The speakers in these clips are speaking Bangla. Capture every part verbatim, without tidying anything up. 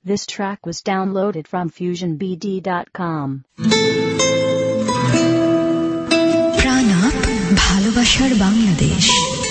This track was downloaded from fusion b d dot com. প্রাণাপ ভালোবাসার Bangladesh.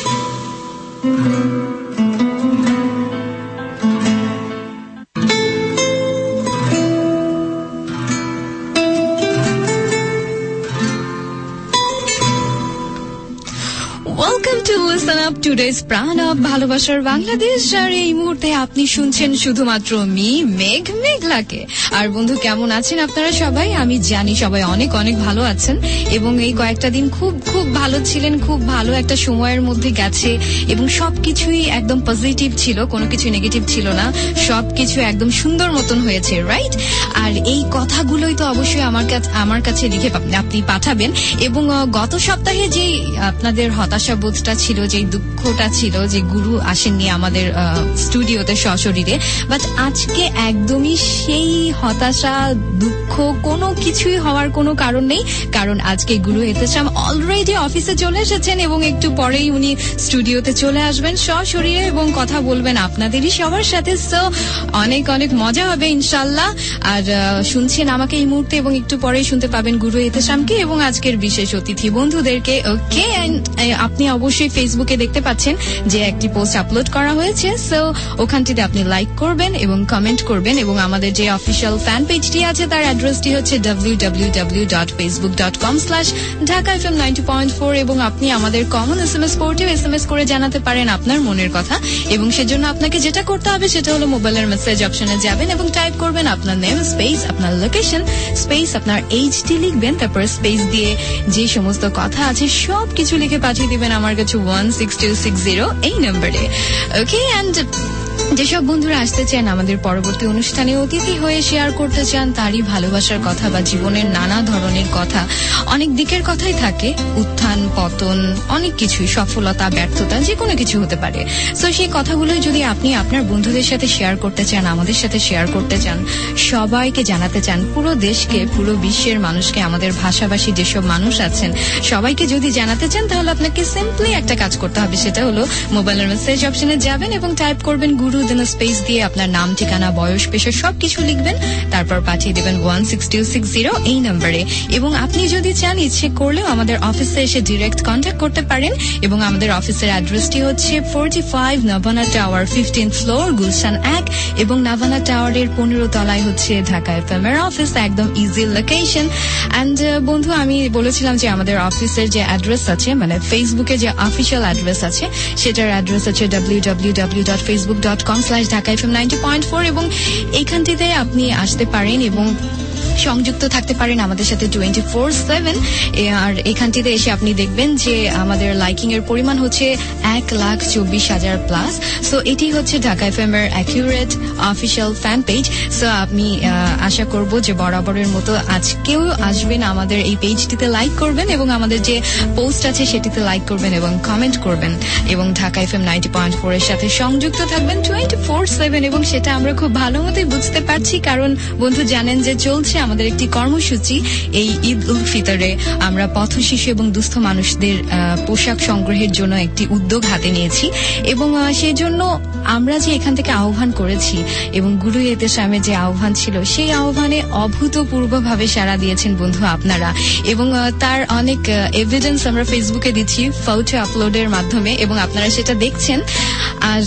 Welcome to listen up today's প্রাণাপ ভালোবাসার বাংলাদেশ। আর এই মুহূর্তে আপনি শুনছেন শুধুমাত্র মি মেঘ মেঘলাকে। আর বন্ধু কেমন আছেন আপনারা সবাই? আমি জানি সবাই অনেক অনেক ভালো আছেন এবং এই কয়েকটা দিন খুব খুব ভালো ছিলেন, খুব ভালো একটা সময়ের মধ্যে গেছে এবং সবকিছুই একদম পজিটিভ ছিল, কোনো কিছু নেগেটিভ ছিল না, সবকিছু একদম সুন্দর মতন হয়েছে, রাইট? আর এই কথাগুলোই তো অবশ্যই আমার কাছে আমার কাছে লিখে আপনি পাঠাবেন। এবং গত সপ্তাহে যে আপনাদের হতাশা বোধটা ছিল, যে দুঃখটা ছিল যে গুরু আসেননি আমাদের স্টুডিওতে সশরীরে, বাট আজকে একদমই সেই হতাশা দুঃখ কোনো কিছুই হওয়ার কোনো কারণ নেই, কারণ আজকে গুরু এহতেশাম অলরেডি অফিসে চলে এসেছেন এবং একটু পরেই উনি স্টুডিওতে চলে আসবেন সশরীরে এবং কথা বলবেন আপনাদেরই সবার সাথে। সো অনেক অনেক মজা হবে ইনশাল্লাহ। আর শুনছেন আমাকে এই মুহূর্তে এবং একটু পরেই শুনতে পাবেন গুরু এহতেশামকে এবং আজকের বিশেষ অতিথি বন্ধুদেরকে। ওকে, আপনি অবশ্যই ফেসবুকে দেখতে পাচ্ছেন যে একটি পোস্ট আপলোড করা হয়েছে, সো ওখানটিতে আপনি লাইক করবেন এবং কমেন্ট করবেন এবং আমাদের যে অফিসিয়াল ফ্যান পেজটি আছে তার অ্যাড্রেসটি হচ্ছে W W W dot Facebook dot com slash Dhaka FM ninety point four এবং আপনি আমাদের কমন এস এম এস পোর্টেও এস এম এস করে জানাতে পারেন আপনার মনের কথা। এবং সেজন্য আপনাকে যেটা করতে হবে সেটা হলো মোবাইলের মেসেজ অপশনে যাবেন এবং টাইপ করবেন আপনার নেম স্পেস আপনার লোকেশন স্পেস আপনার এইচটি লিখবেন, তারপর স্পেস দিয়ে যে সমস্ত কথা আছে সব কিছু লিখে পাঠিয়ে দিবেন আমার কাছে one six two six zero এই নম্বরে। ওকে, অ্যান্ড যেসব বন্ধুরা আসতে চান আমাদের পরবর্তী অনুষ্ঠানে অতিথি হয়ে শেয়ার করতে চান তারই ভালোবাসার কথা বা জীবনের নানা ধরনের কথা, অনেক দিকের কথাই থাকে, উত্থান পতন অনেক কিছুই, সফলতা ব্যর্থতা যে কোনো কিছু হতে পারে। সো সেই কথাগুলোই যদি আপনি আপনার বন্ধুদের সাথে শেয়ার করতে চান, আমাদের সাথে শেয়ার করতে চান, সবাইকে জানাতে চান, পুরো দেশকে পুরো বিশ্বের মানুষকে, আমাদের ভাষাভাষী যেসব মানুষ আছেন সবাইকে যদি জানাতে চান, তাহলে আপনাকে সিম্পলি একটা কাজ করতে হবে, সেটা হলো মোবাইলের মেসেজ অপশনে যাবেন এবং টাইপ করবেন গুরু দেন স্পেস দিয়ে আপনার নাম, ঠিকানা, বয়স, পেশা সবকিছু লিখবেন, তারপর পাঠিয়ে দেবেন one six two six zero এই নম্বরে। এবং আপনি যদি চান ইচ্ছে করলেও আমাদের অফিসে এসে ডিরেক্ট কন্ট্যাক্ট করতে পারেন এবং আমাদের অফিসের অ্যাড্রেসটি হচ্ছে forty five Navana tower, fifteen floor, Gulshan এক, এবং নাভানা টাওয়ারের পনেরো তলায় হচ্ছে ঢাকা এফএম এর অফিস, একদম ইজি লোকেশন। অ্যান্ড বন্ধু আমি বলেছিলাম যে আমাদের অফিসের যে অ্যাড্রেস আছে, মানে ফেসবুকে যে অফিসিয়াল অ্যাড্রেস আছে সেটার অ্যাড্রেস আছে W W W dot Facebook dot com slash Dhaka FM ninety point four এবং এইখানটিতে আপনি আসতে পারেন এবং সংযুক্ত থাকতে পারেন আমাদের সাথে টোয়েন্টি ফোর সেভেন। আর এখানটিতে এসে আপনি দেখবেন যে আমাদের লাইকিং এর পরিমাণ হচ্ছে এক লাখ চব্বিশ হাজার প্লাস। সো এটি হচ্ছে ঢাকা এফএম এর accurate official fan page. So আমি আশা করব যে বরাবরের মতো আজকেও আসবেন, আমাদের এই পেজটিতে লাইক করবেন এবং আমাদের যে পোস্ট আছে সেটিতে লাইক করবেন এবং কমেন্ট করবেন এবং Dhaka FM ninety point four এর সাথে সংযুক্ত থাকবেন টোয়েন্টি ফোর সেভেন। এবং সেটা আমরা খুব ভালো মতোই বুঝতে পারছি, কারণ বন্ধু জানেন যে চলছে আমাদের একটি কর্মসূচি। এই ঈদ উল ফিতরে আমরা পথশিশু এবং দুস্থ মানুষদের পোশাক সংগ্রহের জন্য একটি উদ্যোগ হাতে নিয়েছি এবং সেই জন্য আমরা যে এখান থেকে আহ্বান করেছি এবং গুরু এহতেশামের যে আহ্বান ছিল সেই আহ্বানে অভূতপূর্বভাবে সাড়া দিয়েছেন বন্ধু আপনারা এবং তার অনেক এভিডেন্স আমরা ফেসবুকে দিচ্ছি ফটো আপলোডের মাধ্যমে এবং আপনারা সেটা দেখছেন। আর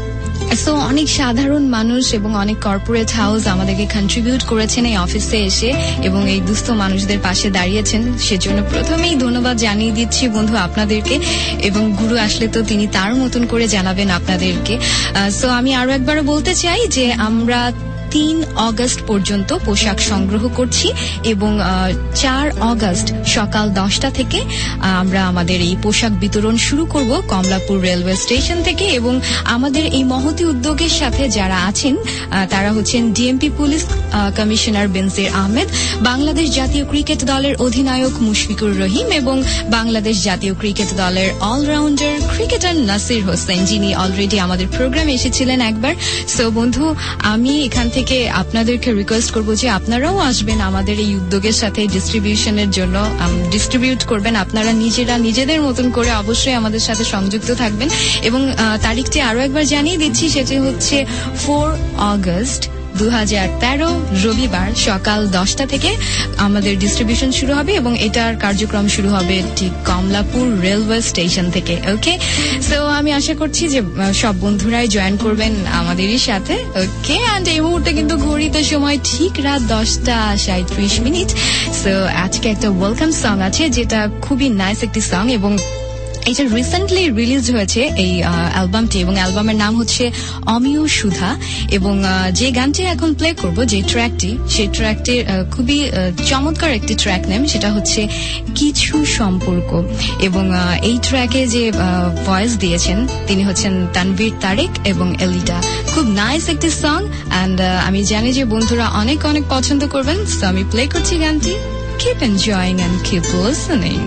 সো অনেক সাধারণ মানুষ এবং অনেক কর্পোরেট হাউস আমাদেরকে কন্ট্রিবিউট করেছেন এই অফিসে এসে এবং এই দুস্থ মানুষদের পাশে দাঁড়িয়েছেন, সেজন্য প্রথমেই ধন্যবাদ জানিয়ে দিচ্ছি বন্ধু আপনাদেরকে। এবং গুরু আসলে তো তিনি তার মতন করে জানাবেন আপনাদেরকে। সো আমি আরো একবার বলতে চাই যে আমরা তিন অগস্ট পর্যন্ত পোশাক সংগ্রহ করছি এবং চার অগস্ট সকাল দশটা থেকে আমরা আমাদের এই পোশাক বিতরণ শুরু করব কমলাপুর রেলওয়ে স্টেশন থেকে। এবং আমাদের এই মহতি উদ্যোগের সাথে যারা আছেন তারা হচ্ছেন DMP police commissioner Benazir Ahmed, Bangladesh জাতীয় ক্রিকেট দলের অধিনায়ক মুশফিকুর রহিম এবং বাংলাদেশ জাতীয় ক্রিকেট দলের অলরাউন্ডার ক্রিকেটার নাসির হোসেন, যিনি অলরেডি আমাদের প্রোগ্রামে এসেছিলেন একবার। সো বন্ধু আমি এখান থেকে আপনাদেরকে রিকোয়েস্ট করব যে আপনারাও আসবেন আমাদের এই উদ্যোগের সাথে ডিস্ট্রিবিউশনের জন্য, ডিস্ট্রিবিউট করবেন আপনারা নিজেরা নিজেদের মতন করে, অবশ্যই আমাদের সাথে সংযুক্ত থাকবেন। এবং তারিখটি আরো একবার জানিয়ে দিচ্ছি, সেটি হচ্ছে ফোর অগস্ট দুই হাজার তেরো রবিবার সকাল দশটা থেকে আমাদের ডিস্ট্রিবিউশন শুরু হবে এবং এটার কার্যক্রম শুরু হবে ঠিক কমলাপুর রেলওয়ে স্টেশন থেকে। ওকে, সো আমি আশা করছি যে সব বন্ধুরাই জয়েন করবেন আমাদেরই সাথে। ওকে, অ্যান্ড এই মুহূর্তে কিন্তু ঘড়িতে সময় ঠিক রাত দশটা সাঁত্রিশ মিনিট। সো আজকে একটা ওয়েলকাম সং আছে যেটা খুবই নাইস একটি সং এবং এটা রিসেন্টলি রিলিজ হয়েছে এই অ্যালবামটি এবং অ্যালবামের নাম হচ্ছে অমিয় সুধা এবং যে গানটি এখন প্লে করব, যে ট্র্যাকটি, সেই ট্র্যাকটির খুবই চমৎকার একটি ট্র্যাক নেম, সেটা হচ্ছে কিছু সম্পর্ক। এবং এই ট্র্যাকে যে ভয়েস দিয়েছেন তিনি হচ্ছেন তানভীর তারেক এবং এলিটা। খুব নাইস একটি সং অ্যান্ড আমি জানি যে বন্ধুরা অনেক অনেক পছন্দ করবেন। সো আমি প্লে করছি গানটি। Keep enjoying and keep listening.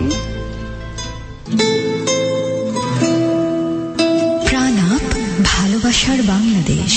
ভালোবাসার বাংলাদেশ।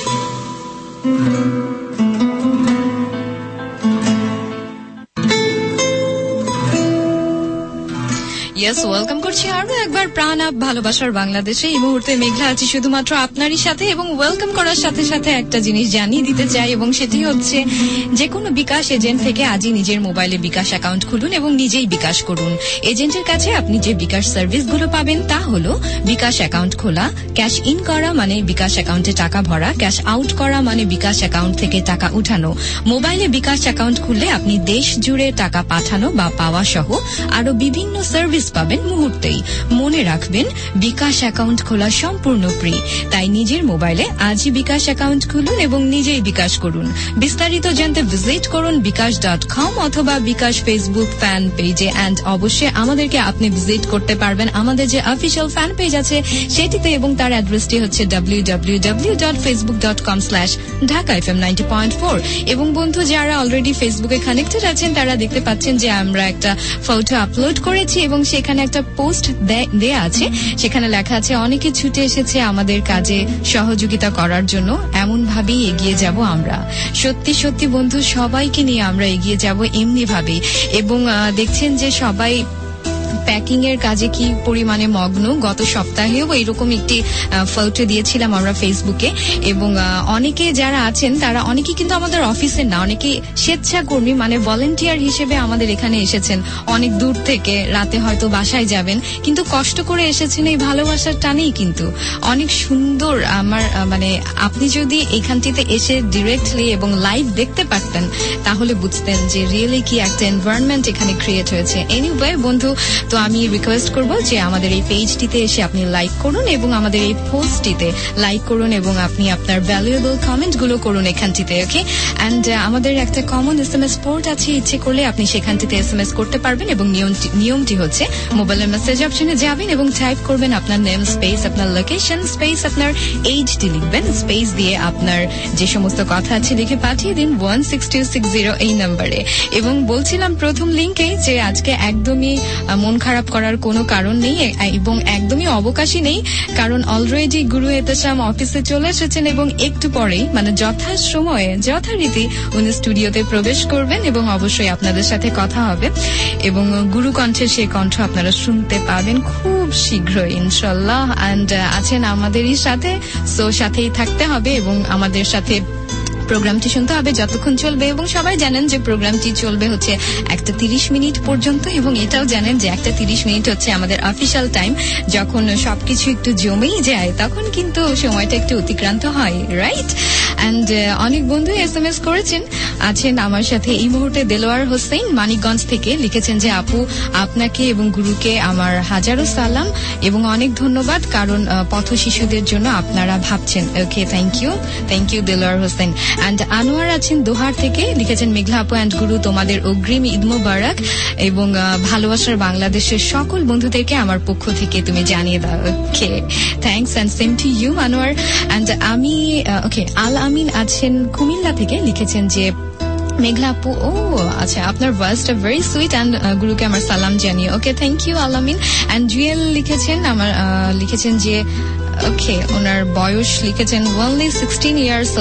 ইয়েস, ওয়েলকাম করছি আরো একবার প্রাণ আপ ভালোবাসার বাংলাদেশে। এই মুহূর্তে মেঘলা আছি শুধুমাত্র আপনারই সাথে এবং ওয়েলকাম করার সাথে সাথে একটা জিনিস জানিয়ে দিতে চাই এবং সেটি হচ্ছে যে কোনো বিকাশ এজেন্ট থেকে আজই নিজের মোবাইলে বিকাশ অ্যাকাউন্ট খুলুন এবং নিজেই বিকাশ করুন। এজেন্টের কাছে আপনি যে বিকাশ সার্ভিসগুলো পাবেন তা হলো বিকাশ অ্যাকাউন্ট খোলা, ক্যাশ ইন করা মানে বিকাশ অ্যাকাউন্টে টাকা ভরা, ক্যাশ আউট করা মানে বিকাশ অ্যাকাউন্ট থেকে টাকা উঠানো। মোবাইলে বিকাশ অ্যাকাউন্ট খুললে আপনি দেশ জুড়ে টাকা পাঠানো বা পাওয়া সহ আরো বিভিন্ন সার্ভিস পাবেন মুহূর্তেই। মনে রাখবেন, বিকাশ অ্যাকাউন্ট খোলা সম্পূর্ণ ফ্রি, তাই নিজের মোবাইলে আজই বিকাশ অ্যাকাউন্ট খুলুন এবং নিজেই বিকাশ করুন। বিস্তারিত জানতে ভিজিট করুন বিকাশ ডট কম অথবা বিকাশ ফেসবুক ফ্যান পেজে। অ্যান্ড অবশ্যই আমাদেরকে আপনি ভিজিট করতে পারবেন আমাদের যে অফিসিয়াল ফ্যান পেজ আছে সেটিতে এবং তার অ্যাড্রেসটি হচ্ছে W W W dot Facebook dot com slash Dhaka F M ninety point four. এবং বন্ধু যারা অলরেডি ফেসবুকে কানেক্টেড আছেন তারা দেখতে পাচ্ছেন যে আমরা একটা ফটো আপলোড করেছি এবং সেখানে একটা পোস্ট দেয়া আছে, সেখানে লেখা আছে অনেকে ছুটে এসেছে আমাদের কাজে সহযোগিতা করার জন্য, এমন ভাবেই এগিয়ে যাব আমরা। সত্যি সত্যি বন্ধু, সবাইকে নিয়ে আমরা এগিয়ে যাব এমনি ভাবেই। এবং দেখছেন যে সবাই প্যাকিং এর কাজে কি পরিমাণে মগ্ন। গত সপ্তাহেও এরকম একটি ফটো দিয়েছিলাম আমরা ফেসবুকে এবং অনেকে যারা আছেন তারা অনেকে কিন্তু আমাদের অফিসের না, অনেকে স্বেচ্ছাকর্মী মানে ভলেন্টিয়ার হিসেবে আমাদের এখানে এসেছেন অনেক দূর থেকে। রাতে হয়তো বাসায় যাবেন কিন্তু কষ্ট করে এসেছেন এই ভালোবাসার টানেই। কিন্তু অনেক সুন্দর আমার মানে আপনি যদি এখানটিতে এসে ডিরেক্টলি এবং লাইভ দেখতে পারতেন তাহলে বুঝতেন যে রিয়েলি কি একটা এনভায়রনমেন্ট এখানে ক্রিয়েট হয়েছে। এনিওয়ে বন্ধু, তো আমি রিকোয়েস্ট করব যে আমাদের এই পেজটিতে এসে আপনি লাইক করুন এবং আমাদের এই পোস্টটিতে লাইক করুন এবং আপনি আপনার ভ্যালুয়েবল কমেন্ট গুলো করুন এখানটিতে। ওকে, অ্যান্ড আমাদের একটা common S M S port আছে, ইচ্ছে করলে আপনি সেখানটিতে এস এম এস করতে পারবেন এবং নিয়মটি হচ্ছে মোবাইলের মেসেজ অপশনে যাবেন এবং টাইপ করবেন আপনার নেম স্পেস আপনার লোকেশন স্পেস আপনার এইজটি লিখবেন, স্পেস দিয়ে আপনার যে সমস্ত কথা আছে লিখে পাঠিয়ে দিন one six two six zero এই নাম্বারে। এবং বলছিলাম প্রথম লিঙ্কে যে আজকে একদমই মন খারাপ করার কোনো কারণ নেই এবং একদমই অবকাশই নেই, কারণ অলরেডি গুরু এহতেশাম অফিসে চলে এসেছেন এবং একটু পরেই মানে যথা সময়ে যথারীতি উনি স্টুডিওতে প্রবেশ করবেন এবং অবশ্যই আপনাদের সাথে কথা হবে এবং গুরু কণ্ঠের সেই কণ্ঠ আপনারা শুনতে পাবেন খুব শীঘ্রই ইনশাল্লাহ। অ্যান্ড আছেন আমাদেরই সাথে, সো সাথেই থাকতে হবে এবং আমাদের সাথে প্রোগ্রামটি শুনতে হবে যতক্ষণ চলবে। এবং সবাই জানেন যে প্রোগ্রামটি চলবে হচ্ছে একটা তিরিশ মিনিট পর্যন্ত এবং এটাও জানেন যে একটা তিরিশ মিনিট হচ্ছে আমাদের অফিসিয়াল টাইম। যখন সবকিছু একটু জমেই যায় তখন কিন্তু সময়টা একটু অতিক্রান্ত হয়, রাইট? অ্যান্ড অনেক বন্ধু এস এম এস করেছেন। আছেন আমার সাথে এই মুহূর্তে দেলোয়ার হোসেন মানিকগঞ্জ থেকে, লিখেছেন যে আপু আপনাকে এবং গুরুকে আমার হাজারো সালাম এবং অনেক ধন্যবাদ, কারণ পথ শিশুদের জন্য আপনারা ভাবছেন। Okay, thank you thank you Delwar Hossain. And Anwar আছেন দোহার থেকে, লিখেছেন মেঘলা আপু অ্যান্ড গুরু তোমাদের অগ্রিম ঈদ মোবারক এবং ভালোবাসার বাংলাদেশের সকল বন্ধুদেরকে আমার পক্ষ থেকে তুমি জানিয়ে দাও। Okay, thanks and same to you Anwar. And আমি ওকে আল আমিন আছেন কুমিল্লা থেকে, লিখেছেন যে মেঘলা আপু, ও আচ্ছা আপনার ভয়েসটা ভেরি সুইট অ্যান্ড গুরুকে আমার সালাম জানিয়ে। Okay, thank you Alamin. And Jewel লিখেছেন আমার লিখেছেন যে ওকে ওনার বয়স লিখেছেন only sixteen years old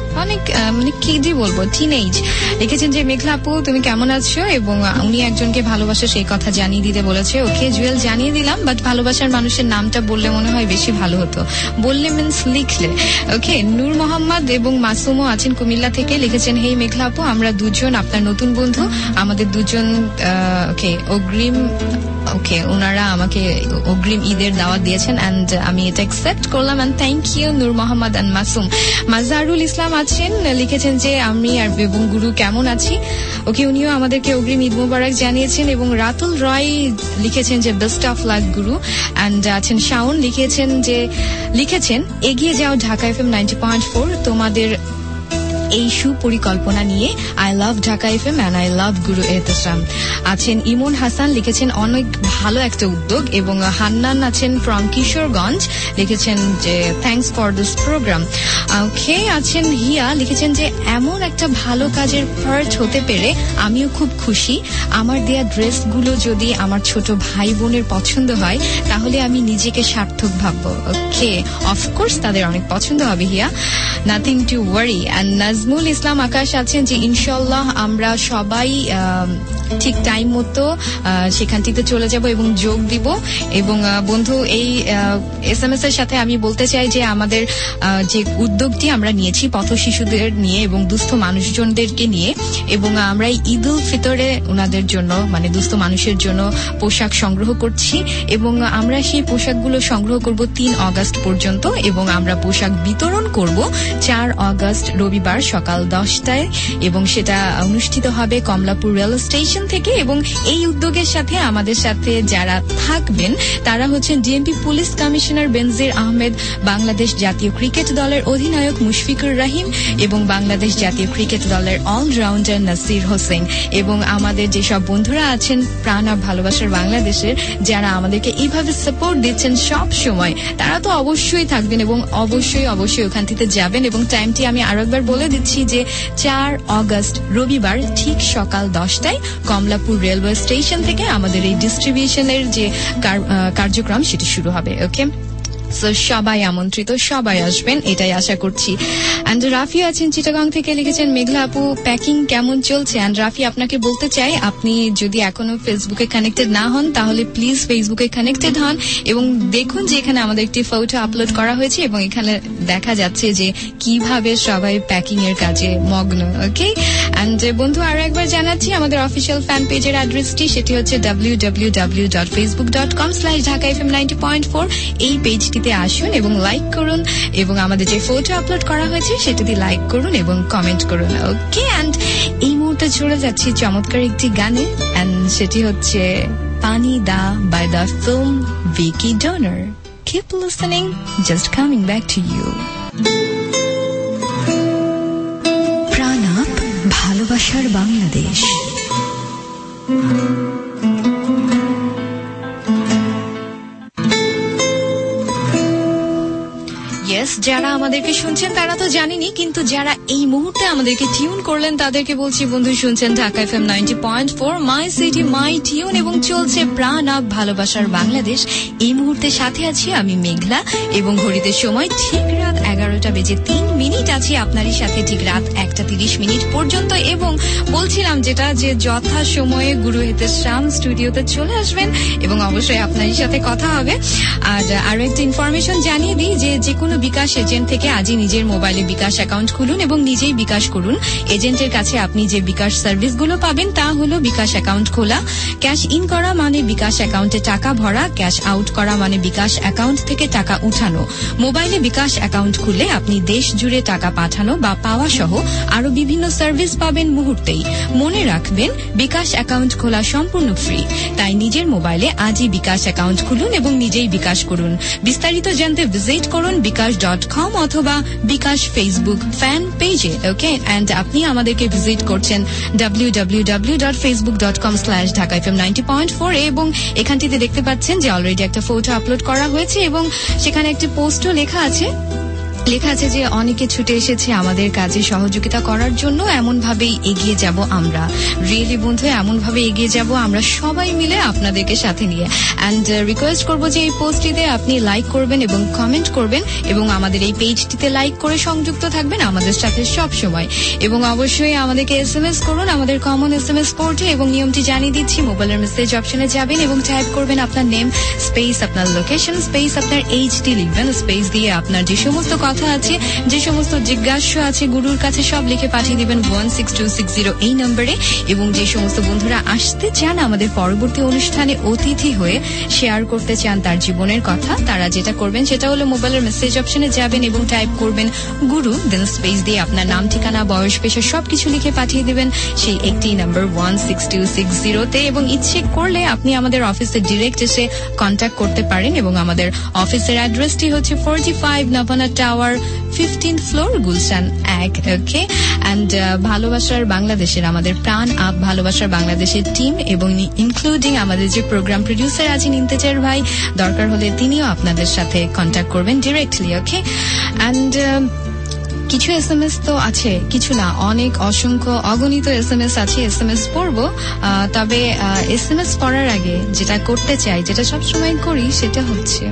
অনেক মানে কি দিয়ে বলবো টিনেজ লিখেছেন যে মেঘলা আপু তুমি কেমন আছো, এবং উনি একজনকে ভালোবাসা সেই কথা জানিয়ে দিতে বলেছে। ওকে জুয়েল জানিয়ে দিলাম, বাট ভালোবাসার মানুষের নামটা বললে মনে হয় বেশি ভালো হতো, বললে মিন্স লিখলে। ওকে নূর মোহাম্মদ এবং মাসুমও আছেন কুমিল্লা থেকে, লিখেছেন হেই মেঘলা আপু আমরা দুজন আপনার নতুন বন্ধু, আমাদের দুজন ওকে অগ্রিম ওকে ওনারা আমাকে অগ্রিম ঈদের দাওয়াত দিয়েছেন এন্ড আমি এটা অ্যাকসেপ্ট করলাম and thank you Noor Mohammad and Masum. Mazharul Islam আছেন, লিখেছেন যে আমি আর এবং গুরু কেমন আছি। ওকে উনিও আমাদেরকে অগ্রিম ঈদ মোবারক জানিয়েছেন, এবং রাতুল রয় লিখেছেন যে best of luck Guru. And আছেন শাওন লিখেছেন যে লিখেছেন এগিয়ে যাও Dhaka FM ninety point four তোমাদের এই সুপরিকল্পনা নিয়ে। I love Dhaka FM and I love guru Ehtesham. আছেন ইমন হাসান লিখেছেন অনেক ভালো একটা উদ্যোগ, এবং হান্নান আছেন ফ্রম কিশোরগঞ্জ লিখেছেন যে thanks for this program. Okay আছেন হিয়া লিখেছেন যে এমন একটা ভালো কাজের পার্ট হতে পেরে আমিও খুব খুশি। আমার দেয়া ড্রেসগুলো যদি আমার ছোট ভাই বোনের পছন্দ হয় তাহলে আমি নিজেকে সার্থক ভাববো। ওকে অফকোর্স তাদের অনেক পছন্দ হবে Hiya, nothing to worry. And Nazmul Islam Akash আছেন যে ইনশাল্লাহ আমরা সবাই ঠিক টাইম মতো সেখানটিতে চলে যাব এবং যোগ দিব। এবং বন্ধু এই এস এম এস এর সাথে আমি বলতে চাই যে আমাদের যে উদ্যোগটি আমরা নিয়েছি পথ শিশুদের নিয়ে এবং দুস্থ মানুষজনদেরকে নিয়ে, এবং আমরা ঈদ উল ফিতরে ওনাদের জন্য মানে দুস্থ মানুষের জন্য পোশাক সংগ্রহ করছি, এবং আমরা সেই পোশাকগুলো সংগ্রহ করব তিন অগস্ট পর্যন্ত, এবং আমরা পোশাক বিতরণ করব চার অগস্ট রবিবার সকাল দশটায়, এবং সেটা অনুষ্ঠিত হবে কমলাপুর রেল স্টেশন থেকে। এবং এই উদ্যোগের সাথে আমাদের সাথে যারা থাকবেন তারা হচ্ছেন DMP police commissioner Benazir Ahmed, Bangladesh জাতীয় ক্রিকেট দলের অধিনায়ক মুশফিকুর রহিম, এবং বাংলাদেশ জাতীয় ক্রিকেট দলের অলরাউন্ডার নাসির হোসেন, এবং আমাদের যেসব বন্ধুরা আছেন প্রাণ আর ভালোবাসার বাংলাদেশের যারা আমাদেরকে এইভাবে সাপোর্ট দিচ্ছেন সব সময়, তারা তো অবশ্যই থাকবেন এবং অবশ্যই অবশ্যই ওখান থেকে যাবেন। এবং টাইমটি আমি আরো একবার বলে দিচ্ছি যে চার অগস্ট রবিবার ঠিক সকাল দশটায় কমলাপুর রেলওয়ে স্টেশন থেকে আমাদের এই ডিস্ট্রিবিউশনের যে কার্যক্রম সেটি শুরু হবে। ওকে সো সবাই আমন্ত্রিত, সবাই আসবেন এটাই আশা করছি। এন্ড রাফি আছেন চিটাগাং থেকে, লিখেছেন মেঘলা আপু প্যাকিং কেমন চলছে। এন্ড রাফি আপনাকে বলতে চাই আপনি যদি এখনো ফেসবুকে কানেক্টেড না হন তাহলে প্লিজ ফেসবুকে কানেক্টেড হন এবং দেখুন যে এখানে আমাদের একটি ফটো আপলোড করা হয়েছে এবং এখানে দেখা যাচ্ছে যে কিভাবে সবাই প্যাকিং এর কাজে মগ্ন। ওকে এন্ড বন্ধু আরো একবার জানাচ্ছি আমাদের অফিসিয়াল ফ্যান পেজের অ্যাড্রেসটি, সেটি হচ্ছে W W W dot Facebook dot com slash Dhaka FM ninety point four. এই পেজটি আসুন এবং লাইক করুন এবং আমাদের যে ফটো আপলোড করা হয়েছে সেটাতে লাইক করুন এবং কমেন্ট করুন। ওকে এন্ড এই মুহূর্তে চলে যাচ্ছি চমৎকার একটি গানে, এন্ড সেটি হচ্ছে Pani Da by the film Vicky Donor. Keep listening, just coming back to you. প্রাণাপ ভালোবাসার বাংলাদেশ। যারা আমাদেরকে শুনছেন তারা তো জানেনি, কিন্তু যারা এই মুহূর্তে আমাদেরকে টিউন করলেন তাদেরকে বলছি বন্ধু শুনছেন Dhaka FM ninety point four, my city my tune, এবং চলছে প্রাণ আপ ভালোবাসার বাংলাদেশ। এই মুহূর্তে সাথে আছি আমি মেঘলা, এবং ঘড়িতে সময় ঠিক রাত এগারোটা বেজে তিন মিনিট আছি আপনারই সাথে ঠিক রাত একটা তিরিশ মিনিট পর্যন্ত। এবং বলছিলাম যেটা যে যথা সময়ে গুরু এহতেশাম স্টুডিওতে চলে আসবেন এবং অবশ্যই আপনারই সাথে কথা হবে। আর আরো একটা ইনফরমেশন জানিয়ে দিই যে যে কোনো বিকাশ এজেন্ট থেকে আজই নিজের মোবাইলে বিকাশ অ্যাকাউন্ট খুলুন এবং নিজেই বিকাশ করুন। এজেন্টের কাছে আপনি যে বিকাশ সার্ভিসগুলো পাবেন তা হলো বিকাশ অ্যাকাউন্ট খোলা, ক্যাশ ইন করা মানে বিকাশ অ্যাকাউন্টে টাকা ভরা, ক্যাশ আউট করা মানে বিকাশ অ্যাকাউন্ট থেকে টাকা উঠানো। মোবাইলে বিকাশ অ্যাকাউন্ট খুললে আপনি দেশ জুড়ে টাকা পাঠানো বা পাওয়া সহ আরো বিভিন্ন সার্ভিস পাবেন মুহূর্তেই। মনে রাখবেন বিকাশ অ্যাকাউন্ট খোলা সম্পূর্ণ ফ্রি, তাই নিজের মোবাইলে আজই বিকাশ অ্যাকাউন্ট খুলুন এবং নিজেই বিকাশ করুন। বিস্তারিত জানতে ভিজিট করুন বিকাশ ডট কম অথবা বিকাশ ফেসবুক ফ্যান পেজে। ওকে এন্ড আপনি আমাদেরকে ভিজিট করছেন W W W dot Facebook dot com slash Dhaka FM ninety point four, এবং এখানটিতে দেখতে পাচ্ছেন যে অলরেডি একটা ফটো আপলোড করা হয়েছে এবং সেখানে একটি পোস্টও লেখা আছে। লেখা আছে যে অনেকে ছুটে এসেছে আমাদের কাজে সহযোগিতা করার জন্য, এমন ভাবেই এগিয়ে যাব আমরা। রিয়েলি বন্ধু, এমন ভাবে এগিয়ে যাব আমরা সবাই মিলে আপনাদেরকে সাথে নিয়ে। অ্যান্ড রিকোয়েস্ট করবো যে এই পোস্টটিতে আপনি লাইক করবেন এবং কমেন্ট করবেন, এবং আমাদের এই পেজটিতে লাইক করে সংযুক্ত থাকবেন আমাদের সাথে সব সময়। এবং অবশ্যই আমাদেরকে এস এম এস করুন আমাদের কমন এস এম এস পোর্টে, এবং নিয়মটি জানিয়ে দিচ্ছি। মোবাইলের মেসেজ অপশনে যাবেন এবং টাইপ করবেন আপনার নেম স্পেস আপনার লোকেশন স্পেস আপনার এইচডি লিখবেন, স্পেস দিয়ে আপনার যে সমস্ত কথা আছে, যে সমস্ত জিজ্ঞাসা আছে গুরুর কাছে সব লিখে পাঠিয়ে দিবেন one six two six zero এই নম্বরে। এবং যে সমস্ত বন্ধুরা আসতে চান আমাদের পরবর্তী অনুষ্ঠানে অতিথি হয়ে শেয়ার করতে চান তার জীবনের কথা, তারা যেটা করবেন সেটা হলো মোবাইলের মেসেজ অপশনে যাবেন এবং টাইপ করবেন গুরু, দেন স্পেস দিয়ে আপনার নাম, ঠিকানা, বয়স, পেশা সবকিছু লিখে পাঠিয়ে দিবেন সেই একটি number one six two six জিরোতে। এবং ইচ্ছে করলে আপনি আমাদের অফিসে ডিরেক্ট এসে কন্ট্যাক্ট করতে পারেন, এবং আমাদের অফিসের অ্যাড্রেসটি হচ্ছে ফোরটি ফাইভ নবানা টাওয়ার, ফিফটিন ফ্লোর, গুলশান এক। ওকে, অ্যান্ড ভালোবাসার বাংলাদেশের আমাদের প্রাণ আপ ভালোবাসার বাংলাদেশের টিম, এবং ইনক্লুডিং আমাদের যে প্রোগ্রাম প্রডিউসার আছেন ইন্তেজার ভাই, দরকার হলে তিনিও আপনাদের সাথে কন্ট্যাক্ট করবেন ডিরেক্টলি। ওকে, অ্যান্ড কিছু এস এম এস তো আছে, কিছু না, অনেক অসংখ্য অগণিত এস এম এস আছে। এস এম এস পড়বো, তবে এস এম এস পড়ার আগে যেটা করতে চাই, যেটা সবসময় করি, সেটা হচ্ছে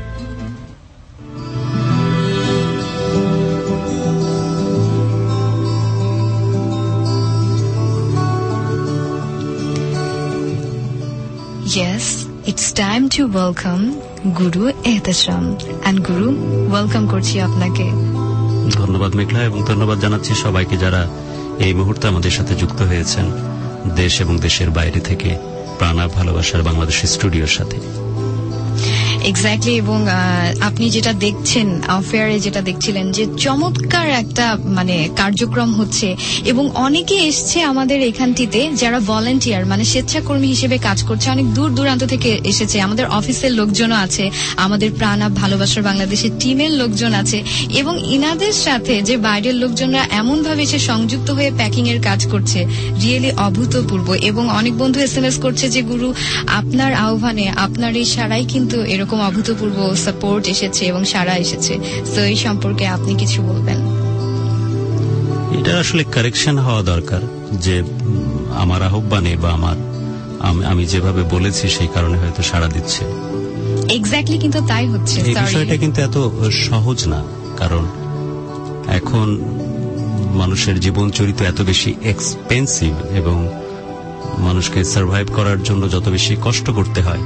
Yes, it's time to welcome Guru Ehtesham. And Guru, welcome করছি আপনাকে। ধন্যবাদ মেঘলা, এবং ধন্যবাদ জানাচ্ছি সবাইকে যারা এই মুহূর্তে আমাদের সাথে যুক্ত হয়েছেন দেশ এবং দেশের বাইরে থেকে প্রাণ আপ ভালোবাসার বাংলাদেশের স্টুডিওর সাথে। এক্স্যাক্টলি, এবং আপনি যেটা দেখছেন অফেয়ারে, যেটা দেখছিলেন যে চমৎকার একটা মানে কার্যক্রম হচ্ছে, এবং অনেকে এসছে আমাদের এখানটিতে যারা ভলান্টিয়ার মানে স্বেচ্ছাকর্মী হিসেবে কাজ করছে, অনেক দূর দূরান্ত থেকে এসেছে। আমাদের অফিসের লোকজনও আছে, আমাদের প্রাণ আপ ভালোবাসার বাংলাদেশের টিমের লোকজন আছে, এবং ইনাদের সাথে যে বাইরের লোকজনরা এমন ভাবে এসে সংযুক্ত হয়ে প্যাকিং এর কাজ করছে, রিয়েলি অভূতপূর্ব। এবং অনেক বন্ধু এস এম এস করছে যে গুরু, আপনার আহ্বানে, আপনার এই সারাই কিন্তু এরকম অভূতপূর্ব সাপোর্ট এসেছে এবং সারা এসেছে। তো এই সম্পর্কে আপনি কিছু বলবেন? এটা আসলে কারেকশন হওয়া দরকার, যে আমার আহ্বানে বা আমার আমি যেভাবে বলেছি সেই কারণে হয়তো সাড়া দিচ্ছে। এক্স্যাক্টলি, কিন্তু তাই হচ্ছে। এই বিষয়টা কিন্তু এত সহজ না, কারণ এখন মানুষের জীবন চরিত্র এত বেশি এক্সপেন্সিভ, এবং মানুষকে সার্ভাইভ করার জন্য যত বেশি কষ্ট করতে হয়,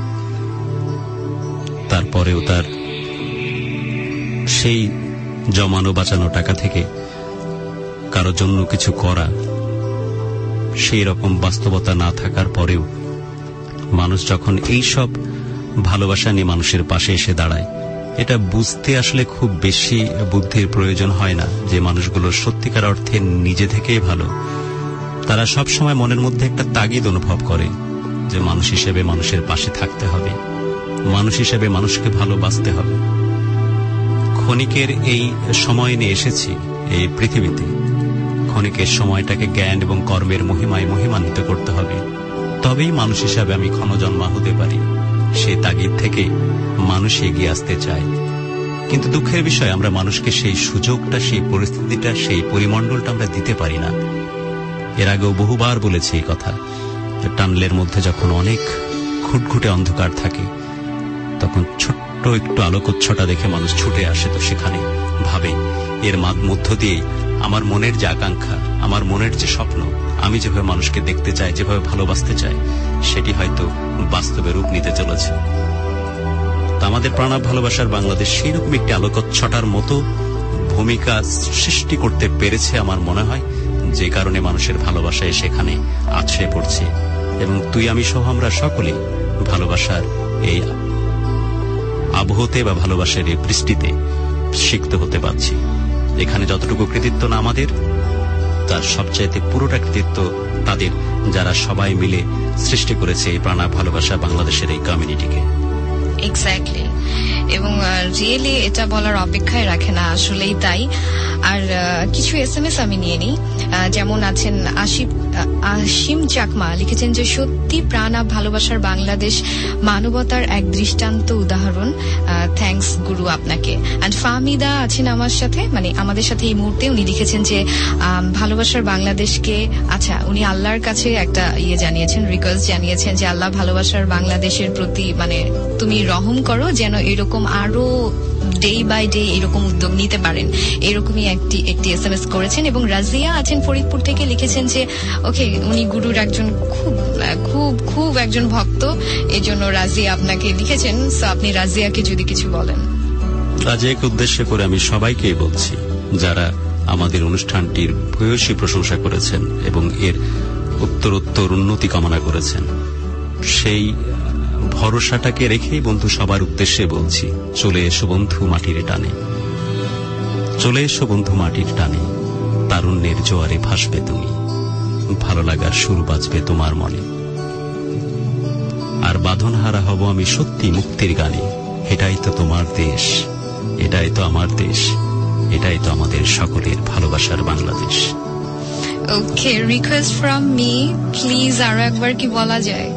তারপরেও তার সেই জমানো বাঁচানো টাকা থেকে কারোর জন্য কিছু করা, সেই রকম বাস্তবতা না থাকার পরেও মানুষ যখন এই সব ভালোবাসা নিয়ে মানুষের পাশে এসে দাঁড়ায়, এটা বুঝতে আসলে খুব বেশি বুদ্ধির প্রয়োজন হয় না যে মানুষগুলো সত্যিকার অর্থে নিজে থেকেই ভালো। তারা সব সময় মনের মধ্যে একটা তাগিদ অনুভব করে যে মানুষ হিসেবে মানুষের পাশে থাকতে হবে, মানুষ হিসেবে মানুষকে ভালোবাসতে হবে। ক্ষণিকের এই সময় নিয়ে এসেছি এই পৃথিবীতে, ক্ষণিকের সময়টাকে জ্ঞান এবং কর্মের মহিমায় মহিমান্বিত করতে হবে, তবেই মানুষ হিসাবে আমি ক্ষণজন্মা হতে পারি। সেই তাগিদ থেকে মানুষ এগিয়ে আসতে চায়, কিন্তু দুঃখের বিষয় আমরা মানুষকে সেই সুযোগটা, সেই পরিস্থিতিটা, সেই পরিমণ্ডলটা আমরা দিতে পারি না। এর আগেও বহুবার বলেছি এই কথা, টানেলের মধ্যে যখন অনেক ঘুটঘুটে অন্ধকার থাকে, তখন ছোট্ট একটু আলোকোচ্ছটা দেখে মানুষ ছুটে আসে, তো সেখানে ভাবে এর মধ্য দিয়ে আমার মনের যে আকাঙ্ক্ষা, আমার মনের যে স্বপ্ন, আমি যেভাবে মানুষকে দেখতে চাই, যেভাবে ভালোবাসতে চাই, সেটি হয়তো বাস্তবে রূপ নিতে চলেছে। তা আমাদের প্রাণ আপ ভালোবাসার বাংলাদেশ সেই রকম একটি আলোকোচ্ছটার মতো ভূমিকা সৃষ্টি করতে পেরেছে আমার মনে হয়, যে কারণে মানুষের ভালোবাসায় সেখানে আছড়ে পড়ছে, এবং তুই আমি সহ আমরা সকলে ভালোবাসার এই আবহতে বা ভালোবাসার এই বৃষ্টিতে সিক্ত হতে পারছি। এখানে যতটুকু কৃতিত্ব না আমাদের, তার সবচাইতে পুরোটা কৃতিত্ব তাদের, যারা সবাই মিলে সৃষ্টি করেছে এই প্রাণ আপ ভালোবাসা বাংলাদেশের এই কমিউনিটিকে। এক্স্যাক্টলি, এবং রিয়েলি এটা বলার অপেক্ষায় রাখে না, আসলেই তাই। আর কিছু এস এম এস আমি নিয়ে নিই। যেমন আছেন আশিফ আসিম চাকমা, লিখেছেন যে সত্যি প্রাণ আপ ভালোবাসার বাংলাদেশ মানবতার এক দৃষ্টান্ত উদাহরণ। থ্যাঙ্কস গুরু আপনাকে। অ্যান্ড ফাহমিদা আছেন আমার সাথে, মানে আমাদের সাথে এই মুহূর্তে। উনি লিখেছেন যে ভালোবাসার বাংলাদেশকে, আচ্ছা উনি আল্লাহর কাছে একটা ইয়ে জানিয়েছেন, রিকোয়েস্ট জানিয়েছেন যে আল্লাহ ভালোবাসার বাংলাদেশের প্রতি মানে তুমি রহম করো, যেন এরকম আরো ডে বাই ডে এরকম উদ্যোগ নিতে পারেন, এরকমই একটি একটি এস এম এস করেছেন। এবং রাজিয়া আছেন ফরিদপুর থেকে, লিখেছেন যে ওকে উনি গুরুর একজন খুব খুব খুব একজন ভক্ত, এই জন্য রাজিয়া আপনাকে লিখেছেন। সো আপনি রাজিয়াকে যদি কিছু বলেন। রাজিয়াকে উদ্দেশ্য করে আমি সবাইকেই বলছি, যারা আমাদের অনুষ্ঠানটির ভূয়সী প্রশংসা করেছেন এবং এর উত্তরোত্তর উন্নতি কামনা করেছেন, সেই ভরসাটাকে রেখেই বন্ধু সবার উদ্দেশ্যে বলছি, চলে এসো বন্ধু মাটির টানে, চলে এসো বন্ধু মাটির টানে, তারুণ্যের জোয়ারে ভাসবে তুমি, ভালো লাগার সুর বাজবে তোমার মনে, আর বাঁধনহারা হব আমি সত্যি মুক্তির গানে, এটাই তো তোমার দেশ, এটাই তো আমার দেশ, এটাই তো আমাদের সকলের ভালোবাসার Bangladesh. Okay, request from me, please আরো একবার কি বলা যায়?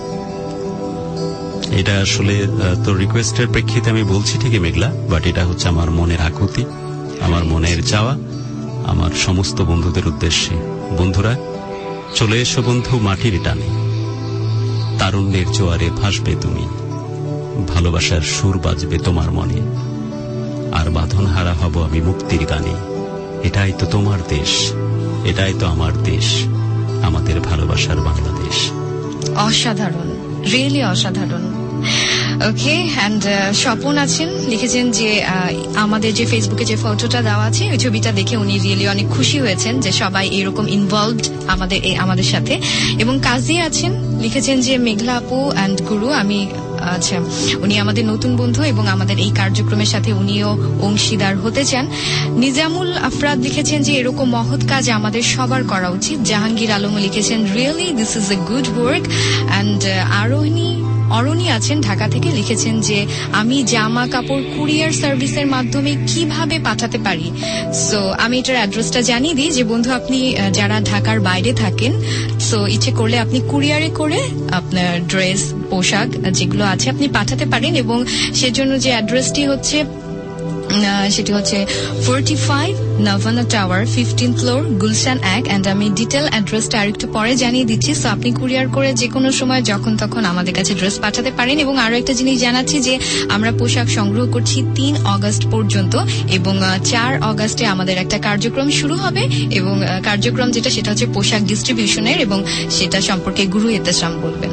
এটা আসলে তোর রিকোয়েস্টের প্রেক্ষিতে আমি বলছি ঠিকই মেঘলা, বাট এটা হচ্ছে আমার মনের আকুতি, আমার মনের চাওয়া আমার সমস্ত বন্ধুদের উদ্দেশ্যে। বন্ধুরা, চলে এসো বন্ধু মাটির টানে, তারুণ্যের জোয়ারে ভাসবে তুমি, ভালোবাসার সুর বাজবে তোমার মনে, আর বাঁধনহারা হব আমি মুক্তির গানে, এটাই তো তোমার দেশ, এটাই তো আমার দেশ, আমাদের ভালোবাসার বাংলাদেশ। অসাধারণ, রিয়েলি অসাধারণ। ওকে, অ্যান্ড স্বপন আছেন, লিখেছেন যে আমাদের যে ফেসবুকে যে ফটোটা দেওয়া আছে ওই ছবিটা দেখে উনি রিয়েলি অনেক খুশি হয়েছেন যে সবাই এরকম ইনভলভড আমাদের আমাদের সাথে। এবং কাজী আছেন, লিখেছেন যে মেঘলা আপু অ্যান্ড গুরু, আমি আচ্ছা উনি আমাদের নতুন বন্ধু এবং আমাদের এই কার্যক্রমের সাথে উনিও অংশীদার হতে চান। নিজামুল আফরাদ লিখেছেন যে এরকম মহৎ কাজ আমাদের সবার করা উচিত। জাহাঙ্গীর আলম লিখেছেন really this is a good work. And Arohi Oroni আছেন ঢাকা থেকে, লিখেছেন যে আমি জামা কাপড় কুরিয়ার সার্ভিসের মাধ্যমে কিভাবে পাঠাতে পারি। সো আমি এটার অ্যাড্রেসটা জানিয়ে দিই যে বন্ধু আপনি যারা ঢাকার বাইরে থাকেন, সো ইচ্ছে করলে আপনি কুরিয়ারে করে আপনার ড্রেস পোশাক যেগুলো আছে আপনি পাঠাতে পারেন। এবং সেজন্য যে অ্যাড্রেসটি হচ্ছে সেটি হচ্ছে forty five Navana tower, fifteen floor, Gulshan এক। অ্যান্ড আমি ডিটেল অ্যাড্রেসটা আর একটু পরে জানিয়ে দিচ্ছি। সো আপনি কুরিয়ার করে যে কোনো সময় যখন তখন আমাদের কাছে ড্রেস পাঠাতে পারেন। এবং আরো একটা জিনিস জানাচ্ছি যে আমরা পোশাক সংগ্রহ করছি তিন অগস্ট পর্যন্ত, এবং চার অগস্টে আমাদের একটা কার্যক্রম শুরু হবে। এবং কার্যক্রম যেটা সেটা হচ্ছে পোশাক ডিস্ট্রিবিউশনের, এবং সেটা সম্পর্কে গুরু এতেশাম বলবেন।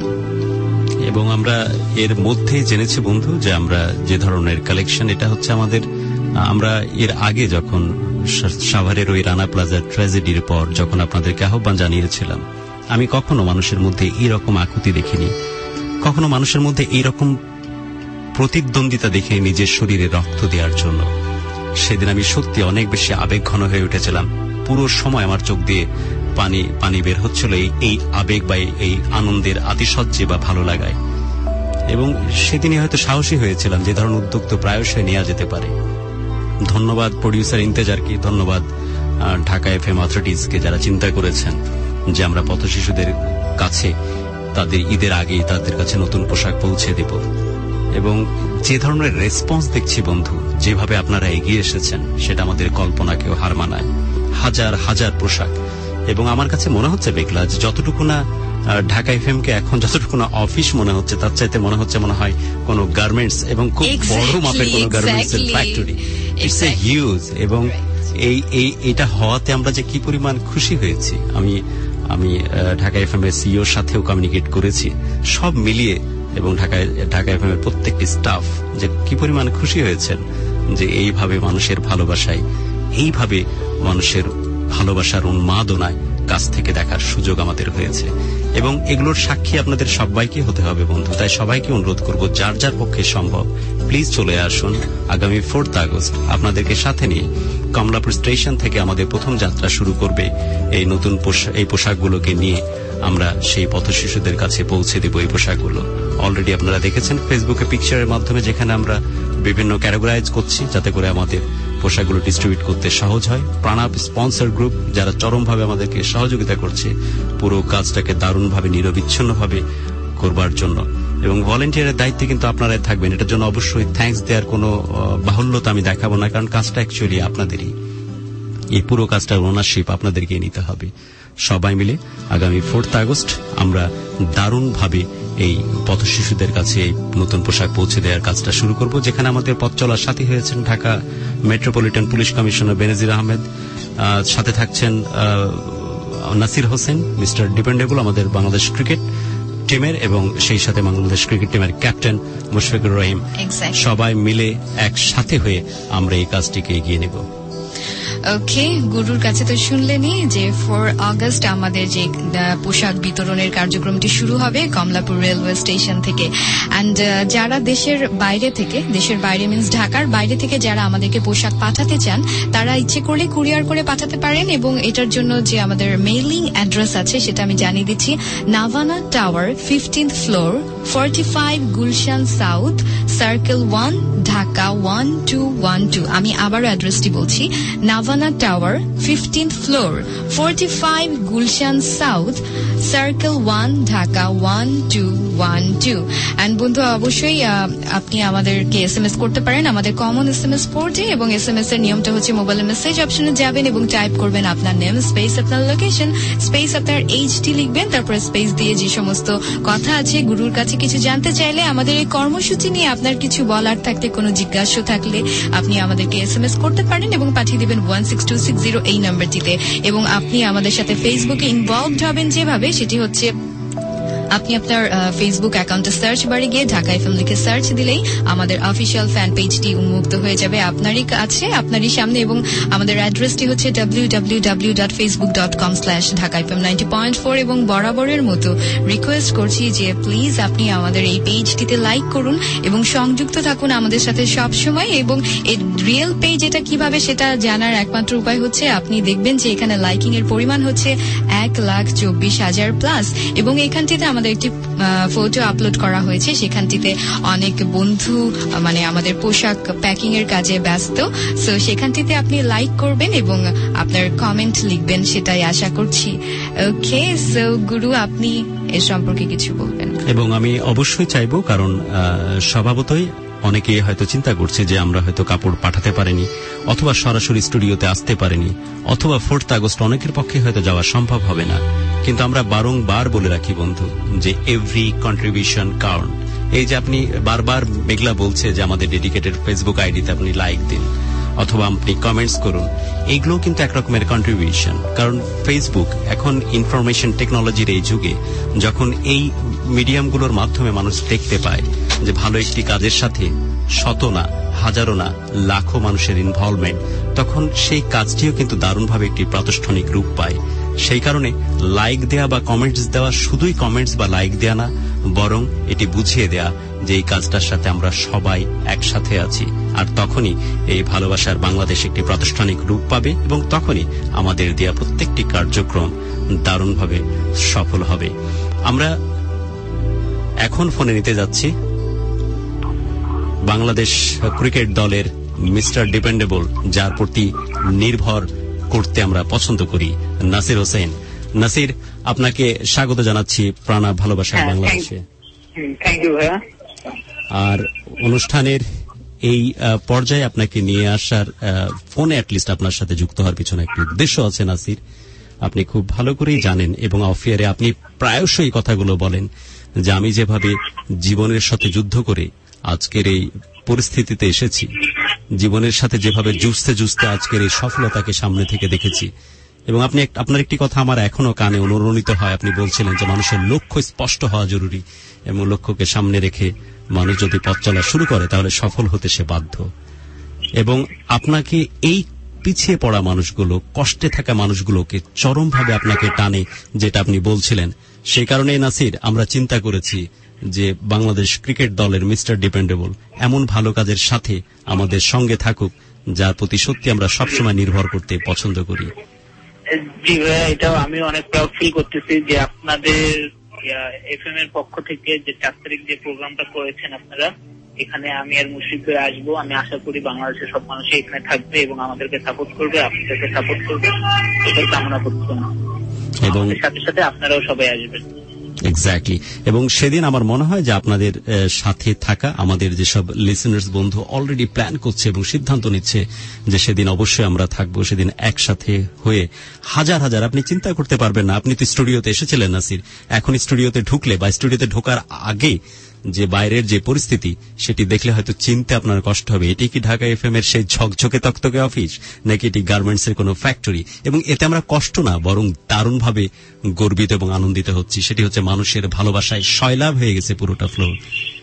এবং আমরা এর মধ্যে জেনেছি বন্ধু যে আমরা যে ধরনের কালেকশন, এটা হচ্ছে আমাদের, আমরা এর আগে যখন সাভারের ওই রানা প্লাজার ট্র্যাজেডির পর যখন আপনাদেরকে আহ্বান জানিয়েছিলাম, আমি কখনো মানুষের মধ্যে এইরকম আকুতি দেখিনি, কখনো মানুষের মধ্যে এইরকম প্রতিদ্বন্দ্বিতা দেখিনি নিজের শরীরে রক্ত দেওয়ার জন্য। সেদিন আমি সত্যি অনেক বেশি আবেগঘন হয়ে উঠেছিলাম। পুরো সময় আমার চোখ দিয়ে পানি পানি বের হচ্ছিল এই আবেগ বা এই আনন্দের আতিশয্যে বা ভালো লাগায়। এবং সেদিনই হয়তো সাহসী হয়েছিলাম যে ধরনের উদ্যোগ তো প্রায়শই নেওয়া যেতে পারে। ধন্যবাদ প্রডিউসার ইন্তেজারকে, ধন্যবাদ ঢাকা এফ এম অথরিটিজকে যারা চিন্তা করেছেন যে আমরা পথ শিশুদের কাছে তাদের ঈদের আগেই তাদের কাছে নতুন পোশাক পৌঁছে দেব। এবং যে ধরনের রেসপন্স দেখছি বন্ধু, যেভাবে আপনারা এগিয়ে এসেছেন সেটা আমাদের কল্পনাকেও হার মানায়। হাজার হাজার পোশাক, এবং আমার কাছে মনে হচ্ছে বেগলা যে যতটুকু না ঢাকা এফএম কে এখন যতটুকু না অফিস মনে হচ্ছে, তার চাইতে মনে হচ্ছে মনে হয় কোন গার্মেন্টস, এবং খুব বড় মাপের কোন গার্মেন্টস এর ফ্যাক্টরি। It's a huge. এবং এই এই এটা হওয়াতে আমরা যে কি পরিমাণ খুশি হয়েছি। আমি আমি ঢাকা এফএম এর সিইওর সাথেও কমিউনিকেট করেছি, সব মিলিয়ে, এবং ঢাকা ঢাকা এফএম এর প্রত্যেকটি স্টাফ যে কি পরিমাণ খুশি হয়েছেন যে এইভাবে মানুষের ভালোবাসায়, এইভাবে মানুষের ভালোবাসার উন্মাদনায় কাছ থেকে দেখার সুযোগ আমাদের হয়েছে। এবং এগুলোর সাক্ষী আপনাদের সবাইকে হতে হবে বন্ধু। তাই সবাইকে অনুরোধ করব, যার যার পক্ষে সম্ভব প্লিজ চলে আসুন আগামী ফোর্থ আগস্ট। আপনাদেরকে সাথে নিয়ে কমলাপুর স্টেশন থেকে আমাদের প্রথম যাত্রা শুরু করবে। এই নতুন এই পোশাকগুলোকে নিয়ে আমরা সেই পথ শিশুদের কাছে পৌঁছে দেব এই পোশাকগুলো। অলরেডি আপনারা দেখেছেন ফেসবুকে পিকচারের মাধ্যমে, যেখানে আমরা বিভিন্ন ক্যাটাগরাইজ করছি যাতে করে আমাদের পোশাকগুলো ডিস্ট্রিবিউট করতে সহজ হয়। প্রাণাপ স্পন্সর গ্রুপ যারা চরমভাবে আমাদেরকে সহযোগিতা করছে পুরো কাজটাকে দারুণভাবে নিরবিচ্ছিন্নভাবে করবার জন্য, এবং ভলেন্টিয়ারের দায়িত্বে কিন্তু আপনারাই থাকবেন। এটার জন্য অবশ্যই থ্যাঙ্কস দেওয়ার কোনো বাহুল্যতা আমি দেখাবো না, কারণ কাজটা অ্যাকচুয়ালি আপনাদেরই। এই পুরো কাজটার ওনারশিপ আপনাদেরকে নিতে হবে। সবাই মিলে আগামী ফোর্থ আগস্ট আমরা দারুণভাবে এই পথ শিশুদের কাছে এই নতুন পোশাক পৌঁছে দেওয়ার কাজটা শুরু করব, যেখানে আমাদের পথ চলার সাথী হয়েছেন Dhaka metropolitan police commissioner Benazir Ahmed, সাথে থাকছেন নাসির হোসেন, মিস্টার ডিপেন্ডেবল আমাদের বাংলাদেশ ক্রিকেট টিমের, এবং সেই সাথে বাংলাদেশ ক্রিকেট টিমের ক্যাপ্টেন মুশফিকুর রহিম। সবাই মিলে একসাথে হয়ে আমরা এই কাজটিকে এগিয়ে নেব। ওকে, গুরুর কাছে তো শুনলেনই যে ফোর আগস্ট আমাদের যে পোশাক বিতরণের কার্যক্রমটি শুরু হবে কমলাপুর রেলওয়ে স্টেশন থেকে। অ্যান্ড যারা দেশের বাইরে থেকে, দেশের বাইরে মিন্স ঢাকার বাইরে থেকে যারা আমাদেরকে পোশাক পাঠাতে চান, তারা ইচ্ছে করলে কুরিয়ার করে পাঠাতে পারেন। এবং এটার জন্য যে আমাদের মেইলিং অ্যাড্রেস আছে সেটা আমি জানিয়ে দিচ্ছি। Navana tower, fifteenth floor, forty five Gulshan south, circle one, Dhaka one two one two. আমি আবারও অ্যাড্রেসটি বলছি। Navana tower, fifteenth floor, forty five Gulshan south, circle one, Dhaka one two one two. And বন্ধু, অবশ্যই আপনি আমাদেরকে এস এম এস করতে পারেন আমাদের কমন এস এম এস পোর্টে, এবং এস এম এস এর নিয়মটা হচ্ছে মোবাইলের মেসেজ অপশনে যাবেন এবং টাইপ করবেন আপনার নেম, স্পেস আপনার লোকেশন, স্পেস আপনার এইচটি লিখবেন, তারপরে স্পেস দিয়ে যে সমস্ত কথা আছে, গুরুর কাছে কিছু জানতে চাইলে, আমাদের এই কর্মসূচি নিয়ে আপনার কিছু বলার থাকলে, কোনো জিজ্ঞাসা থাকলে আপনি আমাদেরকে এস এম এস করতে পারেন এবং পাঠিয়ে দিবেন one six two six zero এই নাম্বারটিতে। এবং আপনি আমাদের সাথে ফেসবুকে ইনভলভড হবেন যেভাবে, সেটি হচ্ছে আপনি আপনার ফেসবুক অ্যাকাউন্টে সার্চ বারে গিয়ে ঢাকা এফএম লিখে সার্চ দিলেই আমাদের অফিসিয়াল ফ্যান পেজটি উন্মুক্ত হয়ে যাবে আপনারই কাছে, আপনারই সামনে। এবং আমাদের অ্যাড্রেসটি হচ্ছে W W W dot Facebook dot com slash Dhaka FM ninety point four. এবং বরাবরের মতো রিকোয়েস্ট করছি যে প্লিজ আপনি আমাদের এই পেজটিতে লাইক করুন এবং সংযুক্ত থাকুন আমাদের সাথে সব সময়। এবং এই রিয়েল পেজ এটা কিভাবে সেটা জানার একমাত্র উপায় হচ্ছে আপনি দেখবেন যে এখানে লাইকিং এর পরিমাণ হচ্ছে এক লাখ চব্বিশ হাজার প্লাস। এবং এখানটিতে আমাদের একটি ফটো আপলোড করা হয়েছে, সেখানটিতে অনেক বন্ধু মানে আমাদের পোশাক প্যাকিং এর কাজে ব্যস্ত। সো সেখানটিতে আপনি লাইক করবেন এবং আপনার কমেন্ট লিখবেন, সেটাই আশা করছি। ওকে, সো গুরু, আপনি এ সম্পর্কে কিছু বলবেন? এবং আমি অবশ্যই চাইবো, কারণ স্বভাবতই অনেকে হয়তো চিন্তা করছে যে আমরা হয়তো কাপড় পাঠাতে পারিনি, অথবা সরাসরি স্টুডিওতে আসতে পারিনি, অথবা ফোর্থ আগস্ট অনেকের পক্ষে হয়তো যাওয়া সম্ভব হবে না। কিন্তু আমরা বারংবার বলে রাখি বন্ধু যে এভরি কন্ট্রিবিউশন কাউন্ট। এই যে আপনি বারবার মেঘলা বলছে যে আমাদের ডেডিকেটেড ফেসবুক আইডিতে আপনি লাইক দিন অথবা আপনি কমেন্টস করুন, এইগুলো কিন্তু একরকমের কন্ট্রিবিউশন। কারণ ফেসবুক এখন ইনফরমেশন টেকনোলজির এই যুগে, যখন এই মিডিয়ামগুলোর মাধ্যমে মানুষ দেখতে পায় যে ভালো একটি কাজের সাথে শত না, হাজারো না, লাখো মানুষের ইনভলভমেন্ট, তখন সেই কাজটিও কিন্তু দারুণভাবে একটি প্রাতিষ্ঠানিক রূপ পায়। সেই কারণে লাইক দেয়া বা কমেন্টস দেওয়া শুধুই কমেন্টস বা লাইক দেয়া না, বরং এটি বুঝিয়ে দেয়া যে এই কাজটার সাথে আমরা সবাই একসাথে আছি। আর তখনই এই ভালোবাসার বাংলাদেশ একটি প্রাতিষ্ঠানিক রূপ পাবে এবং তখনই আমাদের দেয়া প্রত্যেকটি কার্যক্রম দারুণভাবে সফল হবে। আমরা এখন ফোনে নিতে যাচ্ছি বাংলাদেশ ক্রিকেট দলের মিস্টার ডিপেন্ডেবল, যার প্রতি নির্ভর করতে আমরা পছন্দ করি, নাসির হোসেন। নাসির, আপনাকে স্বাগত জানাচ্ছি প্রাণা ভালোবাসার বাংলাদেশে। থ্যাংক ইউ ভাইয়া। আর অনুষ্ঠানের এই পর্যায়ে আপনাকে নিয়ে আসার ফোনে অ্যাটলিস্ট আপনার সাথে যুক্ত হওয়ার পিছনে একটি উদ্দেশ্য আছে নাসির, আপনি খুব ভালো করেই জানেন। এবং অফিয়ারে আপনি প্রায়শই কথাগুলো বলেন যে আমি যেভাবে জীবনের সাথে যুদ্ধ করে আজকের এই পরিস্থিতিতে এসেছি, জীবনের সাথে যেভাবে জুঝতে জুঝতে আজকের এই সফলতাকে সামনে থেকে দেখেছি। এবং আপনি আপনার একটি কথা আমার এখনো কানে অনুরণিত হয়, আপনি বলছিলেন যে মানুষের লক্ষ্য স্পষ্ট হওয়া জরুরি এবং লক্ষ্যকে সামনে রেখে মানুষ যদি পথ চলা শুরু করে তাহলে সফল হতে সে বাধ্য। এবং আপনাকে এই পিছিয়ে পড়া মানুষগুলো, কষ্টে থাকা মানুষগুলোকে চরমভাবে আপনাকে টানে, যেটা আপনি বলছিলেন। সেই কারণেই নাসির আমরা চিন্তা করেছি যে বাংলাদেশ ক্রিকেট দলের মিস্টার ডিপেন্ডেবল এমন ভালো কাজের সাথে আমাদের সঙ্গে থাকুক, যার প্রতি সত্যি আমরা সবসময় নির্ভর করতে পছন্দ করি। জি ভাইয়া, এটাও আমি অনেক প্রাউড ফিল করতেছি যে আপনাদের এফ এম এর পক্ষ থেকে যে চার তারিখ যে প্রোগ্রামটা করেছেন আপনারা, এখানে আমি আর মুশফিক ভাই আসবো। আমি আশা করি বাংলাদেশের সব মানুষই এখানে থাকবে এবং আমাদেরকে সাপোর্ট করবে, আপনাদেরকে সাপোর্ট করবে, এটাই কামনা করছেন। এবং সাথে সাথে আপনারাও সবাই আসবেন। এক্স্যাক্টলি। এবং সেদিন আমার মনে হয় যে আপনাদের সাথে থাকা আমাদের যেসব লিসেনার্স বন্ধু অলরেডি প্ল্যান করছে এবং সিদ্ধান্ত নিচ্ছে যে সেদিন অবশ্যই আমরা থাকবো, সেদিন একসাথে হয়ে হাজার হাজার, আপনি চিন্তা করতে পারবেন না। আপনি তো স্টুডিওতে এসেছিলেন নাসির, এখন স্টুডিওতে ঢুকলে বা স্টুডিওতে ঢোকার আগে যে বাইরের যে পরিস্থিতি সেটি দেখলে হয়তো চিনতে আপনার কষ্ট হবে এটি কি ঢাকা এফএম এর সেই ঝকঝকে তকতকে অফিস নাকি এটি গার্মেন্টস এর কোনো ফ্যাক্টরি। এবং এতে আমরা কষ্ট না বরং দারুণভাবে গর্বিত এবং আনন্দিত হচ্ছি। সেটি হচ্ছে মানুষের ভালোবাসায় সয়লাভ হয়ে গেছে পুরোটা ফ্লোর।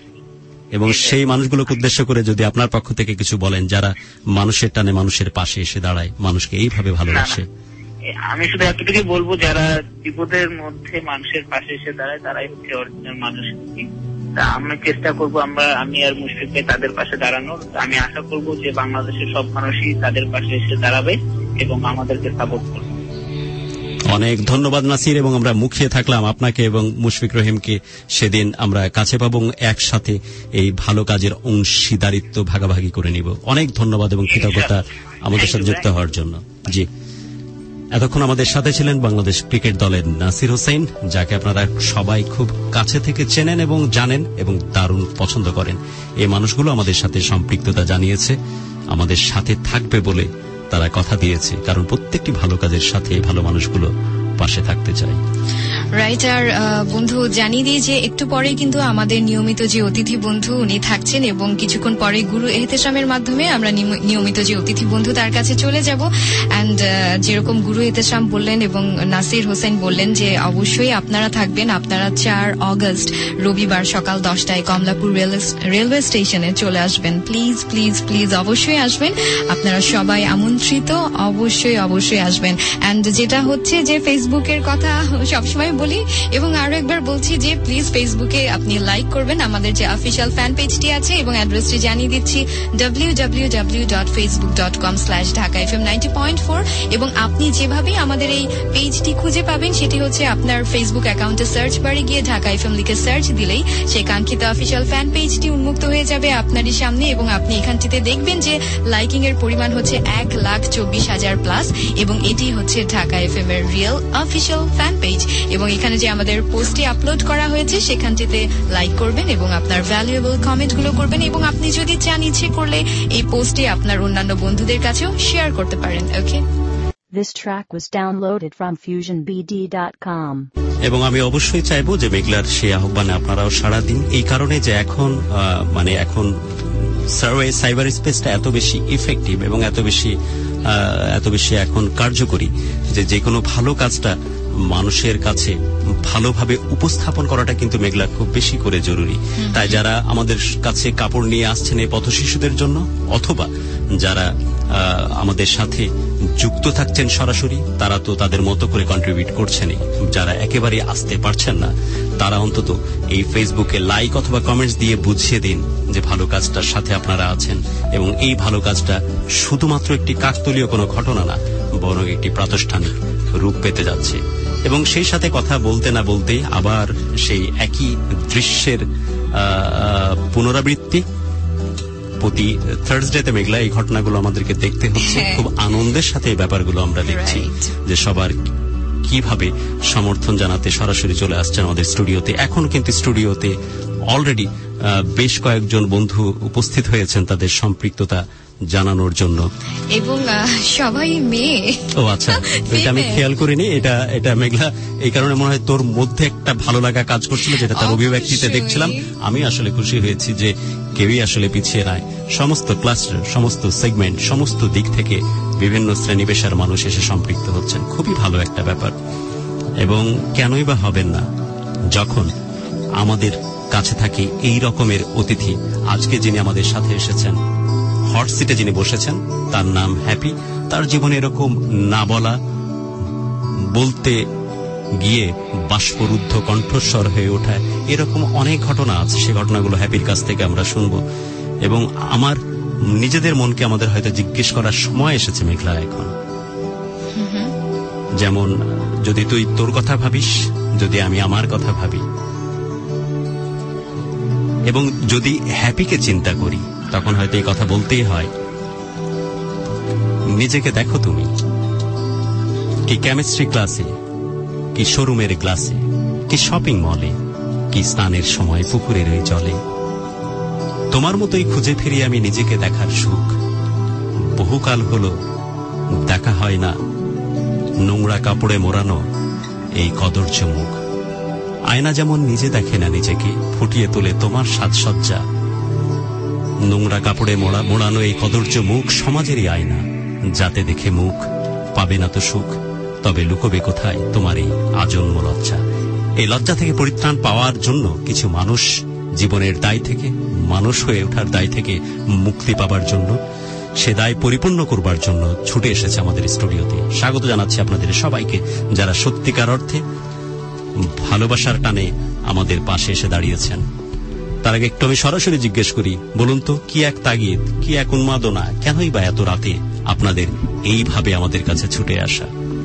এবং সেই মানুষগুলোকে উদ্দেশ্য করে যদি আপনার পক্ষ থেকে কিছু বলেন যারা মানুষের টানে মানুষের পাশে এসে দাঁড়ায়, মানুষকে এইভাবে ভালোবাসে। আমি শুধু এতটুকুই বলবো, যারা বিপদের মধ্যে মানুষের পাশে এসে দাঁড়ায় তারাই হচ্ছে অরিজিনাল মানুষ। আমি চেষ্টা করবো আমরা আমি আর মুশফিক ভাই তাদের পাশে দাঁড়ানোর। আমি আশা করবো যে বাংলাদেশের সব মানুষই তাদের পাশে এসে দাঁড়াবে এবং আমাদেরকে সাপোর্ট করবে। অনেক ধন্যবাদ নাসির, এবং আমরা মুখিয়ে থাকলাম আপনাকে এবং মুশফিক রহিমকে। সেদিন আমরা কাছে পাবো এবং একসাথে এই ভালো কাজের অংশীদারিত্ব ভাগাভাগি করে নিব। অনেক ধন্যবাদ এবং কৃতজ্ঞতা আমাদের সাথে যুক্ত হওয়ার জন্য। জি, এতক্ষণ আমাদের সাথে ছিলেন বাংলাদেশ ক্রিকেট দলের নাসির হোসেন, যাকে আপনারা সবাই খুব কাছে থেকে চেনেন এবং জানেন এবং দারুণ পছন্দ করেন। এই মানুষগুলো আমাদের সাথে সম্পৃক্ততা জানিয়েছে, আমাদের সাথে থাকবে বলে তারা কথা দিয়েছে, কারণ প্রত্যেকটি ভালো কাজের সাথে ভালো মানুষগুলো পাশে থাকতে চায়। রাইট। আর বন্ধু জানিয়ে দিই যে একটু পরে কিন্তু আমাদের নিয়মিত যে অতিথি বন্ধু উনি থাকছেন এবং কিছুক্ষণ পরে গুরু এহতেশামের মাধ্যমে আমরা নিয়মিত যে অতিথি বন্ধু তার কাছে চলে যাব। অ্যান্ড যেরকম গুরু এহতেশাম বললেন এবং নাসির হোসেন বললেন যে অবশ্যই আপনারা থাকবেন। আপনারা চার অগস্ট রবিবার সকাল দশটায় কমলাপুর রেলওয়ে স্টেশনে চলে আসবেন। প্লিজ প্লিজ প্লিজ অবশ্যই আসবেন, আপনারা সবাই আমন্ত্রিত, অবশ্যই অবশ্যই আসবেন। অ্যান্ড যেটা হচ্ছে যে ফেসবুকের কথা সবসময় বলি এবং আরো একবার বলছি যে প্লিজ ফেসবুকে আপনি লাইক করবেন আমাদের যে অফিসিয়াল ফ্যান পেজটি আছে এবং অ্যাড্রেসটি জানিয়ে দিচ্ছি W W W dot Facebook dot com slash Dhaka FM ninety point four. এবং আপনি যেভাবে আমাদের এই পেজটি খুঁজে পাবেন সেটি হচ্ছে আপনার ফেসবুক অ্যাকাউন্টে সার্চ বারে গিয়ে ঢাকা এফএম লিখে সার্চ দিলেই সেই কাঙ্ক্ষিত অফিসিয়াল ফ্যান পেজটি উন্মুক্ত হয়ে যাবে আপনারই সামনে এবং আপনি এখানটিতে দেখবেন যে লাইকিং এর পরিমাণ হচ্ছে এক লাখ চব্বিশ হাজার প্লাস এবং এটি হচ্ছে ঢাকা এফএম এর রিয়েল অফিসিয়াল ফ্যান পেজ। এবং এখানে যে আমাদের পোস্টটি আপলোড করা হয়েছে সেখানটিতে লাইক করবেন এবং আপনার ভ্যালুয়েবল কমেন্টগুলো করবেন এবং আপনি যদি চান ইচ্ছে করলে এই পোস্টটি আপনার অন্যান্য বন্ধুদের কাছেও শেয়ার করতে পারেন। ওকে। This track was downloaded from fusion b d dot com. এবং আমি অবশ্যই চাইবো যে মেঘলার সেই আহ্বানে আপনারাও সাড়া দিন, এই কারণে যে এখন মানে এখন সার্ভে সাইবার স্পেসটা এত বেশি ইফেক্টিভ এবং এত বেশি এত বেশি এখন কার্যকরী যে যে কোনো ভালো কাজটা মানুষের কাছে ভালোভাবে উপস্থাপন করাটা কিন্তু মেঘলা খুব বেশি করে জরুরি। তাই যারা আমাদের কাছে কাপড় নিয়ে আসছেন এই পথ শিশুদের জন্য, অথবা যারা আমাদের সাথে যুক্ত থাকছেন সরাসরি, তারা তো তাদের মতো করে কন্ট্রিবিউট করছেনই। যারা একেবারে আসতে পারছেন না তারা অন্তত এই ফেসবুকে লাইক অথবা কমেন্টস দিয়ে বুঝিয়ে দিন যে ভালো কাজটার সাথে আপনারা আছেন এবং এই ভালো কাজটা শুধুমাত্র একটি কাকতালীয় কোনো ঘটনা না, বরং একটি প্রাতিষ্ঠানিক রূপ পেতে যাচ্ছে। এবং সেই সাথে কথা বলতে না বলতেই আবার সেই একই দৃশ্যের পুনরাবৃত্তি প্রতি থার্সডেতে মেঘলা এই ঘটনাগুলো আমাদেরকে দেখতে হচ্ছে। খুব আনন্দের সাথে এই ব্যাপারগুলো আমরা দেখছি যে সবার কিভাবে সমর্থন জানাতে সরাসরি চলে আসছেন আমাদের স্টুডিওতে। এখন কিন্তু স্টুডিওতে অলরেডি বেশ কয়েকজন বন্ধু উপস্থিত হয়েছেন তাদের সম্পৃক্ততা জানানোর জন্য এবং সবাই মেয়ে। ও আচ্ছা, এটা আমি খেয়াল করিনি। এটা এটা মেঘলা এই কারণে মনে হয় তোর মধ্যে একটা ভালো লাগা কাজ করছিল, যেটা তার অভিব্যক্তিতে দেখছিলাম। আমি আসলে খুশি হয়েছি যে কেউই আসলে পিছিয়ে নাই। সমস্ত ক্লাস্টার, সমস্ত সেগমেন্ট, সমস্ত দিক থেকে বিভিন্ন শ্রেণী পেশার মানুষ এসে সম্পৃক্ত হচ্ছেন। খুবই ভালো একটা ব্যাপার। এবং কেনই বা হবেন না যখন আমাদের কাছে থাকে এই রকমের অতিথি। আজকে যিনি আমাদের সাথে এসেছেন, হট সিটে যিনি বসেছেন, তার নাম হ্যাপি। তার জীবনে এরকম না বলা, বলতে গিয়ে বাষ্পরুদ্ধ কণ্ঠস্বর হয়ে ওঠায়, এরকম অনেক ঘটনা আছে। সে ঘটনাগুলো হ্যাপির কাছ থেকে আমরা শুনবো। এবং আমার নিজেদের মনকে আমাদের হয়তো জিজ্ঞেস করার সময় এসেছে মেঘলা এখন। যেমন যদি তুই তোর কথা ভাবিস, যদি আমি আমার কথা ভাবি এবং যদি হ্যাপিকে চিন্তা করি, তখন হয়তো এই কথা বলতেই হয়, নিজেকে দেখো তুমি, কি কেমিস্ট্রি ক্লাসে, কি শোরুমের গ্লাসে, কি শপিং মলে, কি স্নানের সময় পুকুরের ওই জলে। তোমার মতোই খুঁজে ফিরি আমি নিজেকে দেখার সুখ। বহুকাল হলো দেখা হয় না নোংরা কাপড়ে মোড়ানো এই কদর্য মুখ। আয়না যেমন নিজে দেখে না নিজেকে, ফুটিয়ে তোলে তোমার সাজসজ্জা। নোংরা কাপড়ে মোড়া মোড়ানো এই কদর্য মুখ সমাজেরই আয়না, যাতে দেখে মুখ পাবে না তো সুখ, তবে লুকোবে কোথায় তোমার এই আজন্ম লজ্জা। এই লজ্জা থেকে পরিত্রাণ পাওয়ার জন্য কিছু মানুষ জীবনের দায় থেকে, মানুষ হয়ে ওঠার দায় থেকে মুক্তি পাবার জন্য, সে দায় পরিপূর্ণ করবার জন্য ছুটে এসেছে আমাদের স্টুডিওতে। স্বাগত জানাচ্ছি আপনাদের সবাইকে, যারা সত্যিকার অর্থে ভালোবাসার টানে আমাদের পাশে এসে দাঁড়িয়েছেন। তার আগে একটু আমি সরাসরি জিজ্ঞেস করি, বলুন তো কি এক তাগিদ, কি এক উন্মাদনা, কেনই বা এত রাতে আপনাদের এইভাবে আমাদের কাছে ছুটে আসা?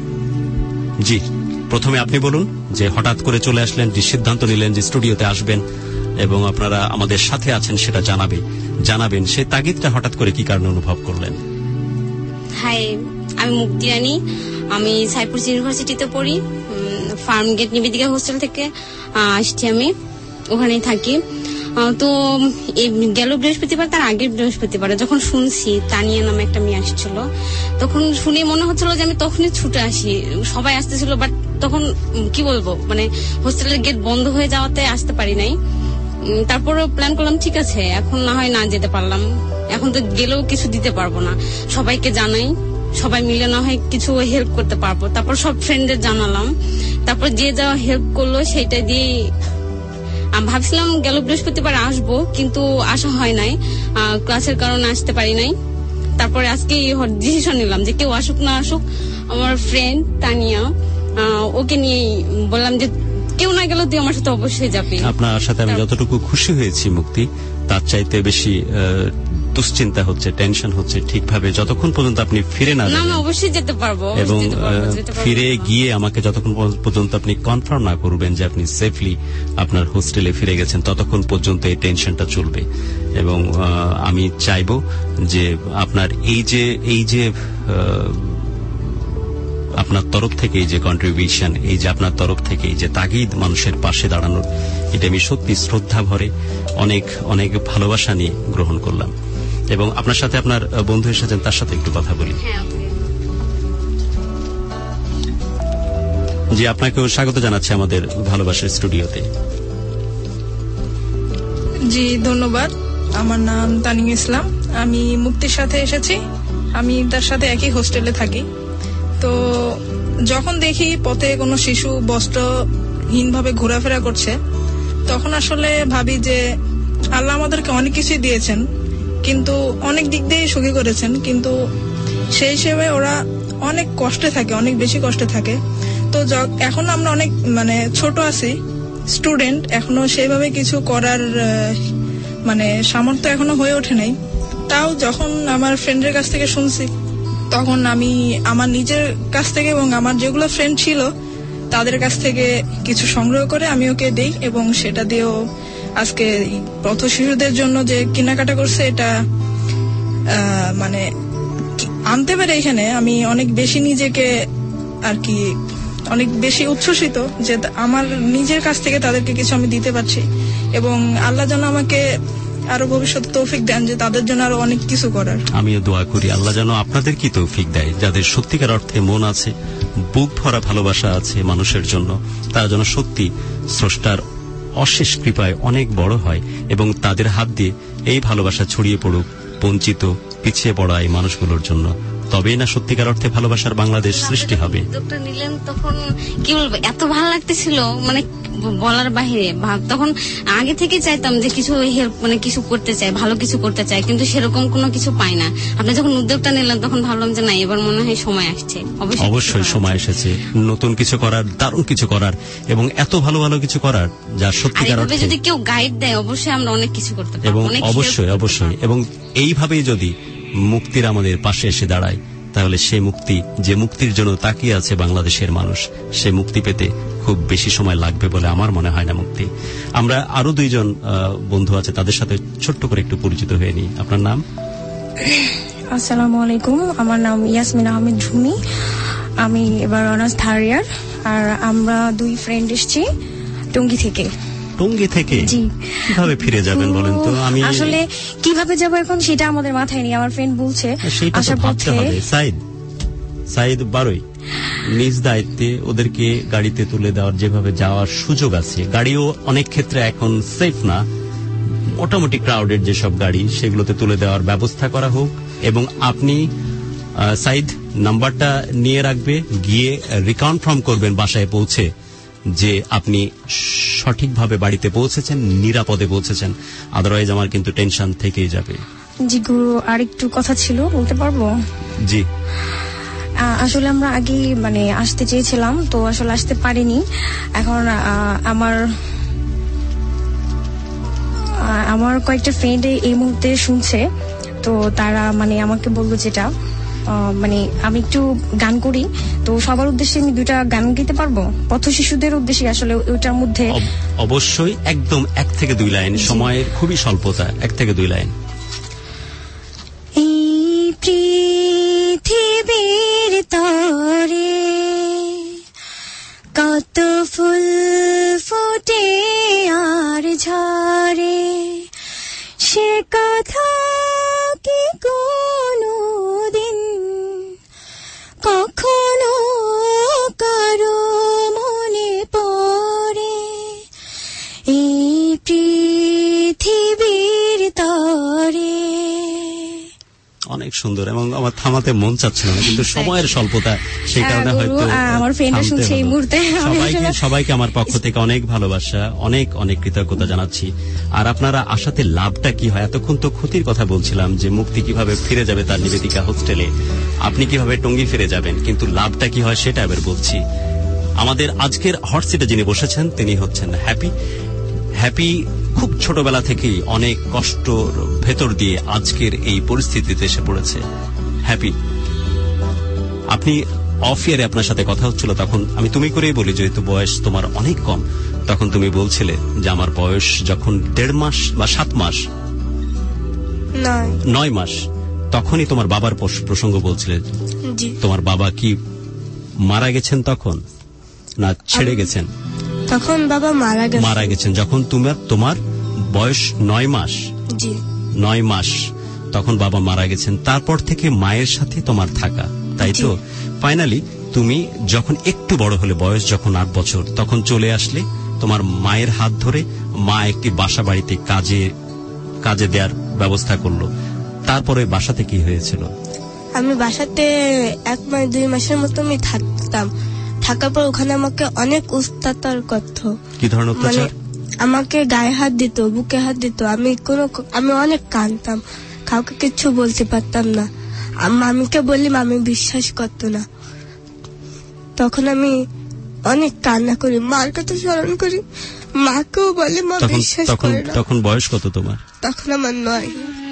জি, প্রথমে আপনি বলুন যে হঠাৎ করে চলে আসলেন, যে সিদ্ধান্ত নিলেন যে স্টুডিওতে আসবেন এবং আপনারা আমাদের সাথে আছেন সেটা জানাবে জানাবেন সেই তাগিদটা হঠাৎ করে কি কারণে অনুভব করলেন? হাই, আমি মুক্তি রানী, আমি সাইপ্রাস ইউনিভার্সিটিতে পড়ি, ফার্ম গেট নিবেদিকা হোস্টেল থেকে আসছি, আমি ওখানেই থাকি। তো গেল বৃহস্পতিবার, তার আগের বৃহস্পতিবার যখন শুনছি তানিয়া নামে একটা মেয়ে আসছিল, তখন শুনে মনে হচ্ছিল যে আমি তখনই ছুটে আসি। সবাই আসতেছিল, বাট তখন কি বলবো, মানে হোস্টেলের গেট বন্ধ হয়ে যাওয়াতে আসতে পারি নাই। তারপরে প্ল্যান করলাম, ঠিক আছে এখন না হয় না যেতে পারলাম, এখন তো গেলেও কিছু দিতে পারবো না, সবাইকে জানাই, সবাই মিলে না হয় কিছু হেল্প করতে পারবো। তারপর সব ফ্রেন্ডদের জানালাম, তারপর যে যা হেল্প করলো সেটা দিয়ে আমি ভাবছিলাম গেল বৃহস্পতিবার আসবো, কিন্তু আসা হয় নাই, ক্লাসের কারণে আসতে পারি নাই। তারপরে আজকে ডিসিশন নিলাম যে কেউ আসুক না আসুক, আমার ফ্রেন্ড তানিয়া, ওকে নিয়ে বললাম যে কেউ না গেলেও তুই আমার সাথে অবশ্যই যাবি। আপনার সাথে আমি যতটুকু খুশি হয়েছি মুক্তি, তার চাইতে বেশি দুশ্চিন্তা হচ্ছে, টেনশন হচ্ছে, ঠিকভাবে যতক্ষণ পর্যন্ত আপনি ফিরে না যাবেন, অবশ্যই যেতে পারবো, এবং ফিরে গিয়ে আমাকে যতক্ষণ পর্যন্ত আপনি কনফার্ম না করবেন যে আপনি সেফলি আপনার হোস্টেলে ফিরে গেছেন, ততক্ষণ পর্যন্ত এই টেনশনটা চলবে। এবং আমি চাইবো যে আপনার এই যে এই যে আপনার তরফ থেকে এই যে কন্ট্রিবিউশন, এই যে আপনার তরফ থেকে এই যে তাগিদ মানুষের পাশে দাঁড়ানোর, এটা আমি সত্যি শ্রদ্ধা ভরে অনেক অনেক ভালোবাসা নিয়ে গ্রহণ করলাম। এবং আপনার সাথে আপনার বন্ধু এসেছেন, তার সাথে একটু কথা বলি। জি, আপনাকেও স্বাগত জানাচ্ছি আমাদের ভালোবাসার স্টুডিওতে। জি ধন্যবাদ। আমার নাম তানিম ইসলাম, আমি মুক্তির সাথে এসেছি, আমি তার সাথে একই হোস্টেলে থাকি। তো যখন দেখি পথে কোনো শিশু বস্ত্রহীনভাবে ঘোরাফেরা করছে, তখন আসলে ভাবি যে আল্লাহ আমাদেরকে অনেক কিছুই দিয়েছেন, কিন্তু অনেক দিক দিয়েই সুখী করেছেন, কিন্তু সেই হিসেবে ওরা অনেক কষ্টে থাকে, অনেক বেশি কষ্টে থাকে। তো এখন আমরা অনেক মানে ছোট আছি, স্টুডেন্ট, এখনো সেইভাবে কিছু করার মানে সামর্থ্য এখনো হয়ে ওঠে নাই। তাও যখন আমার ফ্রেন্ডের কাছ থেকে শুনছি, তখন আমি আমার নিজের কাছ থেকে এবং আমার যেগুলো ফ্রেন্ড ছিল তাদের কাছ থেকে কিছু সংগ্রহ করে আমি ওকে দেই, এবং সেটা দিয়েও আজকে পথ শিশুদের জন্য যে কেনাকাটা করছে, এটা মানে আনতে পারে এখানে আমি অনেক বেশি নিজেকে আর কি অনেক বেশি উচ্ছ্বসিত যে আমার নিজের কাছ থেকে তাদেরকে কিছু আমি দিতে পারছি, এবং আল্লাহ যেন আমাকে আরো ভবিষ্যতে তৌফিক দেন যে তাদের জন্য আরো অনেক কিছু করার। আমিও দোয়া করি আল্লাহ যেন আপনাদের কি তৌফিক দেয়, যাদের সত্যিকার অর্থে মন আছে, বুক ভরা ভালোবাসা আছে মানুষের জন্য, তারা যেন সত্যি স্রষ্টার অশেষ কৃপায় অনেক বড় হয়, এবং তাদের হাত দিয়ে এই ভালোবাসা ছড়িয়ে পড়ুক বঞ্চিত পিছিয়ে পড়া এই মানুষগুলোর জন্য। তবেই না সত্যিকার অর্থে ভালোবাসার বাংলাদেশ সৃষ্টি হবে। উদ্যোগটা নিলেন তখন কি বলবো, এত ভালো লাগতেছিল, মানে বলার বাহিরে। তখন আগে থেকে চাইতাম যে কিছু হেল্প, মানে কিছু করতে চাই, ভালো কিছু করতে চাই, কিন্তু সেরকম কোনো কিছু পাই না। আপনি যখন উদ্যোগটা নিলেন তখন ভাবলাম যে না, এবার মনে হয় সময় আসছে, অবশ্যই সময় এসেছে নতুন কিছু করার, দারুণ কিছু করার, এবং এত ভালো ভালো কিছু করার যা সত্যিকার অর্থে যদি কেউ গাইড দেয় অবশ্যই আমরা অনেক কিছু করতে পারবো। এবং অবশ্যই অবশ্যই এবং এইভাবেই যদি মুক্তির আমাদের পাশে এসে দাঁড়ায়, তাহলে সে মুক্তি, যে মুক্তির জন্য তাকিয়ে আছে বাংলাদেশের মানুষ, সে মুক্তি পেতে খুব বেশি সময় লাগবে বলে আমার মনে হয় না মুক্তি। আমরা আরো দুইজন বন্ধু আছে, তাদের সাথে ছোট্ট করে একটু পরিচিত হয়ে নিই। আপনার নাম? আসসালামু আলাইকুম, আমার নাম ইয়াসমিন আহমেদ ঝুমি, আমি এবার অনার্স থার্ড ইয়ার। আর আমরা দুই ফ্রেন্ড এসেছি টঙ্গী থেকে। টঙ্গী থেকে? জি। কিভাবে ফিরে যাবেন বলেন তো? আমি আসলে কিভাবে যাব এখন সেটা আমাদের মাথায় নেই। আমার ফ্রেন্ড বলছে আসার পথে সাইদ সাইদ বারোই নিজ দায়িত্বে ওদেরকে গাড়িতে তুলে দেওয়ার, যেভাবে যাওয়ার সুযোগ আছে, গাড়িও অনেক ক্ষেত্রে এখন সেফ না, মোটামুটি ক্রাউডেড যেসব গাড়ি সেগুলোতে তুলে দেওয়ার ব্যবস্থা করা হোক। এবং আপনি সাইদ নাম্বারটা নিয়ে রাখবে, গিয়ে রিকনফার্ম করবেন বাসায় পৌঁছে যে আপনি সঠিকভাবে বাড়িতে পৌঁছেছেন, নিরাপদে পৌঁছেছেন। আদারওয়াইজ আমার কিন্তু টেনশন থেকেই যাবে। জি গুরু, আর একটু কথা ছিল, বলতে পারবো? জি। আসলে আমরা আগে মানে আসতে চেয়েছিলাম, তো আসলে আসতে পারিনি। এখন আমার আমার কয়েকটা ফ্রেন্ড এই মুহূর্তে শুনছে, তো তারা মানে আমাকে বললো যেটা মানে আমি একটু গান করি, তো সবার উদ্দেশ্যে আমি দুইটা গান গাইতে পারবো, পথ শিশুদের উদ্দেশ্যে। আসলে ওইটার মধ্যে অবশ্যই একদম এক থেকে দুই লাইন, সময়ের খুবই স্বল্পতা, এক থেকে দুই লাইন। এই পৃথিবীর তরে কত ফুল ফোটে আর ঝরে, সে কথা কি কোনো দিন কখনো কারো মনে পড়ে? এই পৃথিবীর তরে। অনেক সুন্দর, এবং আমার থামাতে মন চাচ্ছিল না, কিন্তু সময়ের স্বল্পতা, সেই কারণে হয়তো আমার ফ্রেন্ড শুনছে এই মুহূর্তে। সবাইকে সবাইকে আমার পক্ষ থেকে অনেক ভালোবাসা, অনেক অনেক কৃতজ্ঞতা জানাচ্ছি। আর আপনারা আসাতে লাভটা কি হয়? এতক্ষণ তো ক্ষতির কথা বলছিলাম যে মুক্তি কিভাবে ফিরে যাবে তার নিবেদিকা হোস্টেলে, আপনি কিভাবে টঙ্গী ফিরে যাবেন, কিন্তু লাভটা কি হয় সেটা এবার বলছি। আমাদের আজকের হট সিটে যিনি বসেছেন তিনি হচ্ছেন হ্যাপি। হ্যাপি খুব ছোটবেলা থেকেই অনেক কষ্ট ভেতর দিয়ে আজকের এই পরিস্থিতিতে এসে পড়েছে। হ্যাপি, আপনি অফ ইয়ারে আপনার সাথে কথা হচ্ছিল, তখন আমি তুমি করেই বলি, যেহেতু বয়স তোমার অনেক কম, তখন তুমি বলছিলে যে আমার বয়স যখন দেড় মাস বা সাত মাস নয় মাস, তখনই তোমার বাবার প্রসঙ্গ বলছিলে। তোমার বাবা কি মারা গেছেন তখন, না ছেড়ে গেছেন? তখন বাবা মারা গেছেন। মারা গেছেন যখন তোমার তোমার বয়স নয় মাস। জি, নয় মাস তখন বাবা মারা গেছেন। তারপর থেকে মায়ের সাথে তোমার থাকা, তাই তো? ফাইনালি তুমি যখন একটু বড় হলে, বয়স যখন আট বছর, তখন চলে আসলে তোমার মায়ের হাত ধরে। মা একটি বাসা বাড়িতে কাজে কাজে দেওয়ার ব্যবস্থা করলো। তারপরে বাসাতে কি হয়েছিল? আমি বাসাতে এক মাস দুই মাসের মতো আমি থাকতাম। থাকার পর ওখানে আমাকে অনেক অত্যাচার করত। কি ধরনের অত্যাচার? আমাকে গায়ে হাত দিত, বুকে হাত দিত। আমি কোনো আমি অনেক কাঁদতাম, কাউকে কিছু বলতে পারতাম না। মামিকে বললি মামি বিশ্বাস করতো না। তখন আমি অনেক কান্না করি, মার কথা স্মরণ করি, মাকেও বলে মা বিশ্বাস করে না। তখন বয়স কত তোমার? তখন আমার নয়।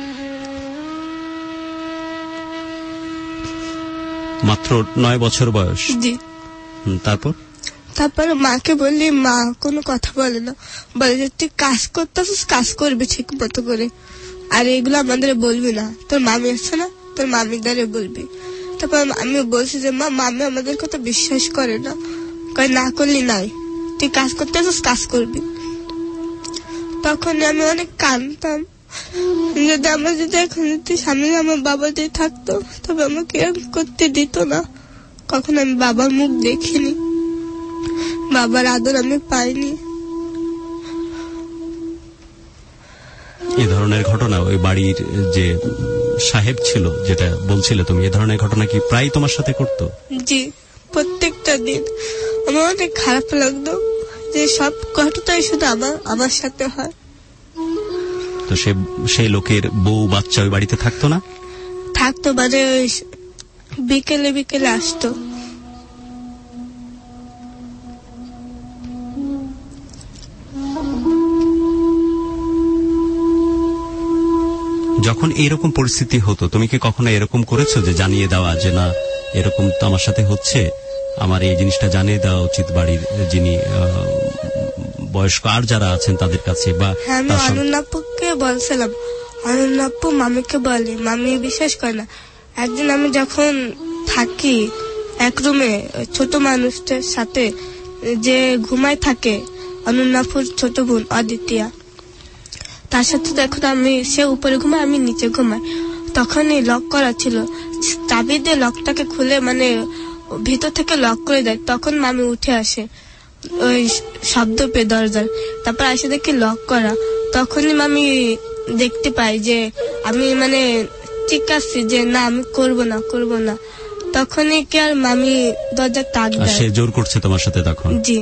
মাত্র নয় বছর বয়স? জি। তারপর তারপর মাকে বললি, মা কোনো কথা বলে না, বলে যে তুই কাজ করতেছিস, কাজ করবি ঠিক মতো করে, আর এগুলো আমাদের বলবি না। তোর মামি আছে না, তোর মামির দ্বারে বলবি। তারপর আমি বলছি যে মা, মামি আমাদের কথা বিশ্বাস করে না, কয় না করলি নাই, তুই কাজ করতেছিস, কাজ করবি। তখন আমি অনেক কাঁদতাম, যদি আমার যদি এখন যদি সামনে আমার বাবা যদি থাকতো তবে আমাকে এরকম করতে দিত না। কখন আমি বাবার মুখ দেখিনি, বাবার আদর আমি পাইনি। এই ধরনের ঘটনা ওই বাড়ির যে সাহেব ছিল, যেটা বলছিলে তুমি, এই ধরনের ঘটনা কি প্রায় তোমার সাথে করতো? জি, প্রত্যেকটা দিন। আমার অনেক খারাপ লাগতো যে সব ঘটনাই শুধু আমার আমার সাথে হয়। তো সে সেই লোকের বউ বাচ্চা ওই বাড়িতে থাকতো না? থাকতো, মানে বিকেলে বিকেলে আসতো। যখন এইরকম পরিস্থিতি হতো, তুমি কি কখনো এরকম করেছো যে জানিয়ে দেওয়া যে না এরকম তো আমার সাথে হচ্ছে, আমার এই জিনিসটা জানিয়ে দেওয়া উচিত বাড়ির যিনি বয়স্ক আর যারা আছেন তাদের কাছে। বা আমি অনন্যাপুকে বলছিলাম, অনন্যাপু মামিকে বলে, মামি বিশ্বাস করে না। একদিন আমি যখন থাকি এক রুমে ছোট মানুষটার সাথে যে ঘুমায় থাকে, অনন্যাপুর ছোট বোন অদিতিয়া, তার সাথে দেখুন আমি সে উপরে ঘুমায় আমি নিচে ঘুমাই। তখনই লক করা ছিল, চাবি দিয়ে লকটাকে খুলে মানে ভিতর থেকে লক করে দেয়। তখন মামি উঠে আসে ওই শব্দ পেয়ে দরজার, তারপর এসে দেখি লক করা। তখনই মামি দেখতে পাই যে আমি মানে চিকাচ্ছি যে না আমি করব না করব না। তখনই কি আর মামি দরজা তাক দেয়, সে জোর করছে তোমার সাথে তখন? জি।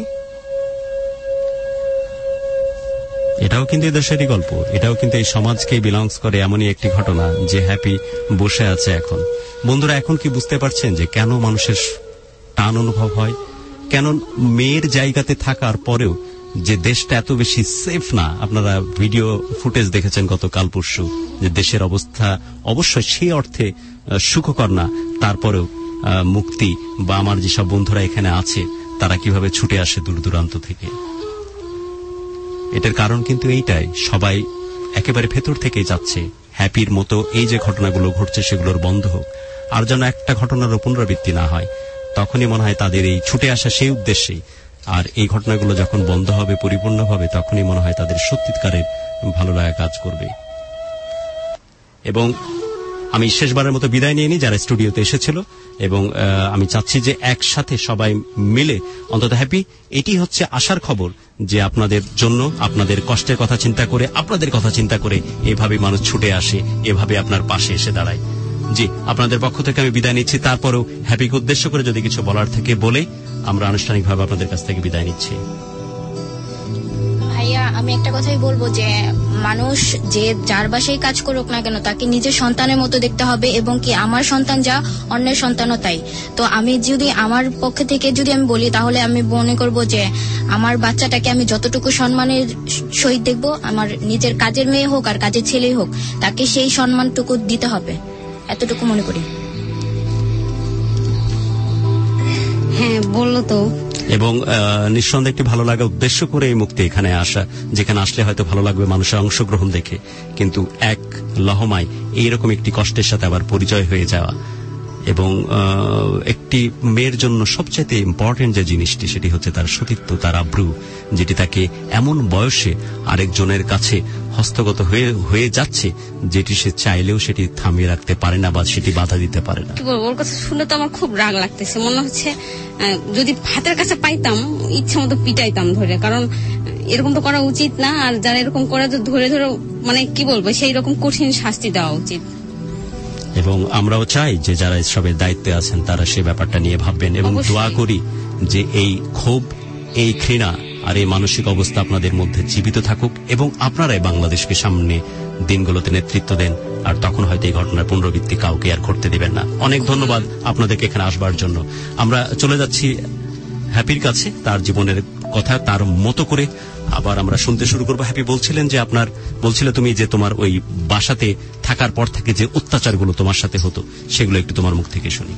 এটাও কিন্তু দেশেরই গল্প, এটাও কিন্তু এই সমাজকে বিলংস করে এমনই একটি ঘটনা যে হ্যাপি বসে আছে এখন। বন্ধুরা, এখন কি বুঝতে পারছেন যে কেন মানুষের টান অনুভব হয়, কেন মেয়ের জায়গাতে থাকার পরেও যে দেশটা এত বেশি সেফ না? আপনারা ভিডিও ফুটেজ দেখেছেন গত কাল পরশু, যে দেশের অবস্থা অবশ্যই সেই অর্থে সুখকর না, তারপরেও মুক্তি বা আমার যেসব বন্ধুরা এখানে আছে তারা কিভাবে ছুটে আসে দূর দূরান্ত থেকে। এটার কারণ কিন্তু এইটাই, সবাই একেবারে ভেতর থেকেই যাচ্ছে হ্যাপির মতো এই যে ঘটনাগুলো ঘটছে সেগুলোর বন্ধ হোক, আর যেন একটা ঘটনার পুনরাবৃত্তি না হয়। তখনই মনে হয় তাদের এই ছুটে আসা সেই উদ্দেশ্যেই। আর এই ঘটনাগুলো যখন বন্ধ হবে পরিপূর্ণভাবে, তখনই মনে হয় তাদের সত্যিকারের ভালো লাগা কাজ করবে। এবং আমি শেষবারের মতো বিদায় নিয়ে নিই যারা স্টুডিওতে এসেছিল, এবং আমি চাচ্ছি যে একসাথে সবাই মিলে অন্তত হ্যাপি, এটি হচ্ছে আশার খবর যে আপনাদের জন্য, আপনাদের কষ্টের কথা চিন্তা করে, আপনাদের কথা চিন্তা করে এভাবে মানুষ ছুটে আসে, এভাবে আপনার পাশে এসে দাঁড়ায়। জি, আপনাদের পক্ষ থেকে আমি বিদায় নিচ্ছি। তারপরেও হ্যাপিকে উদ্দেশ্য করে যদি কিছু বলার থেকে বলে আমরা আনুষ্ঠানিকভাবে আপনাদের কাছ থেকে বিদায় নিচ্ছি। ভাইয়া, আমি একটা কথাই বলবো যে মানুষ যে যার বাসায় কাজ করুক না কেন তাকে নিজের সন্তানের মতো দেখতে হবে, এবং কি আমার সন্তান যা অন্যের সন্তানও তাই। তো আমি যদি আমার পক্ষ থেকে যদি আমি বলি, তাহলে আমি মনে করব যে আমার বাচ্চাটাকে আমি যতটুকু সম্মানের সহিত দেখবো, আমার নিজের কাজের মেয়ে হোক আর কাজের ছেলেই হোক, তাকে সেই সম্মানটুকু দিতে হবে, এতটুকু মনে করি। হ্যাঁ, বললো তো। এবং নিঃসন্দেহে একটি ভালো লাগা উদ্দেশ্য করে এই মুক্তি এখানে আসা, যেখানে আসলে হয়তো ভালো লাগবে মানুষের অংশগ্রহণ দেখে, কিন্তু এক লহমায় এইরকম একটি কষ্টের সাথে আবার পরিচয় হয়ে যাওয়া। এবং একটি মেয়ের জন্য সবচেয়ে ইম্পর্টেন্ট যে জিনিসটি সেটি হচ্ছে তার সতীত্ব, তার আব্রু, যেটি তাকে এমন বয়সে আরেকজনের কাছে হস্তগত হয়ে হয়ে যাচ্ছে যেটি সে চাইলেও সেটি থামিয়ে রাখতে পারে না বা সেটি বাধা দিতে পারে না। কি বলবো, ওর কথা শুনে তো আমার খুব রাগ লাগতেছে। মনে হচ্ছে যদি হাতের কাছে পাইতাম ইচ্ছা মতো পিটাইতাম ধরে, কারণ এরকম তো করা উচিত না। আর যারা এরকম করে তো ধরে ধরে মানে কি বলবো, সেই রকম কঠিন শাস্তি দেওয়া উচিত। এবং আমরাও চাই যে যারা এসবের দায়িত্বে আছেন তারা সে ব্যাপারটা নিয়ে ভাববেন, এবং দোয়া করি যে এই ক্ষোভ, এই ঘৃণা আর এই মানসিক অবস্থা আপনাদের মধ্যে জীবিত থাকুক, এবং আপনারাই বাংলাদেশকে সামনে দিনগুলোতে নেতৃত্ব দেন। আর তখন হয়তো এই ঘটনার পুনরাবৃত্তি কাউকে আর করতে দিবেন না। অনেক ধন্যবাদ আপনাদেরকে এখানে আসবার জন্য। আমরা চলে যাচ্ছি হ্যাপির কাছে, তার জীবনের কথা তার মতো করে আবার আমরা শুনতে শুরু করবো। হ্যাপি বলছিলেন যে আপনার বলছিলে তুমি যে তোমার ওই বাসাতে থাকার পর থেকে যে অত্যাচারগুলো তোমার সাথে হতো সেগুলো একটু তোমার মুখ থেকে শুনি।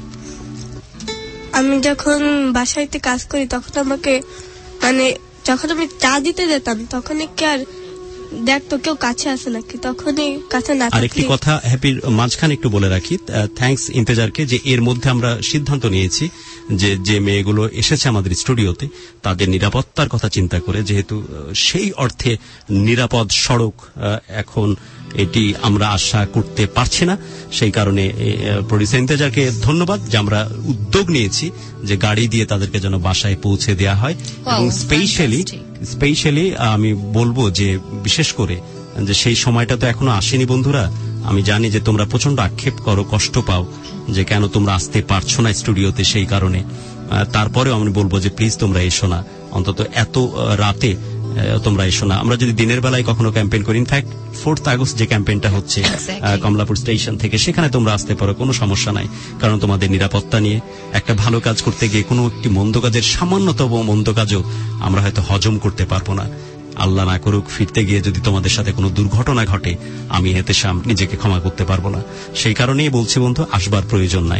আমি যখন বাসাইতে কাজ করি তখন আমাকে মানে যখন আমি চা দিতে যেতাম তখন কি আর দেখতো কেউ কাছে আসে নাকি, তখনই কাছে না। আর একটি কথা হ্যাপির মাঝখানে একটু বলে রাখি, থ্যাঙ্কস ইন্তেজারকে, যে এর মধ্যে আমরা সিদ্ধান্ত নিয়েছি যে যে মেয়েগুলো এসেছে আমাদের স্টুডিওতে তাদের নিরাপত্তার কথা চিন্তা করে, যেহেতু সেই অর্থে নিরাপদ সড়ক এখন এটি আমরা আশা করতে পারছি না, সেই কারণে প্রোডিউসার ইন্তেজারকে ধন্যবাদ যে আমরা উদ্যোগ নিয়েছি যে গাড়ি দিয়ে তাদেরকে যেন বাসায় পৌঁছে দেওয়া হয়। এবং স্পেশালি স্পেশালি আমি বলবো যে বিশেষ করে যে সেই সময়টা তো এখনো আসেনি বন্ধুরা। আমি জানি যে তোমরা প্রচন্ড আক্ষেপ করো, কষ্ট পাও যে কেন তোমরা আসতে পারছো না স্টুডিওতে, সেই কারণে তারপরেও আমি বলবো যে প্লিজ তোমরা এসো না, অন্তত এত রাতে তোমরা এসো না। আমরা যদি দিনের বেলায় কখনো ক্যাম্পেইন করি, ইনফ্যাক্ট ফোর্থ আগস্ট যে ক্যাম্পেইনটা হচ্ছে কমলাপুর স্টেশন থেকে, সেখানে তোমরা আসতে পারো, কোনো সমস্যা নাই। কারণ তোমাদের নিরাপত্তা নিয়ে একটা ভালো কাজ করতে গিয়ে কোনো একটি মন্দ কাজের সামান্যতম মন্দ কাজও আমরা হয়তো হজম করতে পারবো না। আল্লাহ না করুক ফিরতে গিয়ে যদি তোমাদের সাথে কোনো দুর্ঘটনা ঘটে, আমি এতে নিজেকে ক্ষমা করতে পারবো না। সেই কারণেই বলছি বন্ধু, আসবার প্রয়োজন নাই।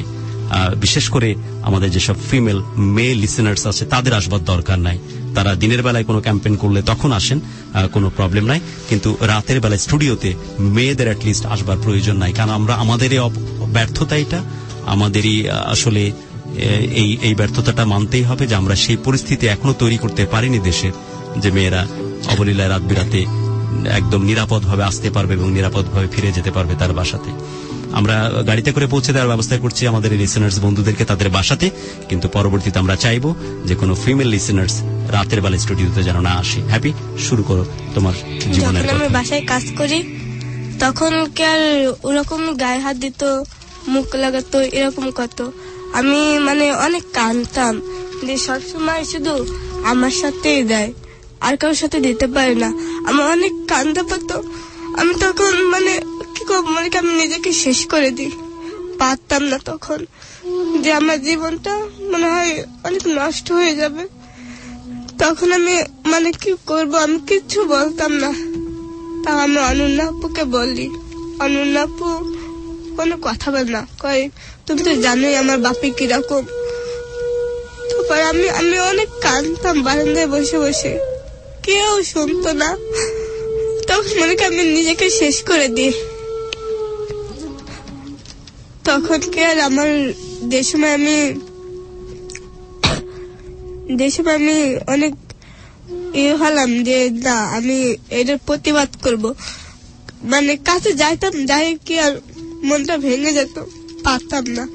বিশেষ করে আমাদের যেসব ফিমেল মেয়ে লিসেনার্স আছে তাদের আসবার দরকার নাই। তারা দিনের বেলায় কোনো ক্যাম্পেইন করলে তখন আসেন, কোনো প্রবলেম নাই, কিন্তু রাতের বেলায় স্টুডিওতে মেয়েদের অ্যাটলিস্ট আসবার প্রয়োজন নাই। কারণ আমরা আমাদেরই ব্যর্থতা, এটা আমাদেরই আসলে এই এই ব্যর্থতাটা মানতেই হবে যে আমরা সেই পরিস্থিতি এখনো তৈরি করতে পারিনি দেশের, যে মেয়েরা অবলীলায় রাত বিরাতে একদম নিরাপদভাবে আসতে পারবে এবং নিরাপদভাবে ফিরে যেতে পারবে তার বাসাতে। আমরা গাড়িতে করে পৌঁছে দেওয়ার ব্যবস্থা করছি আমাদের লিসেনার্স বন্ধুদেরকে তাদের বাসাতে, কিন্তু পরবর্তীতে আমরা চাইবো যে কোনো ফিমেল লিসেনার্স রাতের বেলা স্টুডিওতে যেন না আসে। হ্যাপি, শুরু করো তোমার জীবনের কথা। আমি বাসায় কাজ করি তখন কি আর ওরকম গায়ে হাত দিত, মুখ লাগাতো, এরকম কত আমি মানে অনেক কাঁদতাম যে সবসময় শুধু আমার সাথেই দেয়, আর কারোর সাথে দিতে পারে না। আমার অনেক কান্দা পাতো। আমি তখন মানে কি করবো, মানে আমি নিজেকে শেষ করে দিই, পারতাম না তখন, যে আমার জীবনটা মনে হয় অনেক নষ্ট হয়ে যাবে। তখন আমি মানে কি করব, আমি কিচ্ছু বলতাম না। তাও আমি অনন্যা আপুকে বললি, অনন্যা আপু কোনো কথা বল না, কয় তুমি তো জানোই আমার বাপি কিরকম। তারপর আমি আমি অনেক কাঁদতাম বারান্দায় বসে বসে, কেউ শুনতো না। তখন মনে করি আমি নিজেকে শেষ করে দিই। তখন কি আর আমার দেশময় আমি দেশময় আমি অনেক ইয়ে হলাম যে না আমি এটার প্রতিবাদ করব। মানে কাছে যাইতাম, যাই কি আর মনটা ভেঙে যেত, পারতাম না।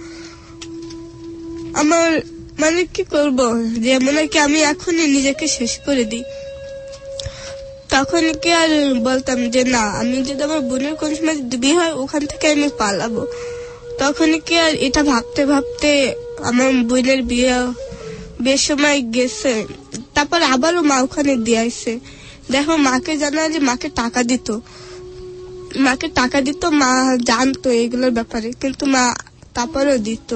আমার মানে কি করব, যে মনে কি আমি এখনই নিজেকে শেষ করে দিই। তখন কি আর বলতাম যে না, আমি যদি আমার বোনের কোন সময় বিয়ে হয় ওখান থেকে আমি পালাবো। তখন কি আর এটা ভাবতে ভাবতে আমার বোনের বিয়ে বেশ সময় গেছে। তারপর আবারও মা ওখানে দিয়ে আসছে। দেখো মাকে জানালে মাকে টাকা দিত, মাকে টাকা দিত, মা জানতো এগুলোর ব্যাপারে, কিন্তু মা তারপরেও দিত।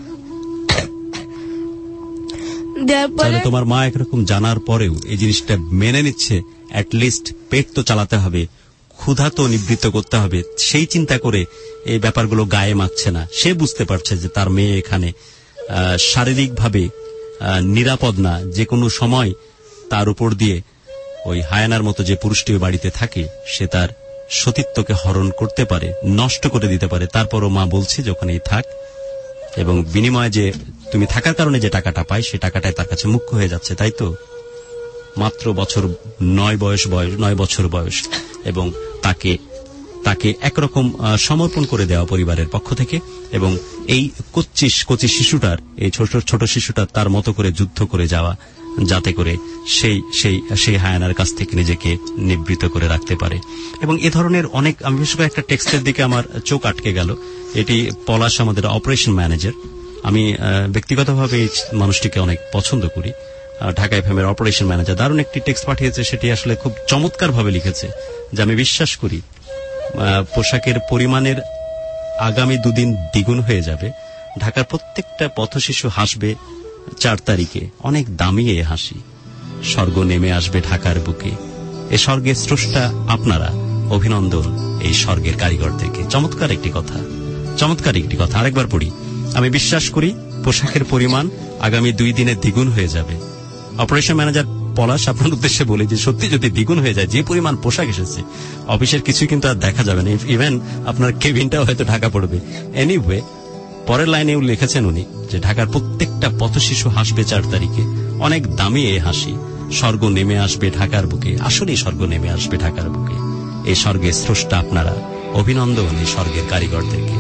তাহলে তোমার মা একরকম জানার পরেও এই জিনিসটা মেনে নিচ্ছে, অ্যাটলিস্ট পেট তো চালাতে হবে, ক্ষুধা তো নিবৃত্ত করতে হবে, সেই চিন্তা করে এই ব্যাপারগুলো গায়ে মাখছে না। সে বুঝতে পারছে যে তার মেয়ে এখানে শারীরিকভাবে নিরাপদ না, যে কোনো সময় তার উপর দিয়ে ওই হায়ানার মতো যে পুরুষটি বাড়িতে থাকে সে তার সতীত্বকে হরণ করতে পারে, নষ্ট করে দিতে পারে। তারপরও মা বলছে যে ওখানেই থাক, এবং বিনিময়ে যে তুমি থাকার কারণে যে টাকাটা পাই সে টাকাটাই তার কাছে মুখ্য হয়ে যাচ্ছে, তাই তো? মাত্র বছর নয় বয়স বয়স নয় বছর বয়স এবং তাকে তাকে একরকম সমর্পণ করে দেওয়া পরিবারের পক্ষ থেকে, এবং এই কচ্চিস কচি শিশুটার, এই ছোট ছোট শিশুটার তার মতো করে যুদ্ধ করে যাওয়া, যাতে করে সেই সেই সেই হায়ানার কাছ থেকে নিজেকে নিবৃত করে রাখতে পারে। এবং এ ধরনের অনেক, আমি বিশেষ করে একটা টেক্সটের দিকে আমার চোখ আটকে গেল। এটি পলাশ, আমাদের অপারেশন ম্যানেজার। আমি ব্যক্তিগতভাবে এই মানুষটিকে অনেক পছন্দ করি। ঢাকা এফএমের অপারেশন ম্যানেজার দারুণ একটি টেক্সট পাঠিয়েছে, সেটি আসলে খুব চমৎকার ভাবে লিখেছে, যে আমি বিশ্বাস করি পোশাকের পরিমাণের আগামী দুদিন দ্বিগুণ হয়ে যাবে। ঢাকার প্রত্যেকটা পথশিশু হাসবে চার তারিখে, অনেক দামি এ হাসি। স্বর্গ নেমে আসবে ঢাকার বুকে, এ স্বর্গের স্রষ্টা আপনারা, অভিনন্দন এই স্বর্গের কারিগরদেরকে। চমৎকার একটি কথা, চমৎকার একটি কথা। আরেকবার পড়ি। আমি বিশ্বাস করি পোশাকের পরিমাণ আগামী দুই দিনে দ্বিগুণ হয়ে যাবে। অপারেশন ম্যানেজার পলাশ, আপনার উদ্দেশ্যে বলি যে সত্যি যদি দ্বিগুণ হয়ে যায়, যে পরিমাণ পোশাক এসেছে, অফিসের কিছুই কিন্তু আর দেখা যাবে না, ইভেন আপনার কেবিনটাও হয়তো ঢাকা পড়বে। এনিওয়ে, পরের লাইনেও লিখেছেন উনি যে ঢাকার প্রত্যেকটা পথশিশু হাসবে চার তারিখে, অনেক দামি এ হাসি। স্বর্গ নেমে আসবে ঢাকার বুকে, আসলেই স্বর্গ নেমে আসবে ঢাকার বুকে। এই স্বর্গের স্রষ্টা আপনারা, অভিনন্দন এই স্বর্গের কারিগরদেরকে।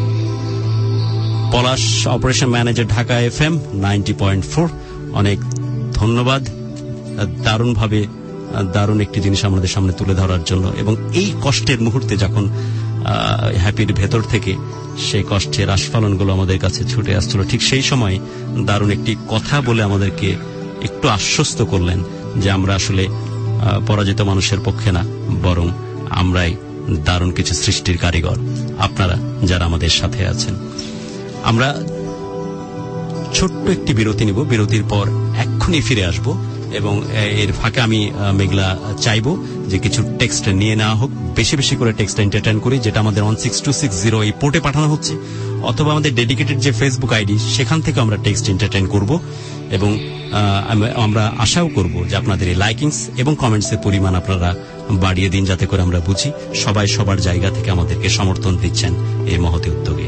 Palash, operation manager, Dhaka FM ninety point four. অনেক ধন্যবাদ দারুণভাবে দারুণ একটি জিনিস আমাদের সামনে তুলে ধরার জন্য। এবং এই কষ্টের মুহূর্তে যখন হ্যাপির ভেতর থেকে সেই কষ্টের আস্ফালনগুলো আমাদের কাছে ছুটে আসছিল, ঠিক সেই সময় দারুণ একটি কথা বলে আমাদেরকে একটু আশ্বস্ত করলেন যে আমরা আসলে পরাজিত মানুষের পক্ষে না, বরং আমরাই দারুণ কিছু সৃষ্টির কারিগর, আপনারা যারা আমাদের সাথে আছেন। আমরা ছোট্ট একটি বিরতি নিব, বিরতির পর এক্ষুনি ফিরে আসব এবং এর ফাঁকে আমি মেঘলা চাইবো যে কিছু টেক্সট নিয়ে নেওয়া হোক, বেশি বেশি করে টেক্সট এন্টারটেইন করি, যেটা আমাদের one six two six zero এই পোর্টে পাঠানো হচ্ছে, অথবা আমাদের ডেডিকেটেড যে ফেসবুক আইডি সেখান থেকে আমরা টেক্সট এন্টারটেইন করব। এবং আমরা আশাও করব যে আপনাদের এই লাইকিংস এবং কমেন্টসের পরিমাণ আপনারা বাড়িয়ে দিন, যাতে করে আমরা বুঝি সবাই সবার জায়গা থেকে আমাদেরকে সমর্থন দিচ্ছেন এই মহতি উদ্যোগে।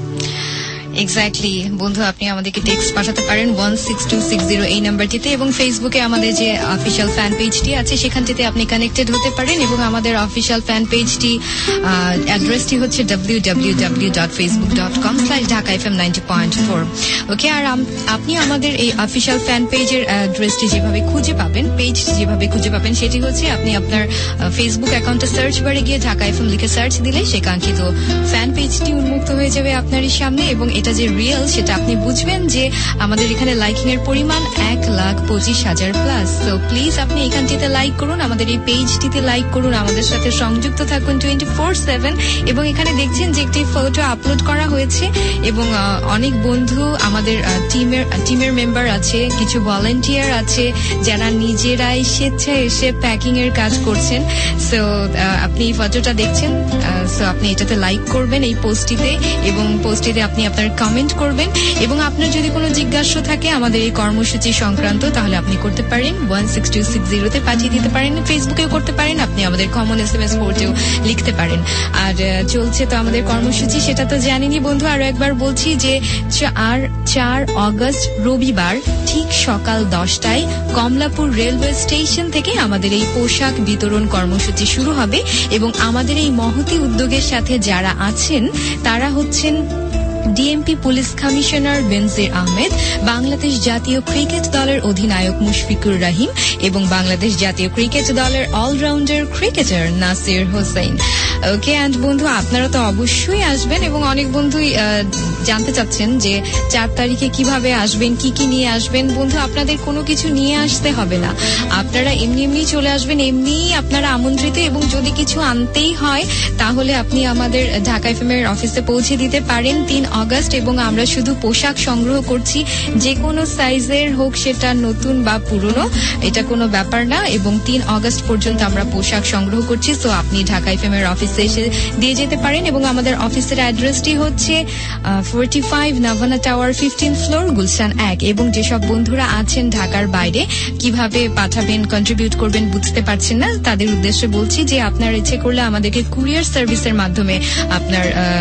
এক্স্যাক্টলি বন্ধু, আপনি আমাদেরকে টেক্সট পাঠাতে পারেন one six two six zero এই নাম্বারটিতে, এবং ফেসবুকে আমাদের যে অফিসিয়াল ফ্যান পেজটি আছে সেখানটিতে আপনি কানেক্টেড হতে পারেন। এবং আমাদের অফিসিয়াল ফ্যান পেজটি অ্যাড্রেসটি হচ্ছে W W W dot Facebook dot com slash Dhaka F M ninety point four. Okay, আর আপনি আমাদের এই অফিসিয়াল ফ্যান পেজের অ্যাড্রেসটি যেভাবে খুঁজে পাবেন, পেজটি যেভাবে খুঁজে পাবেন সেটি হচ্ছে আপনি আপনার ফেসবুক অ্যাকাউন্টে সার্চ বারে গিয়ে ঢাকা এফ এম লিখে সার্চ দিলে সে কাঙ্ক্ষিত ফ্যান পেজটি উন্মুক্ত হয়ে যাবে আপনারই সামনে। এবং এটা যে রিয়েল সেটা আপনি বুঝবেন যে আমাদের এখানে লাইকিং এর পরিমাণ এক লাখ পঁচিশ হাজার প্লাস। তো প্লিজ আপনি এখানটিতে লাইক করুন, আমাদের এই পেজটিতে লাইক করুন, আমাদের সাথে সংযুক্ত থাকুন টোয়েন্টি ফোর সেভেন। এবং এখানে দেখছেন যে একটি ফটো আপলোড করা হয়েছে এবং অনেক বন্ধু আমাদের টিমের টিমের মেম্বার আছে, কিছু ভলান্টিয়ার আছে যারা নিজেরাই স্বেচ্ছায় এসে প্যাকিং এর কাজ করছেন। সো আপনি এই ফটোটা দেখছেন, সো আপনি এটাতে লাইক করবেন এই পোস্টটিতে, এবং পোস্টটিতে আপনি আপনার কমেন্ট করবেন। এবং আপনার যদি কোনো জিজ্ঞাসা থাকে আমাদের এই কর্মসূচি সংক্রান্ত, তাহলে আপনি করতে পারেন ওয়ান সিক্স টু সিক্স জিরোতে পাঠিয়ে দিতে পারেন, ফেসবুকেও করতে পারেন, আপনি আমাদের কমন এস এম এস পোর্টেও লিখতে পারেন। আর চলছে তো আমাদের কর্মসূচি, সেটা তো জানেনই বন্ধু। আরো একবার বলছি যে আর চার অগস্ট রবিবার ঠিক সকাল দশটায় কমলাপুর রেলওয়ে স্টেশন থেকে আমাদের এই পোশাক বিতরণ কর্মসূচি শুরু হবে। এবং আমাদের এই মহতি উদ্যোগের সাথে যারা আছেন তারা হচ্ছেন DMP police commissioner Benazir Ahmed, Bangladesh জাতীয় ক্রিকেট দলের অধিনায়ক মুশফিকুর রহিম এবং বাংলাদেশ জাতীয় ক্রিকেট দলের allrounder cricketer Nasir Hossain. Okay, and বন্ধু আপনারা তো অবশ্যই আসবেন, এবং অনেক বন্ধুই জানতে চাচ্ছেন যে চার তারিখে কিভাবে আসবেন, কি কি নিয়ে আসবেন। বন্ধু, আপনাদের কোনো কিছু নিয়ে আসতে হবে না, আপনারা এমনি এমনি চলে আসবেন, এমনি আপনারা আমন্ত্রিত। এবং যদি কিছু আনতেই হয় তাহলে আপনি আমাদের ঢাকা এফএম এর অফিসে পৌঁছে দিতে পারেন তিন অগস্ট। এবং আমরা শুধু পোশাক সংগ্রহ করছি, যে কোনো সাইজের হোক, সেটা নতুন বা পুরনো, এটা কোনো ব্যাপার না। এবং তিন অগস্ট পর্যন্ত আমরা পোশাক সংগ্রহ করছি, সো আপনি ঢাকা এফএম এর অফিসে এসে দিয়ে যেতে পারেন। এবং আমাদের অফিসের অ্যাড্রেসটি হচ্ছে forty five Navana tower, fifteen floor, Gulshan এক। এবং যেসব বন্ধুরা আছেন ঢাকার বাইরে, কিভাবে পাঠাবেন, কন্ট্রিবিউট করবেন বুঝতে পারছেন না, তাদের উদ্দেশ্যে বলছি যে আপনার ইচ্ছে করলে আমাদেরকে কুরিয়ার সার্ভিসের মাধ্যমে আপনার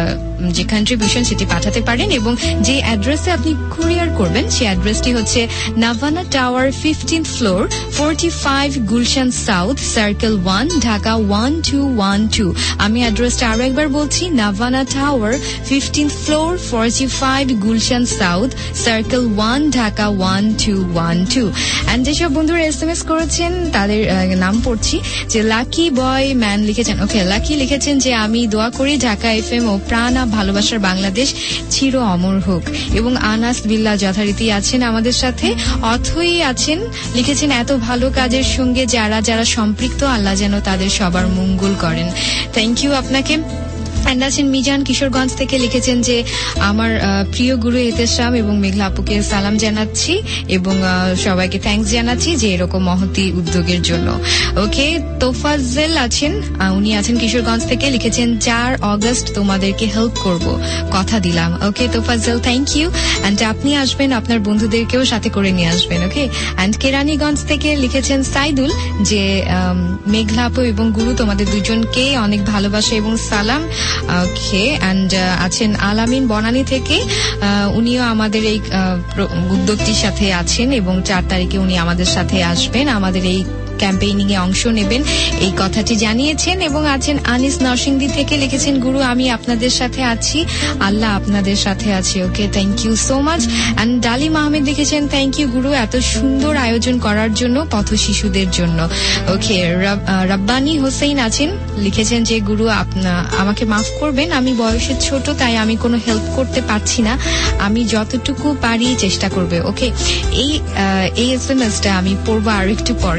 যে কন্ট্রিবিউশন সেটি পাঠাতে পারেন। এবং যে অ্যাড্রেসে আপনি কুরিয়ার করবেন সেই অ্যাড্রেসটি হচ্ছে Navana tower, fifteen floor, forty five Gulshan south, circle one, Dhaka one two one two. আমি অ্যাড্রেসটা আরো একবার বলছি, Navana tower, fifteen floor, forty five Gulshan south, circle one, Dhaka one two one two. And যেসব বন্ধুরা এস এম এস করেছেন তাদের নাম পড়ছি, যে লাকি বয় ম্যান লিখেছেন, ওকে লাকি লিখেছেন যে আমি দোয়া করি ঢাকা এফ এম ও প্রাণ ভালোবাসার বাংলাদেশ চির অমর হোক। এবং আনাস বিল্লাহ যথারীতি আছেন আমাদের সাথে, অথই আছেন, লিখেছেন এত ভালো কাজের সঙ্গে যারা যারা সম্পৃক্ত, আল্লাহ যেন তাদের সবার মঙ্গল করেন। থ্যাংক ইউ আপনাকে। অ্যান্ড আছেন মিজান কিশোরগঞ্জ থেকে, লিখেছেন যে আমার প্রিয় গুরু এতেশাম এবং মেঘলা আপুকে সালাম জানাচ্ছি এবং সবাইকে থ্যাঙ্কস জানাচ্ছি যে এরকম মহতি উদ্যোগের জন্য। ওকে, তোফাজ্জেল আছেন, উনি আছেন কিশোরগঞ্জ থেকে, লিখেছেন চার অগস্ট তোমাদেরকে হেল্প করব, কথা দিলাম। Okay Tofazzel, thank you. And আপনি আসবেন, আপনার বন্ধুদেরকেও সাথে করে নিয়ে আসবেন। ওকে, অ্যান্ড কেরানীগঞ্জ থেকে লিখেছেন সাইদুল যে মেঘলা আপু এবং গুরু তোমাদের দুজনকে অনেক ভালোবাসা এবং সালাম। ওকে, অ্যান্ড আছেন আলামিন বনানী থেকে, উনিও আমাদের এই উদ্যোগটির সাথে আছেন এবং চার তারিখে উনি আমাদের সাথে আসবেন, আমাদের এই ক্যাম্পেইনিং এ অংশ নেবেন, এই কথাটি জানিয়েছেন। এবং আছেন আনিস নরসিংদী থেকে, লিখেছেন গুরু আমি আপনাদের সাথে আছি, আল্লাহ আপনাদের সাথে আছে। Okay, thank you so much. And Dalim Ahmed লিখেছেন থ্যাংক ইউ গুরু এত সুন্দর আয়োজন করার জন্য, পথ শিশুদের জন্য। ওকে, রব্বানি হোসেন আছেন, লিখেছেন যে গুরু আমাকে মাফ করবেন, আমি বয়সে ছোট তাই আমি কোনো হেল্প করতে পারছি না, আমি যতটুকু পারি চেষ্টা করবে। ওকে, এই এই এস এম এস টা আমি পড়বো আর একটু পরে।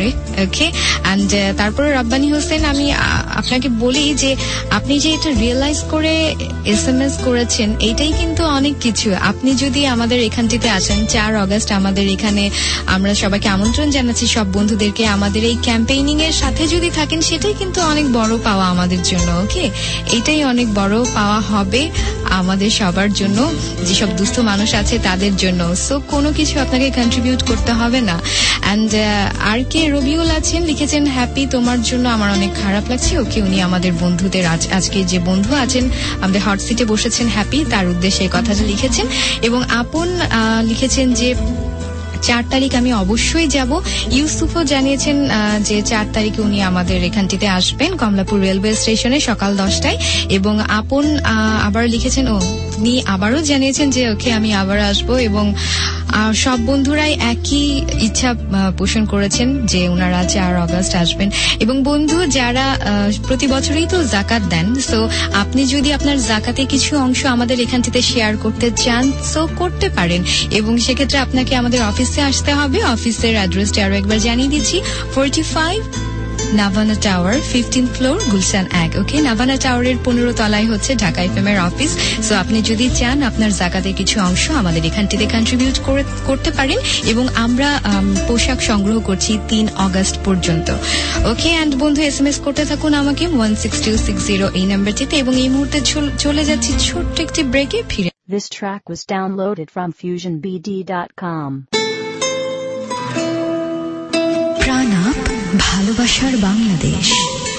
ওকে অ্যান্ড তারপরে রব্বানী হোসেন আমি আপনাকে বলি যে আপনি যে এটা রিয়েলাইজ করে এস এম এস করেছেন এইটাই কিন্তু অনেক কিছু। আপনি যদি আমাদের এখানটিতে আসেন চার অগস্ট আমাদের এখানে আমরা সবাইকে আমন্ত্রণ জানাচ্ছি, সব বন্ধুদেরকে আমাদের এই ক্যাম্পেইনিং এর সাথে যদি থাকেন সেটাই কিন্তু অনেক বড় পাওয়া আমাদের জন্য। ওকে, এইটাই অনেক বড় পাওয়া হবে আমাদের সবার জন্য, যেসব দুস্থ মানুষ আছে তাদের জন্য। সো কোনো কিছু আপনাকে কন্ট্রিবিউট করতে হবে না। অ্যান্ড আর কে রবিউল আছেন, লিখেছেন হ্যাপি তোমার জন্য আমার অনেক খারাপ লাগছে। ওকে, উনি আমাদের বন্ধুদের আজকে যে বন্ধু আছেন আমাদের হট সিটে বসেছেন হ্যাপি, তার উদ্দেশ্যে এই কথাটা লিখেছেন। এবং আপন লিখেছেন যে চার তারিখ আমি অবশ্যই যাব। ইউসুফও জানিয়েছেন যে চার তারিখে উনি আমাদের এখানটিতে আসবেন কমলাপুর রেলওয়ে স্টেশনে সকাল দশটায়। এবং আপন আবার লিখেছেন ও উনি আবারও জানিয়েছেন যে ওকে আমি আবার আসবো। এবং সব বন্ধুরাই একই ইচ্ছা পোষণ করেছেন যে ওনারা চার অগস্ট আসবেন। এবং বন্ধু যারা প্রতি বছরই তো জাকাত দেন, সো আপনি যদি আপনার জাকাতে কিছু অংশ আমাদের এখানটিতে শেয়ার করতে চান সো করতে পারেন। এবং সেক্ষেত্রে আপনাকে আমাদের অফিসে আসতে হবে। অফিসের অ্যাড্রেসটি আরো একবার জানিয়ে দিচ্ছি, forty five Navana tower, fifteen floor, Gulshan এক। ওকে, নাভানা টাওয়ারের পনেরো তলায় হচ্ছে ঢাকা এফএম এর অফিস। সো আপনি যদি চান আপনার জাকাতের কিছু অংশ আমাদের এখানটিতে কন্ট্রিবিউট করতে পারেন। এবং আমরা পোশাক সংগ্রহ করছি তিন অগস্ট পর্যন্ত। ওকে, অ্যান্ড বন্ধু এস এম এস করতে থাকুন আমাকে one six two six zero এই নাম্বারটিতে। এবং এই মুহূর্তে চলে যাচ্ছি ছোট্ট একটি ব্রেকে। ফিরে This track was downloaded from fusion b d dot com. প্রাণাপ ভালোবাসার বাংলাদেশ।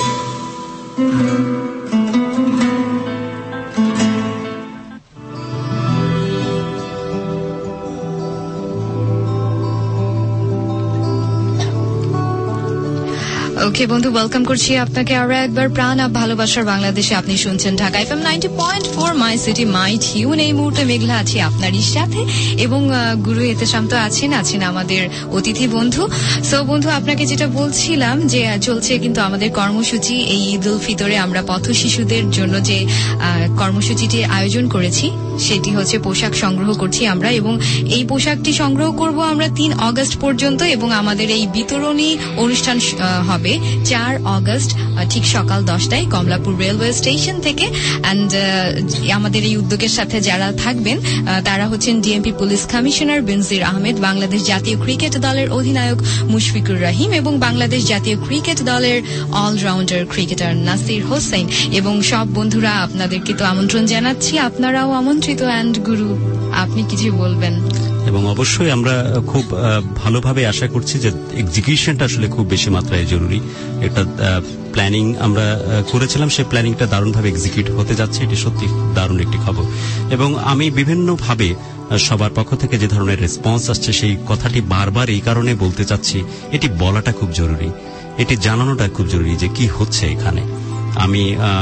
ওকে বন্ধু, ওয়েলকাম করছি আপনাকে আরো একবার প্রাণ আপ ভালোবাসার বাংলাদেশে। আপনি শুনছেন Dhaka FM ninety point four, my city my tune. এই মুহূর্তে মেঘলা আছি আপনারই সাথে এবং গুরু এতেশাম তো আছেন আছেন আমাদের অতিথি বন্ধু। সো বন্ধু, আপনাকে যেটা বলছিলাম যে চলছে কিন্তু আমাদের কর্মসূচি। এই ঈদ উল ফিতরে আমরা পথ শিশুদের জন্য যে কর্মসূচিটির আয়োজন করেছি সেটি হচ্ছে পোশাক সংগ্রহ করছি আমরা। এবং এই পোশাকটি সংগ্রহ করব আমরা তিন অগস্ট পর্যন্ত। এবং আমাদের এই বিতরণী অনুষ্ঠান হবে চার অগস্ট ঠিক সকাল দশটায় কমলাপুর রেলওয়ে স্টেশন থেকে। অ্যান্ড আমাদের এই উদ্যোগের সাথে যারা থাকবেন তারা হচ্ছেন DMP police commissioner Benazir Ahmed, Bangladesh জাতীয় ক্রিকেট দলের অধিনায়ক মুশফিকুর রহিম এবং বাংলাদেশ জাতীয় ক্রিকেট দলের অলরাউন্ডার ক্রিকেটার নাসির হোসেন। এবং সব বন্ধুরা আপনাদেরকে তো আমন্ত্রণ জানাচ্ছি, আপনারাও আমন্ত্রিত। অ্যান্ড গুরু, আপনি কিছু বলবেন? এবং অবশ্যই আমরা খুব ভালোভাবে আশা করছি যে এক্সিকিউশনটা আসলে খুব বেশি মাত্রায় জরুরি। একটা প্ল্যানিং আমরা করেছিলাম, সেই প্ল্যানিংটা দারুণভাবে এক্সিকিউট হতে যাচ্ছে। এটি সত্যি দারুণ একটি খবর। এবং আমি বিভিন্নভাবে সবার পক্ষ থেকে যে ধরনের রেসপন্স আসছে সেই কথাটি বারবার এই কারণে বলতে চাচ্ছি, এটি বলাটা খুব জরুরি, এটি জানানোটা খুব জরুরি যে কি হচ্ছে এখানে। আমি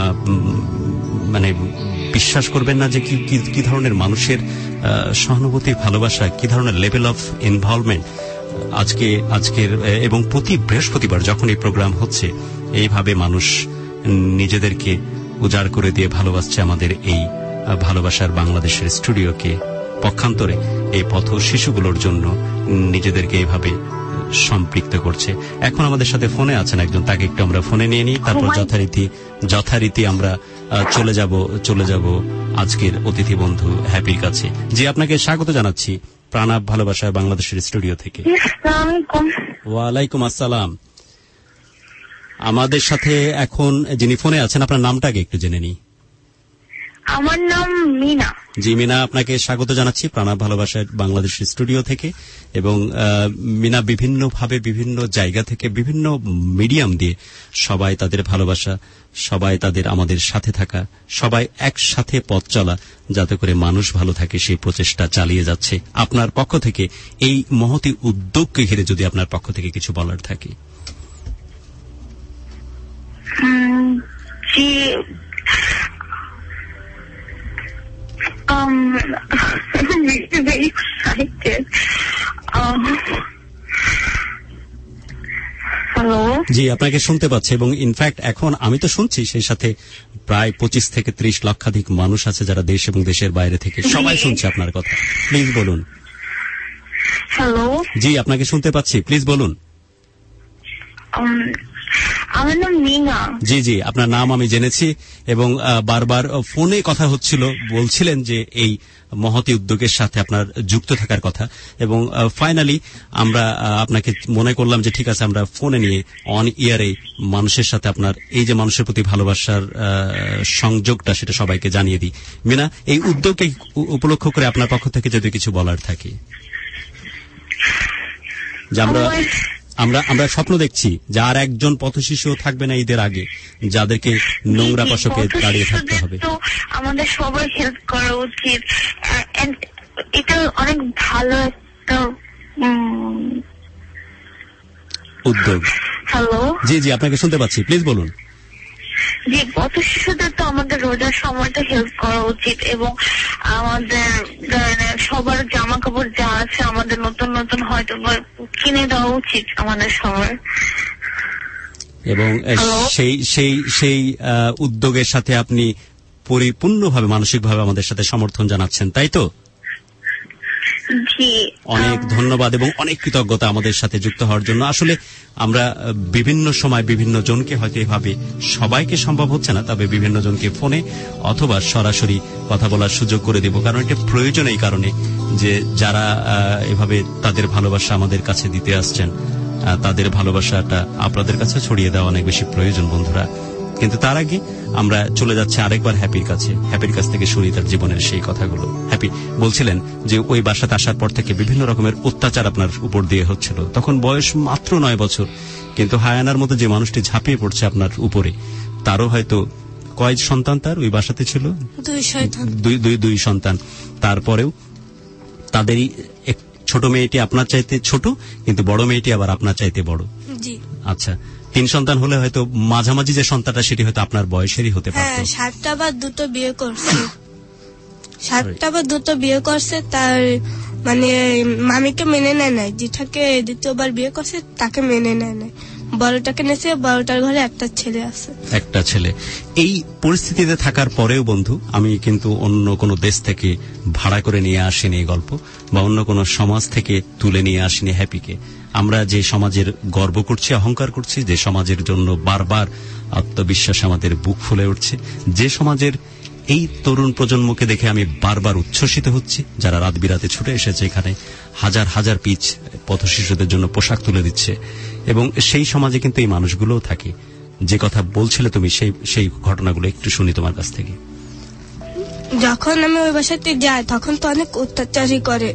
মানে বিশ্বাস করবেন না যে কি কি ধরনের মানুষের সহানুভূতি, ভালোবাসা, কি ধরনের লেভেল অফ ইনভলভমেন্ট আজকে আজকের এবং প্রতি বৃহস্পতিবার যখন এই প্রোগ্রাম হচ্ছে এইভাবে মানুষ নিজেদেরকে উজাড় করে দিয়ে ভালোবাসছে আমাদের এই ভালোবাসার বাংলাদেশের স্টুডিওকে। পক্ষান্তরে এই পথ শিশুগুলোর জন্য নিজেদেরকে এইভাবে সম্পৃক্ত করছে। এখন আমাদের সাথে ফোনে আছেন একজন, তাকে একটু আমরা ফোনে নিয়ে নিই, তারপর যথারীতি যথারীতি আমরা চলে যাব চলে যাব আজকের অতিথি বন্ধু হ্যাপির কাছে। জি, আপনাকে স্বাগত জানাচ্ছি প্রাণাপ ভালোবাসা বাংলাদেশের স্টুডিও থেকে। ওয়ালাইকুম আসসালাম। আমাদের সাথে এখন যিনি ফোনে আছেন আপনার নামটাকে একটু জেনে নিই। আমার নাম মিনা। জি মিনা, আপনাকে স্বাগত জানাচ্ছি প্রাণাপ ভালোবাসা বাংলাদেশ স্টুডিও থেকে। এবং মিনা বিভিন্নভাবে বিভিন্ন জায়গা থেকে বিভিন্ন মিডিয়াম দিয়ে সবাই তাদের ভালোবাসা, সবাই তাদের আমাদের সাথে থাকা, সবাই একসাথে পথ চলা যাতে করে মানুষ ভালো থাকে সেই প্রচেষ্টা চালিয়ে যাচ্ছে। আপনার পক্ষ থেকে এই মহতি উদ্যোগকে ঘিরে যদি আপনার পক্ষ থেকে কিছু বলার থাকে। জি, Um, I'm really very excited. Um, hello? জি, আপনাকে শুনতে পাচ্ছি এবং ইনফ্যাক্ট এখন আমি তো শুনছি, সেই সাথে প্রায় পঁচিশ থেকে ত্রিশ লক্ষাধিক মানুষ আছে যারা দেশ এবং দেশের বাইরে থেকে সবাই শুনছে আপনার কথা। প্লিজ বলুন। হ্যালো? জি, আপনাকে শুনতে পাচ্ছি, প্লিজ বলুন। আমার নাম মিনা। জি জি, আপনার নাম আমি জেনেছি এবং বারবার ফোনে কথা হচ্ছিল, বলছিলেন যে এই মহতি উদ্যোগের সাথে আপনার যুক্ত থাকার কথা এবং ফাইনালি আমরা আপনাকে মনে করলাম যে ঠিক আছে আমরা ফোনে নিয়ে অন ইয়ারে মানুষের সাথে আপনার এই যে মানুষের প্রতি ভালোবাসার সংযোগটা সেটা সবাইকে জানিয়ে দিই। মিনা, এই উদ্যোগকে উপলক্ষ করে আপনার পক্ষ থেকে যদি কিছু বলার থাকে। যে আমরা আমরা আমরা স্বপ্ন দেখছি যে আর একজন পথশিশুও থাকবে না ঈদের আগে যাদেরকে নোংরা পোশাকে দাঁড়িয়ে থাকতে হবে। আমাদের সবাই হেল্প করা উচিত, এটা অনেক ভালো একটা উদ্যোগ। হ্যালো, জি জি, আপনাকে শুনতে পাচ্ছি, প্লিজ বলুন। যে পথ শিশুদের তো আমাদের রোজার সময়টা হেল্প করা উচিত এবং আমাদের সবার জামা কাপড় যা আছে আমাদের নতুন নতুন হয়তো কিনে দেওয়া উচিত আমাদের সবার। এবং সেই সেই সেই উদ্যোগের সাথে আপনি পরিপূর্ণভাবে মানসিকভাবে আমাদের সাথে সমর্থন জানাচ্ছেন, তাই তো? অনেক ধন্যবাদ এবং অনেক কৃতজ্ঞতা আমাদের সাথে যুক্ত হওয়ার জন্য। আসলে আমরা বিভিন্ন সময় বিভিন্ন জনকে হয়তো এভাবে সবাইকে সম্ভব হচ্ছে না, তবে বিভিন্ন জনকে ফোনে অথবা সরাসরি কথা বলার সুযোগ করে দেব, কারণ এটা প্রয়োজন এই কারণে যে যারা এভাবে তাদের ভালোবাসা আমাদের কাছে দিতে আসছেন তাদের ভালোবাসাটা আপনাদের কাছে ছড়িয়ে দেওয়া অনেক বেশি প্রয়োজন বন্ধুরা। কিন্তু তার আগে আমরা চলে যাচ্ছি আরেকবার হ্যাপির কাছে। হ্যাপির কাছ থেকে শুনি তার জীবনের সেই কথাগুলো। হ্যাপি বলছিলেন যে ওই বাসাতে আসার পর থেকে বিভিন্ন রকমের অত্যাচার আপনার উপর দিয়ে হচ্ছিল, তখন বয়স মাত্র নয় বছর, কিন্তু হায়ানার মতো যে মানুষটি ঝাঁপিয়ে পড়ছে আপনার উপরে, তারও হয়তো কয় সন্তান তার ওই বাসাতে ছিল? দুই দুই দুই সন্তান। তারপরেও তাদেরই ছোট মেয়েটি আপনার চাইতে ছোট, কিন্তু বড় মেয়েটি আবার আপনার চাইতে বড়। আচ্ছা, তিন সন্তান হলে হয়তো মাঝামাঝি যে সন্তানটা সেটি হয়তো আপনার বয়সেরই হতে পারত। হ্যাঁ, সাতটা বা দুটো বিয়ে করছে, সাতটা বা দুটো বিয়ে করছে। তার মানে মামিকে মেনে নেয় নাই, যেটাকে দ্বিতীয়বার বিয়ে করছে তাকে মেনে নেয় নাই। বড়টাকে নেছে, বড়টার ঘরে একটা ছেলে আছে, একটা ছেলে। এই পরিস্থিতিতে থাকার পরেও বন্ধু, আমি কিন্তু অন্য কোনো দেশ থেকে ভাড়া করে নিয়ে আসিনি এই গল্প, বা অন্য কোনো সমাজ থেকে তুলে নিয়ে আসিনি হ্যাপিকে। আমরা যে সমাজের গর্ব করছি, অহংকার করছি, যে সমাজের জন্য বারবার আত্মবিশ্বাস আমাদের বুক ফুলে উঠছে, যে সমাজের এই তরুণ প্রজন্মকে দেখে আমি বারবার উচ্ছ্বসিত হচ্ছি, যারা রাত বিরাতে ছুটে এসেছে এখানে হাজার হাজার পিচ পথশিশুদের জন্য পোশাক তুলে দিচ্ছে, এবং সেই সমাজে কিন্তু এই মানুষগুলোও থাকে। যে কথা বলছিলে তুমি, সেই সেই ঘটনাগুলো একটু শুনি তোমার কাছ থেকে। যখন আমি ওই বাসাতে যাই তখন তো অনেক অত্যাচারই করে,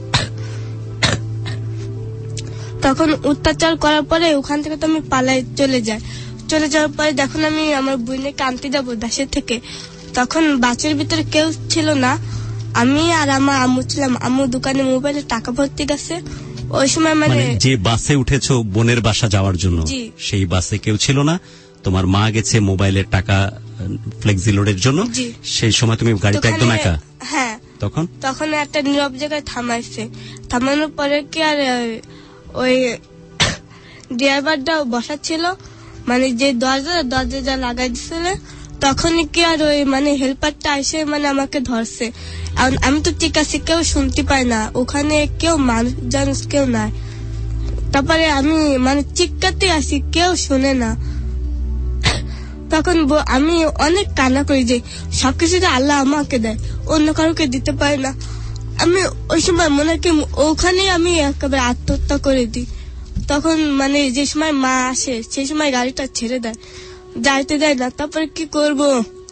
তখন অত্যাচার করার পরে ওখান থেকে তো আমি পালাই চলে যাই। চলে যাওয়ার পরে যখন আমি আমার বোনকে আনতে যাবো দেশের থেকে, তখন বাসের ভিতরে কেউ ছিল না, আমি আর আমার আম্মু ছিলাম। আম্মু দোকানে মোবাইলে টাকা ভর্তি গেছে। ওই সময় মানে যে বাসে উঠেছো বোনের বাসা যাওয়ার জন্য, সেই বাসে কেউ ছিল না, তোমার মা গেছে মোবাইলের টাকা ফ্লেক্সি লোডের জন্য, সেই সময় তুমি গাড়িতে একদম একা। হ্যাঁ, তখন তখন একটা নীরব জায়গায় থামাইছে। থামানোর পরে কি আর ওই ড্রাইভারটা বসা ছিল, মানে যে দরজা দরজা যা লাগাই দিছিল, তখনই কি আর ওই মানে হেল্পারটা এসে মানে আমাকে ধরছে। আমি তো ঠিক আছি, কেউ শুনতে পাই না, ওখানে কেউ মানুষ জানুষ কেউ নাই। তারপরে আমি মানে চিৎকারতে আসি, কেউ শুনে না। তখন আমি অনেক কান্না করি যে সবকিছু আল্লাহ আমাকে দেয়, অন্য কাউকে দিতে পারে না। আমি ওই সময় মনে কি ওখানে আমি একেবারে আত্মহত্যা করে দিই। তখন মানে যে সময় মা আসে সেই সময় গাড়িটা ছেড়ে দেয়, যাইতে দেয় না। তারপরে কি করব,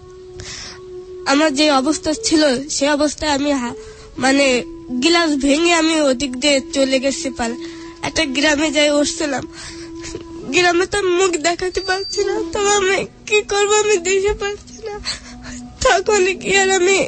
আমার যে অবস্থা ছিল সেই অবস্থায় আমি মানে গিলাস ভেঙে আমি ওদিক দিয়ে চলে গেছি পালা। একটা গ্রামে যাই উঠছিলাম, গ্রামে তো মুখ দেখাতে পারছি না, তবে আমি কি করবো আমি দেখতে পাচ্ছি না। তখন কি আর আমি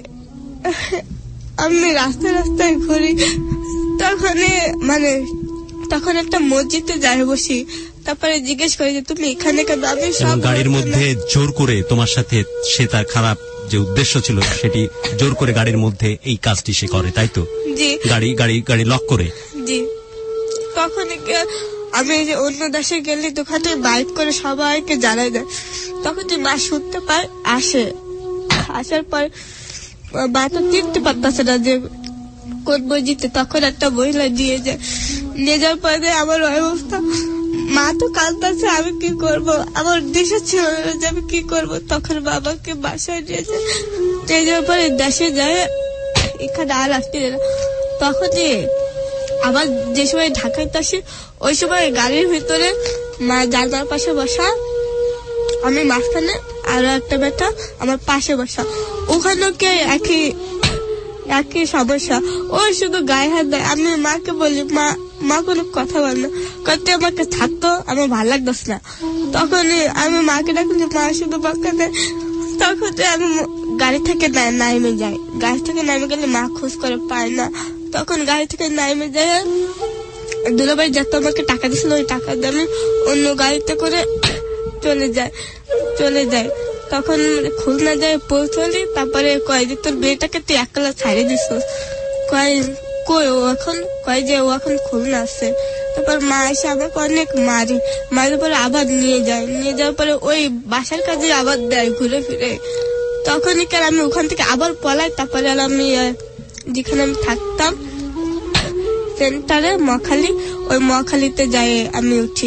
আমি রাস্তায় রাস্তায় ঘুরি। তখন মানে তখন একটা মসজিদে যাই বসি, তারপরে জিজ্ঞেস করি যে তুমি এখানে কেন? আমি সব গাড়ির মধ্যে জোর করে তোমার সাথে সে তার খারাপ যে উদ্দেশ্য ছিল সেটি জোর করে গাড়ির মধ্যে এই কাজটি সে করে, তাই তো? জি। গাড়ি গাড়ি গাড়ি লক করে। জি। তখন আমি যে অন্য দেশে গেলে দোকানে বাইক করে সবাইকে জানাই দেয়। তখন যে মা শুনতে পায়, আসে। আসার পর মা তো চিনতে পারতেছে না যে কোন মসজিদে। তখন একটা মহিলা দিয়ে যায়, নিয়ে যাওয়ার পরে আমার অবস্থা মা তো কাঁদতেছে, আমি কি করব, আমার দেশে ছিল যে আমি কি করব। তখন বাবাকে বাসায় নিয়ে যায়, নিয়ে যাওয়ার পরে দেশে যায়, এখানে আর আসতে দেয় না। তখনই আবার যে সময় ঢাকায় আসি ওই সময় গাড়ির ভিতরে মা জানার পাশে বসা, আমি মাঝখানে, আরো একটা বেটা আমার পাশে বসা। ওখানে কে একই একই সমস্যা, ওই শুধু গায়ে হাত দেয়। আমি মাকে বলি, মা মা কোনো কথা বল না, করতে আমাকে থাকতো, আমার ভালো লাগতো না। তখন আমি মাকে ডাকলি, মা শুধু বকা দেয়। তখন আমি গাড়ি থেকে নাইমে যাই, গাড়ি থেকে নাইমে গেলে মা খোঁজ করে পায় না। তখন গাড়ি থেকে নাইমে যায়, দুলাভাই যত আমাকে টাকা দিয়েছিল ওই টাকা দিয়ে আমি অন্য গাড়িতে করে চলে যায় চলে যায় তখন খুলনা যায় পৌঁছলি। তারপরে কয় যে তোর মেয়েটাকে তুই একলা ছাড়িয়ে দিস, কয় কই ও এখন, কয় যে ও এখন খুলনা আসছে। তারপর মা এসে আমাকে অনেক মারি, মারার পরে আবার নিয়ে যায়, নিয়ে যাওয়ার পরে ওই বাসার কাজে আবার দেয় ঘুরে ফিরে। তখনই কেন আমি ওখান থেকে আবার পলাই। তারপরে আমি যেখানে আমি থাকতাম সেন্টারে মহাখালী, ওই মহাখালীতে যাই আমি উঠি।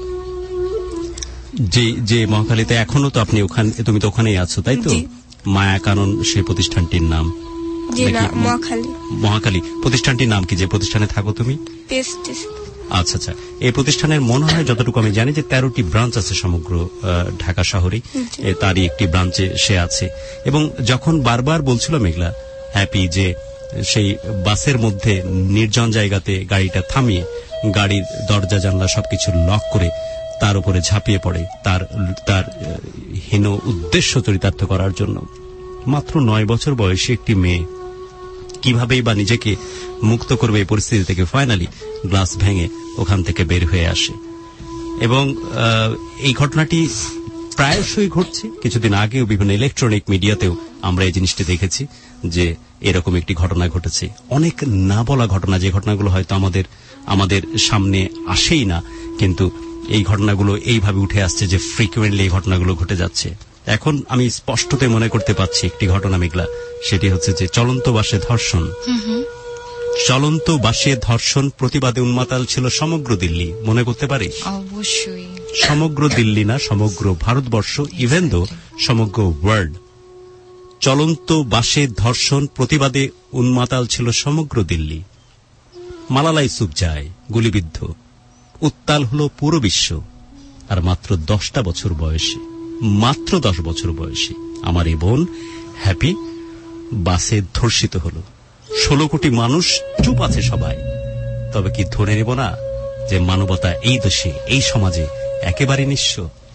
যে যে মহাখালীতে এখনো তো আপনি ওখানে, তুমি তো ওখানেই আছো তাই তো? মায়া কানন সেই প্রতিষ্ঠানটির নাম? মহাখালী। মহাখালী প্রতিষ্ঠানটির নাম কি, যে প্রতিষ্ঠানে থাকো তুমি? আচ্ছা আচ্ছা। এই প্রতিষ্ঠানের মনে হয় যতটুকু আমি জানি যে তেরোটি ব্রাঞ্চ আছে সমগ্র ঢাকা শহরে, তারই একটি ব্রাঞ্চে সে আছে। এবং যখন বারবার বলছিল মেঘলা হ্যাপি যে সেই বাসের মধ্যে নির্জন জায়গাতে গাড়িটা থামিয়ে গাড়ির দরজা জানলা সবকিছু লক করে তার উপরে ঝাঁপিয়ে পড়ে তার তার হীন উদ্দেশ্য চরিতার্থ করার জন্য, মাত্র নয় বছর বয়সী একটি মেয়ে কিভাবেই বা নিজেকে মুক্ত করবে এই পরিস্থিতি থেকে, ফাইনালি গ্লাস ভেঙে ওখান থেকে বের হয়ে আসে। এবং এই ঘটনাটি প্রায়শই ঘটছে, কিছুদিন আগেও বিভিন্ন ইলেকট্রনিক মিডিয়াতেও আমরা এই জিনিসটি দেখেছি যে এরকম একটি ঘটনা ঘটেছে। অনেক না বলা ঘটনা, যে ঘটনাগুলো হয়তো আমাদের আমাদের সামনে আসেই না, কিন্তু এই ঘটনাগুলো এইভাবে উঠে আসছে যে ফ্রিকুয়েন্টলি এই ঘটনাগুলো ঘটে যাচ্ছে। এখন আমি স্পষ্টতে মনে করতে পারছি একটি ঘটনা মেঘলা, সেটি হচ্ছে যে চলন্ত বাসে ধর্ষণ। চলন্ত বাসে ধর্ষণ প্রতিবাদে উন্মাতাল ছিল সমগ্র দিল্লি, মনে করতে পারি? অবশ্যই সমগ্র দিল্লি না, সমগ্র ভারতবর্ষ, ইভেন দো সমগ্র ওয়ার্ল্ড। চলন্ত বাসে ধর্ষণ প্রতিবাদে উন্মাতাল ছিল সমগ্র দিল্লি। মালালা ইউসুফজাই গুলিবিদ্ধ, উত্তাল হল পুরো বিশ্ব। আর মাত্র দশটা বছর বয়সী, মাত্র দশ বছর বয়সী আমার এই বোন হ্যাপি বাসে ধর্ষিত হল। ষোলো কোটি মানুষ চুপ আছে সবাই। তবে কি ধরে নেব না যে মানবতা এই দেশে, এই সমাজে একেবারে নিঃস্ব?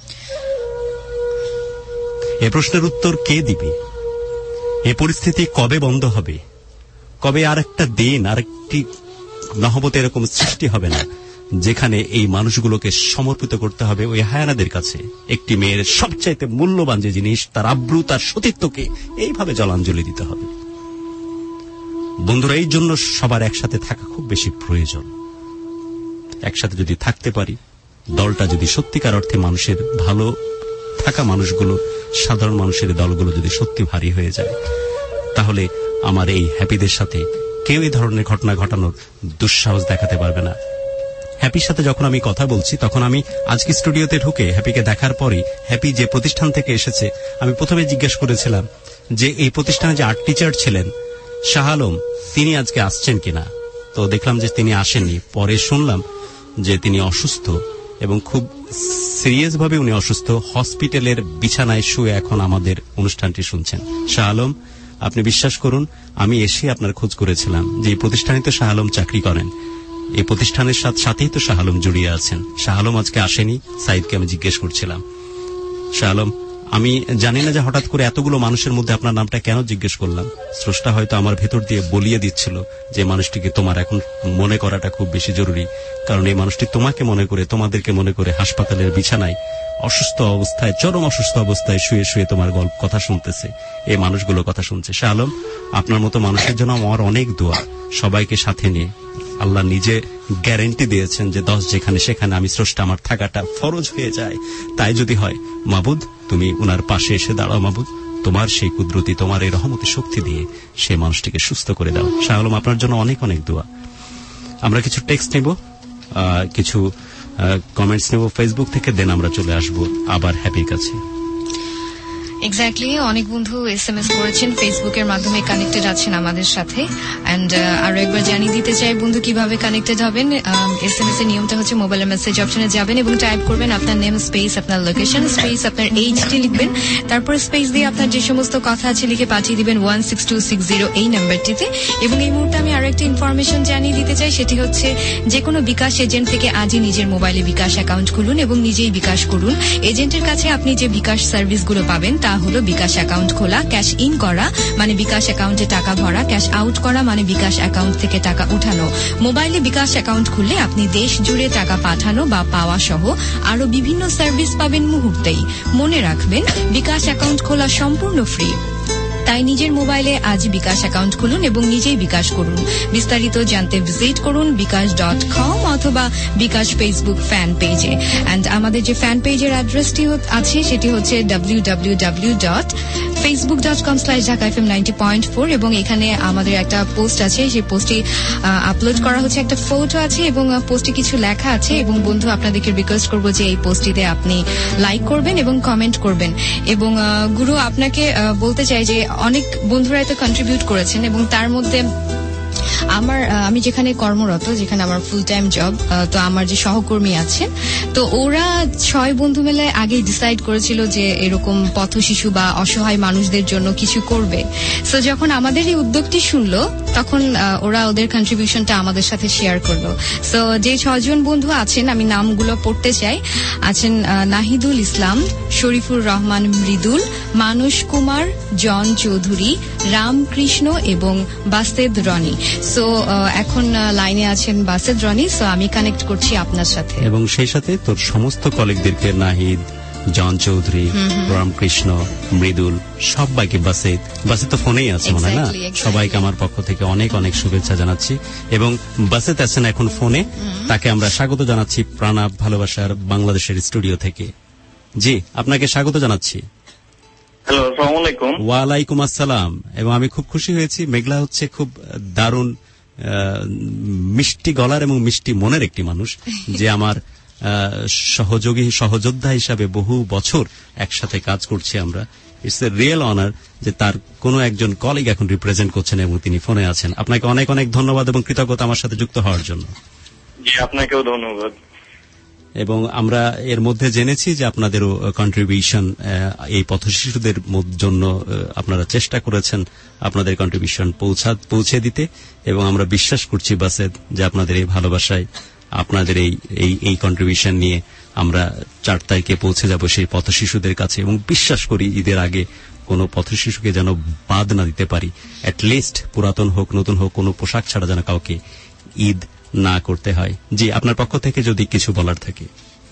এ প্রশ্নের উত্তর কে দিবে? এ পরিস্থিতি কবে বন্ধ হবে? কবে আর একটা দিন, আর একটি নহবত এরকম সৃষ্টি হবে না যেখানে এই মানুষগুলোকে সমর্পিত করতে হবে ওই হায়ানাদের কাছে? একটি মেয়ের সবচাইতে মূল্যবান যে জিনিস, তার আব্রু, তার সতীত্বকে এইভাবে জলাঞ্জলি দিতে হবে। বন্ধুরা, এই জন্য সবার একসাথে থাকা খুব বেশি প্রয়োজন। একসাথে যদি থাকতে পারি, দলটা যদি সত্যিকার অর্থে মানুষের ভালো থাকা মানুষগুলো, সাধারণ মানুষের দলগুলো যদি সত্যি ভারী হয়ে যায়, তাহলে আমার এই হ্যাপিদের সাথে কেউ এই ধরনের ঘটনা ঘটানোর দুঃসাহস দেখাতে পারবে না। হ্যাপির সাথে যখন আমি কথা বলছি, তখন আমি আজকে স্টুডিওতে ঢুকে হ্যাপিকে দেখার পরই, হ্যাপি যে প্রতিষ্ঠান থেকে এসেছে, আমি প্রথমে জিজ্ঞেস করেছিলাম যে এই প্রতিষ্ঠানে যে আর্ট টিচার ছিলেন শাহ আলম, তিনি আজকে আসছেন কিনা। তো দেখলাম যে তিনি আসেননি। পরে শুনলাম যে তিনি অসুস্থ এবং খুব সিরিয়াস ভাবে উনি অসুস্থ, হসপিটালের বিছানায় শুয়ে এখন আমাদের অনুষ্ঠানটি শুনছেন। শাহ আলম, আপনি বিশ্বাস করুন, আমি এসে আপনার খোঁজ করেছিলাম যে এই প্রতিষ্ঠানে তো শাহ আলম চাকরি করেন, এই প্রতিষ্ঠানের সাথেই তো শাহ আলম জড়িয়ে আছেন। শাহ আলম আজকে আসেনি। সাইদকে আমি জিজ্ঞেস করছিলাম, শাহ আলম, আমি জানি না যে হঠাৎ করে এতগুলো মানুষের মধ্যে আপনার নামটা কেন জিজ্ঞেস করলাম। স্রষ্টা হয়তো আমার ভেতর দিয়ে বলিয়ে দিচ্ছিল যে মানুষটিকে তোমার এখন মনে করাটা খুব বেশি জরুরি, কারণ এই মানুষটি তোমাকে মনে করে, তোমাদেরকে মনে করে হাসপাতালের বিছানায় অসুস্থ অবস্থায়, চরম অসুস্থ অবস্থায় শুয়ে শুয়ে তোমার গল্প কথা শুনতেছে, এই মানুষগুলো কথা শুনছে। শাহ আলম, আপনার মতো মানুষের জন্য আমার অনেক দোয়া। সবাইকে সাথে নিয়ে আল্লাহ নিজে গ্যারেন্টি দিয়েছেন যে দশ যেখানে সেখানে আমি স্রষ্টা আমার থাকাটা ফরজ হয়ে যায়। তাই যদি হয়, মাবুদ তুমি উনার পাশে এসে দাঁড়াও, মাবুদ তোমার সেই কুদরতি, তোমার এই রহমতি শক্তি দিয়ে সেই মানুষটিকে সুস্থ করে দাও। শাহ আলম, আপনার জন্য অনেক অনেক দোয়া। আমরা কিছু টেক্সট নেব, কিছু কমেন্টস নেব ফেসবুক থেকে, দেন আমরা চলে আসব আবার হ্যাপির কাছে। এক্স্যাক্টলি, অনেক বন্ধু এস এম এস করেছেন, ফেসবুকের মাধ্যমে কানেক্টেড আছেন আমাদের সাথে। অ্যান্ড আরো একবার জানিয়ে দিতে চাই বন্ধু কিভাবে কানেক্টেড হবেন। এস এম এস এর নিয়মটা হচ্ছে মোবাইলের মেসেজ অপশনে যাবেন এবং টাইপ করবেন আপনার নেম স্পেস আপনার লোকেশন স্পেস আপনার এইচটি লিখবেন, তারপর স্পেস দিয়ে আপনার যে সমস্ত কথা আছে লিখে পাঠিয়ে দিবেন one six two six zero এই নাম্বারটিতে। এবং এই মুহূর্তে আমি আরো একটা ইনফরমেশন জানিয়ে দিতে চাই, সেটি হচ্ছে যে কোনো বিকাশ এজেন্ট থেকে আজই নিজের মোবাইলে বিকাশ অ্যাকাউন্ট খুলুন এবং নিজেই বিকাশ করুন। এজেন্টের কাছে আপনি যে বিকাশ সার্ভিসগুলো পাবেন তা হলো বিকাশ অ্যাকাউন্ট খোলা, ক্যাশ ইন করা মানে বিকাশ অ্যাকাউন্টে টাকা ভরা, ক্যাশ আউট করা মানে বিকাশ অ্যাকাউন্ট থেকে টাকা উঠানো। মোবাইলে বিকাশ অ্যাকাউন্ট খুললে আপনি দেশ জুড়ে টাকা পাঠানো বা পাওয়া সহ আরো বিভিন্ন সার্ভিস পাবেন মুহূর্তেই। মনে রাখবেন, বিকাশ অ্যাকাউন্ট খোলা সম্পূর্ণ ফ্রি, তাই নিজের মোবাইলে আজ বিকাশ অ্যাকাউন্ট খুলুন এবং নিজেই বিকাশ করুন। বিস্তারিত জানতে ভিজিট করুন বিকাশ ডট কম অথবা বিকাশ ফেসবুক ফ্যান পেজে। অ্যান্ড আমাদের যে ফ্যান পেজের অ্যাড্রেসটি আছে সেটি হচ্ছে W W W dot Facebook dot com slash Dhaka F M ninety point four এবং এখানে আমাদের একটা পোস্ট আছে, সেই পোস্টটি আপলোড করা হচ্ছে, একটা ফটো আছে এবং পোস্টে কিছু লেখা আছে। এবং বন্ধু আপনাদেরকে রিকোয়েস্ট করবো যে এই পোস্টটিতে আপনি লাইক করবেন এবং কমেন্ট করবেন। এবং গুরু আপনাকে বলতে চাই যে অনেক বন্ধুরা এতে কন্ট্রিবিউট করেছেন এবং তার মধ্যে আমার আমি যেখানে কর্মরত, যেখানে আমার ফুল টাইম জব, তো আমার যে সহকর্মী আছেন, তো ওরা ছয় বন্ধু মিলে আগে ডিসাইড করেছিল যে এরকম পথ শিশু বা অসহায় মানুষদের জন্য কিছু করবে। সো যখন আমাদের এই উদ্যোগটি শুনলো তখন ওরা ওদের কন্ট্রিবিউশনটা আমাদের সাথে শেয়ার করলো। সো যে ছজন বন্ধু আছেন আমি নামগুলো পড়তে চাই। আছেন নাহিদুল ইসলাম, শরীফুর রহমান মৃদুল, মানস কুমার, জন চৌধুরী, রামকৃষ্ণ এবং বাসেদ রনি। সো এখন লাইনে আছেন বাসেদ রনি। সো আমি কানেক্ট করছি আপনার সাথে এবং সেই সাথে তোর সমস্ত কলিগদেরকে, নাহিদ, জন চৌধুরী, রামকৃষ্ণ, মৃদুল, সবাইকে, বাসেদ বাসেদ তো ফোনেই আছে মনে হয় না, সবাইকে আমার পক্ষ থেকে অনেক অনেক শুভেচ্ছা জানাচ্ছি। এবং বাসেদ আছেন এখন ফোনে, তাকে আমরা স্বাগত জানাচ্ছি প্রাণাপ ভালোবাসার বাংলাদেশের স্টুডিও থেকে। জি, আপনাকে স্বাগত জানাচ্ছি। হ্যালো, আসসালামু আলাইকুম। ওয়ালাইকুম আসসালাম। এবং আমি খুব খুশি হয়েছি, মেঘলা হচ্ছে খুব দারুণ মিষ্টি গলার এবং মিষ্টি মনের একটি মানুষ, যে আমার সহযোগী সহযোদ্ধা হিসাবে বহু বছর একসাথে কাজ করছি আমরা। ইটস এ রিয়েল অনার যে তার কোনো একজন কলিগ এখন রিপ্রেজেন্ট করছেন এবং তিনি ফোনে আছেন। আপনাকে অনেক অনেক ধন্যবাদ এবং কৃতজ্ঞতা আমার সাথে যুক্ত হওয়ার জন্য। জি, আপনাকেও ধন্যবাদ। এবং আমরা এর মধ্যে জেনেছি যে আপনাদেরও কন্ট্রিবিউশন এই পথশিশুদের জন্য আপনারা চেষ্টা করেছেন আপনাদের কন্ট্রিবিউশন পৌঁছা পৌঁছে দিতে, এবং আমরা বিশ্বাস করছি বাসেদ যে আপনাদের এই ভালোবাসায়, আপনাদের এই এই কন্ট্রিবিউশন নিয়ে আমরা চার তারিখে পৌঁছে যাব সেই পথশিশুদের কাছে। এবং বিশ্বাস করি ঈদের আগে কোনো পথশিশুকে যেন বাদ না দিতে পারি। অ্যাট লিস্ট পুরাতন হোক নতুন হোক, কোনো পোশাক ছাড়া যেন কাউকে ঈদ না করতে হয়। জি, আপনার পক্ষ থেকে যদি কিছু বলার থাকে।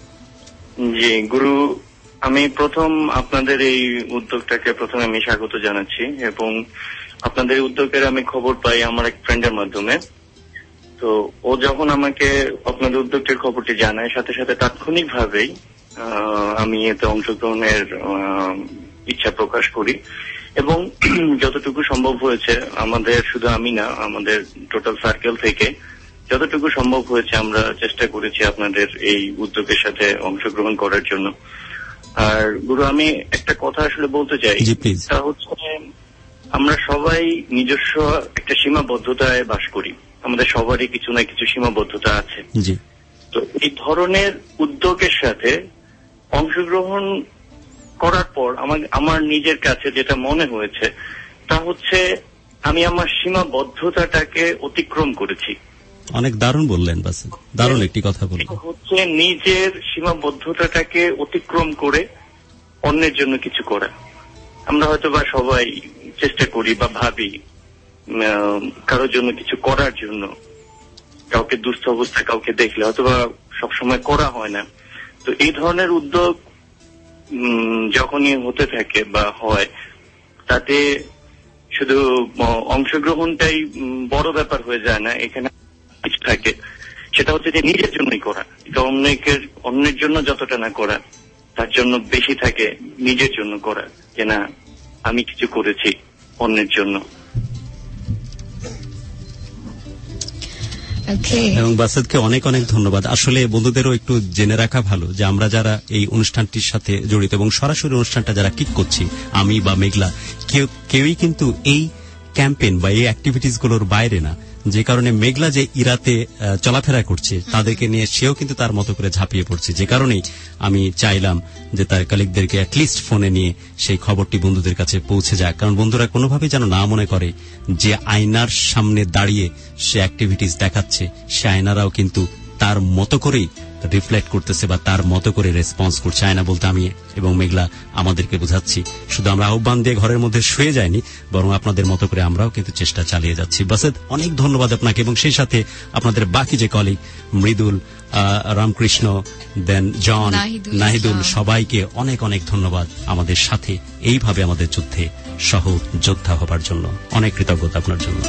জি গুরু, আমি প্রথম আপনাদের এই উদ্যোগটাকে প্রথমে আমি স্বাগত জানাচ্ছি এবং আপনাদের এই উদ্যোগের আমি খবর পাই আমার এক ফ্রেন্ডের মাধ্যমে। তো ও যখন আমাকে আপনাদের উদ্যোগটির খবরটি জানায়, সাথে সাথে তাৎক্ষণিক ভাবেই আমি এতে অংশগ্রহণের ইচ্ছা প্রকাশ করি এবং যতটুকু সম্ভব হয়েছে আমাদের, শুধু আমি না, আমাদের টোটাল সার্কেল থেকে যতটুকু সম্ভব হয়েছে আমরা চেষ্টা করেছি আপনাদের এই উদ্যোগের সাথে অংশগ্রহণ করার জন্য। আর গুরু, আমি একটা কথা আসলে বলতে চাই, তা হচ্ছে আমরা সবাই নিজস্ব একটা সীমাবদ্ধতায় বাস করি, আমাদের সবারই কিছু না কিছু সীমাবদ্ধতা আছে। তো এই ধরনের উদ্যোগের সাথে অংশগ্রহণ করার পর আমার আমার নিজের কাছে যেটা মনে হয়েছে তা হচ্ছে আমি আমার সীমাবদ্ধতাটাকে অতিক্রম করেছি। অনেক দারুণ বললেন, বাস দারুণ একটি কথা বললেন। হচ্ছে নিজের সীমাবদ্ধতাটাকে অতিক্রম করে অন্যের জন্য কিছু করা। আমরা হয়তো বা সবাই চেষ্টা করি বা ভাবি কারোর জন্য কিছু করার জন্য, কাউকে দুস্থ অবস্থায় কাউকে দেখলে হয়তো বা সবসময় করা হয় না। তো এই ধরনের উদ্যোগ যখনই হতে থাকে বা হয়, তাতে শুধু অংশগ্রহণটাই বড় ব্যাপার হয়ে যায় না, এখানে কিছু থাকে, সেটা হচ্ছে যে নিজের জন্যই করা। এটা অন্যের অন্যের জন্য যতটা না করা, তার জন্য বেশি থাকে নিজের জন্য করা, যে না আমি কিছু করেছি অন্যের জন্য। এবং বাসাদকে অনেক অনেক ধন্যবাদ। আসলে বন্ধুদেরও একটু জেনে রাখা ভালো যে আমরা যারা এই অনুষ্ঠানটির সাথে জড়িত এবং সরাসরি অনুষ্ঠানটা যারা কিক করছি, আমি বা মেঘলা, কেউ কেউই কিন্তু এই ক্যাম্পেইন বা এই অ্যাক্টিভিটিস গুলোর বাইরে না, যে কারণে মেঘলা যে ইরাতে চলাফেরা করছে তাদেরকে নিয়ে সেও কিন্তু তার মতো করে ঝাঁপিয়ে পড়ছে, যে কারণেই আমি চাইলাম যে তার কলিগদেরকে অ্যাটলিস্ট ফোনে নিয়ে সেই খবরটি বন্ধুদের কাছে পৌঁছে যাক, কারণ বন্ধুরা কোনোভাবে যেন না মনে করে যে আয়নার সামনে দাঁড়িয়ে সে অ্যাক্টিভিটিস দেখাচ্ছে, সে আয়নারাও কিন্তু তার মতো করেই রিফ্লেক্ট করতেছে বা তার মতো করে রেসপন্স করছে। আয়না বলতে আমি এবং মেঘলা আমাদেরকে বোঝাচ্ছি, শুধু আমরা আহ্বান দিয়ে ঘরের মধ্যে শুয়ে যাইনি, বরং আপনাদের মতো করে আমরাও কিন্তু চেষ্টা চালিয়ে যাচ্ছি। বাসেদ, অনেক ধন্যবাদ আপনাকে এবং সেই সাথে আপনাদের বাকি যে colleague Mridul, Ramkrishna, then John, Nahidul, সবাইকে অনেক অনেক ধন্যবাদ আমাদের সাথে এইভাবে আমাদের যুদ্ধে সহ যোদ্ধা হবার জন্য। অনেক কৃতজ্ঞতা আপনার জন্য।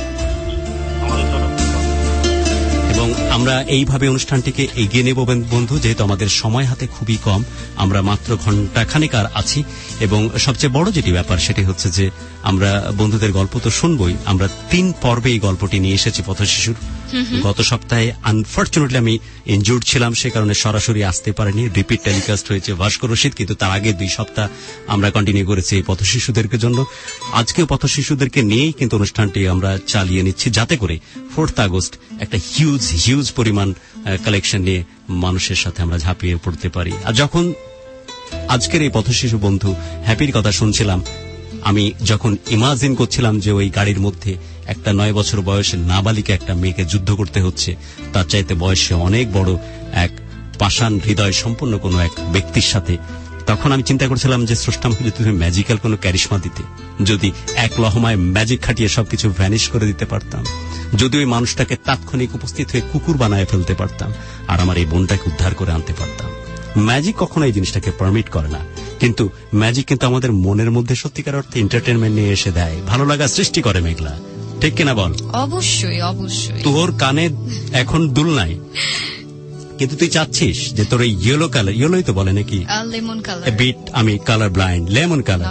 এবং আমরা এইভাবে অনুষ্ঠানটিকে এগিয়ে নেব বন্ধু, যেহেতু আমাদের সময় হাতে খুবই কম, আমরা মাত্র ঘন্টা খানেক আর আছি। এবং সবচেয়ে বড় যেটি ব্যাপার সেটি হচ্ছে যে আমরা বন্ধুদের গল্প তো শুনবই, আমরা তিন পর্বে এই গল্পটি নিয়ে এসেছি পথশিশুর। গত সপ্তাহে আনফর্চুনেটলি আমি ইনজুর্ড ছিলাম, সে কারণে সরাসরি আসতে পারিনি, রিপিট টেলিকাস্ট হয়েছে ভাস্কর রশিদ, কিন্তু তার আগে দুই সপ্তাহ আমরা কন্টিনিউ করেছি এই পথশিশুদেরকে জন্য। আজকেও পথশিশুদেরকে নিয়েই কিন্তু অনুষ্ঠানটি আমরা চালিয়ে নিচ্ছি, যাতে করে ফোর্থ আগস্ট একটা হিউজ হিউজ পরিমাণ কালেকশন নিয়ে মানুষের সাথে আমরা ঝাঁপিয়ে পড়তে পারি। আর যখন আজকের এই পথশিশু বন্ধু হ্যাপির কথা শুনছিলাম, আমি যখন ইমাজিন করছিলাম যে ওই গাড়ির মধ্যে একটা নয় বছর বয়সে নাবালিকা একটা মেয়েকে যুদ্ধ করতে হচ্ছে, তার চাইতে বয়সে অনেক বড় এক পাষাণ হৃদয় সম্পন্ন কোনো এক ব্যক্তির সাথে, তখন আমি চিন্তা করছিলাম যে স্রষ্টাকে যদি তুমি ম্যাজিক্যাল কোনো ক্যারিশমা দিতে, যদি এক লহমায় ম্যাজিক খাটিয়ে সবকিছু ভ্যানিশ করে দিতে পারতাম, যদি ওই মানুষটাকে তাৎক্ষণিক উপস্থিত হয়ে কুকুর বানায় ফেলতে পারতাম আর আমার এই বোনটাকে উদ্ধার করে আনতে পারতাম। ম্যাজিক কখনো এই জিনিসটাকে পারমিট করে না, কিন্তু ম্যাজিক কিন্তু আমাদের মনের মধ্যে সত্যিকার অর্থে এন্টারটেনমেন্ট নিয়ে এসে দেয়, ভালো লাগা সৃষ্টি করে। মেঘলা, ঠিক কিনা বল? অবশ্যই অবশ্যই। তোর কানে এখন দুল নাই, কিন্তু তুই চাচ্ছিস যে তোর এই ইয়েলো কালার, ইয়েলোই তো বলে নাকি, লেমন কালার, বিট আমি colour blind, lemon colour,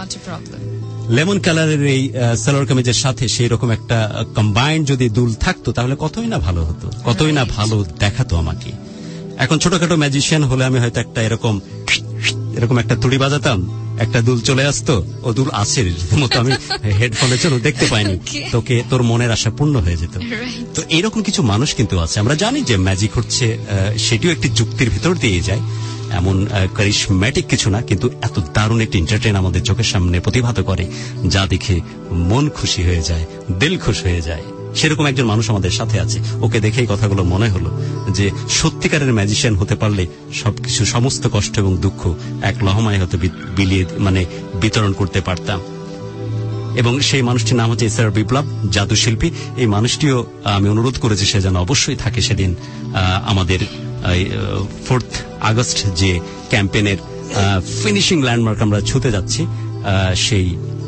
lemon কালারের এই সালোয়ার কামিজের সাথে সেই রকম একটা কম্বাইন্ড যদি দুল থাকতো তাহলে কতই না ভালো হতো, কতই না ভালো দেখাতো আমাকে। এখন ছোটখাটো ম্যাজিশিয়ান হলে আমি হয়তো একটা এরকম এরকম একটা তুড়ি বাজাতাম, একটা দুল চলে আসতো, ও দুল আসে রীতিমতো আমি হেডফোনের জন্য দেখতে পাইনি, তোকে তোর মনের আশা পূর্ণ হয়ে যেত। তো এইরকম কিছু মানুষ কিন্তু আছে। আমরা জানি যে ম্যাজিক হচ্ছে, সেটিও একটি যুক্তির ভিতর দিয়ে যায়, এমন কারিশম্যাটিক কিছু না, কিন্তু এত দারুণ একটি এন্টারটেইন আমাদের চোখের সামনে প্রতিভাত করে যা দেখে মন খুশি হয়ে যায়, দিল খুশ হয়ে যায়। সেরকম একজন মানুষ আমাদের সাথে আছে, ওকে দেখেই কথাগুলো মনে হলো যে সত্যিকারের ম্যাজিশিয়ান হতে পারলে সবকিছু, সমস্ত কষ্ট এবং দুঃখ এক লহমায় হয়তো বিলিয়ে মানে বিতরণ করতে পারতাম। এবং সেই মানুষটির নাম হচ্ছে এসআর বিপ্লব, জাদু শিল্পী। এই মানুষটিও আমি অনুরোধ করেছি সে যেন অবশ্যই থাকে সেদিন আমাদের ফোর্থ আগস্ট যে ক্যাম্পেইনের ফিনিশিং ল্যান্ডমার্ক আমরা ছুতে যাচ্ছি সেই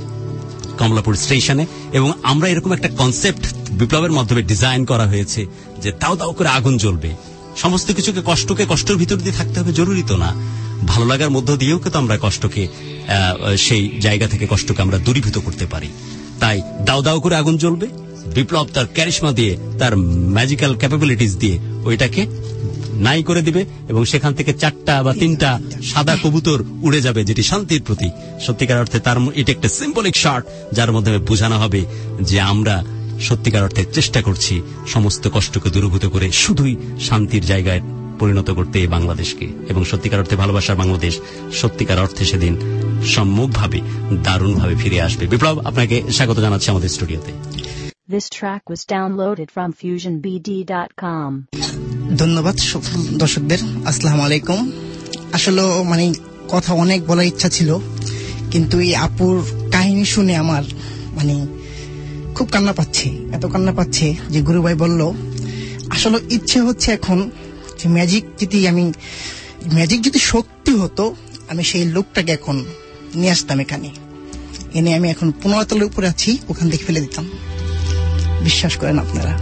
কমলাপুর স্টেশনে। এবং আমরা এরকম একটা কনসেপ্ট বিপ্লবের মাধ্যমে ডিজাইন করা হয়েছে যে দাও দাও করে আগুন জ্বলবে। সমস্ত কিছুকে কষ্টকে কষ্টের ভিতর দিয়ে থাকতে হবে জরুরি তো না, ভালো লাগার মধ্য দিয়েও কিন্তু আমরা কষ্টকে, সেই জায়গা থেকে কষ্টকে আমরা দূরীভূত করতে পারি। তাই দাও দাও করে আগুন জ্বলবে, বিপ্লব তার ক্যারিশমা দিয়ে, তার ম্যাজিক্যাল ক্যাপাবিলিটিস দিয়ে ওইটাকে নাই করে দিবে এবং সেখান থেকে চারটা বা তিনটা সাদা কবুতর উড়ে যাবে, যেটি শান্তির প্রতীক। সত্যিকার অর্থে তার এটা একটা সিম্বলিক শট, যার মাধ্যমে বোঝানো হবে যে আমরা সত্যিকার অর্থে চেষ্টা করছি সমস্ত কষ্টকে দূরীভূত করে শুধুই শান্তির জায়গায় পরিণত করতে এই বাংলাদেশকে। এবং সত্যিকার অর্থে ভালোবাসার বাংলাদেশ সত্যিকার অর্থে সেদিন সম্মুখভাবে দারুণভাবে ফিরে আসবে। বিপ্লব, আপনাকে স্বাগত জানাচ্ছি আমাদের স্টুডিওতে। This track was downloaded from fusion b d dot com. ধন্যবাদ দর্শকদের, আসসালামু আলাইকুম। আসলে মানে কথা অনেক বলার ইচ্ছা ছিল, কিন্তু এই আপুর কাহিনী শুনে আমার মানে খুব কান্না পাচ্ছে, এত কান্না পাচ্ছে যে গুরু ভাই বলল। আসলে ইচ্ছে হচ্ছে এখন যে ম্যাজিক যদি আমি ম্যাজিক যদি সত্যি হতো, আমি সেই লোকটাকে এখন নিয়ে আসতাম এখানে, এনে আমি এখন পনেরো তলের উপরে আছি, ওখান থেকে ফেলে দিতাম। বিশ্বাস করেন আপনারা।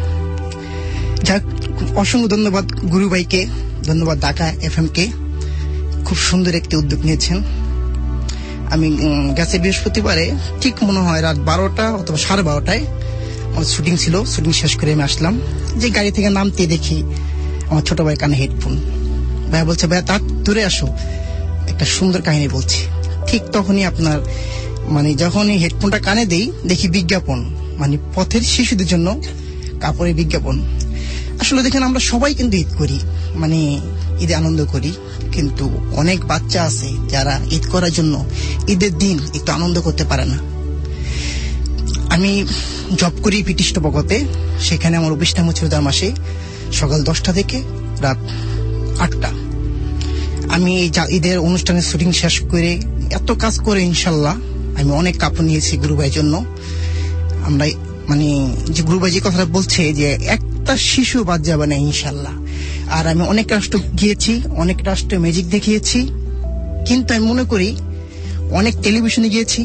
যাক, অসংখ্য ধন্যবাদ গুরু ভাইকে, ধন্যবাদ ঢাকা এফ এম কে, খুব সুন্দর একটি উদ্যোগ নিয়েছেন। আমি গেছে বৃহস্পতিবারে ঠিক মনে হয় রাত বারোটা অথবা সাড়ে বারোটায় আমার শুটিং ছিল, শুটিং শেষ করে আমি আসলাম, যে গাড়ি থেকে নামতে দেখি আমার ছোট ভাই কানে হেডফোন। ভাইয়া বলছে, ভাইয়া তার দূরে আসো, একটা সুন্দর কাহিনী বলছি। ঠিক তখনই আপনার মানে যখনই হেডফোনটা কানে দেই, দেখি বিজ্ঞাপন, মানে পথের শিশুদের জন্য কাপড়ের বিজ্ঞাপন। আসলে দেখেন, আমরা সবাই কিন্তু ঈদ করি, মানে ঈদে আনন্দ করি, কিন্তু অনেক বাচ্চা আছে যারা ঈদ করার জন্য ঈদের দিন একটু আনন্দ করতে পারে না। আমি জব করি ব্রিটিশ টপকতে, সেখানে আমার অফিস টাইম হচ্ছে রোজার মাসে সকাল দশটা থেকে রাত আটটা। আমি ঈদের অনুষ্ঠানের শুটিং শেষ করে এত কাজ করে ইনশাল্লাহ আমি অনেক কাপড় নিয়েছি গুরু ভাইয়ের জন্য। আমরা মানে যে গুরু ভাই যে কথাটা বলছে যে একটা শিশু বাদ যাবে না ইনশাল্লাহ। আর আমি অনেক রাষ্ট্র গিয়েছি, অনেক রাষ্ট্রে ম্যাজিক দেখিয়েছি, কিন্তু আমি মনে করি অনেক টেলিভিশনে গিয়েছি,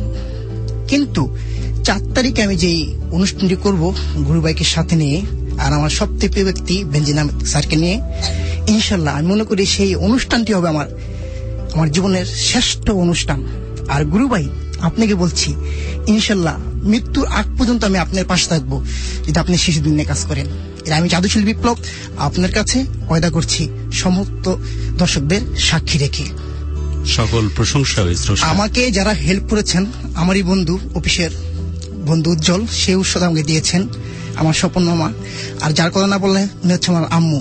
কিন্তু চার তারিখে আমি যে অনুষ্ঠানটি করব গুরু ভাইকে সাথে নিয়ে আর আমার সবথেকে প্রিয় ব্যক্তি বেনজির আহমেদ স্যারকে নিয়ে, ইনশাল্লাহ আমি মনে করি সেই অনুষ্ঠানটি হবে আমার আমার জীবনের শ্রেষ্ঠ অনুষ্ঠান। আর গুরু ভাই আপনাকে বলছি, ইনশাল্লাহ মৃত্যুর আগ পর্যন্ত আমি আপনার পাশে থাকবো যদি আপনি শিশুদের নিয়ে কাজ করেন। এর আমি জাদুশিল্পী বিপ্লব আপনার কাছে ওয়াদা করছি সমস্ত দর্শকদের সাক্ষী রেখে। সকল প্রশংসা আমাকে যারা হেল্প করেছেন, আমারই বন্ধু অফিসের বন্ধু উজ্জ্বল, সে উৎসব আমাকে দিয়েছেন, আমার স্বপন মামা। আর যার কথা না বললে উনি হচ্ছে আমার আম্মু।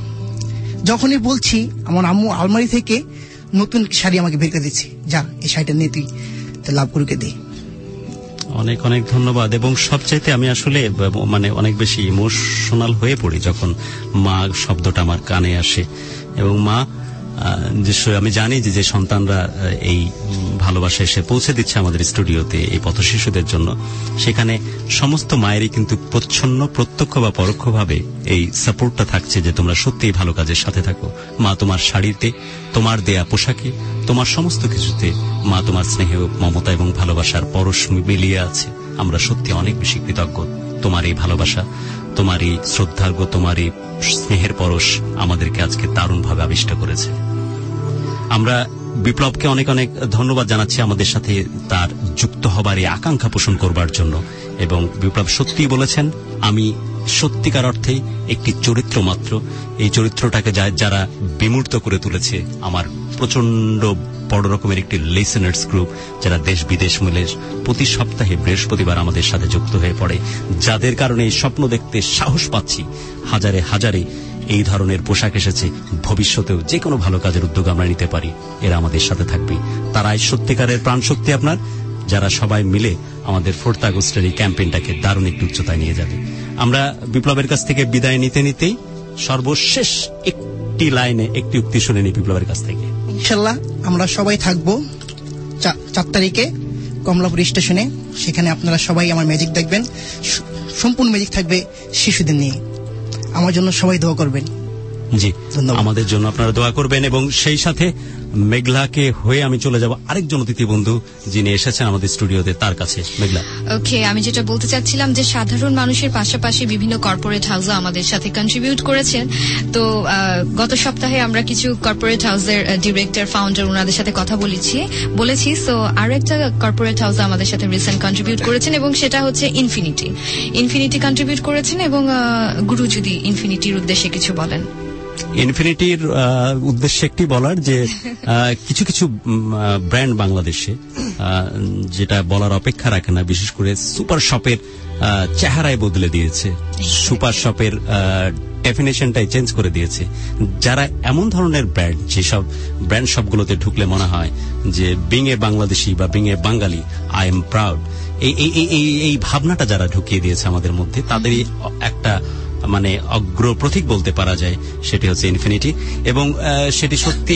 যখনই বলছি আমার আম্মু আলমারি থেকে নতুন শাড়ি আমাকে বের করে দিচ্ছে, যা এই শাড়িটা নিয়ে তুই লাভ গুরুকে দে। অনেক অনেক ধন্যবাদ। এবং সবচাইতে আমি আসলে মানে অনেক বেশি ইমোশনাল হয়ে পড়ি যখন মা শব্দটা আমার কানে আসে। এবং মা যে আমি জানি যে যে সন্তানরা এই ভালোবাসা এসে পৌঁছে দিচ্ছে আমাদের স্টুডিওতে এই পথ শিশুদের জন্য, সেখানে সমস্ত মায়েরই কিন্তু প্রচ্ছন্ন প্রত্যক্ষ বা পরোক্ষভাবে এই সাপোর্টটা থাকছে যে তোমরা সত্যিই ভালো কাজের সাথে থাকো। মা তোমার শাড়িতে, তোমার দেয়া পোশাকে, তোমার সমস্ত কিছুতে মা তোমার স্নেহ, মমতা এবং ভালোবাসার পরশ মিলিয়ে আছে। আমরা সত্যি অনেক বেশি কৃতজ্ঞ। তোমার এই ভালোবাসা, তোমার এই শ্রদ্ধার্ঘ, তোমার এই স্নেহের পরশ আমাদেরকে আজকে দারুণভাবে আবিষ্ট করেছে। আমরা বিপ্লবকে অনেক অনেক ধন্যবাদ জানাচ্ছি আমাদের সাথে তার যুক্ত হবার এই আকাঙ্ক্ষা পোষণ করবার জন্য। এবং বিপ্লব সত্যিই বলেছেন, আমি সত্যিকার অর্থে একটি চরিত্র মাত্র। এই চরিত্রটাকে যারা বিমূর্ত করে তুলেছে আমার প্রচন্ড বড় রকমের একটি লিসেনার্স গ্রুপ, যারা দেশ বিদেশ মিলে প্রতি সপ্তাহে বৃহস্পতিবার আমাদের সাথে যুক্ত হয়ে পড়ে, যাদের কারণে এই স্বপ্ন দেখতে সাহস পাচ্ছি। হাজারে হাজারে এই ধরনের পোশাক এসেছে, ভবিষ্যতেও যে কোনো ভালো কাজের উদ্যোগ আমরা নিতে পারি, এরা আমাদের সাথে থাকবে। তারাই সত্যিকারের প্রাণশক্তি আপনার, যারা সবাই মিলে আমাদের ফোর্থ আগস্টের এই ক্যাম্পেইনটাকে দারুণ একটি উচ্চতায় নিয়ে যাবে। আমরা বিপ্লবের কাছ থেকে বিদায় নিতে নিতেই সর্বশেষ একটি লাইনে একটি উক্তি শুনে নিই বিপ্লবের কাছ থেকে। ইনশাল্লাহ আমরা সবাই থাকবো চার তারিখে কমলাপুর স্টেশনে। সেখানে আপনারা সবাই আমার ম্যাজিক দেখবেন, সম্পূর্ণ ম্যাজিক থাকবে শিশুদের নিয়ে। আমার জন্য সবাই দোয়া করবেন। জি, আমাদের জন্য আপনারা দোয়া করবেন। এবং সেই সাথে মেঘলাকে হয়ে আমি চলে যাব আরেকজন অতিথি বন্ধু যিনি এসেছেন আমাদের স্টুডিওতে, তার কাছে। মেঘলা, ওকে, আমি যেটা বলতে চাচ্ছিলাম যে সাধারণ মানুষের পাশাপাশি বিভিন্ন কর্পোরেট হাউসও আমাদের সাথে কন্ট্রিবিউট করেছেন। তো গত সপ্তাহে আমরা কিছু কর্পোরেট হাউসের ডিরেক্টর, ফাউন্ডার, ওনাদের সাথে কথা বলেছি বলেছি সো আরো একটা কর্পোরেট হাউস আমাদের সাথে রিসেন্ট কন্ট্রিবিউট করেছেন, এবং সেটা হচ্ছে ইনফিনিটি। ইনফিনিটি কন্ট্রিবিউট করেছেন। এবং গুরু যদি ইনফিনিটির উদ্দেশ্যে কিছু বলেন। ইনফিনিটির উদ্দেশ্যে একটি বলার যে কিছু কিছু ব্র্যান্ড বাংলাদেশে যেটা বলার অপেক্ষা রাখে না, বিশেষ করে সুপার শপের চেহারায় বদলে দিয়েছে, সুপার শপের ডেফিনেশনটাই চেঞ্জ করে দিয়েছে। যারা এমন ধরনের ব্র্যান্ড, যেসব ব্র্যান্ড শপগুলোতে ঢুকলে মনে হয় যে বিং এ বাংলাদেশি বা being a Bengali, I am proud, এই এই ভাবনাটা যারা ঢুকিয়ে দিয়েছে আমাদের মধ্যে, তাদেরই একটা মানে অগ্র প্রতীক বলতে পারা যায়, সেটি হচ্ছে ইনফিনিটি। এবং সেটি সত্যি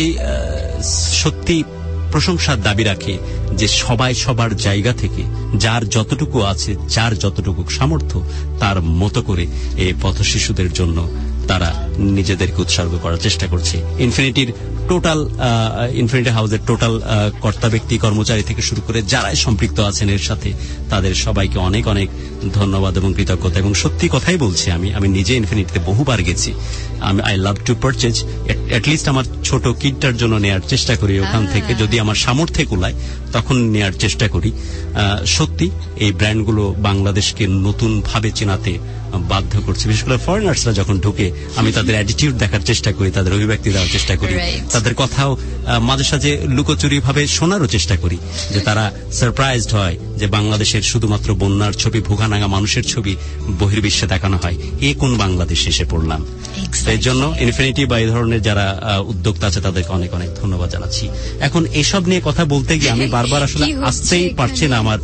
সত্যি প্রশংসার দাবি রাখে যে সবাই সবার জায়গা থেকে যার যতটুকু আছে, যার যতটুকু সামর্থ্য, তার মতো করে এই পথ শিশুদের জন্য তারা নিজেদেরকে উৎসর্গ করার চেষ্টা করছে। ইনফিনিটির টোটাল ইনফিনিটি হাউসের টোটাল কর্তা ব্যক্তি কর্মচারী থেকে শুরু করে যারাই সম্পৃক্ত আছেন এর সাথে তাদের সবাইকে অনেক অনেক ধন্যবাদ এবং কৃতজ্ঞতা। এবং সত্যি কথাই বলছি, আমি আমি নিজে ইনফিনিটিতে বহুবার গেছি। আমি I love to purchase, at least আমার ছোট কিডটার জন্য নেয়ার চেষ্টা করি ওখান থেকে, যদি আমার সামর্থ্যে কুলায় তখন নেয়ার চেষ্টা করি। সত্যি এই ব্র্যান্ডগুলো বাংলাদেশকে নতুন ভাবে চেনাতে বাধ্য করছে। বিশেষ করে ফরেনার্সরা যখন ঢুকে আমি তাদের অ্যাটিটিউড দেখার চেষ্টা করি, তাদের অভিব্যক্তি দেওয়ার চেষ্টা করি, তাদের কথাও মাঝে সাঝে লুকোচুরি ভাবে শোনারও চেষ্টা করি, যে তারা সারপ্রাইজড হয় যে বাংলাদেশের শুধুমাত্র বন্যার ছবি, ভুগানাঙা মানুষের ছবি বহির্বিশ্বে দেখানো হয়। এ কোন বাংলাদেশ এসে পড়লাম? এর জন্য ইনফিনিটি বা এই ধরনের যারা উদ্যোক্তা আছে তাদেরকে অনেক অনেক ধন্যবাদ জানাচ্ছি। এখন এসব নিয়ে কথা বলতে গিয়ে আমি বারবার আসলে আসতেই পারছি না আমার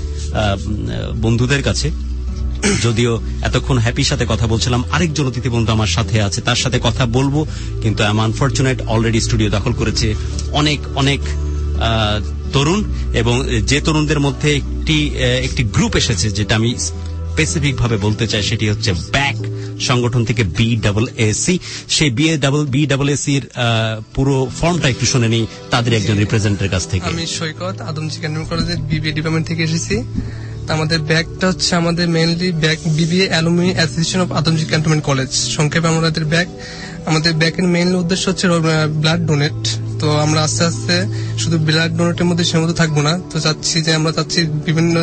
বন্ধুদের কাছে। যদিও এতক্ষণ হ্যাপির সাথে কথা বলছিলাম, আরেকজন অতিথি বন্ধু আমার সাথে আছে, তার সাথে কথা বলবো, কিন্তু I am unfortunate, already studio দখল করেছে অনেক অনেক তরুণ, এবং যে তরুণদের মধ্যে একটি একটি গ্রুপ এসেছে যেটা আমি স্পেসিফিক ভাবে বলতে চাই, সেটি হচ্ছে ব্যাক সংগঠন থেকে B double A. C B double B double এসির পুরো ফর্মটা একটু শুনে নিই তাদের একজন রিপ্রেজেন্টের কাছ থেকে। আমি সৈকত, আদমজি ক্যান্টনমেন্ট কলেজের বিবিএ ডিপার্টমেন্ট থেকে এসেছি। আমাদের ব্যাকটা হচ্ছে আমাদের mainly BAAC BBA alumni association of Adamjee cantonment college, সংক্ষেপে আমাদের ব্যাক। আমাদের ব্যাকের মেইন উদ্দেশ্য হচ্ছে ব্লাড ডোনেট। তো আমরা আস্তে আস্তে শুধু ব্লাড ডোনেটের মধ্যে সীমাবদ্ধ থাকবো না, তো চাচ্ছি যে আমরা চাচ্ছি বিভিন্ন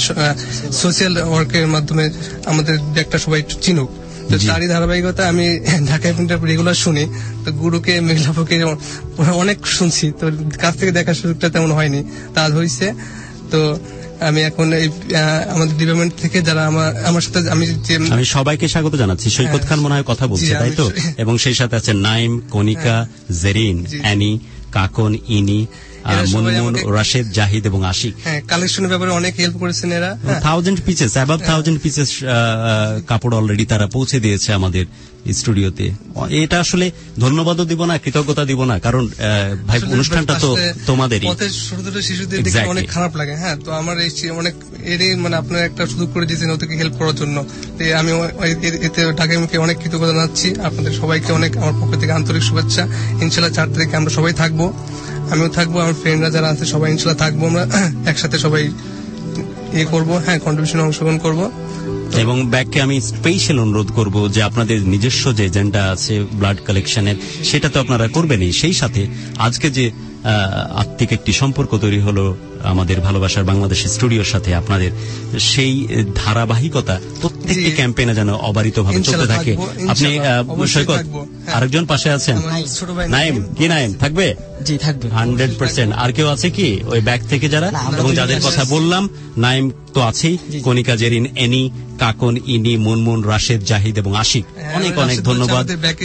সোশ্যাল ওয়ার্কের মাধ্যমে আমাদের ব্যাকটা সবাই একটু চিনুক। তো তারই ধারাবাহিকতা আমি ঢাকা রেগুলার শুনি, তো গুরুকে মেঘলাপুকে অনেক শুনছি, তো কাছ থেকে দেখার সুযোগটা তেমন হয়নি, তা হয়েছে। তো আমি এখন এই আমাদের ডিপার্টমেন্ট থেকে যারা আমার আমার সাথে আমি আমি সবাইকে স্বাগত জানাচ্ছি। সৈকত খান মনে হয় কথা বলছে, তাই তো? এবং সেই সাথে আছে নাইম, কনিকা, জেরিন, অ্যানি, কাকন, ইনি, মুনমুন, রাশেদ, জাহিদ এবং আশিক। হ্যাঁ, কালেকশনের ব্যাপারে অনেক হেল্প করেছেন এরা। Thousand pieces above thousand pieces কাপড় অলরেডি তারা পৌঁছে দিয়েছে আমাদের স্টুডিওতে। এটা আসলে ধন্যবাদও দিব না, কৃতজ্ঞতা দিব না, কারণ ভাই অনুষ্ঠানটা তো তোমাদেরই। পথের ছোট ছোট শিশুদের দেখে অনেক খারাপ লাগে। হ্যাঁ, তো আমার এই অনেক এরই মানে আপনারা একটা সুযোগ করে দিয়েছেন ওদেরকে হেল্প করার জন্য। আমি এতে ঢাকায় মুখে অনেক কৃতজ্ঞতা জানাচ্ছি। আপনাদের সবাইকে অনেক আমার পক্ষ থেকে আন্তরিক শুভেচ্ছা। ইনশাল্লাহ চার তারিখে আমরা সবাই থাকবো, আমিও থাকবো, আমার ফ্রেন্ডরা যারা আছে সবাই ইনশাল্লাহ থাকবো। আমরা একসাথে সবাই ইয়ে করবো, হ্যাঁ, কন্ট্রিবিউশনে অংশগ্রহণ করবো। এবং ব্যাককে আমি স্পেশাল অনুরোধ করব যে আপনাদের নিজস্ব যে এজেন্ডা আছে ব্লাড কালেকশনের, সেটা তো আপনারা করবেনই, সেই সাথে আজকে যে আত্মিক একটি সম্পর্ক তৈরি হলো আমাদের ভালোবাসার বাংলাদেশ স্টুডিওর সাথে, আপনাদের সেই ধারাবাহিকতা প্রত্যেকটি ক্যাম্পেইনে যেন অবারিতভাবে চলতে থাকে। আপনি সৈকত, আরেকজন পাশে আছেন নাইম, কি নাইম থাকবে? জি থাকবে, হান্ড্রেড পার্সেন্ট। আর কেউ আছে কি ওই ব্যাক থেকে যারা এবং যাদের কথা বললাম? নাইম তো আছেই, কনিকা, জেরিন, এনি, কাকন, ইনি, মুনমুন, রাশেদ, জাহিদ এবং আশিক। অনেক অনেক ধন্যবাদ।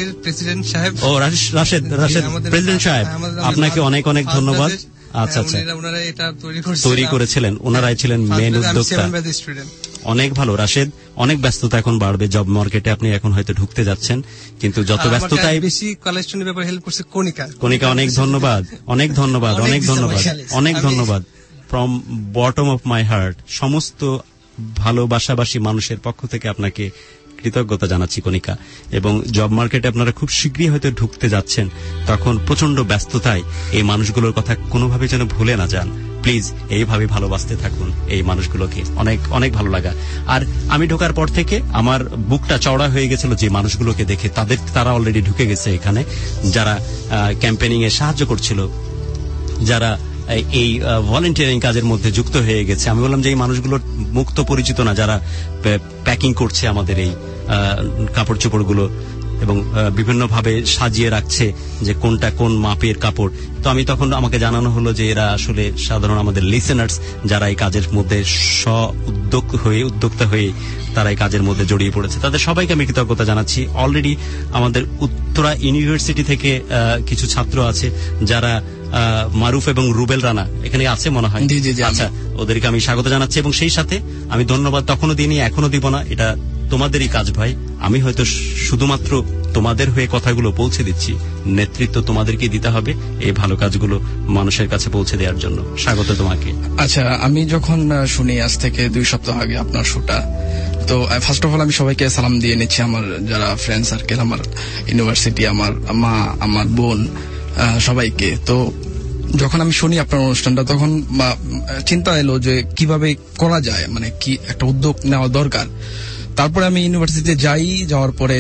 ও রাশেদ, রাশেদ প্রেসিডেন্ট সাহেব, আপনাকে অনেক অনেক ধন্যবাদ। আচ্ছা আচ্ছা, তৈরি করেছিলেন, ওনারাই ছিলেন মেন উদ্যোক্তা। অনেক ভালো রাশেদ, অনেক ব্যস্ততা এখন বাড়বে জব মার্কেটে, আপনি এখন হয়তো ঢুকতে যাচ্ছেন, কিন্তু যত ব্যস্ততায় বেশি কালেকশনের ব্যাপারে হেল্প করছে কনিকা। কনিকা অনেক ধন্যবাদ, অনেক ধন্যবাদ, অনেক ধন্যবাদ, অনেক ধন্যবাদ from bottom of my heart. সমস্ত ভালোবাসাবাসী মানুষের পক্ষ থেকে আপনাকে কৃতজ্ঞতা জানাচ্ছি কনিকা। এবং জব মার্কেটে আপনারা খুব শীঘ্রই হয়তো ঢুকতে যাচ্ছেন, তখন প্রচন্ড ব্যস্ততায় এই মানুষগুলোর কথা কোনোভাবে যেন ভুলে না যান। প্লিজ এইভাবে ভালোবাসতে থাকুন এই মানুষগুলোকে, অনেক অনেক ভালো লাগা। আর আমি ঢোকার পর থেকে আমার বুকটা চওড়া হয়ে গেছিল যে মানুষগুলোকে দেখে, তাদের তারা অলরেডি ঢুকে গেছে এখানে, যারা ক্যাম্পেইনিং এ সাহায্য করছিল, যারা এই ভলেন্টিয়ারিং কাজের মধ্যে যুক্ত হয়ে গেছে। আমি বললাম যে এই মানুষগুলোর মুখ তো পরিচিত না, যারা প্যাকিং করছে আমাদের এই কাপড় চোপড়গুলো এবং বিভিন্নভাবে সাজিয়ে রাখছে যে কোনটা কোন মাপের কাপড়। তো আমি তখন আমাকে জানানো হলো যে এরা আসলে সাধারণ আমাদের লিসেনার্স, যারা এই কাজের মধ্যে স্ব উদ্যোগ হয়ে উদ্যোক্তা হয়ে তারা এই কাজের মধ্যে জড়িয়ে পড়েছে। তাদের সবাইকে আমি কৃতজ্ঞতা জানাচ্ছি। অলরেডি আমাদের উত্তরা ইউনিভার্সিটি থেকে কিছু ছাত্র আছে যারা মারুফ এবং রুবেল রানা এখানে আছে মনে হয়। আচ্ছা, ওদেরকে আমি স্বাগত জানাচ্ছি এবং সেই সাথে আমি ধন্যবাদ তখনও দিইনি, এখনো দিব না, এটা তোমাদেরই কাজ ভাই। আমি হয়তো শুধুমাত্র তোমাদের হয়ে কথাগুলো পৌঁছে দিচ্ছি, নেতৃত্ব তোমাদেরকে দিতে হবে এই ভালো কাজগুলো মানুষের কাছে পৌঁছে দেওয়ার জন্য। স্বাগত তোমাকে। আচ্ছা, আমি যখন শুনি আজ থেকে দুই সপ্তাহ আগে আপনার শোটা, তো ফার্স্ট অফ অল আমি সবাইকে সালাম দিয়ে নিচ্ছি, আমার যারা ফ্রেন্ড সার্কেল, আমার ইউনিভার্সিটি, আমার মা, আমার বোন, আহ, সবাইকে। তো যখন আমি শুনি আপনার অনুষ্ঠানটা তখন বা- চিন্তা এলো যে কিভাবে করা যায়, মানে কি একটা উদ্যোগ নেওয়া দরকার। তারপরে আমি ইউনিভার্সিটিতে যাই, যাওয়ার পরে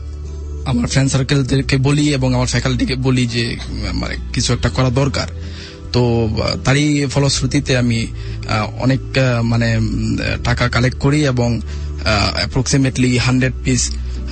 আমার ফ্রেন্ড সার্কেলদেরকে বলি এবং আমার ফ্যাকাল্টিকে বলি যে উম, মানে কিছু একটা করা দরকার। তো আহ, তারই ফলশ্রুতিতে আমি আহ, অনেক আহ, মানে উম, টাকা কালেক্ট করি এবং অ্যাপ্রক্সিমেটলি হান্ড্রেড পিস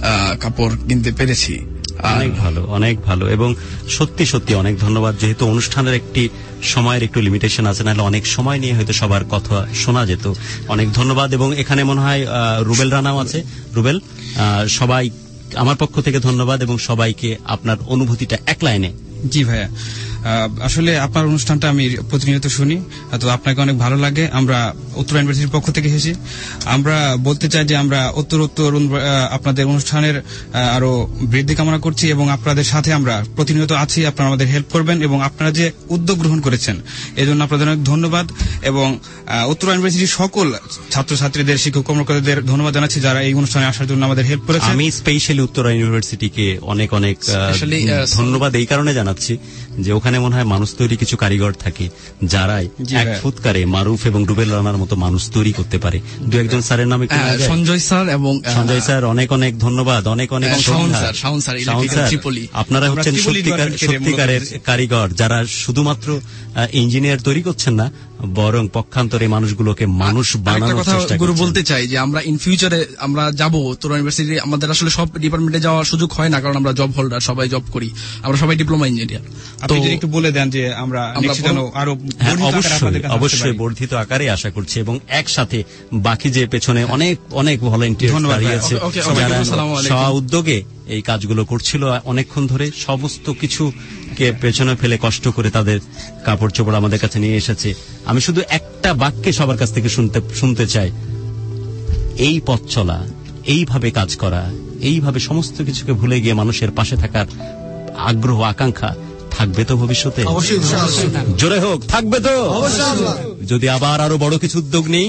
কাপড় কিনতে পেরেছি। অনেক ভালো, অনেক ভালো। এবং সত্যি সত্যি অনেক ধন্যবাদ, যেহেতু অনুষ্ঠানের একটি সময়ের একটু লিমিটেশন আছে, নাহলে অনেক সময় নিয়ে হয়তো সবার কথা শোনা যেত। অনেক ধন্যবাদ। এবং এখানে মনে হয় আহ, রুবেল রানাও আছে। রুবেল, আহ, সবাই আমার পক্ষ থেকে ধন্যবাদ এবং সবাইকে আপনার অনুভূতিটা এক লাইনে। জি ভাইয়া, আহ, আসলে আপনার অনুষ্ঠানটা আমি প্রতিনিয়ত শুনি, তো আপনাকে অনেক ভালো লাগে। আমরা উত্তর ইউনিভার্সিটির পক্ষ থেকে এসেছি। আমরা বলতে চাই যে আমরা উত্তর উত্তর আহ, আপনাদের অনুষ্ঠানের আহ, আরো বৃদ্ধি কামনা করছি এবং আপনাদের সাথে আমরা প্রতিনিয়ত আছি। আপনারা আমাদের হেল্প করবেন এবং আপনারা যে উদ্যোগ গ্রহণ করেছেন এজন্য আপনাদের অনেক ধন্যবাদ। এবং আহ, উত্তর ইউনিভার্সিটির সকল ছাত্রছাত্রীদের, শিক্ষক কর্মকর্তাদের ধন্যবাদ জানাচ্ছি যারা এই অনুষ্ঠানে আসার জন্য আমাদের হেল্প করেছেন। আমি স্পেশালি উত্তরা ইউনিভার্সিটিকে অনেক অনেক আহ, Especially, uh, ধন্যবাদ এই কারণে জানাচ্ছি যে ওখানে মনে হয় মানুষ তৈরি কিছু কারিগর থাকে যারাই জি এক ভাইয়া। ফুৎকারে মারুফ এবং রুবেল রানার মতো মানুষ তৈরি করতে পারে। দু একজন স্যারের নামে কি আহ, বলা যায়? সঞ্জয় স্যার এবং আহ, সঞ্জয় স্যার অনেক অনেক ধন্যবাদ, অনেক অনেক এবং শাওন শ্রদ্ধা। Sir, Shaon sir, Shaon electrical sir, Tripoli. আপনারা আমরা হচ্ছেন ত্রিপলি সত্যিকার ডিপার্টমেন্টকে মূলত সত্যিকারের করছি। কারিগর, যারা শুধুমাত্র ইঞ্জিনিয়ার তৈরি করছেন না, বরং পক্ষান্তরে মানুষগুলোকে মানুষ আরেকটা বানানোর কথা চেষ্টা গুরু করছেন। বলতে চাই যে আমরা ইন ফিউচারে আমরা যাব উত্তরা ইউনিভার্সিটি, আমাদের আসলে সব ডিপার্টমেন্টে যাওয়ার সুযোগ হয় না কারণ আমরা জব হোল্ডার, সবাই জব করি, আমরা সবাই ডিপ্লোমা ইঞ্জিনিয়ার। আপনি যদি একটু বলে দেন যে আমরা আমরা next যেন আরো হ্যাঁ, বর্ধিত আকারে অবশ্যই আপনাদের কাছে আসতে অবশ্যই পারি। বর্ধিত আকারে আশা করছি এবং একসাথে বাকি যে পেছনে অনেক অনেক ভলান্টিয়ার ধন্যবাদ দাঁড়িয়ে ভাই। আছে, ওকে, ওকে, ওকে, যারা আসসালামু আলাইকুম। স্ব উদ্যোগে এই কাজগুলো করছিল অনেকক্ষণ ধরে, সমস্ত কিছুকে পেছনে ফেলে কষ্ট করে তাদের কাপড় চোপড় আমাদের কাছে নিয়ে এসেছে। আমি শুধু একটা বাক্যে সবার কাছ থেকে শুনতে শুনতে চাই, এই পথ চলা, এইভাবে কাজ করা, এইভাবে সমস্ত কিছুকে ভুলে গিয়ে মানুষের পাশে থাকার আগ্রহ আকাঙ্ক্ষা থাকবে তো ভবিষ্যতে? জোরে হোক, থাকবে তো? যদি আবার আরো বড় কিছু উদ্যোগ নেই,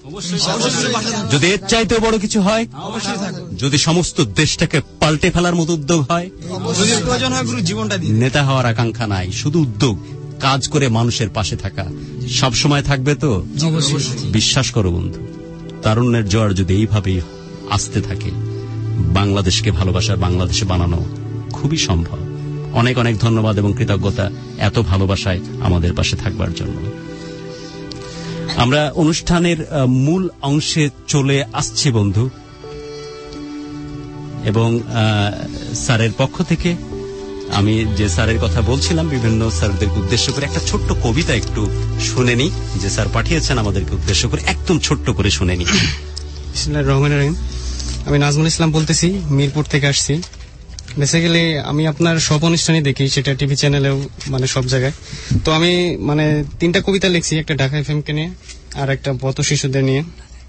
যদি এর চাইতেও বড় কিছু হয়, যদি সমস্ত দেশটাকে পাল্টে ফেলার মতো উদ্যোগ হয়, যদি প্রয়োজন হয় গুরু জীবনটা দিন। নেতা হওয়ার আকাঙ্ক্ষা নাই, শুধু উদ্যোগ, কাজ করে মানুষের পাশে থাকা সব সময় থাকবে তো? বিশ্বাস করো বন্ধু, তারুণ্যের জোয়ার যদি এইভাবেই আসতে থাকে, বাংলাদেশকে ভালোবাসার বাংলাদেশে বানানো খুবই সম্ভব। অনেক অনেক ধন্যবাদ এবং কৃতজ্ঞতা এত ভালোবাসায় আমাদের পাশে থাকবার জন্য। আমরা অনুষ্ঠানের আহ, মূল অংশে চলে আসছি বন্ধু, এবং আহ, স্যারের পক্ষ থেকে আমি যে স্যারের কথা বলছিলাম, বিভিন্ন স্যারদেরকে উদ্দেশ্য করে একটা ছোট্ট কবিতা একটু শুনে নি, যে স্যার পাঠিয়েছেন আমাদেরকে উদ্দেশ্য করে, একদম ছোট্ট করে শুনে নি। বিসমিল্লাহির রহমানির রহিম। আমি নাজমুল ইসলাম বলতেছি, মিরপুর থেকে আসছি। বেসিক্যালি আমি আপনার সব অনুষ্ঠানই দেখি, সেটা টিভি চ্যানেলেও, মানে সব জায়গায়। তো আমি মানে তিনটা কবিতা লিখছি, একটা ঢাকা এফএম কে নিয়ে আর একটা পথ শিশুদের নিয়ে।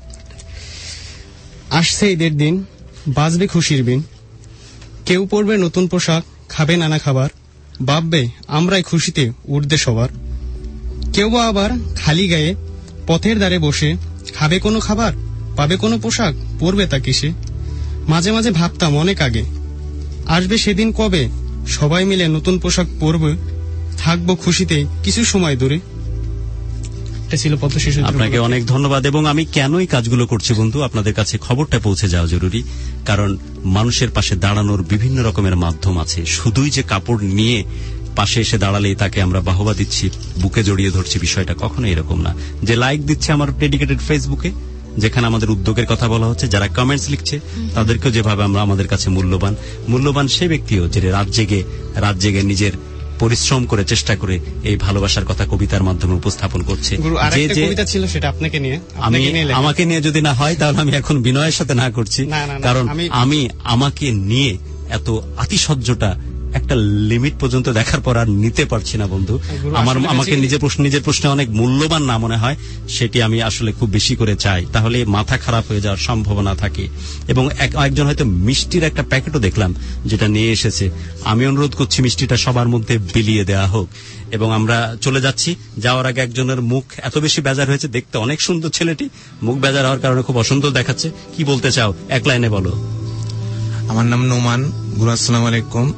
আসছে ঈদের দিন, বাজবে খুশির বিন, কেউ পরবে নতুন পোশাক, খাবে নানা খাবার, ভাববে আমরাই খুশিতে উঠবে সবার। কেউ বা আবার খালি গায়ে পথের ধারে বসে খাবে কোনো খাবার, পাবে কোনো পোশাক, পরবে তা কিসে। মাঝে মাঝে ভাবতাম অনেক আগে, আসবে সেদিন কবে সবাই মিলে নতুন পোশাক পরবে, থাকবো খুশিতে কিছু সময় দূরে। এটা ছিল পথ শিশুদের আপনাকে উপলক্ষে। অনেক ধন্যবাদ। এবং আমি কেন এই কাজগুলো করছি বন্ধু, আপনাদের কাছে খবরটা পৌঁছে যাওয়া জরুরি, কারণ মানুষের পাশে দাঁড়ানোর বিভিন্ন রকমের মাধ্যম আছে। শুধুই যে কাপড় নিয়ে পাশে এসে দাঁড়ালেই তাকে আমরা বাহবা দিচ্ছি, বুকে জড়িয়ে ধরছি, বিষয়টা কখনো এরকম না। যে লাইক দিচ্ছে আমার ডেডিকেটেড ফেসবুকে, যেখানে আমাদের উদ্যোগের কথা বলা হচ্ছে, যারা কমেন্টস লিখছে তাদেরকেও যেভাবে আমরা আমাদের কাছে মূল্যবান, মূল্যবান সে ব্যক্তিও যে রাত জেগে রাত জেগে নিজের পরিশ্রম করে চেষ্টা করে এই ভালোবাসার কথা কবিতার মাধ্যমে উপস্থাপন করছে। গুরু, যে আরেকটা যে কবিতা ছিল, সেটা আপনাকে নিয়ে। আমি আপনাকে নিয়ে লেখা। আমাকে নিয়ে যদি না হয় তাহলে আমি এখন বিনয়ের সাথে না করছি, না, না, না, কারণ আমি- আমি আমাকে নিয়ে এত আতিশয্যটা একটা লিমিট পর্যন্ত দেখার পর আর নিতে পারছি না বন্ধু। গুরু, আমার আসলে আমাকে বেশি- নিজের প্রশ্ন নিজের প্রশ্নে অনেক মূল্যবান না মনে হয়, সেটি আমি আসলে খুব বেশি করে চাই, তাহলে মাথা খারাপ হয়ে যাওয়ার সম্ভাবনা থাকে। এবং এক- একজন হয়তো মিষ্টির একটা প্যাকেটও দেখলাম যেটা নিয়ে এসেছে, আমি অনুরোধ করছি মিষ্টিটা সবার মধ্যে বিলিয়ে দেওয়া হোক। এবং আমরা চলে যাচ্ছি, যাওয়ার আগে একজনের মুখ এত বেশি বেজার হয়েছে, দেখতে অনেক সুন্দর ছেলেটি, মুখ বেজার হওয়ার কারণে খুব অসুন্দর দেখাচ্ছে। কি বলতে চাও, এক লাইনে বলো। আমার নাম নোমান। গুরু, আসসালামু আলাইকুম।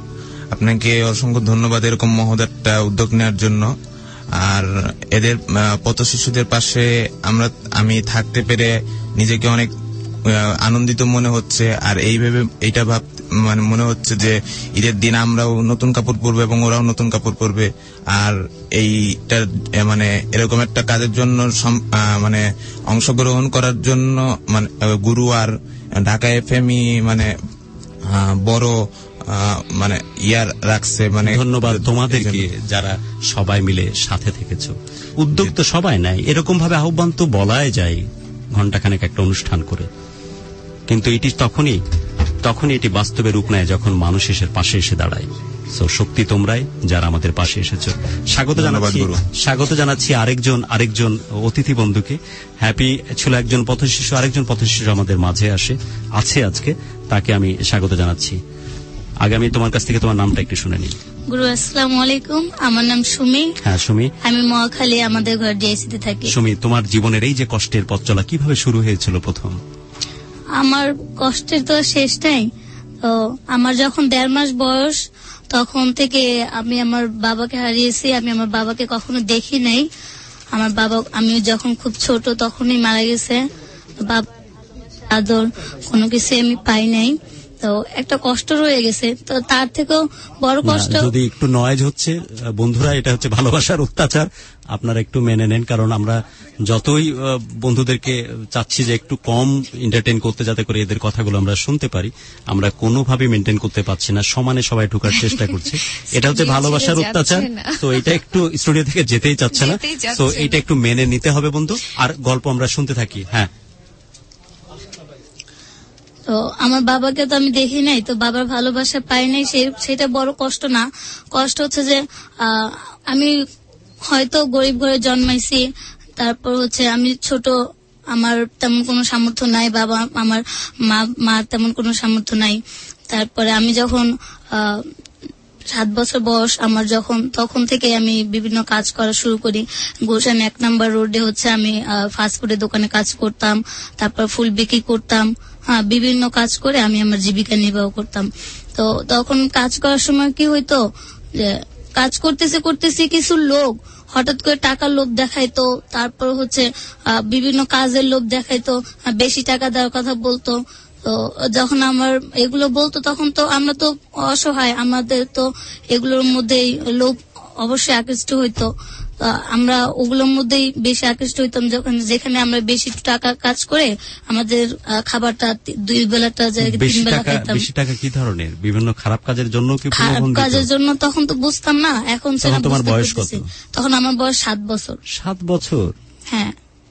আপনাকে অসংখ্য ধন্যবাদ এরকম মহৎ একটা উদ্যোগ নেওয়ার জন্য। আর এদের পথ শিশুদের পাশে আমরা আমি থাকতে পেরে নিজেকে অনেক আনন্দিত মনে হচ্ছে। আর এইভাবে এইটা ভাব মানে মনে হচ্ছে যে ঈদের দিন আমরাও নতুন কাপড় পরবো এবং ওরাও নতুন কাপড় পরবে। আর এইটা মানে এরকম একটা কাজের জন্য মানে অংশগ্রহণ করার জন্য মানে গুরু আর ঢাকা এফএমই মানে বড় মানে ইয়ার রাখছে। মানে ধন্যবাদ তোমাদেরকে যারা সবাই মিলে সাথে থেকেছো। উদ্যোগ তো সবাই নাই, এরকম ভাবে আহ্বান তো বলাই যায় ঘন্টাখানেক একটা অনুষ্ঠান করে, কিন্তু এটি তখনই তখনই এটি বাস্তবে রূপ নেয় যখন মানুষ এসে পাশে এসে দাঁড়ায়। সো শক্তি তোমরাই যারা আমাদের পাশে এসেছো। স্বাগত জানাচ্ছি স্বাগত জানাচ্ছি আরেকজন আরেকজন অতিথি বন্ধুকে। হ্যাপি ছিল একজন পথশিশু, আরেকজন পথশিশু আমাদের মাঝে আসে আছে আজকে, তাকে আমি স্বাগত জানাচ্ছি। আগে আমি তোমার কাছ থেকে তোমার নামটা একটু শুনে নিই। গুরু আসসালামু আলাইকুম, আমার নাম সুমি। হ্যাঁ সুমি, আমি মহাখালী, আমাদের ঘর ডিআইসিতে থাকি। সুমি, তোমার জীবনের এই যে কষ্টের পথ চলা কিভাবে শুরু হয়েছিল প্রথম? আমার কষ্টের তো শেষ নাই। তো আমার যখন দেড় মাস বয়স তখন থেকে আমি আমার বাবাকে হারিয়েছি। আমি আমার বাবাকে কখনো দেখি নাই। আমার বাবা আমি যখন খুব ছোট তখনই মারা গেছে। বাবা আদর কোনো কিছু আমি পাই নাই, তো একটা কষ্ট রয়ে গেছে। তো তার থেকেও বড় কষ্ট যদি একটু নয়েজ হচ্ছে বন্ধুরা, এটা হচ্ছে ভালোবাসার অত্যাচার, আপনারা একটু মেনে নেন। কারণ আমরা যতই বন্ধুদেরকে চাচ্ছি যে একটু কম এন্টারটেইন করতে যাতে করে এদের কথাগুলো আমরা শুনতে পারি, আমরা কোনোভাবেই মেনটেন করতে পারছি না। সমানে সবাই ঢোকার চেষ্টা করছে, এটা হচ্ছে ভালোবাসার অত্যাচার। তো এটা একটু স্টুডিও থেকে যেতেই চাচ্ছে না, তো এটা একটু মেনে নিতে হবে বন্ধু। আর গল্প আমরা শুনতে থাকি। হ্যাঁ, তো আমার বাবাকে তো আমি দেখি নাই, তো বাবার ভালোবাসা পাই নাই, সেটা বড় কষ্ট না। কষ্ট হচ্ছে যে আমি হয়তো গরিব ঘরে জন্মাইছি, তারপর হচ্ছে আমি ছোট, আমার তেমন কোনো সামর্থ্য নাই, বাবা আমার মা মার তেমন কোনো সামর্থ্য নাই। তারপরে আমি যখন আহ সাত বছর বয়স আমার যখন, তখন থেকে আমি বিভিন্ন কাজ করা শুরু করি। গুলশান এক নাম্বার রোডে হচ্ছে আমি ফাস্টফুডের দোকানে কাজ করতাম, তারপর ফুল বিক্রি করতাম। হ্যাঁ, বিভিন্ন কাজ করে আমি আমার জীবিকা নির্বাহ করতাম। তো তখন কাজ করার সময় কি হইতো যে কাজ করতেছে করতেছি কিছু লোক হঠাৎ করে টাকার লোভ দেখাইতো, তারপর হচ্ছে বিভিন্ন কাজের লোভ দেখাইতো, বেশি টাকা দেওয়ার কথা বলতো। তো যখন আমার এগুলো বলতো তখন তো আমরা তো অসহায়, আমাদের তো এগুলোর মধ্যেই লোভ অবশ্যই আকৃষ্ট হইতো। আমরা ওগুলোর মধ্যেই বেশি আকৃষ্ট হইতাম, যখন যেখানে আমরা বেশি টাকা কাজ করে আমাদের খাবারটা দুই বেলাটা জায়গায় তিন বেলা খাইতাম। বেশি টাকা কি ধরনের? বিভিন্ন খারাপ কাজের জন্য কি? খারাপ কাজের জন্য তখন তো বুঝতাম না, এখন সেটা তোমার বয়স কত? তখন আমার বয়স সাত বছর। সাত বছর? হ্যাঁ,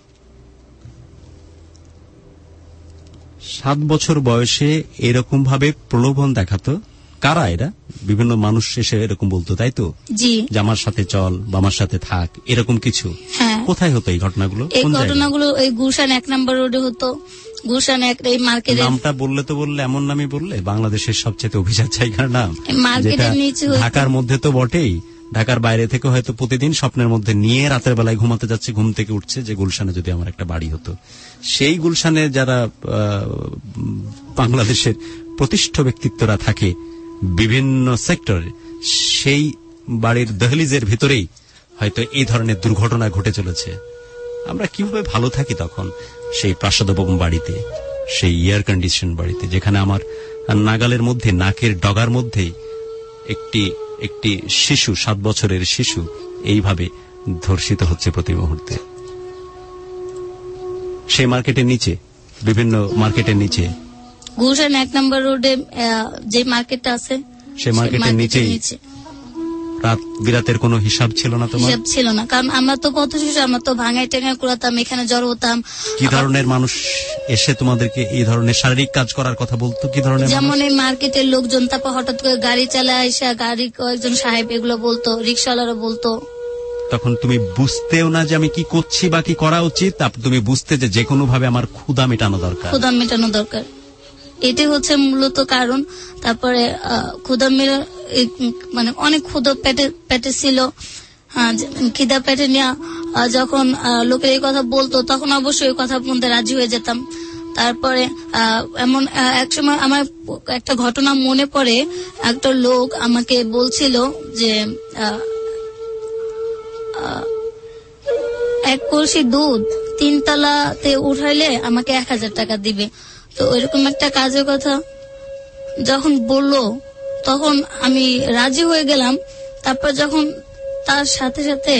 সাত বছর বয়সে এরকম ভাবে প্রলোভন দেখাতো কারা? এরা বিভিন্ন মানুষ এসে এরকম বলতো, তাই তো? জি, যে আমার সাথে চল বা আমার সাথে থাক, এরকম কিছু। হ্যাঁ। কোথায় হতো এই ঘটনাগুলো? এই ঘটনাগুলো এই গুলশান এক নাম্বার রোডে হতো। গুলশান এক এই মার্কেটে। নামটা বললে তো বললে এমন নামই বললে, বাংলাদেশের সবচেয়ে অভিজাত জায়গার নাম, মার্কেটের নিচে। ঢাকার মধ্যে তো বটেই, ঢাকার বাইরে থেকে হয়তো প্রতিদিন স্বপ্নের মধ্যে নিয়ে রাতের বেলায় ঘুমাতে যাচ্ছে, ঘুম থেকে উঠছে যে গুলশানে যদি আমার একটা বাড়ি হতো। সেই গুলশানে যারা বাংলাদেশের প্রতিষ্ঠিত ব্যক্তিত্বরা থাকে বিভিন্ন সেক্টরে, সেই বাড়ির দহলিজের ভিতরেই হয়তো এই ধরনের দুর্ঘটনা ঘটে চলেছে। আমরা কিভাবে ভালো থাকি তখন সেই প্রাসাদোপম বাড়িতে, সেই এয়ার কন্ডিশন বাড়িতে, যেখানে আমার নাগালের মধ্যে, নাকের ডগার মধ্যেই একটি একটি শিশু, সাত বছরের শিশু এইভাবে ধর্ষিত হচ্ছে প্রতি মুহূর্তে। সেই মার্কেটের নিচে, বিভিন্ন মার্কেটের নিচে, গুলশান এক নম্বর রোডে যে মার্কেটটা আছে, সেই মার্কেটের নিচেই রাত বিরাতের কোনো হিসাব ছিল না তোমার? হিসাব ছিল না, কারণ আমরা তো পথ শিশু, আমরা তো ভাঙায় টেঙায় কুড়াতাম, এখানে জড়ো হতাম। কি ধরনের মানুষ এসে তোমাদেরকে এই ধরনের শারীরিক কাজ করার কথা বলতো? কি ধরনের? যেমন এই মার্কেটের লোকজন, তারপর হঠাৎ করে গাড়ি চালায় আইসা, গাড়ি কয়েকজন সাহেব এগুলো বলতো, রিক্সাওয়ালারা বলতো। তখন তুমি বুঝতেও না যে আমি কি করছি বা কি করা উচিত, তুমি বুঝতে যে যে কোনো ভাবে আমার ক্ষুধা মেটানো দরকার, ক্ষুধা মেটানো দরকার, এটাই হচ্ছে মূলত কারণ। তারপরে ক্ষুধা মেরে মানে অনেক ক্ষুধা পেটে পেটে ছিল, খিদা পেটে নিয়ে যখন লোকের এই কথা বলতো তখন অবশ্যই এই কথা বলতে রাজি হয়ে যেতাম। তারপরে আহ, এমন আহ, একসময় আমার একটা ঘটনা মনে পড়ে, একটা লোক আমাকে বলছিল যে আহ, আহ, এক কলসি দুধ তিনতলাতে উঠাইলে আমাকে এক হাজার টাকা দিবে। তো ওইরকম একটা কাজের কথা যখন বললো তখন আমি রাজি হয়ে গেলাম। তারপর যখন তার সাথে সাথে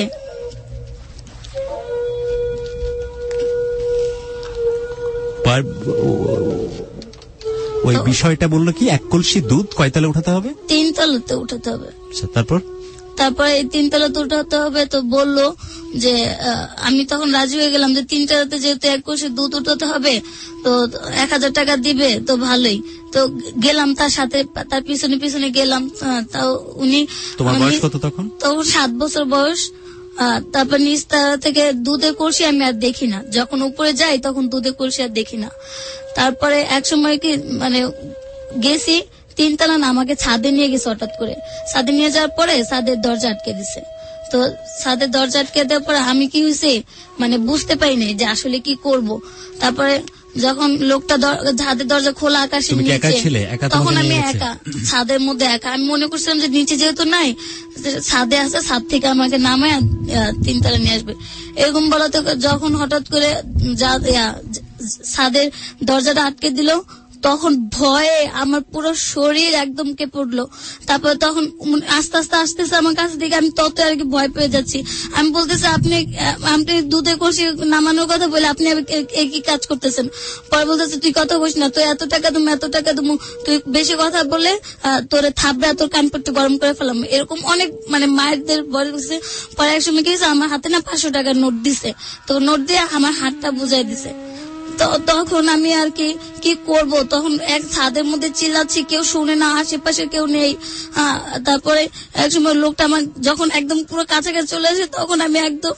ওই বিষয়টা বললো কি, এক কলসি দুধ কয়তলা উঠাতে হবে? তিনতলাতে উঠাতে হবে। তারপর তারপরে এই তিনতলাতে উঠাতে হবে। তো বললো যে আহ, আমি তখন রাজি হয়ে গেলাম যে তিনতলাতে যেহেতু এক কলসি দুধ উঠাতে হবে তো এক হাজার টাকা দিবে, তো ভালোই। তো গেলাম তার সাথে, তার পিছনে পিছনে গেলাম। আহ, তাও উনি, তোমার বয়স কত তখন? তো সাত বছর বয়স। আহ, তারপর নিচতলা থেকে দুধের কলসি আমি আর দেখি না, যখন উপরে যাই তখন দুধের কলসি আর দেখি না। তারপরে এক সময় কি মানে গেছি তিনতলা না, আমাকে ছাদে নিয়ে গেছে হঠাৎ করে। ছাদে নিয়ে যাওয়ার পরে ছাদের দরজা আটকে দিছে। তো ছাদের দরজা আটকে দেওয়ার পরে আমি কি হয়েছে মানে বুঝতে পারিনি যে আসলে কি করব। তারপরে যখন লোকটা ছাদের দরজা খোলা, আকাশে নিচে, তখন আমি একা ছাদের মধ্যে একা। আমি মনে করছিলাম যে নিচে যেহেতু নাই, ছাদে আছে, ছাদ থেকে আমাকে নামায় তিনতলা নিয়ে আসবে এরকম বলাতে, যখন হঠাৎ করে ছাদের দরজাটা আটকে দিল তখন ভয়ে আমার পুরো শরীর একদম কেঁপে উঠলো। তারপর তখন আস্তে আস্তে আসতেছে আমার কাছে দিকে, আমি তত আর কি ভয় পেয়ে যাচ্ছি। আমি বলতেছি আপনি আপনি দুধে কষি নামানোর কথা বলে আপনি একই কাজ করতেছেন। পরে বলতেছে তুই কথা বলিস না, তুই এত টাকা দেবো এত টাকা দেবো, তুই বেশি কথা বলে তোরে থাপড়া তোর কানপট্টি গরম করে ফেলাম, এরকম অনেক মানে মায়েরদের বলে দিচ্ছে। পরে এক সময় কি হয়েছে, আমার হাতে না পাঁচশো টাকার নোট দিছে। তো নোট দিয়ে আমার হাতটা বুঝাই দিছে। তো তখন আমি আর কি কি করব, তখন এক ছাদের মধ্যে চিল্লাচ্ছি, কেউ শুনে না, আশেপাশে কেউ নেই। তারপরে এক সময় লোকটা আমার যখন একদম পুরো কাছাকাছি চলে আসে তখন আমি একদম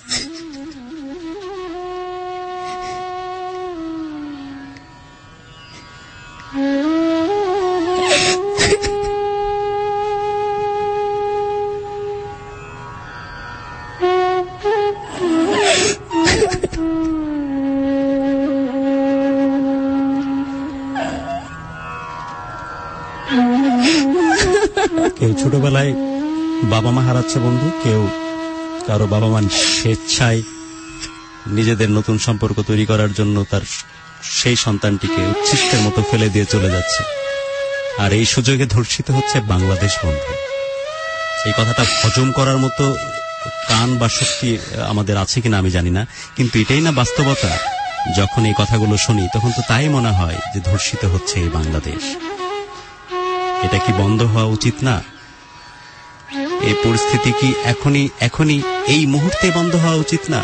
কেউ ছোটবেলায় বাবা মা হারাচ্ছে বন্ধু, কেউ কারো বাবা মা স্বেচ্ছায় নিজেদের নতুন সম্পর্ক তৈরি করার জন্য তার সেই সন্তানটিকে উচ্ছিষ্টের মতো ফেলে দিয়ে চলে যাচ্ছে। আর এই সুযোগে ধর্ষিত হচ্ছে বাংলাদেশ বন্ধু। এই কথাটা হজম করার মতো কান বা শক্তি আমাদের আছে কিনা আমি জানি না, কিন্তু এটাই না বাস্তবতা। যখন এই কথাগুলো শুনি তখন তো তাই মনে হয় যে ধর্ষিত হচ্ছে এই বাংলাদেশ। এটা কি বন্ধ হওয়া উচিত না? এই পরিস্থিতি কি এখনই এখনই এই মুহূর্তে বন্ধ হওয়া উচিত না?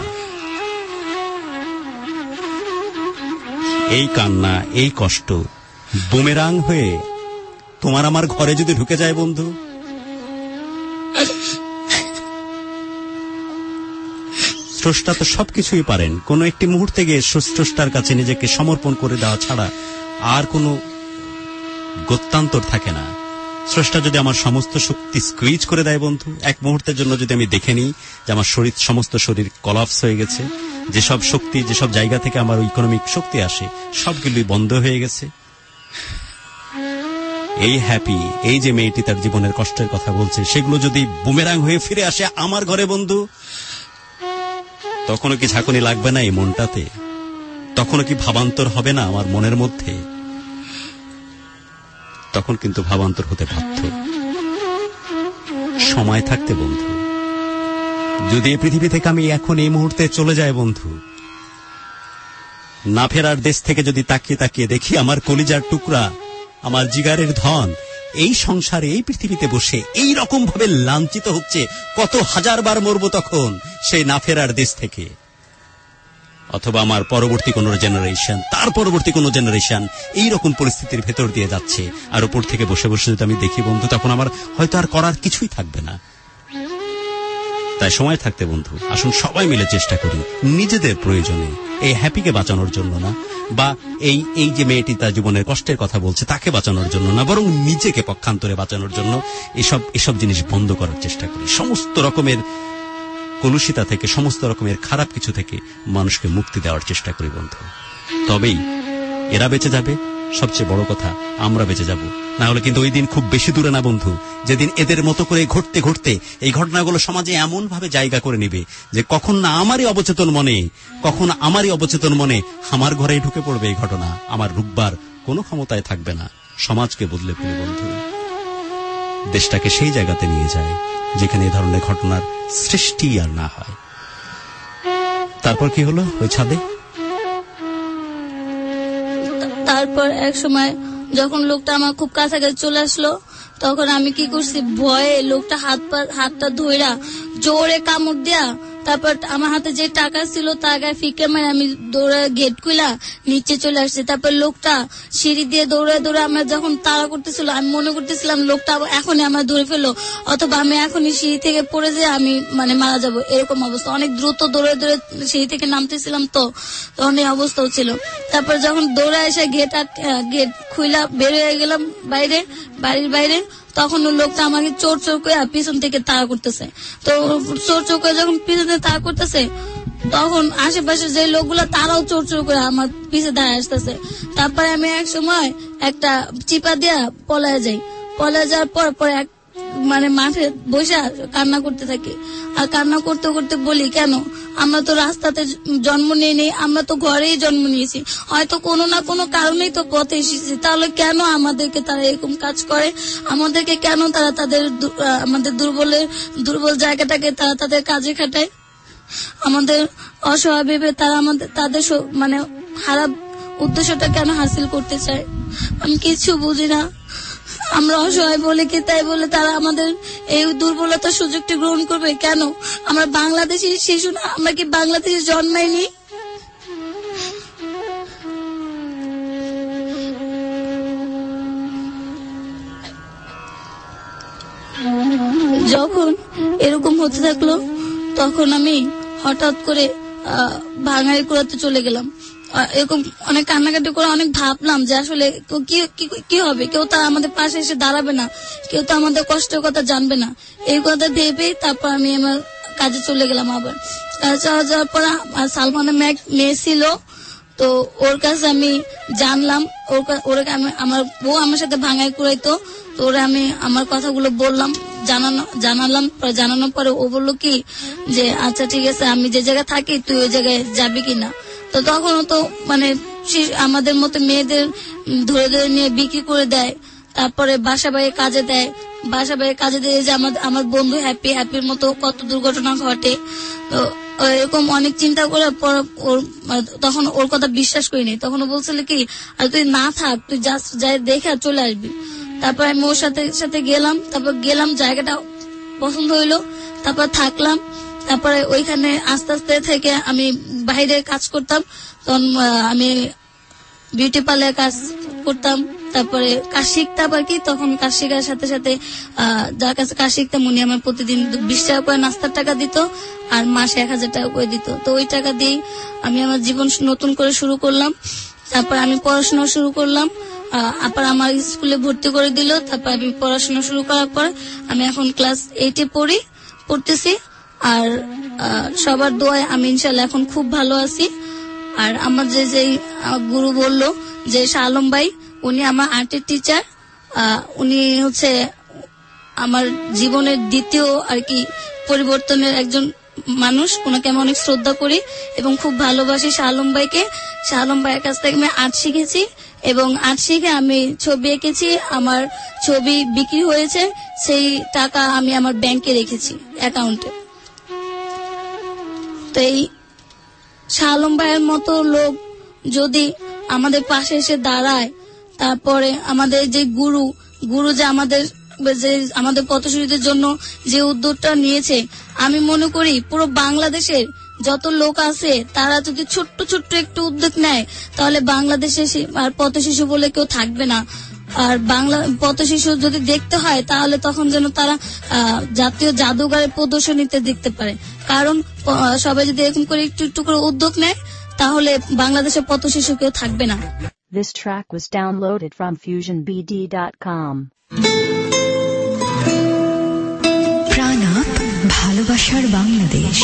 এই কান্না, এই কষ্ট বুমেরাং হয়ে তোমার আমার ঘরে যদি ঢুকে যায় বন্ধু, স্রষ্টা তো সবকিছুই পারেন। কোন একটি মুহূর্তে গিয়ে স্রষ্টার কাছে নিজেকে সমর্পণ করে দেওয়া ছাড়া আর কোনো গত্যান্তর থাকে না। স্রষ্টা যদি আমার সমস্ত শক্তি স্কুইজ করে দেয় বন্ধু, এক মুহূর্তের জন্য যদি আমি দেখে নিই যে আমার শরীর সমস্ত শরীর কলাপস হয়ে গেছে, যেসব শক্তি যেসব জায়গা থেকে আমার ইকোনমিক শক্তি আসে সবগুলোই বন্ধ হয়ে গেছে, এই হ্যাপি এই যে মেয়েটি তার জীবনের কষ্টের কথা বলছে সেগুলো যদি বুমেরাং হয়ে ফিরে আসে আমার ঘরে বন্ধু, তখনও কি ঝাঁকুনি লাগবে না এই মনটাতে? তখনও কি ভাবান্তর হবে না আমার মনের মধ্যে? তখন কিন্তু ভাবান্তর হতে বাধ্য। সময় থাকতে বন্ধু, যদি এই পৃথিবী থেকে আমি এখন এই মুহূর্তে চলে যাই বন্ধু, না ফেরার দেশ থেকে যদি তাকিয়ে তাকিয়ে দেখি আমার কলিজার টুকরা, আমার জিগারের ধন এই সংসারে এই পৃথিবীতে বসে এই রকম ভাবে লাঞ্ছিত হচ্ছে, কত হাজার বার মরবো তখন সেই না ফেরার দেশ থেকে। অথবা আমার পরবর্তী কোন জেনারেশন, তার পরবর্তী কোন জেনারেশন এইরকম পরিস্থিতির ভেতর দিয়ে যাচ্ছে, আর উপর থেকে বসে বসে যদি আমি দেখি বন্ধু, তখন আমার হয়তো আর করার কিছুই থাকবে না। তাই সময় থাকতে বন্ধু আসুন সবাই মিলে চেষ্টা করি নিজেদের প্রয়োজনে, এই হ্যাপিকে বাঁচানোর জন্য না, বা এই এই যে মেয়েটি তার জীবনের কষ্টের কথা বলছে তাকে বাঁচানোর জন্য না, বরং নিজেকে পক্ষান্তরে বাঁচানোর জন্য এসব এসব জিনিস বন্ধ করার চেষ্টা করি। সমস্ত রকমের কলুষিতা থেকে, সমস্ত রকমের খারাপ কিছু থেকে মানুষকে মুক্তি দেওয়ার চেষ্টা করি বন্ধু। তবেই এরা বেঁচে যাবে, সবচেয়ে বড় কথা আমরা বেঁচে যাব। না হলে কিন্তু ওই দিন খুব বেশি দূরে না বন্ধু, যেদিন এদের মতো করে ঘটতে ঘটতে এই ঘটনাগুলো সমাজে এমন ভাবে জায়গা করে নেবে যে কখন না আমারই অবচেতন মনে কখন আমারই অবচেতন মনে আমার ঘরে ঢুকে পড়বে এই ঘটনা। আমার রুখবার কোনো ক্ষমতায় থাকবে না। সমাজকে বদলে ফেলে বন্ধু, দেশটাকে সেই জায়গাতে নিয়ে যায় যেখানে এই ধরনের ঘটনার সৃষ্টি আর না হয়। তারপর কি হলো ওই ছাদে? তারপর এক সময় যখন লোকটা আমার খুব কাছাকাছি চলে আসলো, তখন আমি কি করছি, ভয়ে লোকটা হাত পা হাতটা ধইরা জোরে কামড় দেয়া, তারপর আমার হাতে যে টাকা ছিল তার গায়ে ফিকে মারে আমি দৌড়ে গেট খুলা নিচে চলে আসছি। তারপর লোকটা সিঁড়ি দিয়ে দৌড়ে দৌড়ে আমরা যখন তাড়া করতেছিল, আমি মনে করতেছিলাম লোকটা এখনই আমার ধরে ফেলো, অথবা আমি এখনই সিঁড়ি থেকে পড়ে যে আমি মানে মারা যাব, এরকম অবস্থা। অনেক দ্রুত দৌড়ে দৌড়ে সিঁড়ি থেকে নামতেছিলাম, তো তখন এই অবস্থাও ছিল। তারপর যখন দৌড়ে এসে গেট গেট খুইলা বের হয়ে গেলাম বাইরে, বাড়ির বাইরে, তখন লোকটা আমাকে চোর চোর করে পিছন থেকে তাড়া করতেছে। তো চোর চোর করে যখন পিছন থেকে তাড়া করতেছে, তখন আশেপাশে যে লোকগুলো তারাও চোর চোর করে আমার পিছে দাঁড়িয়ে আসতেছে। তারপরে আমি এক সময় একটা চিপা দিয়া পলায় যাই। পলায় যাওয়ার পর পরে এক মানে মাঠে বসে কান্না করতে থাকি। আর কান্না করতে করতে বলি, কেন আমরা তো রাস্তাতে জন্ম নিয়ে নেই, আমরা তো ঘরেই জন্ম নিয়েছি, হয়তো কোনো না কোনো কারণেই তো পথে এসেছি, তাহলে কেন আমাদেরকে তারা এরকম কাজ করে? আমাদেরকে কেন তারা তাদের আমাদের দুর্বলের দুর্বল জায়গাটাকে তারা তাদের কাজে খাটায়? আমাদের অসহায় ভেবে তারা আমাদের তাদের মানে খারাপ উদ্দেশ্যটা কেন হাসিল করতে চায়? আমি কিছু বুঝি না। আমরা অসহায় বলে কি তাই বলে তারা আমাদের এই দুর্বলতার সুযোগটি গ্রহণ করবে কেন? আমরা বাংলাদেশি শিশু না? আমরা কি বাংলাদেশে জন্মাইনি? যখন এরকম হতে থাকলো, তখন আমি হঠাৎ করে আহ ভাঙারি কুড়াতে চলে গেলাম। এরকম অনেক কান্নাকাটি করে অনেক ভাবলাম যে আসলে কি কি হবে, কেউ তো আমাদের পাশে এসে দাঁড়াবে না, কেউ তো আমাদের কষ্টের কথা জানবে না। এই কথা ভেবে তারপর আমি আমার কাজে চলে গেলাম। আবার কাজে যাওয়ার পর সালমানের মেয়ে ছিল, তো ওর কাছে আমি জানলাম, ওর আমার বউ আমার সাথে ভাঙাই কুড়াইতো, তো ওরা আমি আমার কথাগুলো বললাম, জানানো জানালাম জানানোর পরে ও বললো কি যে আচ্ছা ঠিক আছে, আমি যে জায়গায় থাকি তুই ওই জায়গায় যাবি কিনা। তো তখন তো মানে আমাদের মতো মেয়েদের ধরে ধরে নিয়ে বিক্রি করে দেয়, তারপরে বাসা বাড়ি কাজে দেয়, বাসা বাড়ি কাজে দিয়ে যে আমার আমার বন্ধু হ্যাপি হ্যাপির মতো কত দুর্ঘটনা ঘটে। তো এরকম অনেক চিন্তা করে ওর তখন ওর কথা বিশ্বাস করিনি। তখন ও বলছিল কি আর তুই না থাক, তুই জাস্ট যাই দেখে চলে আসবি। তারপর আমি ওর সাথে সাথে গেলাম, তারপর গেলাম, জায়গাটা পছন্দ হইলো, তারপর থাকলাম। তারপরে ওইখানে আস্তে আস্তে থেকে আমি বাইরে কাজ করতাম, তখন আমি বিউটি পার্লার কাজ করতাম, তারপরে কাজ শিখতাম আর কি। তখন কাজ শেখার সাথে সাথে আহ যার কাছে কাজ শিখতাম উনি আমার প্রতিদিন বিশ টাকা করে নাস্তার টাকা দিত, আর মাসে এক হাজার টাকা করে দিত। তো ওই টাকা দিয়ে আমি আমার জীবন নতুন করে শুরু করলাম। তারপর আমি পড়াশোনা শুরু করলাম, আবার আমার স্কুলে ভর্তি করে দিল। তারপর আমি পড়াশোনা শুরু করার পর আমি এখন ক্লাস এইটে পড়ি পড়তেছি। আর সবার দোয়ায় আমি ইনশাল্লাহ এখন খুব ভালো আছি। আর আমার যে যে গুরু বললো যে শাহ আলম ভাই, উনি আমার আর্টের টিচার, উনি হচ্ছে আমার জীবনের দ্বিতীয় আর কি পরিবর্তনের একজন মানুষ। ওনাকে আমি অনেক শ্রদ্ধা করি এবং খুব ভালোবাসি শাহ আলম ভাইকে। শাহ আলম ভাইয়ের কাছ থেকে আমি আর্ট শিখেছি এবং আর্ট শিখে আমি ছবি এঁকেছি, আমার ছবি বিক্রি হয়েছে, সেই টাকা আমি আমার ব্যাংকে রেখেছি অ্যাকাউন্টে। তো এই শাহ আলম ভাইয়ের মতো লোক যদি আমাদের পাশে এসে দাঁড়ায়, তারপরে আমাদের যে গুরু গুরু যে আমাদের যে আমাদের পথশরীদের জন্য যে উদ্যোগটা নিয়েছে, আমি মনে করি পুরো বাংলাদেশের যত লোক আছে তারা যদি ছোট্ট ছোট্ট একটু উদ্যোগ নেয়, তাহলে বাংলাদেশে আর পথশিশু বলে কেউ থাকবে না। আর বাংলা পথশিশু যদি দেখতে হয় তাহলে তখন যেন তারা জাতীয় জাদুঘরের প্রদর্শনীতে দেখতে পারে, কারণ সবাই যদি এরকম করে একটু একটু করে উদ্যোগ নেয় তাহলে বাংলাদেশে পথশিশু কেউ থাকবে না। This track was downloaded from fusion b d dot com. প্রাণাপ ভালোবাসার বাংলাদেশ।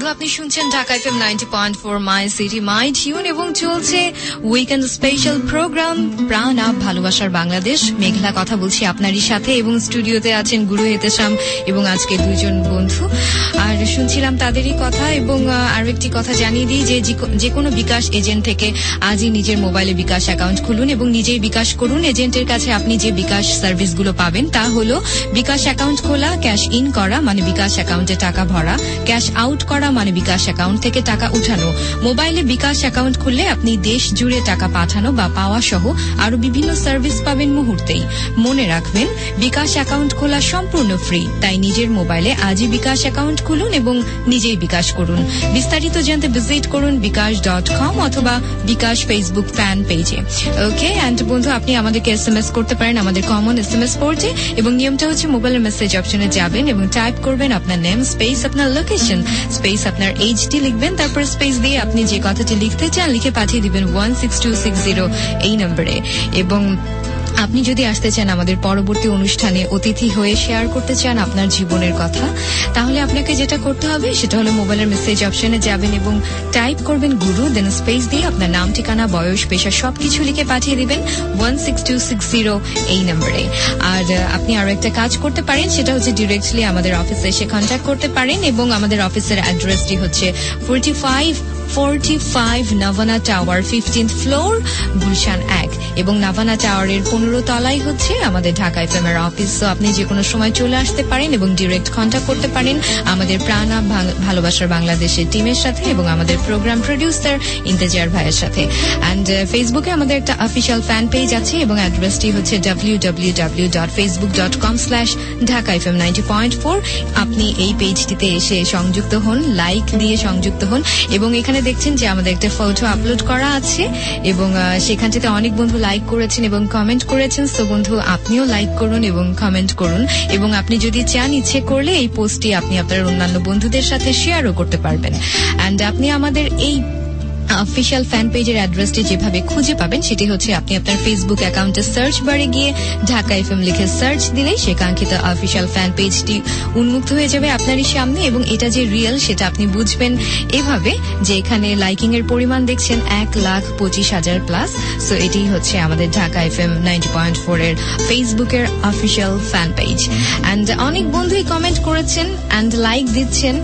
বন্ধু, আপনি শুনছেন Dhaka FM ninety point four my city my tune এবং চলছে weekend special program Pran up ভালোবাসার বাংলাদেশ। মেঘলা কথা বলছি আপনারই সাথে এবং স্টুডিওতে আছেন গুরু হেতেশাম এবং আজকে দুইজন বন্ধু। আর শুনছিলাম তাদেরই কথা এবং আরো একটি কথা জানিয়ে দিই যে যে কোনো বিকাশ এজেন্ট থেকে আজই নিজের মোবাইলে বিকাশ অ্যাকাউন্ট খুলুন এবং নিজেই বিকাশ করুন। এজেন্টের কাছে আপনি যে বিকাশ সার্ভিসগুলো পাবেন তা হলো বিকাশ অ্যাকাউন্ট খোলা, ক্যাশ ইন করা মানে বিকাশ অ্যাকাউন্টে টাকা ভরা, ক্যাশ আউট করা মানে বিকাশ অ্যাকাউন্ট থেকে টাকা উঠানো। মোবাইলে বিকাশ অ্যাকাউন্ট খুললে আপনি দেশ জুড়ে টাকা পাঠানো বা পাওয়া সহ আরো বিভিন্ন সার্ভিস পাবেন মুহূর্তেই। মনে রাখবেন, বিকাশ অ্যাকাউন্ট খোলা সম্পূর্ণ ফ্রি, তাই নিজের মোবাইলে আজই বিকাশ অ্যাকাউন্ট খুলুন এবং নিজেই বিকাশ করুন। বিস্তারিত জানতে ভিজিট করুন বিকাশ ডট কম অথবা বিকাশ ফেসবুক ফ্যান পেজে। ওকে অ্যান্ড বন্ধু, আপনি আমাদেরকে এস এম এস করতে পারেন আমাদের কমন এস এম এস পোর্টে এবং নিয়মটা হচ্ছে মোবাইলের মেসেজ অপশনে যাবেন এবং টাইপ করবেন আপনার নেম স্পেস আপনার লোকেশন স্পেস আপনার এইচডি লিখবেন, তারপর স্পেস দিয়ে আপনি যে কথাটি লিখতে চান লিখে পাঠিয়ে দিবেন one six two six zero এই নম্বরে। এবং আপনি যদি আসতে চান আমাদের পরবর্তী অনুষ্ঠানে অতিথি হয়ে শেয়ার করতে চান আপনার জীবনের কথা, তাহলে আপনাকে যেটা করতে হবে সেটা হলো মোবাইলের মেসেজ অপশনে যাবেন এবং টাইপ করবেন গুরু, দেন স্পেস দিয়ে আপনার নাম, ঠিকানা, বয়স, পেশা সবকিছু লিখে পাঠিয়ে দিবেন one six two six zero এই নম্বরে। আর আপনি আরো একটা কাজ করতে পারেন, সেটা হচ্ছে ডিরেক্টলি আমাদের অফিসে এসে কন্ট্যাক্ট করতে পারেন এবং আমাদের অফিসের অ্যাড্রেসটি হচ্ছে forty five forty five Navana tower, fifteenth floor, Gulshan এক এবং নাভানা টাওয়ারের পনেরো তলায় হচ্ছে আমাদের ঢাকা এফএম এর অফিস। তো আপনি যে কোনো সময় চলে আসতে পারেন এবং ডিরেক্ট কন্ট্যাক্ট করতে পারেন আমাদের প্রাণ আপ ভালোবাসার বাংলাদেশের টিমের সাথে এবং আমাদের প্রোগ্রাম প্রডিউসার ইন্তেজার ভাইয়ের সাথে। অ্যান্ড ফেসবুকে আমাদের একটা অফিসিয়াল ফ্যান পেজ আছে এবং অ্যাড্রেসটি হচ্ছে W W W dot Facebook dot com slash Dhaka FM ninety point four. আপনি এই পেজটিতে এসে সংযুক্ত হন, লাইক দিয়ে সংযুক্ত হন এবং এখানে দেখছেন যে আমাদের একটা ফটো আপলোড করা আছে এবং সেখানটিতে অনেক বন্ধু লাইক করেছেন এবং কমেন্ট করেছেন। তো বন্ধু, আপনিও লাইক করুন এবং কমেন্ট করুন এবং আপনি যদি চান ইচ্ছে করলে এই পোস্টটি আপনি আপনার অন্যান্য বন্ধুদের সাথে শেয়ারও করতে পারবেন। অ্যান্ড আপনি আমাদের এই অফিসিয়াল ফ্যান পেজের অ্যাড্রেসটি যেভাবে খুঁজে পাবেন সেটি হচ্ছে আপনি আপনার ফেসবুক অ্যাকাউন্টে সার্চ বারে গিয়ে ঢাকা এফএম লিখে সার্চ দিলেই সে কাঙ্ক্ষিত অফিসিয়াল ফ্যান পেজটি উন্মুক্ত হয়ে যাবে আপনারই সামনে এবং এটা যে রিয়েল সেটা আপনি বুঝবেন এভাবে যে এখানে লাইকিং এর পরিমাণ দেখছেন এক লাখ পঁচিশ হাজার প্লাস। সো এটি হচ্ছে আমাদের Dhaka FM ninety point four এর ফেসবুকের অফিসিয়াল ফ্যান পেজ। অ্যান্ড অনেক বন্ধুই কমেন্ট করেছেন অ্যান্ড লাইক দিচ্ছেন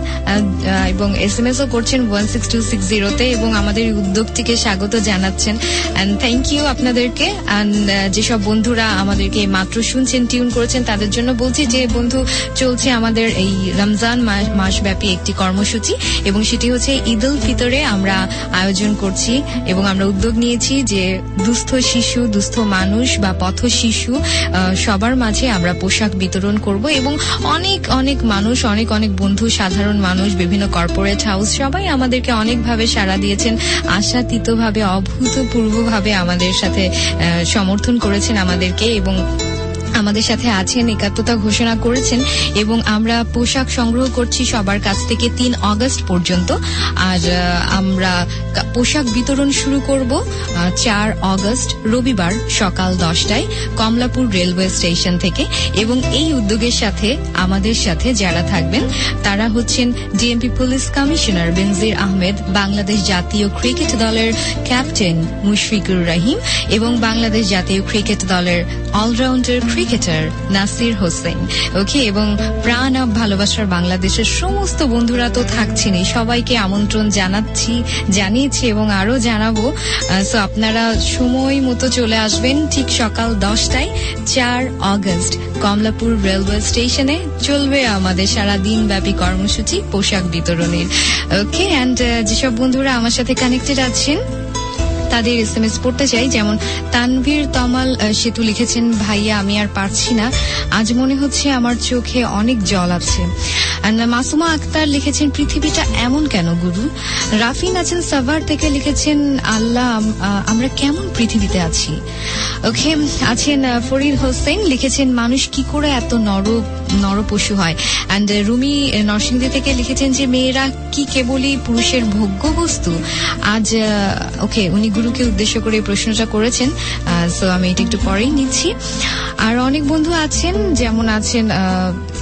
এবং এস এম এসও করছেন ওয়ান সিক্স টু সিক্স জিরোতে এবং আমাদের উদ্যোগটিকে স্বাগত জানাচ্ছেন। এন্ড থ্যাংক ইউ আপনাদেরকে। এন্ড যেসব বন্ধুরা আমাদেরকে মাত্র শুনছেন, টিউন করেছেন, তাদের জন্য বলছি যে বন্ধু, চলছে আমাদের এই রমজান মাসব্যাপী একটি কর্মসূচি এবং সেটি হচ্ছে ঈদ উল ফিতরে আমরা আয়োজন করছি এবং আমরা উদ্যোগ নিয়েছি যে দুস্থ শিশু, দুস্থ মানুষ বা পথ শিশু সবার মাঝে আমরা পোশাক বিতরণ করব এবং অনেক অনেক মানুষ, অনেক অনেক বন্ধু, সাধারণ মানুষ, বিভিন্ন কর্পোরেট হাউস সবাই আমাদেরকে অনেকভাবে সাড়া দিয়েছেন, আশাতীতভাবে, অভূতপূর্বভাবে আমাদের সাথে সমর্থন করেছেন আমাদেরকে এবং আমাদের সাথে আছেন, একাত্মতা ঘোষণা করেছেন এবং আমরা পোশাক সংগ্রহ করছি সবার কাছ থেকে তিন অগস্ট পর্যন্ত। আর আমরা পোশাক বিতরণ শুরু করব চার অগস্ট রবিবার সকাল দশটায় কমলাপুর রেলওয়ে স্টেশন থেকে এবং এই উদ্যোগের সাথে আমাদের সাথে যারা থাকবেন তারা হচ্ছেন DMP police commissioner Benazir Ahmed, Bangladesh জাতীয় ক্রিকেট দলের ক্যাপ্টেন মুশফিকুর রহিম এবং বাংলাদেশ জাতীয় ক্রিকেট দলের allrounder cricketer Nasir Hossain. Okay, এবং প্রাণ আপ ভালোবাসার বাংলাদেশের সমস্ত বন্ধুরা তো থাকছেনই, সবাইকে আমন্ত্রণ জানাচ্ছি, জানিয়েছি এবং আরো জানাবো। সো আপনারা সময় মতো চলে আসবেন ঠিক সকাল দশটায় চার অগস্ট কমলাপুর রেলওয়ে স্টেশনে। চলবে আমাদের সারা দিন ব্যাপী কর্মসূচি পোশাক বিতরণের। ওকে, অ্যান্ড যেসব বন্ধুরা আমার সাথে কানেক্টেড আছেন তাদের এস এম এস পড়তে চাই। যেমন তানভীর তমাল সেতু লিখেছেন, ভাইয়া আমি আর পারছি না, আজ মনে হচ্ছে আমার চোখে অনেক জল আছে। মাসুমা আক্তার লিখেছেন, পৃথিবীটা এমন কেন গুরু। রাফিন আছেন সাভার থেকে লিখেছেন, আল্লাহ আমরা কেমন পৃথিবীতে আছি। ওকে, আছেন ফরিদ হোসেন লিখেছেন, মানুষ কি করে এত নর নরপশু হয়। অ্যান্ড রুমি নরসিংদী থেকে লিখেছেন যে মেয়েরা কি কেবলই পুরুষের ভোগ্য বস্তু। আজ ওকে, উনি গুরুকে উদ্দেশ্য করে এই প্রশ্নটা করেছেন, সো আমি এটা একটু পরেই নিচ্ছি। আর অনেক বন্ধু আছেন, যেমন আছেন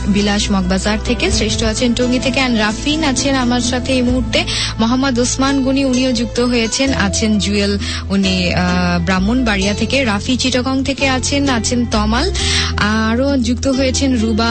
বিলাস মগবাজার থেকে, শ্রেষ্ঠ আছেন টঙ্গী থেকে, অ্যান্ড রাফিন আছেন আমার সাথে এই মুহূর্তে, মোহাম্মদ ওসমান গনি উনিও যুক্ত হয়েছেন, আছেন জুয়েল উনি ব্রাহ্মণবাড়িয়া থেকে, রাফি চিটাগং থেকে আছেন, আছেন তমাল, আরো যুক্ত হয়েছেন রুবা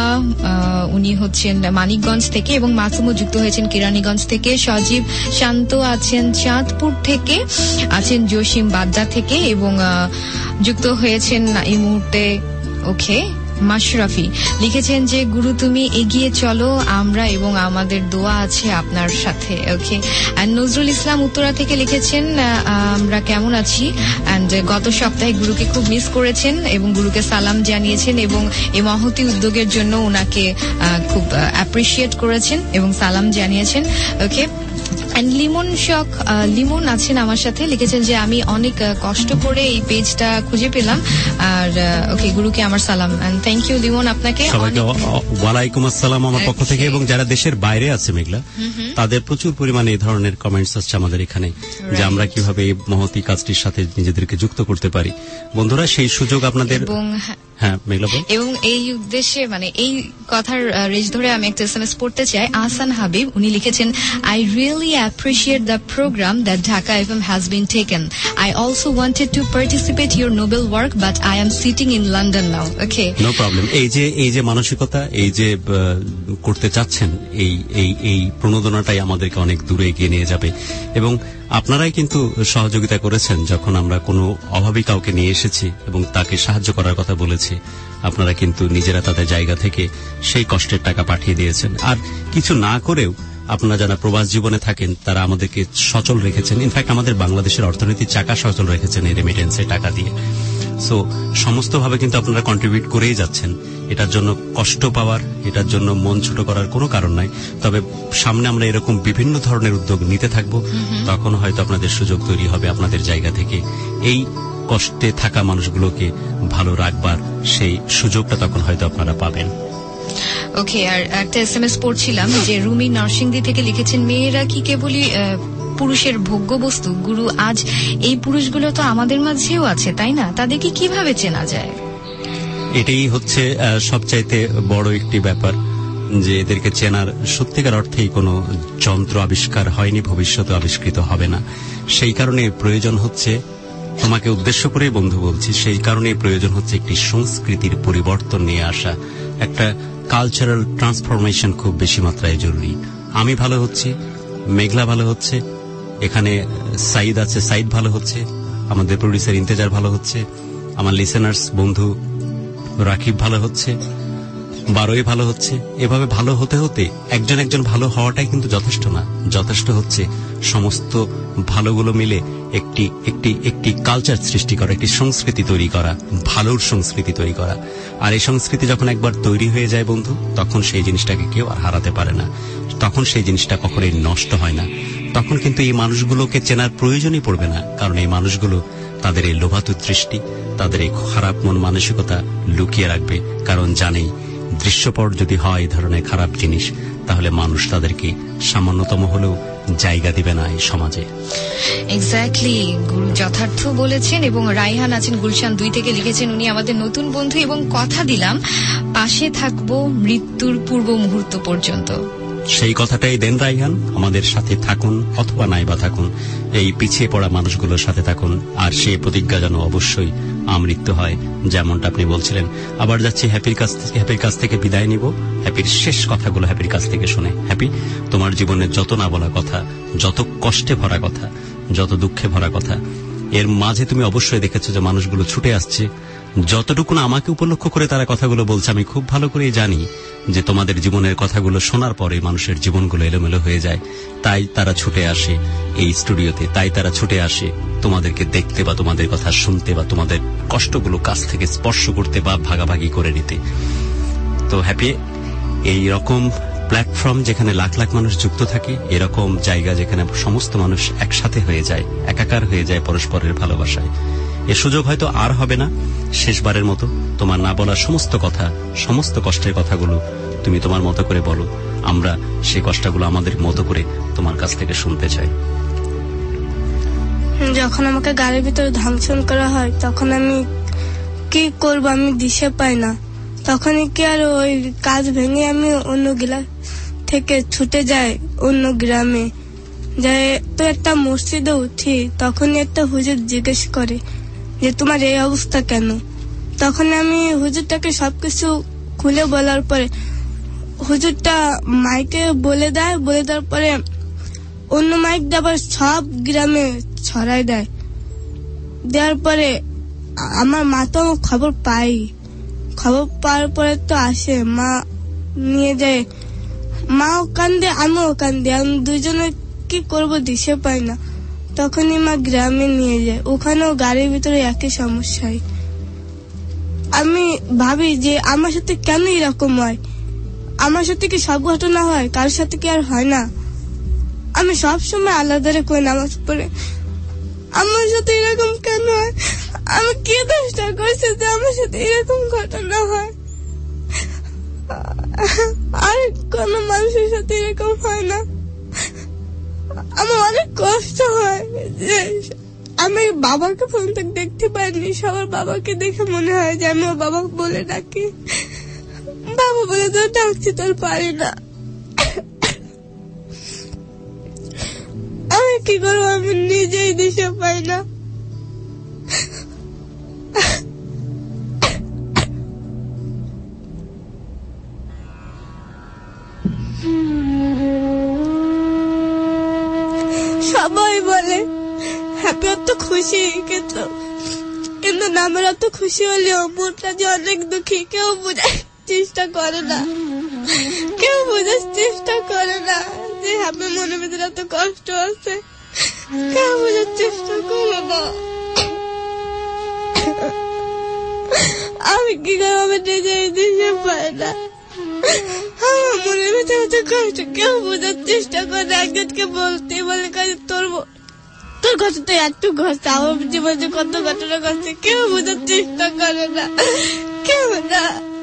উনি হচ্ছেন মানিকগঞ্জ থেকে, এবং মাসুমও যুক্ত হয়েছেন কেরানীগঞ্জ থেকে, সজীব শান্ত আছেন চাঁদপুর থেকে, আছেন জসিম বাড্ডা থেকে, এবং যুক্ত হয়েছেন এই মুহূর্তে ওকে মাশরাফি লিখেছেন যে গুরু তুমি এগিয়ে চলো, আমরা এবং আমাদের দোয়া আছে আপনার সাথে। ওকে, এন্ড নজরুল ইসলাম উত্তরা থেকে লিখেছেন আমরা কেমন আছি, এন্ড গত সপ্তাহে গুরুকে খুব মিস করেছেন এবং গুরুকে সালাম জানিয়েছেন এবং এই মহতি উদ্যোগের জন্য ওনাকে খুব অ্যাপ্রিশিয়েট করেছেন এবং সালাম জানিয়েছেন। ওকে, এন্ড লিমন শক লিমন আছেন আমার সাথে, লিখেছেন যে আমি অনেক কষ্ট করে এই পেজটা খুঁজে পেলাম, আর ওকে গুরুকে আমার সালাম, এন্ড থ্যাংক ইউ লিমন আপনাকে। সবাইকে ওয়ালাইকুম আসসালাম আমার পক্ষ থেকে, এবং যারা দেশের বাইরে আছে মেঘলা তাদের প্রচুর পরিমাণে এই ধরনের কমেন্টস আসছে আমাদের এখানে যে আমরা কিভাবে এই মহতি কাজটির সাথে নিজেদেরকে যুক্ত করতে পারি। বন্ধুরা সেই সুযোগ আপনাদের, হ্যাঁ মেঘলা বল। এবং এই উদ্দেশ্যে মানে এই কথার রেজ ধরে আমি একটা এসএমএস পড়তে চাই। আহসান হাবিব উনি লিখেছেন I really appreciate the program that Dhaka F M has been taken. I also wanted to participate your noble work, but I am sitting in London now. Okay. No problem. এই যে এই যে মানসিকতা, এই যে করতে চাচ্ছেন, এই এই এই প্রণোদনাটাই আমাদেরকে অনেক দূরে এগিয়ে নিয়ে যাবে। এবং আপনারাই কিন্তু সহযোগিতা করেছেন যখন আমরা কোনো অভাবী কাউকে নিয়ে এসেছি এবং তাকে সাহায্য করার কথা বলেছি, আপনারা কিন্তু নিজেরা তাদের জায়গা থেকে সেই কষ্টের টাকা পাঠিয়ে দিয়েছেন। আর কিছু না করেও আপনারা যারা প্রবাস জীবনে থাকেন তারা আমাদেরকে সচল রেখেছেন, ইনফ্যাক্ট আমাদের বাংলাদেশের অর্থনীতির চাকা সচল রেখেছেন এই রেমিটেন্সের টাকা দিয়ে। সো সমস্তভাবে কিন্তু আপনারা কন্ট্রিবিউট করেই যাচ্ছেন। এটার জন্য কষ্ট পাওয়ার, এটার জন্য মন ছোট করার কোনো কারণ নাই। তবে সামনে আমরা এরকম বিভিন্ন ধরনের উদ্যোগ নিতে থাকব, তখন হয়তো আপনাদের সুযোগ তৈরি হবে আপনাদের জায়গা থেকে এই কষ্টে থাকা মানুষগুলোকে ভালো রাখবার সেই সুযোগটা তখন হয়তো আপনারা পাবেন। ওকে, আর একটা এসএমএস পড়ছিলাম যে রুমি নরসিংদী থেকে লিখেছেন মেয়েরা কি কেবলই পুরুষের ভোগ্য বস্তু? গুরু আজ এই পুরুষগুলো তো আমাদের মাঝেও আছে, তাই না? তাদেরকে কিভাবে চেনা যায়? এটাই হচ্ছে সবচাইতে বড় একটি ব্যাপার, যে এদেরকে চেনার সত্যিকার অর্থেই কোনো যন্ত্র আবিষ্কার হয়নি, ভবিষ্যতে আবিষ্কৃত হবে না। সেই কারণে প্রয়োজন হচ্ছে, তোমাকে উদ্দেশ্য করে বন্ধু বলছি, সেই কারণে প্রয়োজন হচ্ছে একটি সংস্কৃতির পরিবর্তন নিয়ে আসা, একটা কালচারাল ট্রান্সফরমেশন খুব বেশি মাত্রায় জরুরি। আমি ভালো হচ্ছি, মেঘলা ভালো হচ্ছে, এখানে সাইদ আছে, সাইদ ভালো হচ্ছে, আমাদের প্রডিউসার ইন্তেজার ভালো হচ্ছে, আমার লিসেনার্স বন্ধু রাকিব ভালো হচ্ছে, বারোই ভালো হচ্ছে। এভাবে ভালো হতে হতে একজন একজন ভালো হওয়াটাই কিন্তু যথেষ্ট না, যথেষ্ট হচ্ছে সমস্ত ভালোগুলো মিলে একটি একটি একটি কালচার সৃষ্টি করা, একটি সংস্কৃতি তৈরি করা, ভালোর সংস্কৃতি তৈরি করা। আর এই সংস্কৃতি যখন একবার তৈরি হয়ে যায় বন্ধু, তখন সেই জিনিসটাকে কেউ আর হারাতে পারে না, তখন সেই জিনিসটা কখনোই নষ্ট হয় না। তখন কিন্তু এই মানুষগুলোকে চেনার প্রয়োজনই পড়বে না, কারণ এই মানুষগুলো তাদের এই লোভাতু দৃষ্টি, তাদের এই খারাপ মন মানসিকতা লুকিয়ে রাখবে, কারণ জানেই দৃশ্যপট যদি হয় এই ধরনের খারাপ জিনিস, তাহলে মানুষ তাদেরকে সামান্যতম হলেও জায়গা দিবে না এই সমাজে। এক্স্যাক্টলি, গুরু যথার্থ বলেছেন। এবং রাইহান আছেন গুলশান দুই থেকে লিখেছেন উনি আমাদের নতুন বন্ধু এবং কথা দিলাম পাশে থাকবো মৃত্যুর পূর্ব মুহূর্ত পর্যন্ত। সেই কথাটাই দেন রাইহান, আমাদের সাথে থাকুন অথবা নাইবা থাকুন, এই পিছিয়ে পড়া মানুষগুলোর সাথে থাকুন। আর সেই প্রতিজ্ঞা যেন অবশ্যই আমৃত্যু হয়, যেমনটা আপনি বলছিলেন। আবার যাচ্ছি হ্যাপির কাছ থেকে, হ্যাপির কাছ থেকে বিদায় নিব। হ্যাপির শেষ কথাগুলো হ্যাপির কাছ থেকে শুনে। হ্যাপি, তোমার জীবনের যত না বলা কথা, যত কষ্টে ভরা কথা, যত দুঃখে ভরা কথা, এর মাঝে তুমি অবশ্যই দেখেছো যে মানুষগুলো ছুটে আসছে। যতটুকু না আমাকে উপলক্ষ করে তারা কথাগুলো বলছে, আমি খুব ভালো করেই জানি যে তোমাদের জীবনের কথাগুলো শোনার পরে মানুষের জীবনগুলো এলোমেলো হয়ে যায়। তাই তারা ছুটে আসে এই স্টুডিওতে, তাই তারা ছুটে আসে তোমাদেরকে দেখতে বা তোমাদের কথা শুনতে বা তোমাদের কষ্টগুলো কাছ থেকে স্পর্শ করতে বা ভাগাভাগি করে নিতে। তো হ্যাপি এই রকম প্ল্যাটফর্ম যেখানে লাখ লাখ মানুষ যুক্ত থাকে, এরকম জায়গা যেখানে সমস্ত মানুষ একসাথে হয়ে যায়, একাকার হয়ে যায় পরস্পরের ভালোবাসায়, এ সুযোগ হয়তো আর হবে না। শেষবারের মতো তোমার না বলা সমস্ত কথা, সমস্ত কষ্টের কথাগুলো তুমি তোমার মতো করে বলো। আমরা সেই কষ্টগুলো আমাদের মতো করে তোমার কাছ থেকে শুনতে চাই। যখন আমাকে গাড়ির ভিতরে ধামছন করা হয়, তখন আমি কি করব আমি দিশে পাই না। তখনই কি আর ওই কাজ ভেঙে আমি অন্য গ্রাম থেকে ছুটে যাই অন্য গ্রামে যাই, তো একটা মসজিদে উঠি। তখনই একটা হুজুর জিজ্ঞেস করে যে তোমার এই অবস্থা কেন। তখন আমি হুজুরটাকে সবকিছু খুলে বলার পরে হুজুরটা মাইকে বলে দেয়, বলে দেওয়ার পরে অন্য মাইক আবার সব গ্রামে ছড়াই দেয়। দেওয়ার পরে আমার মা তো খবর পাই, খবর পাওয়ার পরে তো আসে, মা নিয়ে যায়, মাও কান্দে আমিও কান্দে, আমি দুজনে কি করব দিশে পাই না। তখনই মা গ্রামে নিয়ে যায়, ওখানেও গাড়ির ভিতরে একই সমস্যায়। আমি ভাবি যে আমার সাথে কেন এরকম হয়, আমার সাথে কি সব ঘটনা হয়, কারোর সাথে কি আর হয় না? আমি সব সময় আলাদা করে নামাজ পড়ে, আমার সাথে এরকম কেন হয়? আমি কি দোষটা করছি যে আমার সাথে এরকম ঘটনা হয়? আর কোন মানুষের সাথে এরকম হয় না। আমার অনেক কষ্ট হয় যে আমি বাবাকে ফোন থেকে দেখতে পাইনি, সবার বাবাকে দেখে মনে হয় যে আমি ওর বাবা বলে ডাকি, বাবা বলে তো ডাকছি তোর পারি না। আমি কি করবো, আমি নিজেই দিশে পাই না। সবাই বলে হ্যাপি অত খুশি, কিন্তু কিন্তু নামের অত খুশি হলেও মনটা যে অনেক দুঃখী। কেউ বোঝার চেষ্টা করে না, কেউ বোঝার চেষ্টা করে না যে হ্যাপি মনের ভিতরে এত কষ্ট আছে, কেউ বোঝার চেষ্টা করে না। আমি কি করে আমি নিজেই দিতে পারি না, আমার মনের ভিতরে এত কষ্ট, কেউ বোঝার চেষ্টা করে। একজনকে বলতে বলে তোর তোর কথা তো একটু ঘটছে, আমার জীবনে কত ঘটনা ঘটছে, কেউ বোঝার চেষ্টা করে না, কেউ না।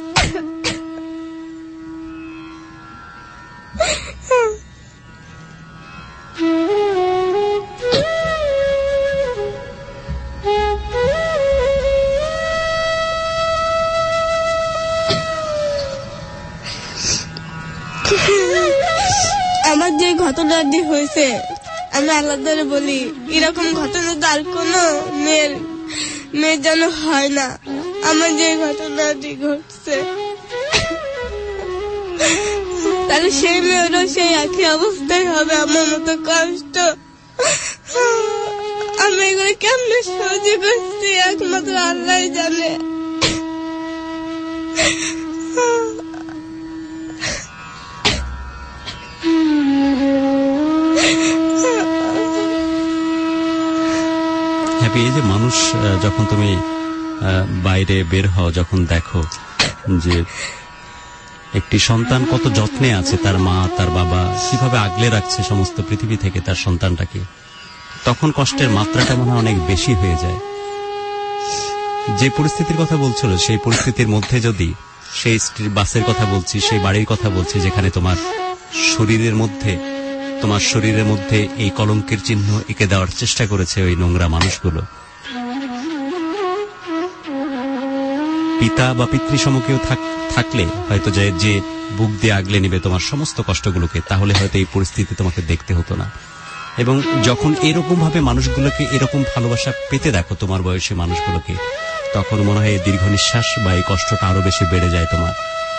আমার যে ঘটনাটি হয়েছে আমি আলাদা বলি, এরকম ঘটনা তো আর কোনো মেয়ের মেয়ের যেন হয় না। আমার যে ঘটনাটি ঘটছে তাহলে সেই মেয়েরও সেই একই অবস্থায় হবে, আমার মতো কষ্ট। আমি এগুলো কেমনে সহ্য করছি একমাত্র আল্লাহ জানে। এই যে মানুষ যখন তুমি বাইরে বের হও, যখন দেখো যে একটি সন্তান কত যত্নে আছে, তার মা তার বাবা কিভাবে আগলে রাখছে সমস্ত পৃথিবী থেকে তার সন্তানটাকে, তখন কষ্টের মাত্রাটা মনে হয় অনেক বেশি হয়ে যায়। যে পরিস্থিতির কথা বলছিল সেই পরিস্থিতির মধ্যে যদি সেই বাসের কথা বলছি, সেই বাড়ির কথা বলছি যেখানে তোমার শরীরের মধ্যে তোমার শরীরের মধ্যে এই কলঙ্কের চিহ্ন এঁকে দেওয়ার চেষ্টা করেছে ওই নোংরা মানুষগুলো। পিতা বা পিতৃসম কেউ থাকলে হয়তো যে যে বুক দিয়ে আগলে নেবে তোমার সমস্ত কষ্টগুলোকে, তাহলে হয়তো এই পরিস্থিতি তোমাকে দেখতে হতো না। এবং যখন এরকম ভাবে মানুষগুলোকে এরকম ভালোবাসা পেতে দেখো তোমার বয়সী মানুষগুলোকে, তখন মনে হয় দীর্ঘ নিঃশ্বাস বা এই কষ্টটা আরো বেশি বেড়ে যায় তোমার।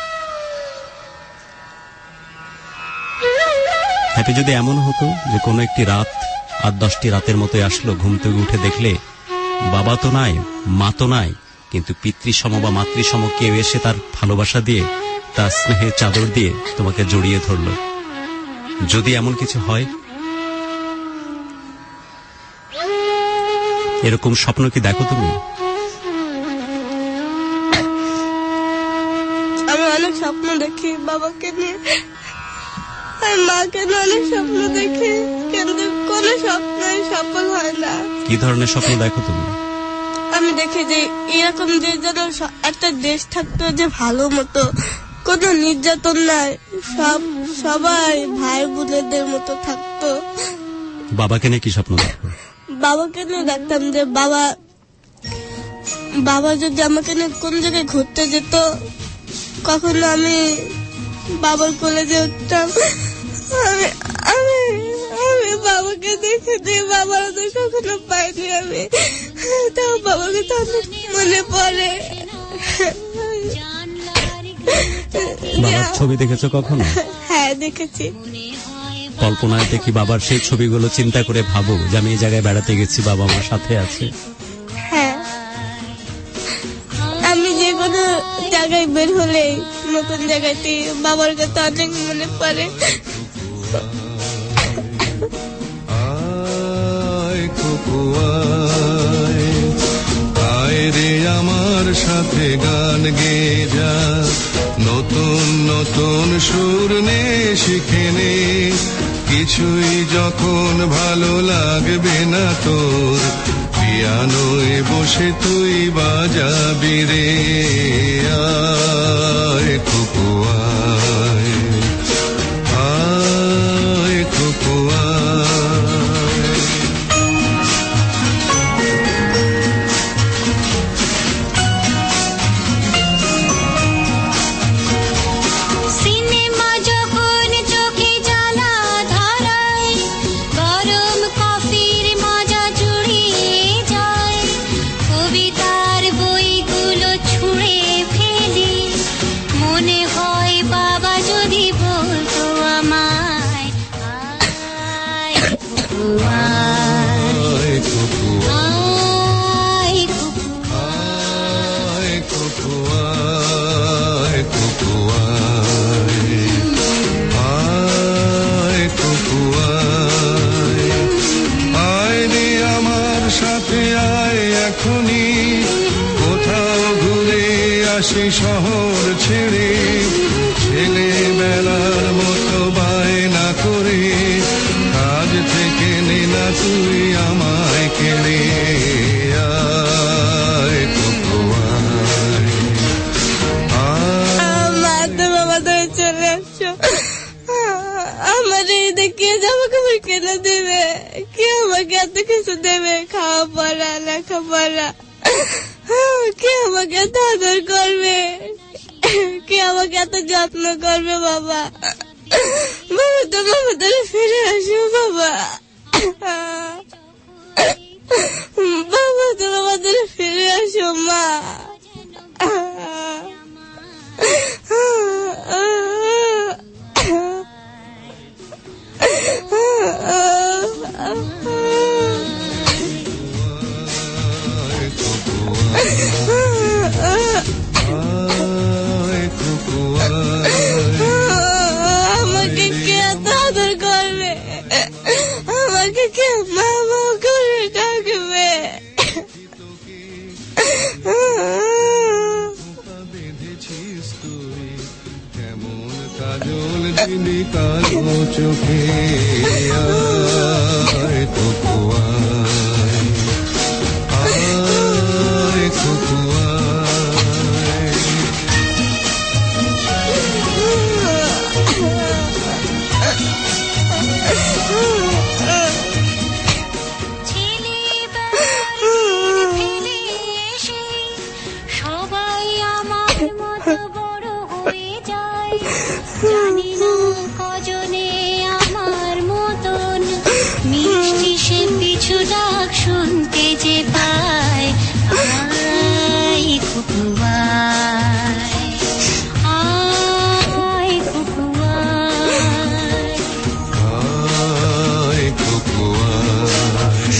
হ্যাপি যদি এমন হতো যে কোনো একটি রাত আট দশটি রাতের মতো আসলো, ঘুম থেকে উঠে দেখলে বাবা তো নাই, মা তো নাই, কিন্তু পিতৃসম বা মাতৃসম কেউ এসে তার ভালোবাসা দিয়ে, তার স্নেহের চাদর দিয়ে তোমাকে জড়িয়ে ধরল, যদি এমন কিছু হয়, এরকম স্বপ্ন কি দেখো তুমি? আমি অনেক স্বপ্ন দেখি বাবাকে নিয়ে, আর মাকে নিয়ে অনেক স্বপ্ন দেখি, কিন্তু কোনো স্বপ্নই সফল হয় না। কি ধরনের স্বপ্ন দেখো তুমি? আমি দেখি যে এরকম যে যেন একটা দেশ থাকতো যে ভালো মতো, কোনো নির্যাতন নাই, সব সবাই ভাই বোনেদের মতো থাকতো। বাবাকে নিয়ে কি স্বপ্ন দেখো? বাবাকে নিয়ে দেখতাম যে বাবা বাবা যদি আমাকে নিয়ে কোন জায়গায় ঘুরতে যেত, কখনো আমি বাবার কলেজে উঠতাম, আমি আমি আমি বাবাকে দেখে দিই, বাবারও তো কখনো পাইনি আমি, তাও বাবাকে তো মনে পড়ে। বাবার ছবি দেখেছো কখনো? হ্যাঁ দেখেছি। কল্পনায় দেখি বাবার সেই ছবিগুলো চিন্তা করে ভাবো যে আমি এই জায়গায় বেড়াতে গেছি, বাবা আমার সাথে আছে। হ্যাঁ, আমি যে কোনো জায়গায় বের হলে নতুন জায়গাতে বাবার কথা অনেক মনে পড়ে। আয় রে আমার সাথে গান গেয়ে যা, নতুন নতুন সুর নে শিখে নে, কিছুই যখন ভালো লাগবে না তোর, পিয়ানোয় বসে তুই বাজাবি রে। আয় কুকু আয়, আয় কুকু আয়। সিনেমা যখন চোখে জ্বালা ধরায়, গরম কফির মজা জুড়িয়ে যায়, কবিতার বইগুলো ছুঁড়ে ফেলি, মনে হয় বাবা যদি বলতো আমায়, আয় কুকু আয়, আয় কুকু আয় কুকু আয়, কুকু আয়, আয় কুকু আয়। আয় রে আমার সাথে আয় এখনই, কোথাও ঘুরে আসি শহর ছেড়ে, ছেলেবেলার মতো বায়না করে, কাজ থেকে নে না তুই আমায় কেড়ে। আয় কুকু আয়, মা তো বাবা ধরে চলে আসছো, আমার এই দেখে জামা কাপড় কেনা দেবে, কে আমাকে এত কিছু দেবে, খাওয়া পড়া লেখাপড়া, কে আমাকে এত আদর করবে, কে আমাকে এত যত্ন করবে। বাবা বাবা তো বাবা ধরে ফিরে আসো, বাবা বাবা তো বাবা ধরে ফিরে আসো মা। আমাকে কে এত আদর করবে, আমাকে কে মা মা করে ডাকবে। বেঁধেছিস তুই কেমন কাজল দিলি কালো চোখে। আয় কুকু আয়, আয় কুকু আয়। সবাই আমার মতো বড় হয়ে যায়, জানি না কজনে আমার মতন মিষ্টি সে পিছু ডাক শুনতে যে পায়। আয় কুকু আয়, আয় কুকু আয়, আয় কুকু আয়,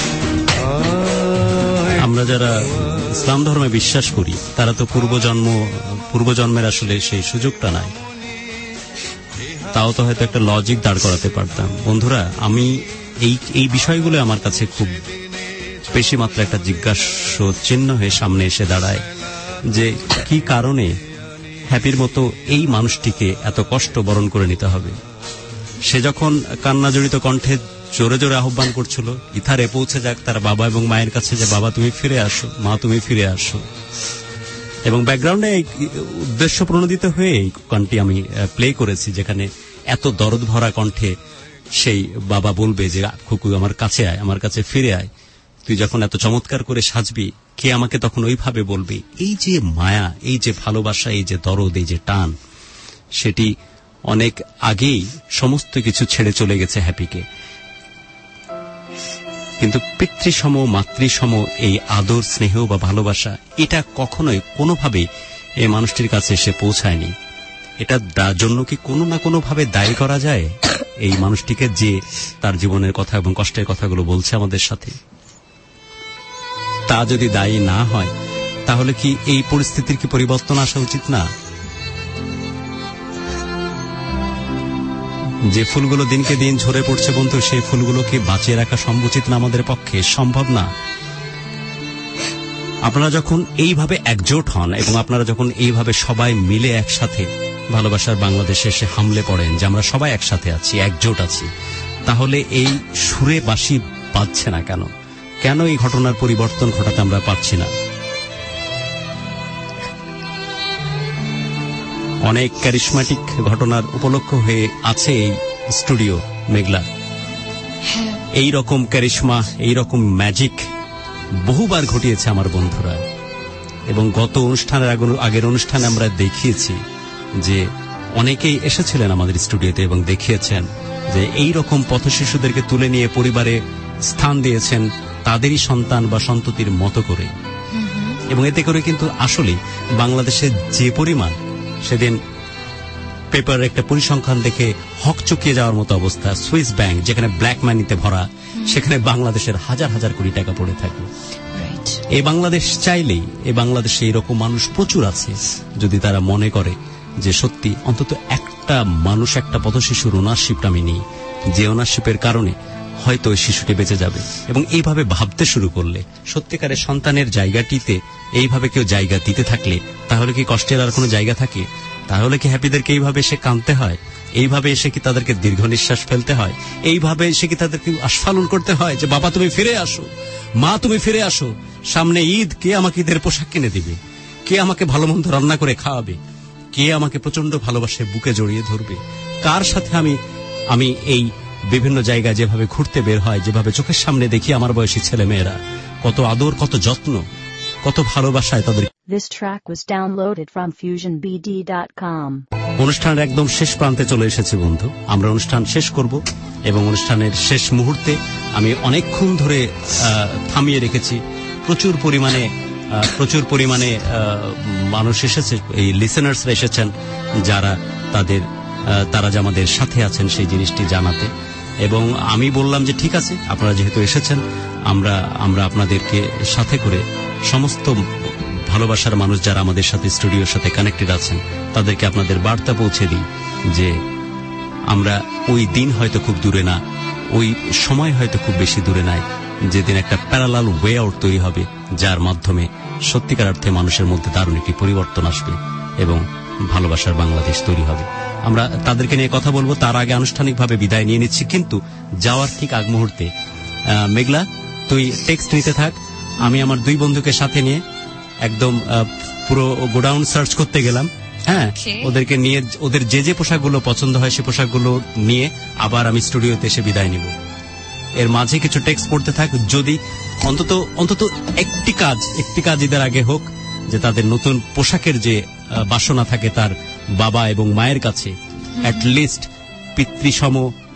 আয়। আমরা যারা ইসলাম ধর্মে বিশ্বাস করি তারা তো পূর্বজন্ম পূর্বজন্মের আসলে সেই সুযোগটা নাই, তাও তো হয়তো একটা লজিক দাঁড় করাতে পারতাম। বন্ধুরা, আমি এই এই বিষয়গুলো আমার কাছে খুব বেশি মাত্রা একটা জিজ্ঞাসা চিহ্ন হয়ে সামনে এসে দাঁড়ায় যে কি কারণে হ্যাপির মতো এই মানুষটিকে এত কষ্ট বরণ করে নিতে হবে। সে যখন কান্না জড়িত কণ্ঠে জোরে জোরে আহ্বান করছিল ইথারে পৌঁছে যাক তার বাবা এবং মায়ের কাছে, যে বাবা তুমি ফিরে আসো, মা তুমি ফিরে আসো, এবং ব্যাকগ্রাউন্ডে উদ্দেশ্য প্রণোদিত হয়ে এই গানটি আমি প্লে করেছি, যেখানে এত দরদ ভরা কণ্ঠে সেই বাবা বলবে যে খুকু আমার কাছে আয়, আমার কাছে ফিরে আয়। তুই যখন এত চমৎকার করে সাজবি, কে আমাকে তখন ওইভাবে বলবে। এই যে মায়া, এই যে ভালোবাসা, এই যে দরদ, এই যে টান, সেটি অনেক আগেই সমস্ত কিছু ছেড়ে চলে গেছে হ্যাপিকে। কিন্তু পিতৃসম মাতৃসম এই আদর, স্নেহ বা ভালোবাসা, এটা কখনোই কোনোভাবেই এই মানুষটির কাছে এসে পৌঁছায়নি। এটার জন্য কি কোনো না কোনো ভাবে দায়ী করা যায় এই মানুষটিকে, যে তার জীবনের কথা এবং কষ্টের কথাগুলো বলছে আমাদের সাথে? তা যদি দায়ী না হয়, তাহলে কি এই পরিস্থিতির কি পরিবর্তন আসা উচিত না? যে ফুলগুলো দিনকে দিন ঝরে পড়ছে বন্ধু, সেই ফুলগুলোকে বাঁচিয়ে রাখা সম্ভব না আমাদের পক্ষে, সম্ভব না। আপনারা যখন এইভাবে একজোট হন এবং আপনারা যখন এইভাবে সবাই মিলে একসাথে ভালোবাসার বাংলাদেশে এসে হামলে পড়েন যে আমরা সবাই একসাথে আছি, একজোট আছি, তাহলে এই সুরে বাঁশি বাজছে না কেন? কেন এই ঘটনার পরিবর্তন ঘটাতে আমরা পারছি না? অনেক ক্যারিশমাটিক ঘটনার উপলক্ষ হয়ে আছে এই স্টুডিও মেঘলা। এই রকম ক্যারিশমা, এই রকম ম্যাজিক বহুবার ঘটিয়েছে আমার বন্ধুরা, এবং গত অনুষ্ঠানের আগের অনুষ্ঠানে আমরা দেখিয়েছি যে অনেকেই এসেছিলেন আমাদের স্টুডিওতে এবং দেখিয়েছেন যে এই রকম পথশিশুদেরকে তুলে নিয়ে পরিবারে স্থান দিয়েছেন তাদেরই সন্তান বা সন্ততির মতো করে। এবং এতে করে কিন্তু আসলে বাংলাদেশে যে পরিমাণ, সেদিন পেপার একটা পরিসংখ্যান দেখে হক চুকিয়ে যাওয়ার মতো অবস্থা, সুইস ব্যাংক যেখানে ব্ল্যাক মানিতে ভরা, সেখানে বাংলাদেশের হাজার হাজার কোটি টাকা পড়ে থাকে। এই বাংলাদেশ চাইলেই, এই বাংলাদেশে এরকম মানুষ প্রচুর আছে, যদি তারা মনে করে যে সত্যি অন্তত একটা মানুষ, একটা পথশিশুর ওনারশিপটা আমি নিই, যে ওনারশিপের কারণে হয়তো ওই শিশুটি বেঁচে যাবে। এবং এইভাবে ভাবতে শুরু করলে, সত্যিকারের সন্তানের জায়গাটিতে এইভাবে কেউ জায়গা দিতে থাকলে, তাহলে কি কষ্টের আর কোনো জায়গা থাকে? তাহলে কি হ্যাপিদেরকে এইভাবে এসে কাঁদতে হয়? এইভাবে এসে কি তাদেরকে দীর্ঘ নিঃশ্বাস ফেলতে হয়? এইভাবে এসে কি তাদেরকে আস্ফালন করতে হয় যে বাবা তুমি ফিরে আসো, মা তুমি ফিরে আসো, সামনে ঈদ, কে আমাকে ঈদের পোশাক কিনে দিবে, কে আমাকে ভালো মন্দ রান্না করে খাওয়াবে, কে আমাকে প্রচন্ড ভালোবাসে বুকে জড়িয়ে ধরবে, কার সাথে আমি আমি এই বিভিন্ন জায়গায় যেভাবে ঘুরতে বের হয়, যেভাবে চোখের সামনে দেখি আমার বয়সী ছেলে মেয়েরা কত আদর, কত যত্ন, কত ভালোবাসায় তাদের। This track was downloaded from fusion b d dot com. অনুষ্ঠানের একদম শেষ প্রান্তে চলে এসেছে বন্ধু, আমরা অনুষ্ঠান শেষ করব এবং অনুষ্ঠানের শেষ মুহূর্তে আমি অনেকক্ষণ ধরে থামিয়ে রেখেছি। প্রচুর পরিমাণে প্রচুর পরিমাণে মানুষ এসেছে, এই লিসেনার্সরা এসেছেন যারা তাদের তারা যে আমাদের সাথে আছেন সেই জিনিসটি জানাতে। এবং আমি বললাম যে ঠিক আছে, আপনারা যেহেতু এসেছেন, আমরা আমরা আপনাদেরকে সাথে করে সমস্ত ভালোবাসার মানুষ যারা আমাদের সাথে স্টুডিওর সাথে কানেক্টেড আছেন তাদেরকে আপনাদের বার্তা পৌঁছে দিই যে আমরা ওই দিন হয়তো খুব দূরে না, ওই সময় হয়তো খুব বেশি দূরে নাই, যেদিন একটা প্যারালাল ওয়ে আউট তৈরি হবে, যার মাধ্যমে সত্যিকার অর্থে মানুষের মধ্যে দারুণ একটি পরিবর্তন আসবে এবং ভালোবাসার বাংলাদেশ তৈরি হবে। আমরা তাদেরকে নিয়ে কথা বলবো, তার আগে আনুষ্ঠানিকভাবে বিদায় নিয়ে নিচ্ছি। কিন্তু যাওয়ার ঠিক আগ মুহূর্তে মেঘলা তুই টেক্সট নিতে থাক, আমি আমার দুই বন্ধুকে সাথে নিয়ে একদম পুরো গোডাউন সার্চ করতে গেলাম। হ্যাঁ, ওদেরকে নিয়ে ওদের যে যে পোশাকগুলো পছন্দ হয় সেই পোশাকগুলো নিয়ে আবার আমি স্টুডিওতে এসে বিদায় নিব। এর মাঝে কিছু টেক্সট পড়তে থাক, যদি অন্তত অন্তত একটি কাজ একটি কাজ ঈদের আগে হোক, যে তাদের নতুন পোশাকের যে বাসনা থাকে তার বাবা এবং মায়ের কাছে, অ্যাটলিস্ট পিতৃসম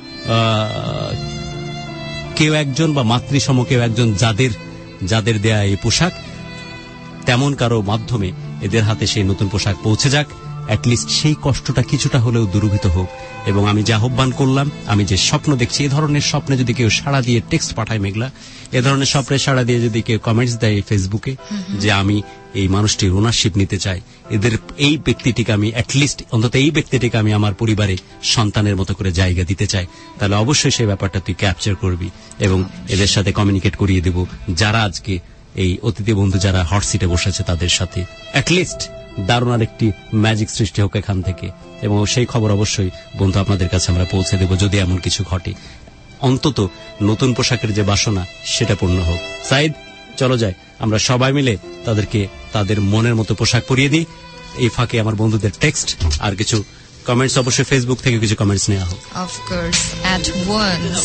কেউ একজন বা মাতৃসম কেউ একজন যাদের যাদের দেয়া এই পোশাক, তেমন কারো মাধ্যমে এদের হাতে সেই নতুন পোশাক পৌঁছে যাক, অ্যাটলিস্ট সেই কষ্টটা কিছুটা হলেও দূরীভূত হোক। এবং আমি যে আহ্বান করলাম, আমি যে স্বপ্ন দেখছি, এ ধরনের স্বপ্নে যদি কেউ সাড়া দিয়ে টেক্সট পাঠায় মেঘলা, এ ধরনের স্বপ্নে সাড়া দিয়ে যদি কেউ কমেন্টস দেয় ফেসবুকে যে আমি এই মানুষটির ওনারশিপ নিতে চাই, এদের এই ব্যক্তিটিকে আমি অ্যাটলিস্ট অন্তত এই ব্যক্তিটিকে আমি আমার পরিবারে সন্তানের মতো করে জায়গা দিতে চাই, তাহলে অবশ্যই সেই ব্যাপারটা তুই ক্যাপচার করবি এবং এদের সাথে কমিউনিকেট করিয়ে দেব, যারা আজকে এই অতিথি বন্ধু যারা হট সিটে বসেছে তাদের সাথে। অ্যাটলিস্ট দারুণ আরেকটি ম্যাজিক সৃষ্টি হোক এখান থেকে, এবং সেই খবর অবশ্যই বন্ধু আপনাদের কাছে আমরা পৌঁছে দেব যদি এমন কিছু ঘটে। অন্তত নতুন পোশাকের যে বাসনা সেটা পূর্ণ হোক। সাইদ, চলো যাই, আমরা সবাই মিলে তাদেরকে তাদের মনের মতো পোশাক পরিয়ে দিই। এই ফাঁকে আমার বন্ধুদের টেক্সট আর কিছু কমেন্টস অবশ্যই ফেসবুক থেকে কিছু কমেন্টস নেওয়া হোক। Of course, at once.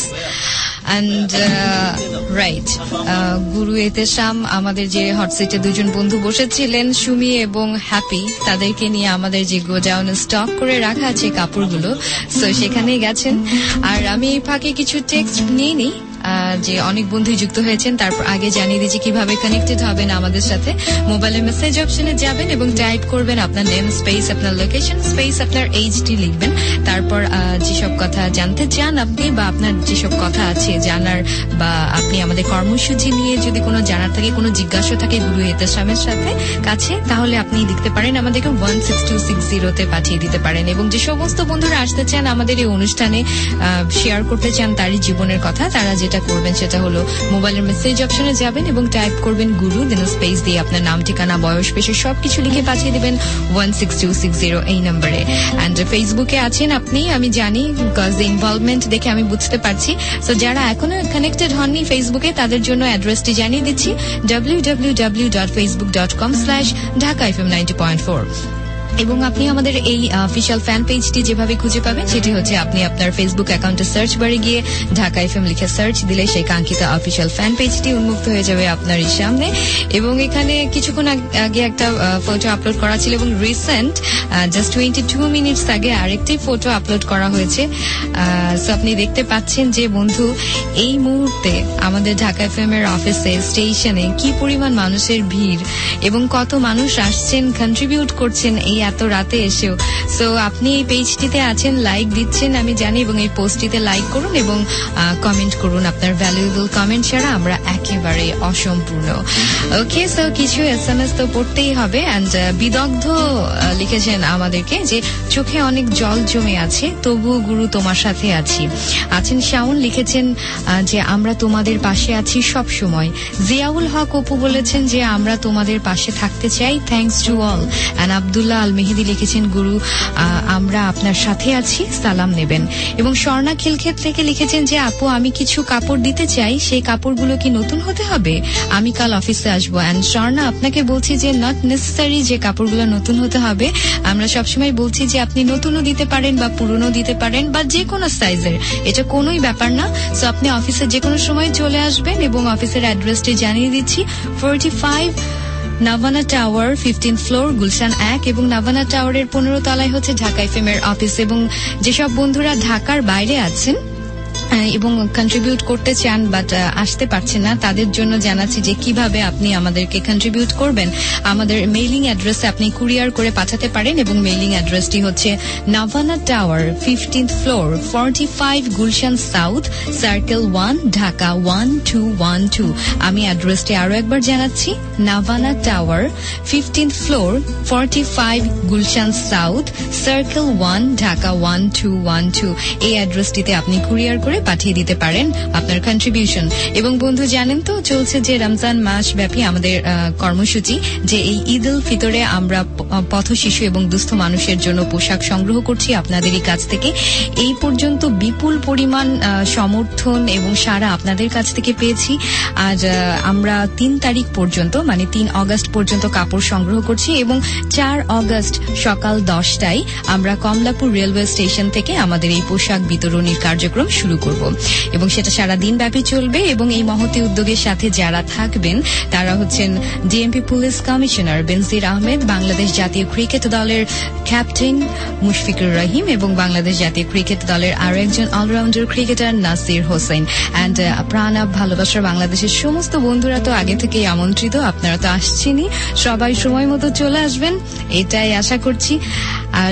And uh, right, uh, গুরু এতেশাম আমাদের যে হট সিটে দুজন বন্ধু বসেছিলেন সুমি এবং হ্যাপি, তাদেরকে নিয়ে আমাদের যে গোডাউনে স্টক করে রাখা আছে কাপড়গুলো, সো সেখানেই গেছেন। আর আমি এই ফাঁকে কিছু টেক্সট নিয়ে নিই যে অনেক বন্ধু যুক্ত হয়েছেন। তারপর আগে জানিয়ে দিচ্ছি কিভাবে কানেক্টেড হবেন আমাদের সাথে। মোবাইলের মেসেজ অপশনে যাবেন এবং টাইপ করবেন আপনার নেম স্পেস আপনার লোকেশন স্পেস আপনার এইচডি লিখবেন। তারপর যেসব কথা জানতে চান আপনি বা আপনার যেসব কথা আছে জানার, বা আপনি আমাদের কর্মসূচি নিয়ে যদি কোনো জানার থাকে, কোনো জিজ্ঞাসা থাকে গুরু এতেশামের সাথে কাছে, তাহলে আপনি লিখতে পারেন, আমাদেরকে ওয়ান সিক্স টু সিক্স জিরোতে পাঠিয়ে দিতে পারেন। এবং যে সমস্ত বন্ধুরা আসতে চান আমাদের এই অনুষ্ঠানে শেয়ার করতে চান তারই জীবনের কথা, তারা যেটা করবেন সেটা হলো মোবাইলের মেসেজ অপশনে যাবেন এবং টাইপ করবেন গুরু, দেন স্পেস দিয়ে আপনার নাম, ঠিকানা, বয়স, পেশা সবকিছু লিখে পাঠিয়ে দিবেন one six two six zero এই নম্বরে। অ্যান্ড ফেসবুকে আছেন আপনি, আমি জানি, বিকজ ইনভলভমেন্ট দেখে আমি বুঝতে পারছি। সো যারা এখনো কানেক্টেড হননি ফেসবুকে, তাদের জন্য অ্যাড্রেসটি জানিয়ে দিচ্ছি, W W W dot Facebook dot com slash Dhaka FM ninety point four. এবং আপনি আমাদের এই অফিসিয়াল ফ্যান পেজটি যেভাবে খুঁজে পাবেন সেটি হচ্ছে আপনি আপনার ফেসবুক অ্যাকাউন্টে সার্চ বারে গিয়ে ঢাকা এফএম লিখে সার্চ দিলে সেই কাঙ্ক্ষিত অফিসিয়াল ফ্যান পেজটি উন্মুক্ত হয়ে যাবে আপনার সামনে। এবং এখানে কিছুক্ষণ আগে একটা ফটো আপলোড করা ছিল এবং recent just twenty two minutes আগে আরেকটি ফটো আপলোড করা হয়েছে। সো আপনি দেখতে পাচ্ছেন যে বন্ধু এই মুহূর্তে আমাদের ঢাকা এফএম এর অফিসে স্টেশনে কি পরিমাণ মানুষের ভিড় এবং কত মানুষ আসছেন, কন্ট্রিবিউট করছেন এই এত রাতে এসেও। সো আপনি এই পেজটিতে আছেন, লাইক দিচ্ছেন আমি জানি, এবং এই পোস্টটিতে লাইক করুন এবং কমেন্ট করুন। আপনার ভ্যালুয়েবল কমেন্ট ছাড়া আমরা একেবারে অসম্পূর্ণ। ওকে, সো কিছু এস এম এস তো পড়তেই হবে। অ্যান্ড বিদগ্ধ লিখেছেন আমাদেরকে যে চোখে অনেক জল জমে আছে, তবুও গুরু তোমার সাথে আছি। আছেন শাওন লিখেছেন যে আমরা তোমাদের পাশে আছি সব সময়। জিয়াউল হক অপু বলেছেন যে আমরা তোমাদের পাশে থাকতে চাই, thanks to all. And Abdullah Al Mehedi লিখেছেন গুরু আমরা আপনার সাথে আছি, সালাম নেবেন। এবং স্বর্ণা খিলক্ষেত থেকে লিখেছেন যে আপু আমি কিছু কাপড় দিতে চাই, সেই কাপড়গুলো কি নতুন হতে হবে? আমি কাল অফিসে আসবো। অ্যান্ড স্বর্ণা আপনাকে বলছি যে নট নেসেসারি যে কাপড়গুলো নতুন হতে হবে। আমরা সবসময় বলছি যে আপনি নতুনও দিতে পারেন বা পুরনো দিতে পারেন বা যে কোনো সাইজের, এটা কোনোই ব্যাপার না। সো আপনি অফিসে যে কোনো সময় চলে আসবেন এবং অফিসের অ্যাড্রেসটি জানিয়ে দিচ্ছি, forty five Navana tower, fifteen floor, Gulshan এক, এবং নাভানা টাওয়ারের পনেরো তলায় হচ্ছে ঢাকা এফএম এর অফিস। এবং যেসব বন্ধুরা ঢাকার বাইরে আছেন এবং কন্ট্রিবিউট করতে চান বাট আসতে পারছেন না, তাদের জন্য জানাচ্ছি যে কিভাবে আপনি আমাদেরকে কন্ট্রিবিউট করবেন। আমাদের মেইলিং অ্যাড্রেসে আপনি কুরিয়ার করে পাঠাতে পারেন এবং মেইলিং অ্যাড্রেসটি হচ্ছে Navana tower, fifteenth floor, forty five Gulshan south, circle one, Dhaka one two one two. আমি অ্যাড্রেসটি আরো একবার জানাচ্ছি, Navana tower, fifteenth floor, forty five Gulshan south, circle one, Dhaka one two one two. এই অ্যাড্রেসটিতে আপনি কুরিয়ার করে পাঠিয়ে দিতে পারেন আপনার কন্ট্রিবিউশন। এবং বন্ধু জানেন তো চলছে যে রমজান মাস ব্যাপী আমাদের কর্মসূচি, যে এই ঈদ উল ফিতরে আমরা পথ শিশু এবং দুস্থ মানুষের জন্য পোশাক সংগ্রহ করছি আপনাদেরই কাছ থেকে। এই পর্যন্ত বিপুল পরিমাণ সমর্থন এবং সারা আপনাদের কাছ থেকে পেয়েছি। আর আমরা তিন তারিখ পর্যন্ত মানে তিন অগস্ট পর্যন্ত কাপড় সংগ্রহ করছি এবং চার অগস্ট সকাল দশটায় আমরা কমলাপুর রেলওয়ে স্টেশন থেকে আমাদের এই পোশাক বিতরণীর কার্যক্রম শুরু করব এবং সেটা সারা দিন ব্যাপী চলবে। এবং এই মহতী উদ্যোগের সাথে যারা থাকবেন তারা হচ্ছেন DMP police commissioner Benazir Ahmed, Bangladesh জাতীয় ক্রিকেট দলের ক্যাপ্টেন মুশফিকুর রহিম এবং বাংলাদেশ জাতীয় ক্রিকেট দলের আরো একজন allrounder cricketer Nasir Hossain. And Pran ভালোবাসার বাংলাদেশের সমস্ত বন্ধুরা তো আগে থেকেই আমন্ত্রিত, আপনারা তো আসছেনই, সবাই সময় মতো চলে আসবেন এটাই আশা করছি। আর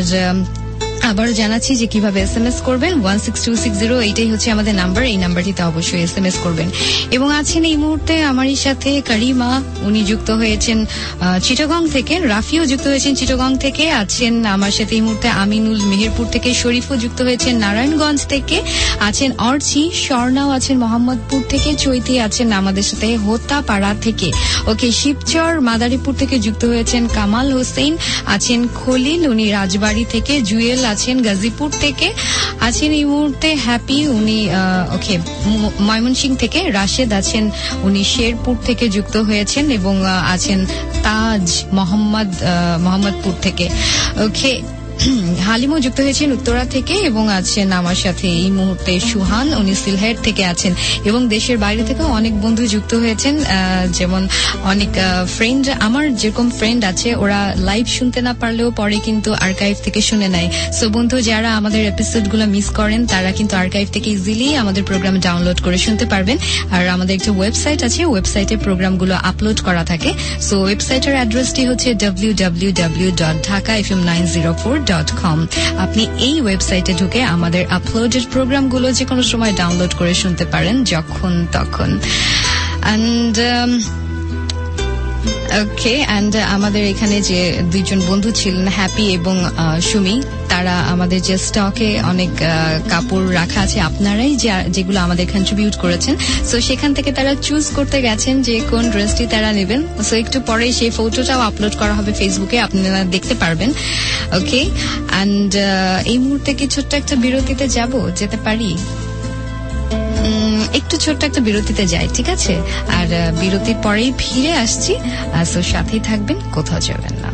আবার জানাচ্ছি যে কিভাবে এস এম এস করবেন, one six two six zero এইটাই হচ্ছে আমাদের নাম্বার, এই নাম্বারটিতে অবশ্যই এস এম এস করবেন। এবং আছেন এই মুহূর্তে আমারই সাথে করিমা, উনি যুক্ত হয়েছেন চিটাগং থেকে, রাফিও যুক্ত হয়েছেন চিটাগং থেকে, আছেন আমার সাথে এই মুহূর্তে আমিনুল মেহেরপুর থেকে, শরীফও যুক্ত হয়েছেন নারায়ণগঞ্জ থেকে, আছেন অর্চি, স্বর্ণাও আছেন মোহাম্মদপুর থেকে, চৈতি আছেন আমাদের সাথে হোত্তাপাড়া থেকে, ওকে শিবচর মাদারীপুর থেকে যুক্ত হয়েছেন কামাল হোসেন, আছেন খলিল, উনি রাজবাড়ী থেকে, জুয়েল আছেন গাজীপুর থেকে, আছেন এই মুহূর্তে হ্যাপি, উনি ওকে ময়মনসিংহ থেকে, রাশেদ আছেন উনি শেরপুর থেকে যুক্ত হয়েছেন, এবং আছেন তাজ মোহাম্মদ মোহাম্মদপুর থেকে। ওকে, হালিমও যুক্ত হয়েছেন উত্তরা থেকে এবং আছেন আমার সাথে এই মুহূর্তে সুহান, উনি সিলহেট থেকে আছেন এবং দেশের বাইরে থেকে অনেক বন্ধু যুক্ত হয়েছেন, যেমন অনেক ফ্রেন্ড, আমার যেরকম ফ্রেন্ড আছে ওরা লাইভ শুনতে না পারলেও পরে কিন্তু আর্কাইভ থেকে শুনে নেয়। সো বন্ধু যারা আমাদের এপিসোডগুলো মিস করেন তারা কিন্তু আর্কাইভ থেকে ইজিলি আমাদের প্রোগ্রাম ডাউনলোড করে শুনতে পারবেন। আর আমাদের একটা ওয়েবসাইট আছে, ওয়েবসাইটে প্রোগ্রামগুলো আপলোড করা থাকে। সো ওয়েবসাইটের অ্যাড্রেসটি হচ্ছে W W W dot Dhaka F M nine zero four dot com. আপনি এই ওয়েবসাইটে ঢুকে আমাদের আপলোডেড প্রোগ্রামগুলো যে কোনো সময় ডাউনলোড করে শুনতে পারেন যখন তখন। অ্যান্ড ওকে, অ্যান্ড আমাদের এখানে যে দুইজন বন্ধু ছিলেন হ্যাপি এবং সুমি, তারা আমাদের যে স্টকে অনেক কাপড় রাখা আছে আপনারাই যেগুলো আমাদের কন্ট্রিবিউট করেছেন, সো সেখান থেকে তারা চুজ করতে গেছেন যে কোন ড্রেসটি তারা নেবেন। সো একটু পরে সেই ফটোটাও আপলোড করা হবে ফেসবুকে, আপনারা দেখতে পারবেন। ওকে, অ্যান্ড এই মুহূর্তে কি ছোট্ট একটা বিরতিতে যাব, যেতে পারি? একটু ছোট্ট একটা বিরতিতে যাই, ঠিক আছে? আর বিরতির পরেই ফিরে আসছি, সো সাথেই থাকবেন, কোথাও যাবেন না।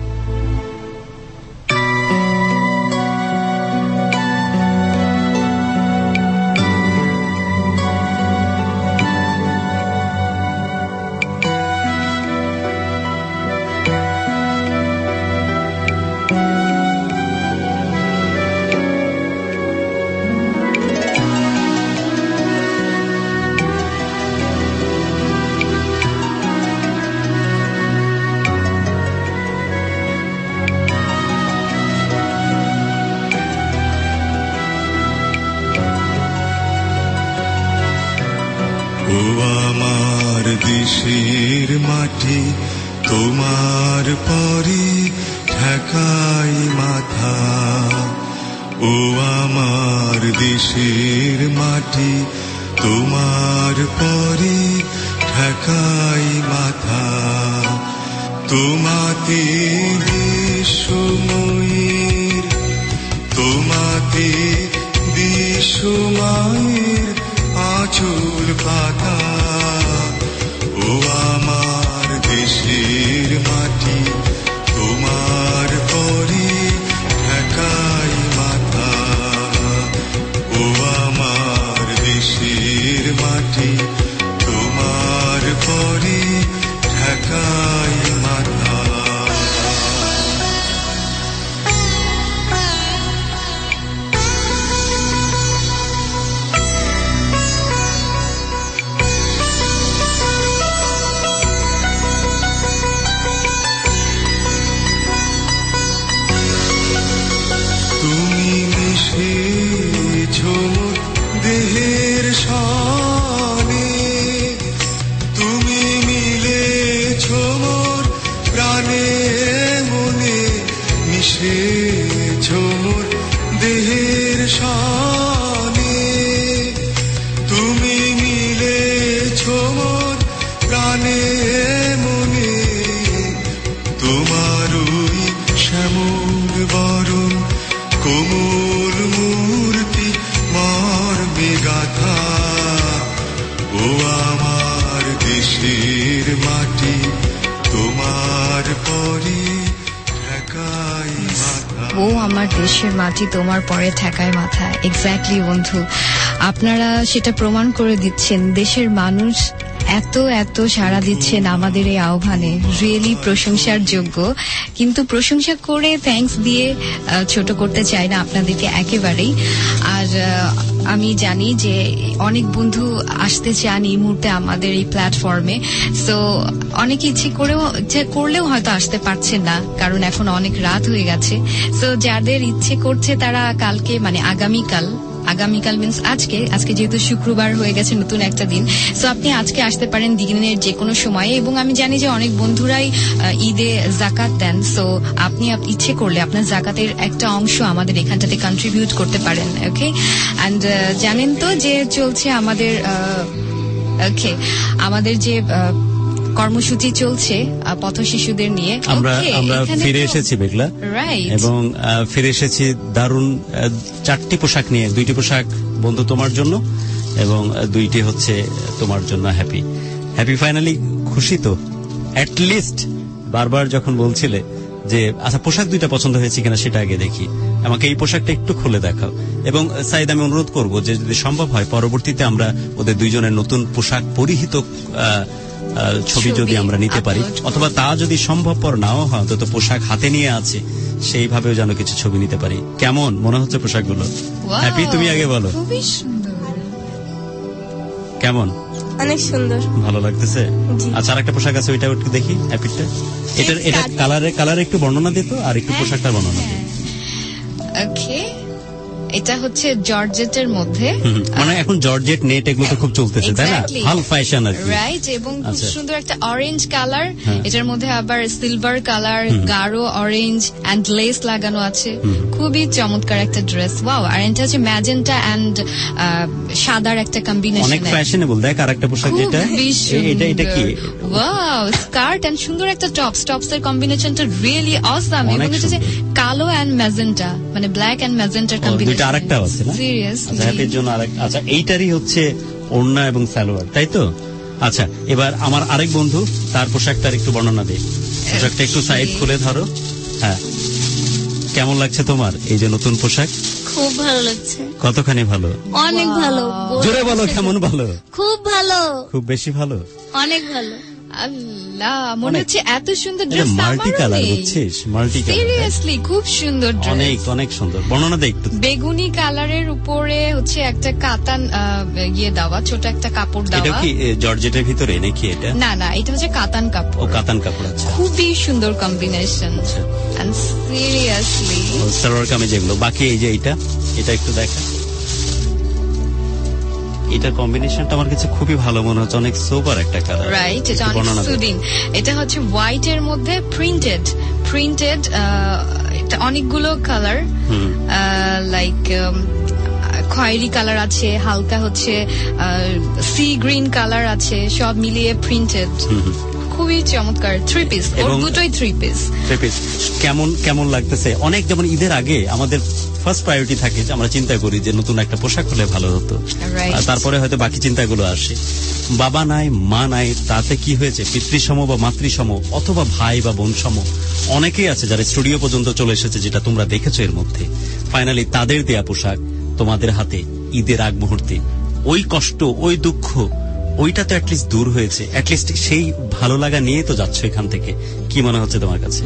দেশের মাটি তোমার পরে ঠেকাই মাথা, ও আমার দেশের মাটি তোমার পরে ঠেকাই মাথা। তোমাতে বিশ্বময়ের, তোমাতে বিশ্বময়ের আঁচল পাতা, ও আমার দেশের মাটি তোমার পরে ঠেকাই মাথা, ও আমার দেশের মাটি তোমার পরে ঠেকাই মাথা। দেহের সনে তুমি মিলেছ মোর প্রাণে মনে, মিশেছ মোর দেহের সনে তুমি মিলেছ মোর প্রাণে মনে। তোমারই শ্যামল বরণ কোমল মূর্তি মর্মে গাথা, ও আমার দেশের মাটি তোমার পরে ঠেকাই মাথা, ও আমার দেশের মাটি তোমার পরে ঠেকায় মাথা। এক্স্যাক্টলি বন্ধু, আপনারা সেটা প্রমাণ করে দিচ্ছেন। দেশের মানুষ এত এত সাড়া দিচ্ছেন আমাদের এই আহ্বানে, রিয়েলি প্রশংসার যোগ্য। কিন্তু প্রশংসা করে থ্যাঙ্কস দিয়ে ছোট করতে চাই না আপনাদেরকে একেবারেই। আর আমি জানি যে অনেক বন্ধু আসতে চান এই মুহূর্তে আমাদের এই প্ল্যাটফর্মে, সো অনেকে ইচ্ছে করেও ইচ্ছে করলেও হয়তো আসতে পারছেন না, কারণ এখন অনেক রাত হয়ে গেছে। সো যাদের ইচ্ছে করছে তারা কালকে, মানে আগামীকাল, আগামীকাল মিন্স আজকে, আজকে যেহেতু শুক্রবার হয়ে গেছে নতুন একটা দিন, সো আপনি আজকে আসতে পারেন দিনের যে কোনো সময়ে। এবং আমি জানি যে অনেক বন্ধুরাই ঈদে জাকাত দেন, সো আপনি ইচ্ছে করলে আপনার জাকাতের একটা অংশ আমাদের এখানটাতে কন্ট্রিবিউট করতে পারেন। ওকে, অ্যান্ড জানেন তো যে চলছে আমাদের ওকে আমাদের যে কর্মসূচি চলছে পথ শিশুদের নিয়ে, আমরা আমরা ফিরে এসেছি মেঘলা, এবং ফিরে এসেছি দারুণ চারটি পোশাক নিয়ে। দুইটি পোশাক বন্ধু তোমার জন্য এবং দুইটি হচ্ছে তোমার জন্য হ্যাপি। হ্যাপি ফাইনালি খুশি তো? অ্যাটলিস্ট বারবার যখন বলছিলে যে আচ্ছা পোশাক দুইটা পছন্দ হয়েছে কিনা সেটা আগে দেখি, আমাকে এই পোশাকটা একটু খুলে দেখাও। এবং সাইদ আমি অনুরোধ করব যে যদি সম্ভব হয় পরবর্তীতে আমরা ওদের দুইজনের নতুন পোশাক পরিহিত আহ, আহ, ছবি যদি আমরা নিতে পারি, অথবা তা যদি সম্ভবপর নাও হয় অন্তত পোশাক হাতে নিয়ে আছে সেইভাবেও যেন কিছু ছবি নিতে পারি। কেমন মনে হচ্ছে পোশাকগুলো? হ্যাপি, তুমি আগে বলো খুবই সুন্দর। কেমন? অনেক সুন্দর, ভালো লাগতেছে। আচ্ছা আর একটা পোশাক আছে, ওইটা একটু দেখি হ্যাপিটা। এটার এটা কালারে কালারে একটু বর্ণনা দিত আর একটু পোশাকটার বর্ণনা দিত। ওকে, এটা হচ্ছে জর্জেটের মধ্যে, হুম, মানে এখন জর্জেট নেট এগুলো তো খুব চলতেছে তাই না, হাল ফ্যাশন আর কি, রাইট। এবং খুব আচ্ছা। সুন্দর একটা অরেঞ্জ কালার, হ্যাঁ। এটার মধ্যে আবার সিলভার কালার, গাঢ় অরেঞ্জ এন্ড লেস লাগানো আছে, খুবই চমৎকার একটা ড্রেস। ওয়াও, আর এটা হচ্ছে ম্যাজেন্টা এন্ড সাদার একটা কম্বিনেশন, অনেক ফ্যাশনেবল। দেখ আর একটা পোশাক যেটা এটা এটা কি, ওয়াও, স্কার্ট এন্ড সুন্দর একটা টপস, টপস এর কম্বিনেশনটা রিয়েলি অসাম। এবং এটা যে কালো এন্ড ম্যাজেন্টা, মানে ব্ল্যাক এন্ড ম্যাজেন্টার কম্বিনেশন। দুইটা আরেকটা আছে না, সিরিয়াসলি। আচ্ছা হ্যাপির জন্য আরেক, আচ্ছা এইটারই হচ্ছে ওড়না এবং সালোয়ার, তাই তো? আচ্ছা এবার আমার আরেক বন্ধু তার পোশাকটার একটু বর্ণনা দে, পোশাকটা একটু সাইড খুলে ধরো। হ্যাঁ, কেমন লাগছে তোমার এই যে নতুন পোশাক? খুব ভালো লাগছে। কতখানি ভালো? অনেক ভালো। জোরে বলো, কেমন ভালো? খুব ভালো। খুব বেশি ভালো? অনেক ভালো। আল্লাহ, মনে হচ্ছে এত সুন্দর ড্রেস, মাল্টি কালার, বুঝছিস? মাল্টি কালার, সিরিয়াসলি খুব সুন্দর ড্রেস, অনেক অনেক সুন্দর। বর্ণনা দে একটু। বেগুনি কালারের উপরে হচ্ছে একটা কাতান আহ, ইয়ে দেওয়া, ছোট একটা কাপড় এটা দেওয়া। কি এ, জর্জেটের ভিতরে নাকি এটা? না না, এটা হচ্ছে কাতান কাপড়। ও কাতান কাপড়, আচ্ছা। খুবই সুন্দর combination, and seriously salwar kameez যেগুলো। বাকি এই যে এটা, এটা একটু দেখা, এটার কম্বিনেশনটা আমার কাছে খুবই ভালো মনে হচ্ছে, অনেক সোবার একটা কালার, রাইট। এটা অনেক সুদিং। এটা হচ্ছে হোয়াইট এর মধ্যে প্রিন্টেড, প্রিন্টেড এটা অনেকগুলো কালার, লাইক খয়েরি কালার আছে, হালকা হচ্ছে সি গ্রিন কালার আছে, সব মিলিয়ে প্রিন্টেড, খুবই চমৎকার। থ্রি পিস, ওর দুটোই থ্রি পিস। থ্রি পিস কেমন কেমন লাগতেছে? অনেক, যেমন ঈদের আগে আমাদের ফার্স্ট প্রায়োরিটি থাকে যে আমরা চিন্তা করি যে নতুন একটা পোশাক হলে ভালো হতো, আর তারপরে হয়তো বাকি চিন্তাগুলো আসে। বাবা নাই, মা নাই, তাতে কি হয়েছে, পিতৃসম বা মাতৃসম অথবা ভাই বা বোন সম অনেকেই আছে যারা স্টুডিও পর্যন্ত চলে এসেছে, যেটা তোমরা দেখেছো এর মধ্যে। ফাইনালি তাদের দেয়া পোশাক তোমাদের হাতে ঈদের আগ মুহূর্তে, ওই কষ্ট, ওই দুঃখ, ওইটা তো অ্যাটলিস্ট দূর হয়েছে, অ্যাটলিস্ট সেই ভালো লাগা নিয়ে তো যাচ্ছ এখান থেকে। কি মনে হচ্ছে তোমার কাছে?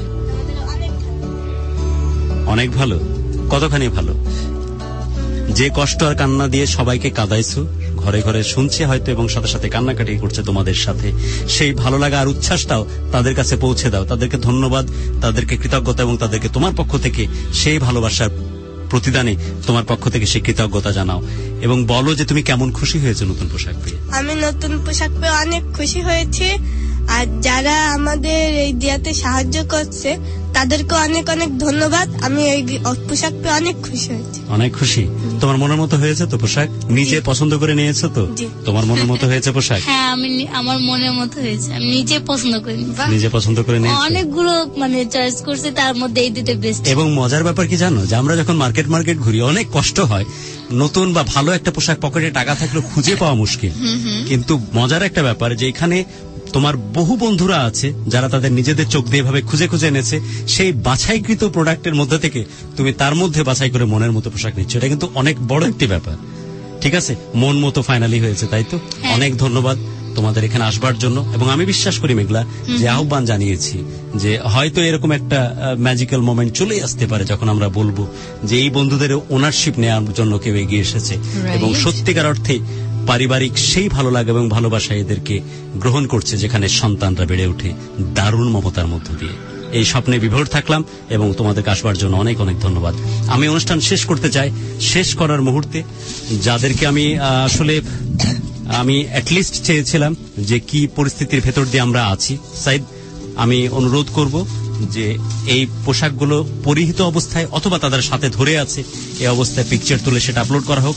অনেক ভালো। কতখানি ভালো? যে কষ্ট আর কান্না দিয়ে সবাইকে কাঁদাইছো, ঘরে ঘরে শুনছে হয়তো এবং সাথে সাথে কান্নাকাটি করছে তোমাদের সাথে, সেই ভালো লাগা আর উচ্ছ্বাসটাও তাদের কাছে পৌঁছে দাও। তাদেরকে ধন্যবাদ, তাদেরকে কৃতজ্ঞতা, এবং তাদেরকে তোমার পক্ষ থেকে সেই ভালোবাসার প্রতিদানে তোমার পক্ষ থেকে সেই কৃতজ্ঞতা জানাও, এবং বলো যে তুমি কেমন খুশি হয়েছে নতুন পোশাক পেয়ে। আমি নতুন পোশাক পেয়ে অনেক খুশি হয়েছি, আর যারা আমাদের এই দিয়াতে সাহায্য করছে তাদেরকে অনেক অনেক ধন্যবাদ। আমি এই পোশাক পেয়ে অনেক খুশি হয়েছি। অনেক খুশি? তোমার মনের মতো হয়েছে তো পোশাক? নিজে পছন্দ করে নিয়েছো তো? তোমার মনের মতো হয়েছে পোশাক? হ্যাঁ, আমি আমার মনের মতো হয়েছে, আমি নিজে পছন্দ করি। নিজে পছন্দ করে নিয়েছো? অনেকগুলো মানে চয়েস করছি, তার মধ্যে এই দুটো বেস্ট। এবং মজার ব্যাপার কি জানো, যে আমরা যখন মার্কেট মার্কেট ঘুরি অনেক কষ্ট হয়, নতুন বা ভালো একটা পোশাক পকেটে টাকা থাকলেও খুঁজে পাওয়া মুশকিল। কিন্তু মজার একটা ব্যাপার যে এখানে তোমার বহু বন্ধুরা আছে যারা তাদের নিজেদের চোখ দিয়ে ভাবে খুঁজে খুঁজে এনেছে, সেই বাছাইকৃত প্রোডাক্টের মধ্যে থেকে তুমি তার মধ্যে বাছাই করে মনের মতো পোশাক নিচ্ছ। এটা কিন্তু অনেক বড় একটি ব্যাপার। ঠিক আছে, মন মতো ফাইনালি হয়েছে, তাই তো? অনেক ধন্যবাদ তোমাদের এখানে আসবার জন্য। এবং আমি বিশ্বাস করি মেঘলা যে আহ্বান জানিয়েছি যে হয়তো এরকম একটা ম্যাজিক্যাল মোমেন্ট চলে আসতে পারে যখন আমরা বলবো যে এই বন্ধুদের ওনারশিপ নেওয়ার জন্য কেউ এগিয়ে এসেছে, এবং সত্যিকার অর্থে পারিবারিক সেই ভালো লাগে এবং ভালোবাসা এদেরকে গ্রহণ করছে, যেখানে সন্তানরা বেড়ে ওঠে দারুণ মমতার মধ্য দিয়ে। এই স্বপ্নে বিভোর থাকলাম এবং তোমাদেরকে আসবার জন্য অনেক অনেক ধন্যবাদ। আমি অনুষ্ঠান শেষ করতে চাই। শেষ করার মুহূর্তে যাদেরকে আমি আসলে আমি অ্যাটলিস্ট চেয়েছিলাম যে কি পরিস্থিতির ভেতর দিয়ে আমরা আছি, সাইদ আমি অনুরোধ করব যে এই পোশাকগুলো পরিহিত অবস্থায় অথবা তাদের সাথে ধরে আছে এই অবস্থায় পিকচার তুলে সেটা আপলোড করা হোক।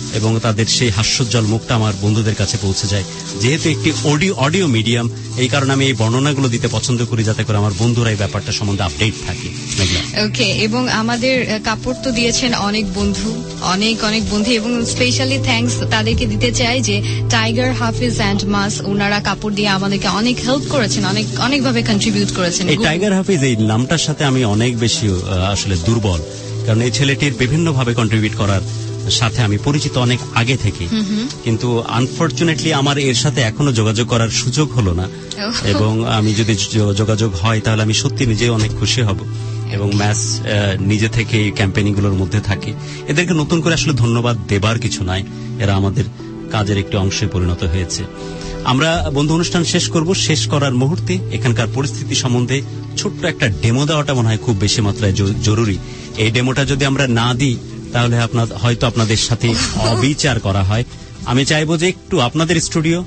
এবং তাদের সেই হাস্যোজ্জ্বল মুখটা আমার বন্ধুদের কাছে পৌঁছে যায়। যেহেতু একটি অডিও অডিও মিডিয়াম, এই কারণে আমি এই বর্ণনাগুলো দিতে পছন্দ করি, যাতে করে আমার বন্ধুরা এই ব্যাপারটা সম্বন্ধে আপডেট থাকে। ওকে, এবং আমাদের কাপড় তো দিয়েছেন অনেক বন্ধু, অনেক অনেক বন্ধু, এবং স্পেশালি থ্যাঙ্কস তাদেরকে দিতে চাই যে টাইগার হাফিজ অ্যান্ড মাস, ওনারা কাপড় দিয়ে আমাদেরকে অনেক হেল্প করেছেন, অনেক অনেকভাবে কন্ট্রিবিউট করেছেন। এই টাইগার হাফিজ এই নামটার সাথে আমি অনেক বেশি আসলে দুর্বল, কারণ এই ছেলেটির বিভিন্ন ভাবে কন্ট্রিবিউট করার সাথে আমি পরিচিত অনেক আগে থেকে, কিন্তু আনফরচুনেটলি আমার এর সাথে এখনো যোগাযোগ করার সুযোগ হলো না, এবং আমি যদি যোগাযোগ হয় তাহলে আমি সত্যি নিজেই অনেক খুশি হব। এবং ম্যাচ নিজে থেকে এই ক্যাম্পেইনিং গুলোর মধ্যে থাকে। এদেরকে নতুন করে আসলে ধন্যবাদ দেবার কিছু নাই, এরা আমাদের কাজের একটি অংশে পরিণত হয়েছে। আমরা বন্ধু অনুষ্ঠান শেষ করব। শেষ করার মুহূর্তে এখানকার পরিস্থিতি সম্বন্ধে ছোট্ট একটা ডেমো দেওয়াটা মনে হয় খুব বেশি মাত্রায় জরুরি। এই ডেমোটা যদি আমরা না দিই তাহলে আপনার হয়তো আপনাদের সাথে অবিচার করা হয়। আমি চাইবো যে একটু আপনাদের স্টুডিও,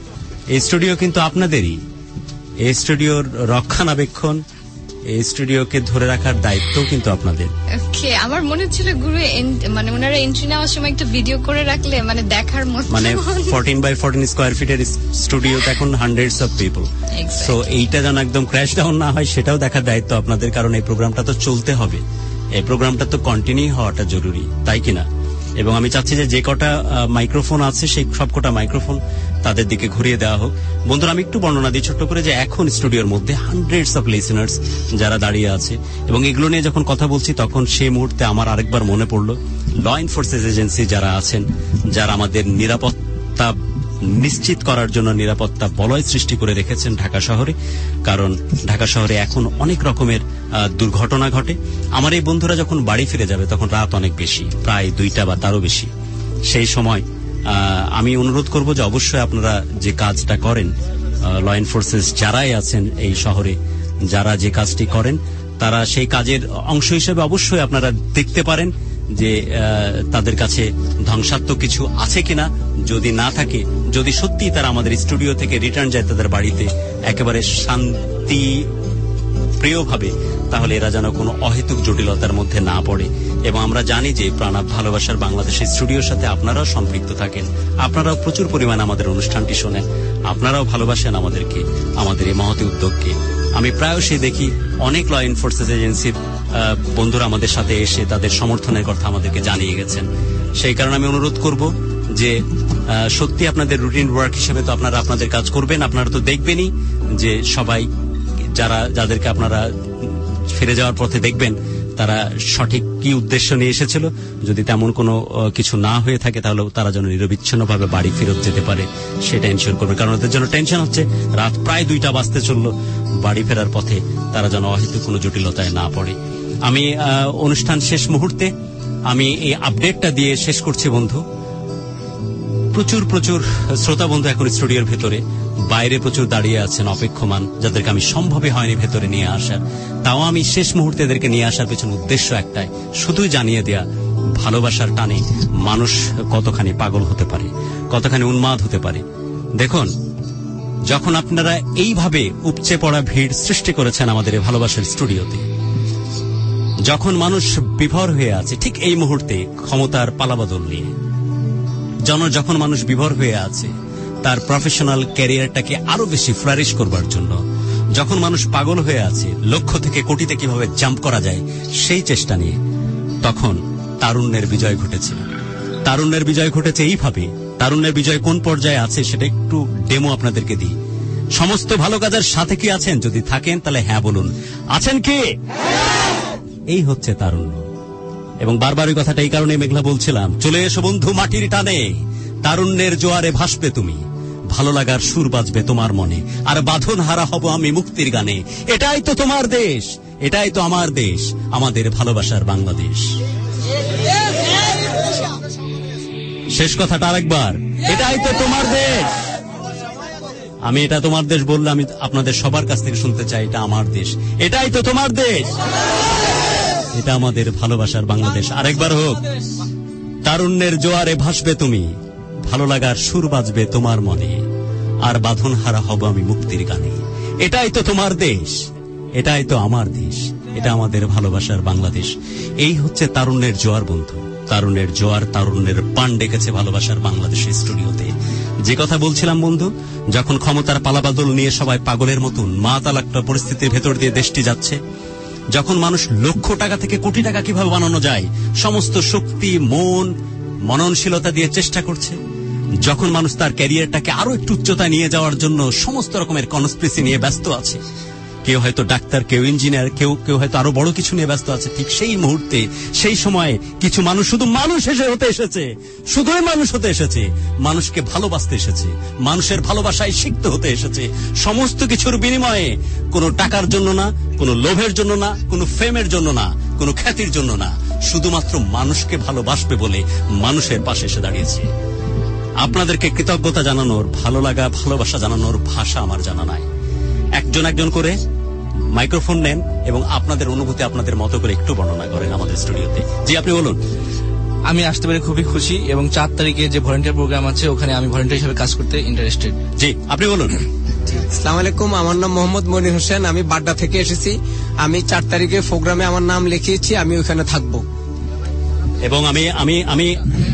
এই স্টুডিও কিন্তু আপনাদেরই, এই স্টুডিওর রক্ষণাবেক্ষণ, এই স্টুডিওকে ধরে রাখার দায়িত্ব কিন্তু আপনাদের। ওকে, আমার মনে হচ্ছিল গুরু মানে ওনারা এন্ট্রি নেওয়ার সময় একটু ভিডিও করে রাখলে মানে দেখার মতো, মানে ফোরটিন বাই ফোরটিন স্কোয়ার ফিটের স্টুডিও এখন হান্ড্রেডস অফ পিপল, সো এইটা যেন একদম ক্র্যাশ ডাউন না হয় সেটাও দেখার দায়িত্ব আপনাদের, কারণ এই প্রোগ্রামটা তো চলতে হবে, এই প্রোগ্রামটা তো কন্টিনিউ হওয়াটা জরুরি, তাই কিনা? এবং আমি চাচ্ছি যে যে কটা মাইক্রোফোন আছে সেই সব কটা মাইক্রোফোন তাদের দিকে ঘুরিয়ে দেওয়া হোক। বন্ধুরা, আমি একটু বর্ণনা দিই ছোট্ট করে যে এখন স্টুডিওর মধ্যে হান্ড্রেডস অফ লিসেনার্স যারা দাঁড়িয়ে আছে, এবং এগুলো নিয়ে যখন কথা বলছি তখন সেই মুহূর্তে আমার আরেকবার মনে পড়লো ল এনফোর্সেস এজেন্সি যারা আছেন, যারা আমাদের নিরাপত্তা নিশ্চিত করার জন্য নিরাপত্তা বলয় সৃষ্টি করে রেখেছেন ঢাকা শহরে, কারণ ঢাকা শহরে এখন অনেক রকমের দুর্ঘটনা ঘটে। আমার এই বন্ধুরা যখন বাড়ি ফিরে যাবে তখন রাত অনেক বেশি, প্রায় দুইটা বা তারও বেশি। সেই সময় আমি অনুরোধ করব যে অবশ্যই আপনারা যে কাজটা করেন, ল এনফোর্সেস যারাই আছেন এই শহরে, যারা যে কাজটি করেন, তারা সেই কাজের অংশ হিসেবে অবশ্যই আপনারা দেখতে পারেন যে তাদের কাছে ধ্বংসাত্মক কিছু আছে কিনা। যদি না থাকে, যদি সত্যি তারা আমাদের স্টুডিও থেকে রিটার্ন যায় তাদের বাড়িতে একেবারে শান্তি প্রিয়ভাবে, তাহলে এরা যেন কোনো অহেতুক জটিলতার মধ্যে না পড়ে। এবং আমরা জানি যে প্রাণাপ ভালোবাসার বাংলাদেশের স্টুডিওর সাথে আপনারাও সম্পৃক্ত থাকেন, আপনারাও প্রচুর পরিমাণে আমাদের অনুষ্ঠানটি শোনেন, আপনারাও ভালোবাসেন আমাদেরকে, আমাদের এই মহতি উদ্যোগকে। আমি প্রায়শই দেখি অনেক ল এনফোর্সেস এজেন্সির বন্ধুরা আমাদের সাথে এসে তাদের সমর্থনের কথা আমাদেরকে জানিয়ে গেছেন। সেই কারণে আমি অনুরোধ করব যে সত্যি আপনাদের রুটিন ওয়ার্ক হিসেবে তো আপনারা আপনাদের কাজ করবেন, আপনারা তো দেখবেনই যে সবাই যারা যাদেরকে আপনারা ফিরে যাওয়ার পথে দেখবেন তারা সঠিক কি উদ্দেশ্য নিয়ে এসেছিল। যদি তেমন কোনো কিছু না হয়ে থাকে তাহলে তারা যেন নিরবিচ্ছিন্নভাবে বাড়ি ফেরত যেতে পারে সেটা এনশিওর করবে, কারণ ওদের জন্য টেনশন হচ্ছে রাত প্রায় দুইটা বাজতে চললো, বাড়ি ফেরার পথে তারা যেন অহেতুক কোনো জটিলতায় না পড়ে। আমি অনুষ্ঠান শেষ মুহূর্তে আমি এই আপডেটটা দিয়ে শেষ করছি। বন্ধু, প্রচুর প্রচুর শ্রোতা বন্ধু এখন স্টুডিওর ভেতরে, বাইরে প্রচুর দাঁড়িয়ে আছেন অপেক্ষমান, যাদেরকে আমি সম্ভবই হয়নি ভেতরে নিয়ে আসার। তাও আমি শেষ মুহূর্তে এদেরকে নিয়ে আসার পেছনে উদ্দেশ্য একটাই, শুধুই জানিয়ে দেয়া ভালোবাসার টানে মানুষ কতখানি পাগল হতে পারে, কতখানি উন্মাদ হতে পারে। দেখুন, যখন আপনারা এইভাবে উপচে পড়া ভিড় সৃষ্টি করেছেন আমাদের এই ভালোবাসার স্টুডিওতে, যখন মানুষ বিভোর হয়ে আছে ঠিক এই মুহূর্তে ক্ষমতার পালাবদল নিয়ে, যখন মানুষ বিভোর হয়ে আছে তার প্রফেশনাল ক্যারিয়ারটাকে আরো বেশি ফ্লারিশ করবার জন্য, যখন মানুষ পাগল হয়ে আছে লক্ষ্য থেকে কোটিতে কিভাবে জাম্প করা যায় সেই চেষ্টা নিয়ে, তখন তারুণ্যের বিজয় ঘটেছে। তারুণ্যের বিজয় ঘটেছে এইভাবে। তারুণ্যের বিজয় কোন পর্যায়ে আছে সেটা একটু ডেমো আপনাদেরকে দিই। সমস্ত ভালো কাজের সাথে কি আছেন? যদি থাকেন তাহলে হ্যাঁ বলুন। আছেন কি? এই হচ্ছে তারুণ্য। এবং বারবার ওই কথাটা এই কারণে মেঘলা বলছিলাম, চলে এসো বন্ধু মাটির টানে, তারুণ্যের জোয়ারে ভাসবে তুমি, ভালো লাগার সুর বাজবে তোমার মনে, আর বাঁধন হারা হব আমি মুক্তির গানে। এটাই তো তোমার দেশ, এটাই তো আমার দেশ, আমাদের ভালোবাসার বাংলাদেশ। শেষ কথাটা আরেকবার, এটাই তো তোমার দেশ। আমি এটা তোমার দেশ বললে আমি আপনাদের সবার কাছ থেকে শুনতে চাই, এটা আমার দেশ, এটাই তো তোমার দেশ, এটা আমাদের ভালোবাসার বাংলাদেশ। আরেকবার হোক, তারুণ্যের জোয়ারে ভাসবে তুমি, ভালো লাগার সুর বাজবে তোমার মনে, আর বাঁধন হারা হব আমি মুক্তির গানে। এটাই তো তোমার দেশ, এটাই তো আমার দেশ, এটা আমাদের ভালোবাসার বাংলাদেশ। এই হচ্ছে তারুণ্যের জোয়ার বন্ধু। তারুণের জোয়ার, তারুণের পান ডেকেছে ভালোবাসার বাংলাদেশের স্টুডিওতে। যে কথা বলছিলাম বন্ধু, যখন ক্ষমতার পালাবদল নিয়ে সবাই পাগলের মতন মাতাল একটা পরিস্থিতির ভেতর দিয়ে দেশটি যাচ্ছে, যখন মানুষ লক্ষ টাকা থেকে কোটি টাকা কিভাবে বানানো যায় সমস্ত শক্তি, মন, মননশীলতা দিয়ে চেষ্টা করছে, যখন মানুষ তার ক্যারিয়ারটাকে আরো একটু উচ্চতায় নিয়ে যাওয়ার জন্য সমস্ত রকমের কনস্পিরেসি নিয়ে ব্যস্ত আছে, কেউ হয়তো ডাক্তার, কেউ ইঞ্জিনিয়ার, কেউ কেউ হয়তো আরো বড় কিছু নিয়ে ব্যস্ত আছে, ঠিক সেই মুহূর্তে, সেই সময়ে কিছু মানুষ শুধু মানুষ এসে হতে এসেছে, শুধুই মানুষ হতে এসেছে, মানুষকে ভালোবাসতে এসেছে, মানুষের ভালোবাসায় শিখতে হতে এসেছে, সমস্ত কিছুর বিনিময়ে, কোনো টাকার জন্য না, কোনো লোভের জন্য না, কোনো ফেমের জন্য না, কোনো খ্যাতির জন্য না, শুধুমাত্র মানুষকে ভালোবাসবে বলে মানুষের পাশে এসে দাঁড়িয়েছে। আপনাদেরকে কৃতজ্ঞতা জানানোর, ভালো লাগা, ভালোবাসা জানানোর ভাষা আমার জানা নাই। একজন একজন করে মাইক্রোফোন নেন এবং আপনাদের অনুভূতি আপনাদের মতো করে একটু বর্ণনা করেন আমাদের স্টুডিওতে। জি, আপনি বলুন। আমি আসতে পেরে খুবই খুশি এবং চার তারিখে যে ভলেন্টিয়ার প্রোগ্রাম আছে ওখানে আমি ভলেন্টিয়ার হিসেবে কাজ করতে ইন্টারেস্টেড। জি, আপনি বলুন। আসসালামু আলাইকুম, আমার নাম মোহাম্মদ মনির হোসেন, আমি বাড্ডা থেকে এসেছি। আমি চার তারিখে প্রোগ্রামে আমার নাম লিখিয়েছি, আমি ওখানে থাকবো এবং আমি আমি আমি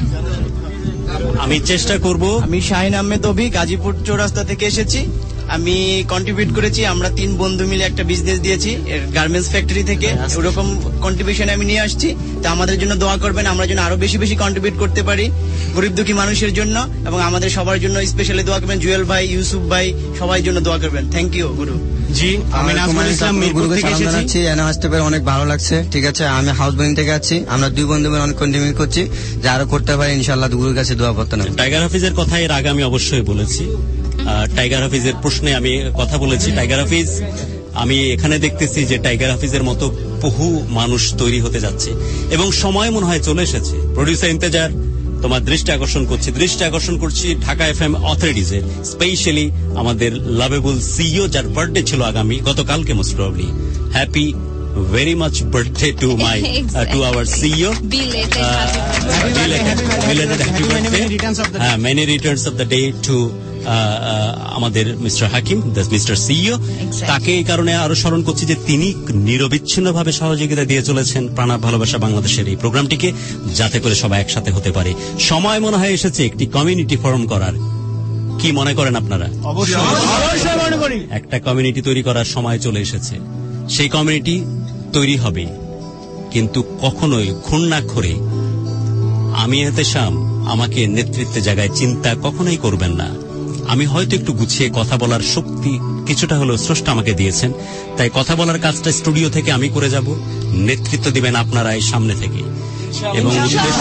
আমি চেষ্টা করব। আমি শাহিন আহমেদ অভি, গাজীপুর চৌরাস্তা থেকে এসেছি। আমি কন্ট্রিবিউট করেছি, আমরা তিন বন্ধু মিলে একটা বিজনেস দিয়েছি গার্মেন্টস ফ্যাক্টরি থেকে, ওরকম কন্ট্রিবিউশন আমি নিয়ে আসছি। তো আমাদের জন্য দোয়া করবেন, আমরা যেন আরো বেশি বেশি কন্ট্রিবিউট করতে পারি গরিব দুঃখী মানুষের জন্য, এবং আমাদের সবার জন্য স্পেশালি দোয়া করবেন। জুয়েল ভাই, ইউসুফ ভাই, সবাই জন্য দোয়া করবেন। থ্যাংক ইউ গুরু। জি, আমি নাজমুল ইসলাম মিরপুর থেকে এসেছি। এনে আসতে পেরে অনেক ভালো লাগছে। ঠিক আছে, আমি হাউস বোর্ডিং থেকে আছি। আমরা দুই বন্ধু মিলে অনেক কন্টিনিউ করছি, যা আরো করতে পারি ইনশাআল্লাহ গুরুর কাছে দোয়া করতে না। টাইগার হাফিজের কথা এর আগে আমি অবশ্যই বলেছি। টাইগার হাফিজের প্রশ্নে আমি কথা বলেছি। টাইগার হাফিজ, আমি এখানে দেখতেছি যে টাইগার হাফিজের মতো বহু মানুষ তৈরি হতে যাচ্ছে এবং সময় মনে হয় চলে এসেছে। প্রডিউসার ইন্তেজার, তোমার দৃষ্টি আকর্ষণ করছি দৃষ্টি আকর্ষণ করছি ঢাকা এফ এম অথরিটিজের, স্পেশালি আমাদের লাভেবল সিইও, যার বার্থডে ছিল আগামী গতকালকে, most probably. Happy very much birthday to my uh, to our C E O. Belated uh, belated, belated happy birthday. Uh, many returns of the day to আমাদের মিস্টার হাকিম, মিস্টার সিইও। তাকে এই কারণে আরো স্মরণ করছি যে তিনি নিরবিচ্ছিন্নভাবে সহযোগিতা দিয়ে চলেছেন প্রাণাপ ভালোবাসা বাংলাদেশের এই প্রোগ্রামটিকে, যাতে করে সবাই একসাথে হতে পারে। সময় মনে হয় এসেছে একটি কমিউনিটি ফর্ম করার। কি মনে করেন আপনারা? অবশ্যই একটা কমিউনিটি তৈরি করার সময় চলে এসেছে। সেই কমিউনিটি তৈরি হবে, কিন্তু কখনোই খুন্নাক্ষরে আমি এতেশাম আমাকে নেতৃত্বের জায়গায় চিন্তা কখনোই করবেন না। আমি হয়তো একটু গুছিয়ে কথা বলার শক্তি কিছুটা হলেও স্রষ্টা আমাকে দিয়েছেন, তাই কথা বলার কাজটা স্টুডিও থেকে আমি করে যাব, নেতৃত্ব দিবেন আপনারা এই সামনে থেকে। এবং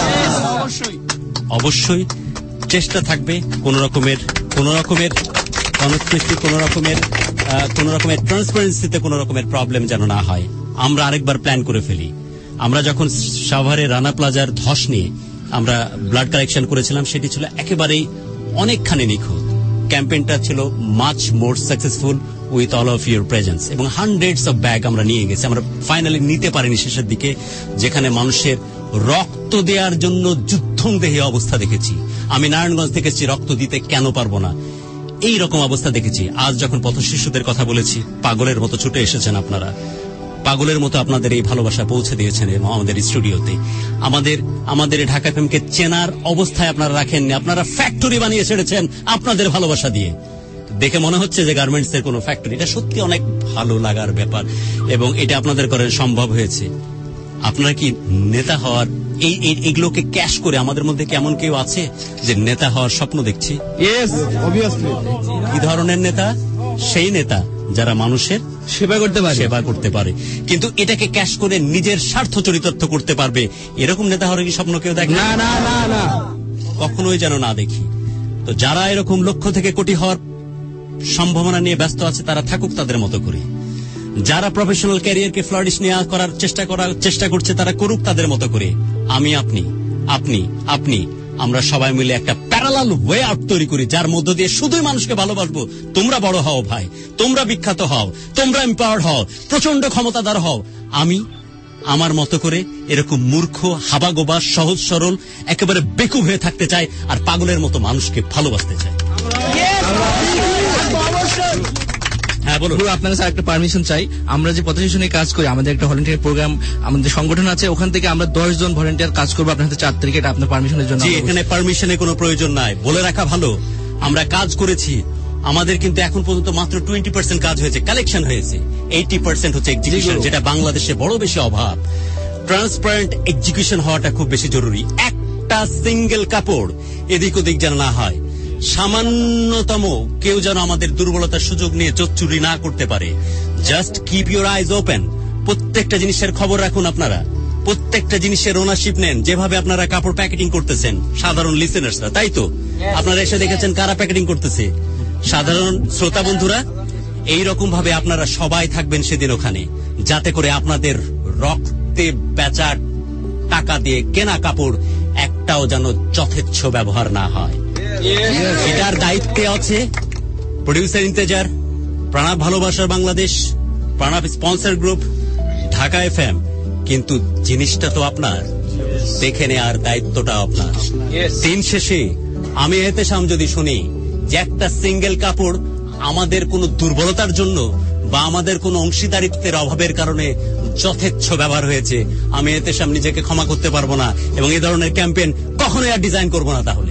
অবশ্যই চেষ্টা থাকবে কোন রকমের কোন রকমের কনস্পিরেসি, কোন রকমের কোন রকমের ট্রান্সপারেন্সিতে কোন রকমের প্রবলেম যেন না হয়। আমরা আরেকবার প্ল্যান করে ফেলি। আমরা যখন সাভারে রানা প্লাজার ধস নিয়ে আমরা ব্লাড কালেকশন করেছিলাম, সেটি ছিল একেবারেই অনেকখানি নিখুঁত। ক্যাম্পেইনটা ছিল much more successful with all of your presence, এবং হান্ড্রেডস অফ ব্যাগ আমরা নিয়ে গেছি। আমরা ফাইনালি নিতে পারিনি শেষের দিকে, যেখানে মানুষের রক্ত দেওয়ার জন্য যুদ্ধং দেহে অবস্থা দেখেছি। আমি নারায়ণগঞ্জ দেখেছি রক্ত দিতে কেন পারবো না, এই রকম অবস্থা দেখেছি। আজ যখন পথ শিশুদের কথা বলেছি, পাগলের মতো ছুটে এসেছেন আপনারা, পাগলের মতো আপনাদের এই ভালোবাসা পৌঁছে দিয়েছেন আমাদের স্টুডিওতে। আমাদের আমাদের ঢাকা এফএমকে চেনার অবস্থায় আপনারা রাখেননি, আপনারা ফ্যাক্টরি বানিয়ে ছেড়েছেন আপনাদের ভালোবাসা দিয়ে। দেখে মনে হচ্ছে যে গার্মেন্টস এর কোনো ফ্যাক্টরি। এটা সত্যি অনেক ভালো লাগার ব্যাপার, এবং এটা আপনাদের করে সম্ভব হয়েছে। আপনারা কি নেতা হওয়ার এই এইগুলোকে ক্যাশ করে, আমাদের মধ্যে কেমন কেউ আছে যে নেতা হওয়ার স্বপ্ন দেখছি? কি ধরনের নেতা? সেই নেতা যারা মানুষের সেবা করতে পারে সেবা করতে পারে কিন্তু এটাকে ক্যাশ করে নিজের স্বার্থ চরিতার্থ করতে পারবে, এরকম নেতা হওয়ার কি স্বপ্ন কেউ দেখে? না না না না, কখনোই যেন না দেখি। তো যারা এরকম লক্ষ্য থেকে কোটি হওয়ার সম্ভাবনা নিয়ে ব্যস্ত আছে, তারা থাকুক তাদের মতো করে। যারা প্রফেশনাল ক্যারিয়ারকে ফ্লারিশ নিয়ে করার চেষ্টা করার চেষ্টা করছে, তারা করুক তাদের মতো করে। আমি, আপনি, আপনি, আপনি, আমরা সবাই মিলে একটা প্যারালাল ওয়ে আউট তৈরি করি, যার মধ্য দিয়ে শুধুই মানুষকে ভালোবাসবো। তোমরা বড় হও ভাই, তোমরা বিখ্যাত হও, তোমরা এম্পাওয়ার্ড হও, প্রচন্ড ক্ষমতাদার হও। আমি আমার মতো করে এরকম মূর্খ, হাবাগোবা, সহজ সরল, একেবারে বেকুব হয়ে থাকতে চাই, আর পাগলের মতো মানুষকে ভালোবাসতে চাই। হ্যাঁ হ্যাঁ বলুন। আপনার কাছে একটা পারমিশন চাই। আমরা যে পথশিশু নিয়ে কাজ করি, আমাদের একটা ভলান্টিয়ার প্রোগ্রাম, আমাদের সংগঠন আছে, ওখান থেকে আমরা দশ জন ভলান্টিয়ার কাজ করবো আপনার হাতে চার তারিখে। এটা আপনার পারমিশনের জন্য। জি, এখানে পারমিশনের কোনো প্রয়োজন নাই, বলে রাখা ভালো। আমরা কাজ করেছি, আমাদের কিন্তু এখন পর্যন্ত মাত্র টোয়েন্টি পার্সেন্ট কাজ হয়েছে, কালেকশন হয়েছে, এইটি পার্সেন্ট হচ্ছে এক্সিকিউশন, যেটা বাংলাদেশে বড় বেশি অভাব। ট্রান্সপারেন্ট এক্সিকিউশন হওয়াটা খুব বেশি জরুরি। একটা সিঙ্গেল কাপড় এদিক ওদিক যেন না হয়, সামান্যতম কেউ যেন আমাদের দুর্বলতার সুযোগ নিয়ে চোখ চুরি না করতে পারে। Just keep your eyes open. প্রত্যেকটা জিনিসের খবর রাখুন আপনারা, প্রত্যেকটা জিনিসের ওনারশিপ নেন। যেভাবে আপনারা কাপড় প্যাকেটিং করতেছেন সাধারণ লিসেনার্সরা, তাই তো আপনারা এসে দেখেছেন কারা প্যাকেটিং করতেছে, সাধারণ শ্রোতা বন্ধুরা। এইরকম ভাবে আপনারা সবাই থাকবেন সেদিন ওখানে, যাতে করে আপনাদের রক্তে বেচা টাকা দিয়ে কেনা কাপড় একটাও যেন যথেচ্ছ ব্যবহার না হয়। এটার দায়িত্বে আছে প্রডিউসার ইন্তেজার, প্রাণাব ভালোবাসার বাংলাদেশ, Pran up sponsor group, Dhaka F M. কিন্তু জিনিসটা তো আপনার, দেখে নেওয়ার দায়িত্বটা আপনার। দিন শেষে আমি এহতেশাম যদি শুনি যে একটা সিঙ্গেল কাপড় আমাদের কোনো দুর্বলতার জন্য বা আমাদের কোনো অংশীদারিত্বের অভাবের কারণে যথেচ্ছ ব্যবহার হয়েছে, আমি এহতেশাম নিজেকে ক্ষমা করতে পারবো না, এবং এই ধরনের ক্যাম্পেইন কখনোই আর ডিজাইন করবো না। তাহলে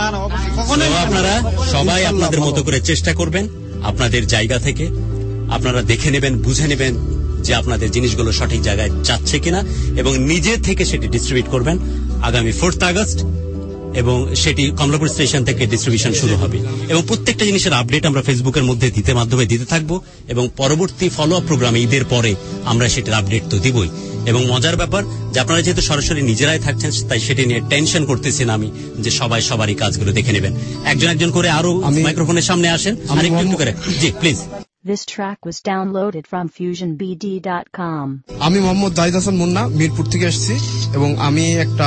আপনারা সবাই আপনাদের মতো করে চেষ্টা করবেন, আপনাদের জায়গা থেকে আপনারা দেখে নেবেন, বুঝে নেবেন যে আপনাদের জিনিসগুলো সঠিক জায়গায় যাচ্ছে কিনা, এবং নিজে থেকে সেটি ডিস্ট্রিবিউট করবেন আগামী ফোর্থ আগস্ট, এবং সেটি কমলাপুর স্টেশন থেকে ডিস্ট্রিবিউশন শুরু হবে। এবং প্রত্যেকটা জিনিসের আপডেট আমরা ফেসবুকের মধ্যে দিতে মাধ্যমে দিতে থাকবো, এবং পরবর্তী ফলো আপ প্রোগ্রামে ঈদের পরে আমরা সেটার আপডেট তো দিবই। এবং মজার ব্যাপার যে আপনারা যেহেতু সরাসরি নিজেরাই থাকছেন, তাই সেটি নিয়ে টেনশন করতেছি না আমি, যে সবাই সবারই কাজগুলো দেখে নেবেন। একজন একজন করে আরো মাইক্রোফোনের সামনে আসেন, আর একটু একটু করে। জি please. This track was downloaded from fusion b d dot com. আমি মোহাম্মদ জাহিদ হাসান মুন্না, মিরপুর থেকে এসেছি, এবং আমি একটা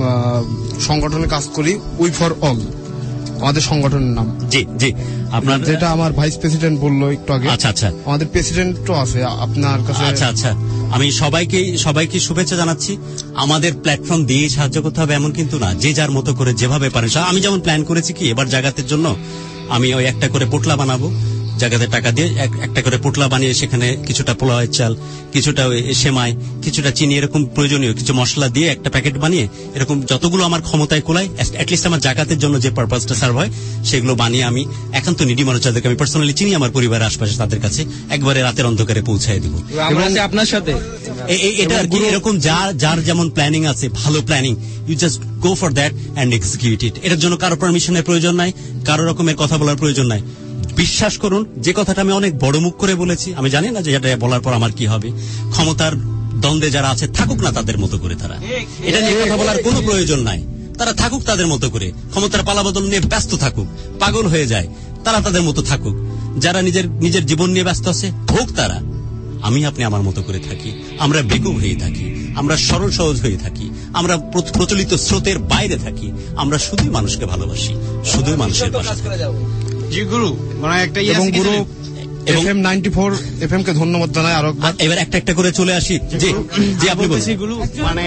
সংগঠনে কাজ করি, উই ফর অল আমাদের সংগঠনের নাম। জি জি, আপনার যেটা আমার ভাইস প্রেসিডেন্ট বললো একটু আগে। আচ্ছা আচ্ছা, আমাদের প্রেসিডেন্টও আছে আপনার কাছে। আচ্ছা আচ্ছা, আমি সবাইকে সবাইকে শুভেচ্ছা জানাচ্ছি। আমাদের প্ল্যাটফর্ম দিয়ে সাহায্য করতে হবে এমন কিন্তু না, যে যার মতো করে যেভাবে পারেন। আমি যেমন প্ল্যান করেছি কি, এবার জাগাতের জন্য আমি ওই একটা করে পোটলা বানাবো, জায়গাতে টাকা দিয়ে একটা করে পোটলা বানিয়ে সেখানে কিছুটা পোলাওয়ের চাল, কিছুটা সেমাই, কিছুটা চিনি, এরকম প্রয়োজনীয় কিছু মশলা দিয়ে একটা প্যাকেট বানিয়ে, এরকম যতগুলো আমার ক্ষমতায় কোলায়, অ্যাটলিস্ট আমার জাকাতের জন্য যে পারপাসটা সার্ভ হয় সেগুলো বানিয়ে আমি একান্ত নিডি মানুষ যাদেরকে আমি পার্সোনালি চিনি আমার পরিবারের আশপাশে, তাদের কাছে একবারে রাতের অন্ধকারে পৌঁছায় দিব। আপনার সাথে এটা আর কি, এরকম যার যার যেমন প্ল্যানিং আছে, ভালো planning, you just go for that and execute it. এটার জন্য কারো পারমিশনের প্রয়োজন নাই, কারো রকমের কথা বলার প্রয়োজন নাই। বিশ্বাস করুন, যে কথাটা আমি অনেক বড় মুখ করে বলেছি, আমি জানি না যে এটা বলার পর আমার কি হবে। ক্ষমতার দ্বন্দ্বে যারা আছে থাকুক না তাদের মতো করে, তারা এটা নিয়ে কথা বলার কোনো প্রয়োজন নাই, তারা থাকুক তাদের মতো করে, ক্ষমতার পালাবদল নিয়ে ব্যস্ত থাকুক, পাগল হয়ে যায়, তারা তাদের মতো থাকুক। যারা নিজের নিজের জীবন নিয়ে ব্যস্ত আছে হোক তারা, আমি আপনি আমার মতো করে থাকি, আমরা বেকুব হয়ে থাকি, আমরা সরল সহজ হয়ে থাকি, আমরা প্রচলিত স্রোতের বাইরে থাকি, আমরা শুধুই মানুষকে ভালোবাসি, শুধুই মানুষের পাশে থাকি। জি গুরু, মানে একটা এবং গুরু এফএম নাইনটি ফোর এফএম কে ধন্যবাদ জানাই আরো একবার। এবার একটা একটা করে চলে আসি। জি জি, আপনি বলছি গুরু, মানে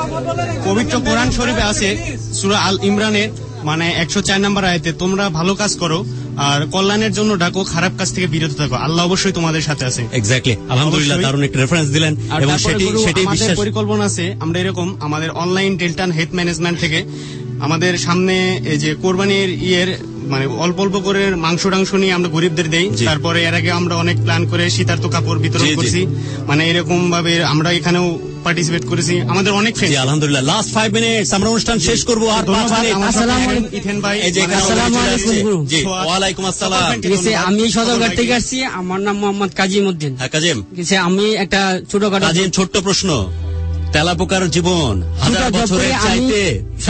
পবিত্র কোরআন শরীফে আছে সূরা আল ইমরানের মানে একশো চার নম্বর আয়াতে, তোমরা ভালো কাজ করো আর কল্যাণের জন্য ডাকো, খারাপ কাজ থেকে বিরত থাকো, আল্লাহ অবশ্যই তোমাদের সাথে আছে। এক্স্যাক্টলি, আলহামদুলিল্লাহ, দারুণ একটা রেফারেন্স দিলেন। এবং সেটি সেটাই বিশ্বাস, পরিকল্পনা আছে আমরা এরকম আমাদের অনলাইন ডেল্টান হেলথ ম্যানেজমেন্ট থেকে আমাদের সামনে এই যে কোরবানির ইয়ের মানে অল্প অল্প করে মাংস টাংস নিয়ে আমরা গরিবদের দেই। তারপরে এর আগে আমরা অনেক প্ল্যান করে শীতার্থ কাপড় বিতরণ করছি, মানে এরকম ভাবে আমরা এখানেও পার্টিসিপেট করেছি। আমাদের অনেক ফ্রেন্ড। আলহামদুলিল্লাহ, লাস্ট ফাইভ মিনিটস আমরা অনুষ্ঠান শেষ করব। আর পাঁচ মিনিট। আসসালামু আলাইকুম ইথেন ভাই। আসসালামু আলাইকুম গুরু। জি, ওয়া আলাইকুম আসসালাম। আমি সদরঘাট থেকে আসছি, আমার নাম মোহাম্মদ কাজিম উদ্দিন। হ্যাঁ কাজিম, আমি একটা ছোটখাটো কাজিম ছোট্ট প্রশ্ন, তেলাপোকার জীবন হাজার বছরের চাইতে,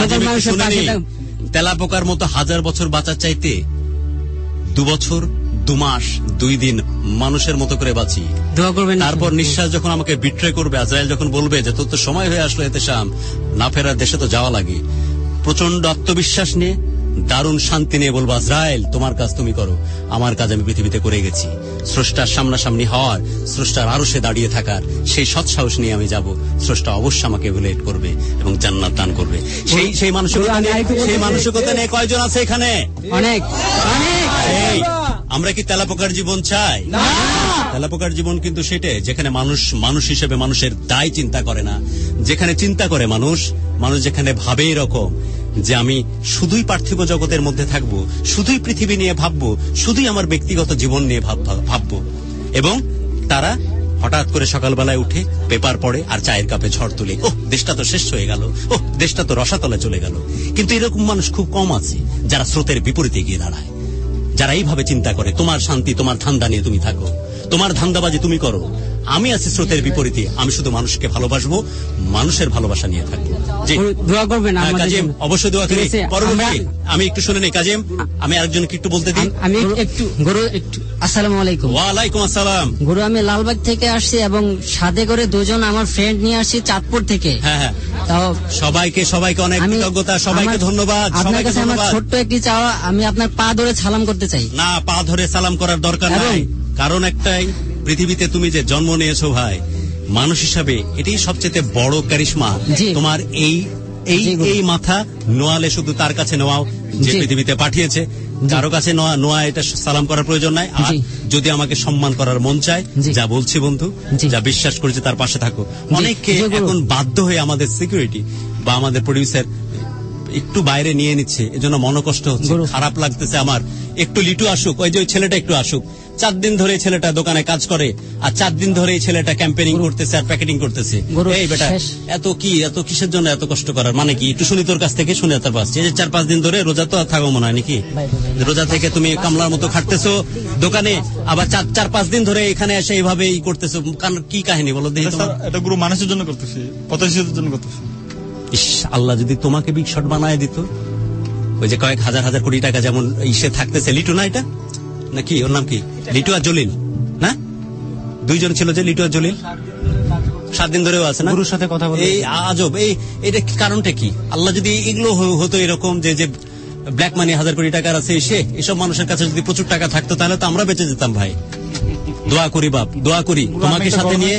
তেলাপোকার মতো হাজার বছর বাঁচার চাইতে দু বছর দু মাস দুই দিন মানুষের মতো করে বাঁচি। দোয়া করবেন। তারপর নিঃশ্বাস যখন আমাকে বিট্রে করবে, আজরাইল যখন বলবে যে তোর তো সময় হয়ে আসলো এতেশাম, না ফেরার দেশে তো যাওয়া লাগে, প্রচন্ড আত্মবিশ্বাস নিয়ে দারুণ শান্তি নিয়ে বলবো, আজরাইল তোমার কাজ তুমি করো, আমার কাজ আমি পৃথিবীতে করে গেছি। স্রষ্টার সামনাসামনি হওয়ার, স্রষ্টার আরশে দাঁড়িয়ে থাকার সেই সৎসাহস নিয়ে আমি যাব। স্রষ্টা অবশ্যই আমাকে এভালুয়েট করবে এবং জান্নাত দান করবে। সেই সেই মানসিকতা নিয়ে সেই মানসিকতা নিয়ে কয়জন আছে এখানে? অনেক অনেক। এই আমরা কি তেলাপোকার জীবন চাই? তেলাপোকার জীবন কিন্তু সেটাই, যেখানে মানুষ মানুষ হিসেবে মানুষের দায় চিন্তা করে না, যেখানে চিন্তা করে মানুষ মানুষ যেখানে ভাবে এরকম যে আমি শুধুই পার্থিব জগতের মধ্যে থাকবো, শুধুই পৃথিবী নিয়ে ভাববো, শুধুই আমার ব্যক্তিগত জীবন নিয়ে ভাববো, এবং তারা হঠাৎ করে সকালবেলায় উঠে পেপার পড়ে আর চায়ের কাপে ঝড় তুলে, ও দেশটা তো শেষ হয়ে গেল, ও দেশটা তো রসাতলে চলে গেল। কিন্তু এরকম মানুষ খুব কম আছে যারা স্রোতের বিপরীতে গিয়ে দাঁড়ায়, যারা এইভাবে চিন্তা করে তোমার শান্তি তোমার ধান্দা নিয়ে তুমি থাকো, তোমার ধান্দাবাজি তুমি করো, আমি আছি স্রোতের বিপরীতে, আমি শুধু মানুষকে ভালোবাসবো, মানুষের ভালোবাসা নিয়ে থাকবো। দোয়া করবেন কাজেম, অবশ্যই দোয়া করি। পরবর্তী আমি একটু শুনে নেই কাজেম, আমি আরেকজনকে একটু বলতে দিই। আমি একটু গুরু একটু আসসালামু আলাইকুম। ওয়ালাইকুম আসসালাম। গুরু আমি লালবাগ থেকে আসছি এবং সাথে করে দুজন আমার ফ্রেন্ড নিয়ে আসছি চাঁদপুর থেকে। হ্যাঁ হ্যাঁ, সবাইকে সবাইকে অনেক কৃতজ্ঞতা, সবাইকে ধন্যবাদ। আপনার কাছে আমার ছোট্ট একটি চাওয়া, আমি আপনার পা ধরে সালাম করতে চাই। না, পা ধরে সালাম করার দরকার নাই, কারণ একটাই, পৃথিবীতে তুমি যে জন্ম নিয়েছো ভাই মানুষ হিসাবে, এটাই সবচেয়ে বড় কারিশমা তোমার। এই এই এই মাথা নোয়ালে শুধু তার কাছে নোয়াও যে পৃথিবীতে পাঠিয়েছে, কারো কাছে নোয়া নোয়া এটা সালাম করার প্রয়োজন নাই। আর যদি আমাকে সম্মান করার মন চায়, যা বলছি বন্ধু, যা বিশ্বাস করেছে তার পাশে থাকো। অনেককে এখন বাধ্য হয়ে আমাদের সিকিউরিটি বা আমাদের প্রডিউসার একটু বাইরে নিয়ে নিচ্ছে, এজন্য মনোকষ্ট হচ্ছে, খারাপ লাগতেছে আমার। একটু লিটু আসুক, ওই যে ওই ছেলেটা একটু আসুক, চার দিন ধরে ছেলেটা দোকানে কাজ করে, আর চার দিন ধরে এই ছেলেটা ক্যাম্পেনিং করতেছে আর প্যাকেটিং করতেছে। এই বেটা এত কি, এত কিসের জন্য এত কষ্ট করার মানে কি? একটু শুনি তোর কাছ থেকে, শুনে তার পাশ। এই যে চার পাঁচ দিন ধরে রোজা তো আর থাকো মনে হয় নাকি? রোজা থেকে তুমি কামলার মতো খাটতেছো দোকানে, আবার চার চার পাঁচ দিন ধরে এখানে এসে এইভাবে ই করতেছো, কি কাহিনী বলো দেখি? এটা গুরু মানুষের জন্য করতেছি, পঁচাশির জন্য করতেছি। ইস, আল্লাহ যদি তোমাকে বিগ শট বানায় দিত, ওই যে কয়েক হাজার হাজার কোটি টাকা যেমন ইসে থাকতেছে, লিটু না এটা নাকি, ওর নাম কি, লিটু আর জলিল না, দুইজন ছিল যে লিটু আর জলিল, সাত দিন ধরেও আছে না গুরুর সাথে কথা বলে। এই আজব, এই এটা কারণটা কি? আল্লাহ যদি এগুলো হতো এরকম যে যে ব্ল্যাক মানি হাজার কোটি টাকার আছে, এসে এসব মানুষের কাছে যদি প্রচুর টাকা থাকতো তাহলে তো আমরা বেঁচে যেতাম ভাই। দোয়া করি বাপ, দোয়া করি তোমাকে সাথে নিয়ে।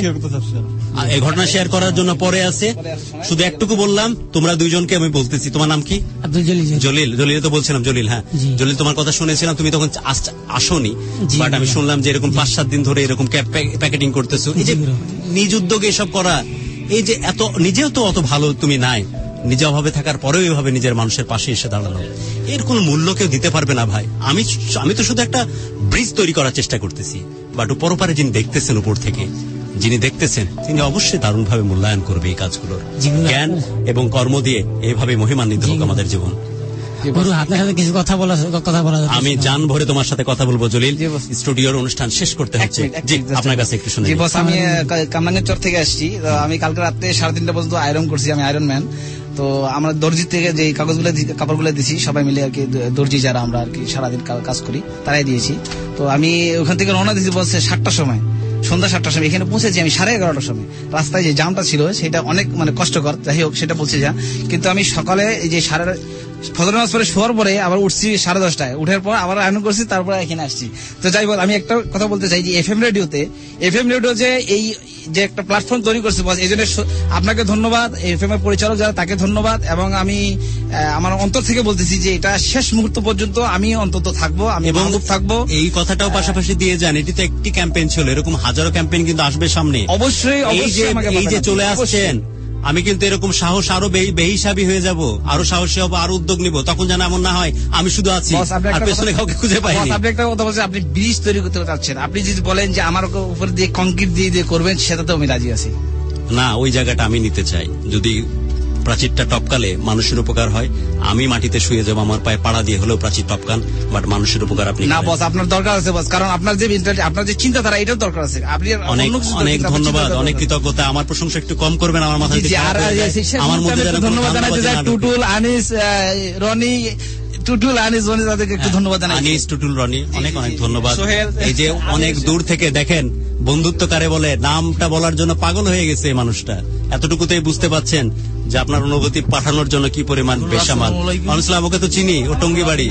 এই ঘটনা শেয়ার করার জন্য পরে আছে, শুধু একটুকু বললাম, তোমরা দুইজনকে আমি বলতেছি, তোমার নাম কি? জলিল। জলিল তো বলছিলাম, জলিল। হ্যাঁ জলিল, তোমার কথা শুনেছিলাম, তুমি তখন আসোনি, বাট আমি শুনলাম যে এরকম পাঁচ সাত দিন ধরে এরকম প্যাকেটিং করতেছো। এই যে নিজ উদ্যোগে এসব করা, এই যে এত, নিজেও তো অত ভালো তুমি নাই, নিজে অভাবে থাকার পরেও এভাবে নিজের মানুষের পাশে এসে দাঁড়ানো, এর কোনো মূল্য কেউ দিতে পারবে না ভাই। আমি আমি তো শুধু একটা ব্রিজ তৈরি করার চেষ্টা করতেছি, বাট পরপারে যিনি দেখতেছেন উপর থেকে, যিনি দেখতেছেন তিনি অবশ্যই দারুণভাবে মূল্যায়ন করবে এই কাজগুলোর। জ্ঞান এবং কর্ম দিয়ে এইভাবে মহিমান্বিত হোক আমাদের জীবন। গুরু আপনার সাথে কিছু কথা বলা কথা বলা আমি জান ভরে তোমার সাথে কথা বলবো জলিল, স্টুডিওর অনুষ্ঠান শেষ করতে হচ্ছে। জি আপনার কাছে একটু শুনে। জি বস, আমি কামরাঙ্গীরচর থেকে আসছি। আমি কালকে রাত্রে সাড়ে তিনটা পর্যন্ত আয়রন করছি, আমি আয়রন ম্যান। তো আমরা দর্জি থেকে যে কাগজগুলো কাপড়গুলো দিছি সবাই মিলে আর কি, দর্জি যারা আমরা আর কি সারাদিন কাজ করি তারাই দিয়েছি। তো আমি ওখান থেকে রওনা দিয়েছি বলছে সাতটার সময়, সন্ধ্যা সাতটার সময়। এখানে পৌঁছেছি আমি সাড়ে এগারোটার সময়। রাস্তায় যে জামটা ছিল সেটা অনেক মানে কষ্টকর, যাই হোক সেটা বলছি যা। কিন্তু আমি সকালে এই যে সাড়ে ফজর নামাজ পরে শোয়ার পরে আবার উঠছি সাড়ে দশটায়, উঠার পর আবার আয়রন করছি, তারপরে এখানে আসছি। তো যাই বল, আমি একটা কথা বলতে চাই যে এফ এম রেডিওতে এফ এম রেডিও যে এই যে একটা প্ল্যাটফর্ম তৈরি করছে বস, এই জন্য আপনাকে ধন্যবাদ, এফ এম এর পরিচালক যারা তাকে ধন্যবাদ। এবং আমি আমার অন্তর থেকে বলতেছি যে এটা শেষ মুহূর্ত পর্যন্ত আমি অন্তত থাকবো, আমি বান্ধব থাকবো। এই কথাটাও পাশাপাশি দিয়ে যান, এটি তো একটি ক্যাম্পেইন ছিল, এরকম হাজারো ক্যাম্পেইন কিন্তু আসবে সামনে। অবশ্যই এই যে চলে আসছেন, আমি কিন্তু এরকম সাহস আরো বেহিসাবি হয়ে যাব, আরো সাহসী হবো, আরো উদ্যোগ নিব। তখন যেন এমন না হয় আমি শুধু আছি আর পেছনে কাউকে খুঁজে পাই। আপনি একটা কথা বলছেন, আপনি ব্রিজ তৈরি করতে চাচ্ছেন, আপনি যদি বলেন যে আমার উপর দিয়ে কংক্রিট দিয়ে দিয়ে করবেন, সেটাতেও আমি রাজি আছি। না, ওই জায়গাটা আমি নিতে চাই। যদি প্রাচীরটা টপকালে মানুষের উপকার হয়, আমি মাটিতে শুয়ে যাবো, আমার পায়ে পাড়া দিয়ে হলেও প্রাচীর টপকান, বাট মানুষের উপকার আপনি না বস, আপনার দরকার আছে বস, কারণ আপনার যে আপনার যে চিন্তাধারা এটাও দরকার আছে। আপনি অনেক অনেক ধন্যবাদ, অনেক কৃতজ্ঞতা। আমার প্রশংসা একটু কম করবেন আমার মাথা থেকে। আমার মধ্যে ধন্যবাদ জানাতে চাই টুটুল, আনিস, রনি, টুটুল, আনিস, রনি, তাদেরকে একটু ধন্যবাদ জানাই। আনিস, টুটুল, রনি, অনেক অনেক ধন্যবাদ। এই যে অনেক দূর থেকে দেখেন, বন্ধুত্ব কারে বলে, নামটা বলার জন্য পাগল হয়ে গেছে এই মানুষটা। এতটুকুতেই বুঝতে পাচ্ছেন যে আপনার অনুভূতি পাঠানোর জন্য কি পরিমাণ বেসামাল। মানুষলাম ওকে তো চিনি, ও টঙ্গি বাড়ি।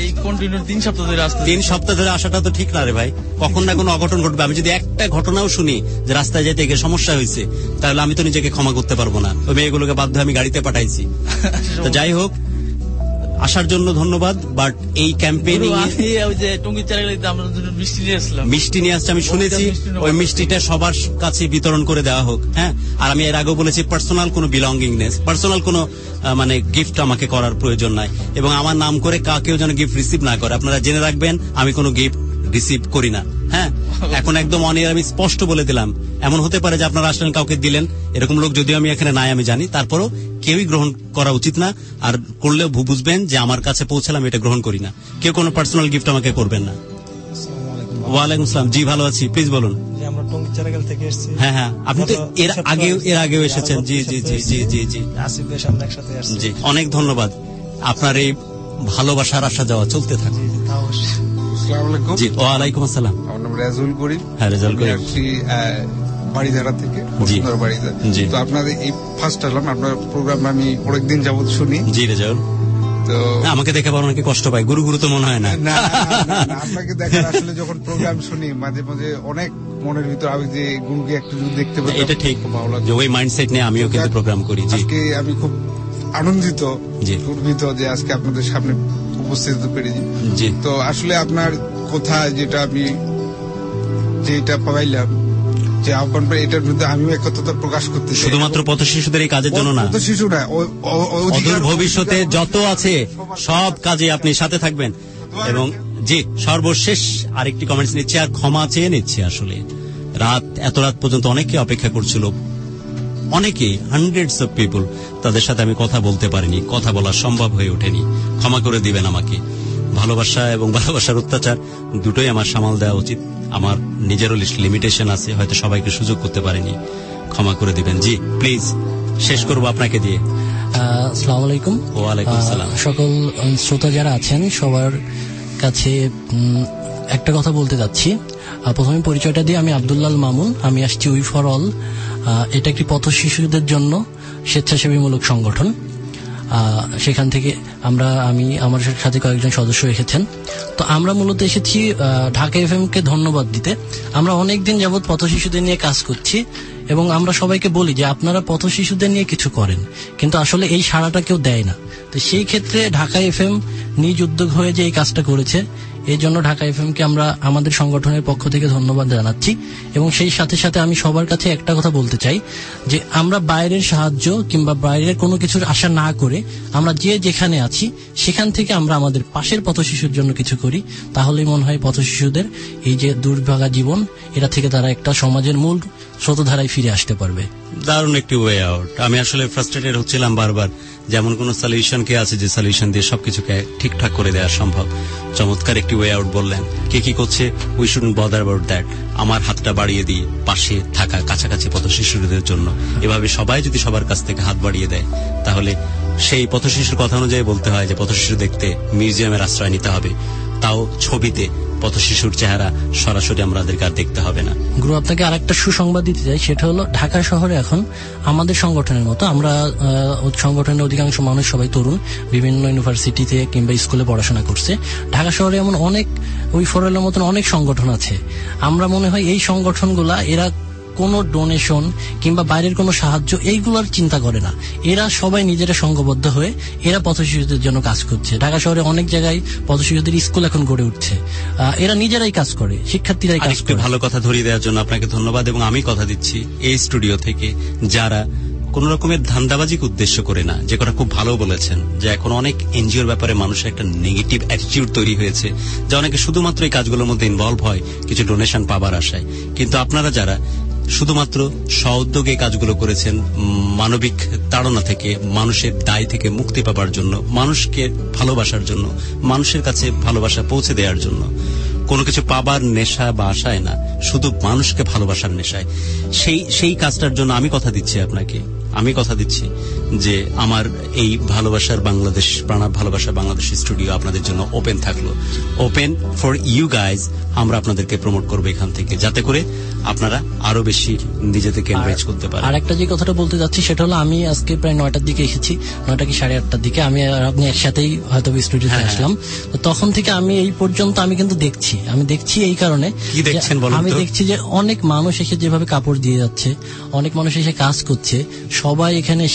তিন সপ্তাহ ধরে আসতে তিন সপ্তাহ ধরে আসাটা তো ঠিক না রে ভাই, কখন না কোনো অঘটন ঘটবে। আমি যদি একটা ঘটনাও শুনি যে রাস্তায় যেতে গিয়ে সমস্যা হয়েছে, তাহলে আমি তো নিজেকে ক্ষমা করতে পারবো না। ওই মেয়েগুলোকে বাধ্য আমি গাড়িতে পাঠাইছি। তো যাই হোক, আসার জন্য ধন্যবাদ, বাট এই ক্যাম্পেইনিং আমি ওই যে টঙ্গী চারাগালিতে আমরা দুটো মিষ্টি নিয়ে আসলাম, মিষ্টি নিয়ে আসছে আমি শুনেছি, ওই মিষ্টিটা সবার কাছে বিতরণ করে দেওয়া হোক। হ্যাঁ, আর আমি এর আগেও বলেছি পার্সোনাল কোনো বিলঙ্গিংনেস, পার্সোনাল কোনো মানে গিফট আমাকে করার প্রয়োজন নাই, এবং আমার নাম করে কাকেও যেন গিফট রিসিভ না করে। আপনারা জেনে রাখবেন আমি কোনো গিফট রিসিভ করি না। হ্যাঁ, এখন একদম অনিয়ার আমি স্পষ্ট বলে দিলাম। এমন হতে পারে যে আপনারা আসলেন কাউকে দিলেন, এরকম লোক যদিও আমি এখানে নাই আমি জানি, তারপরও কেউই গ্রহণ করা উচিত না, আর করলেও বুঝবেন যে আমার কাছে পৌঁছালাম এটা গ্রহণ করি না। কেউ কোনো পার্সোনাল গিফট আমাকে করবেন না। ওয়ালাইকুম আসসালাম। জি ভালো আছি, প্লিজ বলুন। আমরা টঙ্গী চারাগাল থেকে এসেছি। হ্যাঁ হ্যাঁ, আপনি তো এর আগেও এর আগেও এসেছেন। জি জি জি জি জি জি আসিফ ভাইয়ের সামনে একসাথে আসছি। জি, অনেক ধন্যবাদ। আপনার এই ভালোবাসার আসা যাওয়া চলতে থাকে। জি, ওয়ালাইকুম আসসালাম। আমার নাম রেজাউল করিম। হ্যাঁ, রেজাউল করিম। বাড়িধারা থেকে, বসুন্ধরা বাড়িধারা। তো আপনাদের এই ফার্স্ট এলাম, আপনার প্রোগ্রাম আমি অনেকদিন যাবত শুনি। জি রেজাউল। তো আমাকে দেখে বড় নাকি কষ্ট পায়, গুরু গুরু তো মনে হয় না। না, আপনাকে দেখার আসলে যখন প্রোগ্রাম শুনি মাঝে মাঝে অনেক মনের ভিতর আবেগ যে গুরুকে একটু যদি দেখতে পাই, এটা ঠিক ভালো লাগে। ওই মাইন্ডসেট নিয়ে আমিও কিন্তু প্রোগ্রাম করি। আজকে আমি খুব আনন্দিত, গর্বিত যে আজকে আপনাদের সামনে উপস্থিত হতে পেরেছি। তো আসলে আপনার কথা যেটা আমি যেটা পাইলাম যে আহ্বান পাই, এটার বিরুদ্ধে আমিও একতা প্রকাশ করতে চাই। শুধুমাত্র পথ শিশুদের এই কাজের জন্য না, পথ শিশু না, অদূর ভবিষ্যতে যত আছে সব কাজে আপনি সাথে থাকবেন। এবং জি, সর্বশেষ আরেকটি কমেন্টস নিচ্ছে আর ক্ষমা চেয়ে নিচ্ছে। আসলে রাত এত রাত পর্যন্ত অনেকে অপেক্ষা করছিল, অনেকে হান্ড্রেডস অফ পিপল, তাদের সাথে আমি কথা বলতে পারিনি, কথা বলা সম্ভব হয়ে ওঠেনি। ক্ষমা করে দিবেন আমাকে। ভালোবাসা এবং ভালোবাসার অত্যাচার দুটোই আমার সামাল দেওয়া উচিত। আমার নিজেরও লিমিটেশন আছে, হয়তো সবাইকে সুযোগ করতে পারিনি, ক্ষমা করে দিবেন। জি প্লিজ, শেষ করবো আপনাকে দিয়ে। আসসালামু আলাইকুম। ওয়ালাইকুম আসসালাম। সকল শ্রোতা যারা আছেন সবার কাছে একটা কথা বলতে যাচ্ছি। প্রথমে পরিচয়টা দিয়ে, আমি আব্দুল্লাল মামুন, আমি আসছি উই ফর অল। এটা একটি পথ শিশুদের জন্য স্বেচ্ছাসেবীমূলক সংগঠন। সেখান থেকে আমরা আমি আমার সাথে কয়েকজন সদস্য এসেছেন। তো আমরা মূলত এসেছি ঢাকা এফএম কে ধন্যবাদ দিতে। আমরা অনেকদিন যাবৎ পথ শিশুদের নিয়ে কাজ করছি এবং আমরা সবাইকে বলি যে আপনারা পথ শিশুদের নিয়ে কিছু করেন, কিন্তু আসলে এই সাড়াটা কেউ দেয় না। তো সেই ক্ষেত্রে ঢাকা এফএম নিজ উদ্যোগ হয়ে যে এই কাজটা করেছে, এই জন্য ঢাকা এফএম কে আমরা আমাদের সংগঠনের পক্ষ থেকে ধন্যবাদ জানাচ্ছি। এবং সেই সাথে সাথে আমি সবার কাছে একটা কথা বলতে চাই যে আমরা বাইরের সাহায্য কিংবা বাইরের কোনো কিছুর আশা না করে আমরা যে যেখানে আছি সেখান থেকে আমরা আমাদের পাশের পথ শিশুর জন্য কিছু করি, তাহলেই মনে হয় পথ শিশুদের এই যে দুর্ভাগা জীবন, এটা থেকে তারা একটা সমাজের মূল স্রোতধারায় ফিরে আসতে পারবে। দারুণ একটি ওয়ে আউট। আমি আসলে ফ্রাস্ট্রেটেড হচ্ছিলাম বারবার, যেমন কোন সলিউশন কে আছে যে সলিউশন দিয়ে সবকিছুকে ঠিকঠাক করে দেওয়া সম্ভব। চমৎকার একটি ওয়ে আউট বললেন। কে কি করছে, we shouldn't bother about that. আমার হাতটা বাড়িয়ে দিই পাশে থাকা কাছাকাছি পথ শিশুদের জন্য। এভাবে সবাই যদি সবার কাছ থেকে হাত বাড়িয়ে দেয়, তাহলে সেই পথ শিশুর কথা অনুযায়ী বলতে হয় যে পথ শিশু দেখতে মিউজিয়ামের আশ্রয় নিতে হবে, তাও ছবিতে। পথ শিশুর চেহারা সরাসরি আমাদেরকে আর দেখতে হবে না। গুরু, আপনাকে আরেকটা সুসংবাদ দিতে চাই, সেটা হলো ঢাকা শহরে এখন আমাদের সংগঠনের মতো, আমরা সংগঠনের অধিকাংশ মানুষ সবাই তরুণ, বিভিন্ন ইউনিভার্সিটিতে কিংবা স্কুলে পড়াশোনা করছে। ঢাকা শহরে এমন অনেক ওই ফরেলের মতন অনেক সংগঠন আছে। আমরা মনে হয় এই সংগঠনগুলা এরা কোনো ডোনেশন কিংবা বাইরের কোনো সাহায্য এইগুলোর চিন্তা করে না। এরা সবাই নিজেরা সংঘবদ্ধ হয়ে এরা পথ শিশুদের জন্য কাজ করছে। ঢাকা শহরে অনেক জায়গায় পথ শিশুদের স্কুল এখন গড়ে উঠছে। এরা নিজেরাই কাজ করে, শিক্ষার্থীরাই কাজ করে। ভালো কথা ধরিয়ে দেওয়ার জন্য আপনাকে ধন্যবাদ। এবং আমি কথা দিচ্ছি এই স্টুডিও থেকে, যারা কোন রকমের ধান্দাবাজিকে উদ্দেশ্য করে না, যে কথা খুব ভালো বলেছেন যে এখন অনেক এনজিওর ব্যাপারে মানুষের একটা নেগেটিভ অ্যাটিটিউড তৈরি হয়েছে, যে অনেকে শুধুমাত্র এই কাজগুলোর মধ্যে ইনভলভ হয় কিছু ডোনেশন পাবার আশায়। কিন্তু আপনারা যারা শুধুমাত্র স্ব-উদ্যোগে কাজগুলো করেছেন, মানবিক তাড়না থেকে, মানুষের দায় থেকে মুক্তি পাবার জন্য, মানুষকে ভালোবাসার জন্য, মানুষের কাছে ভালোবাসা পৌঁছে দেওয়ার জন্য, কোনো কিছু পাবার নেশা বা আশায় না, শুধু মানুষকে ভালোবাসার নেশায়, সেই সেই কাজটার জন্য আমি কথা দিচ্ছি আপনাকে, আমি কথা দিচ্ছি যে আমার এই ভালোবাসার বাংলাদেশ, প্রাণাপ ভালোবাসার বাংলাদেশ স্টুডিও আপনাদের জন্য ওপেন থাকলো, ওপেন ফর ইউ গাইজ। আমরা আপনাদেরকে প্রমোট করবো এখান থেকে, যাতে করে আপনারা আরো বেশি নিজেদেরকে এনকারেজ করতে পারেন। আর একটা যে কথাটা বলতে যাচ্ছি সেটা হলো, আমি আজকে প্রায় নয়টার দিকে এসেছি, নয়টা কি সাড়ে আটটার দিকে, আমি আর আপনি একসাথেই হয়তো স্টুডিওতে আসলাম। তো তখন থেকে আমি এই পর্যন্ত আমি কিন্তু দেখছি, আমি দেখছি এই কারণে কি দেখছেন বলুন? আমি দেখছি যে অনেক মানুষ এসে যেভাবে কাপড় দিয়ে যাচ্ছে, অনেক মানুষ এসে কাজ করছে, সবাই এখানে এসে আপনার সাথে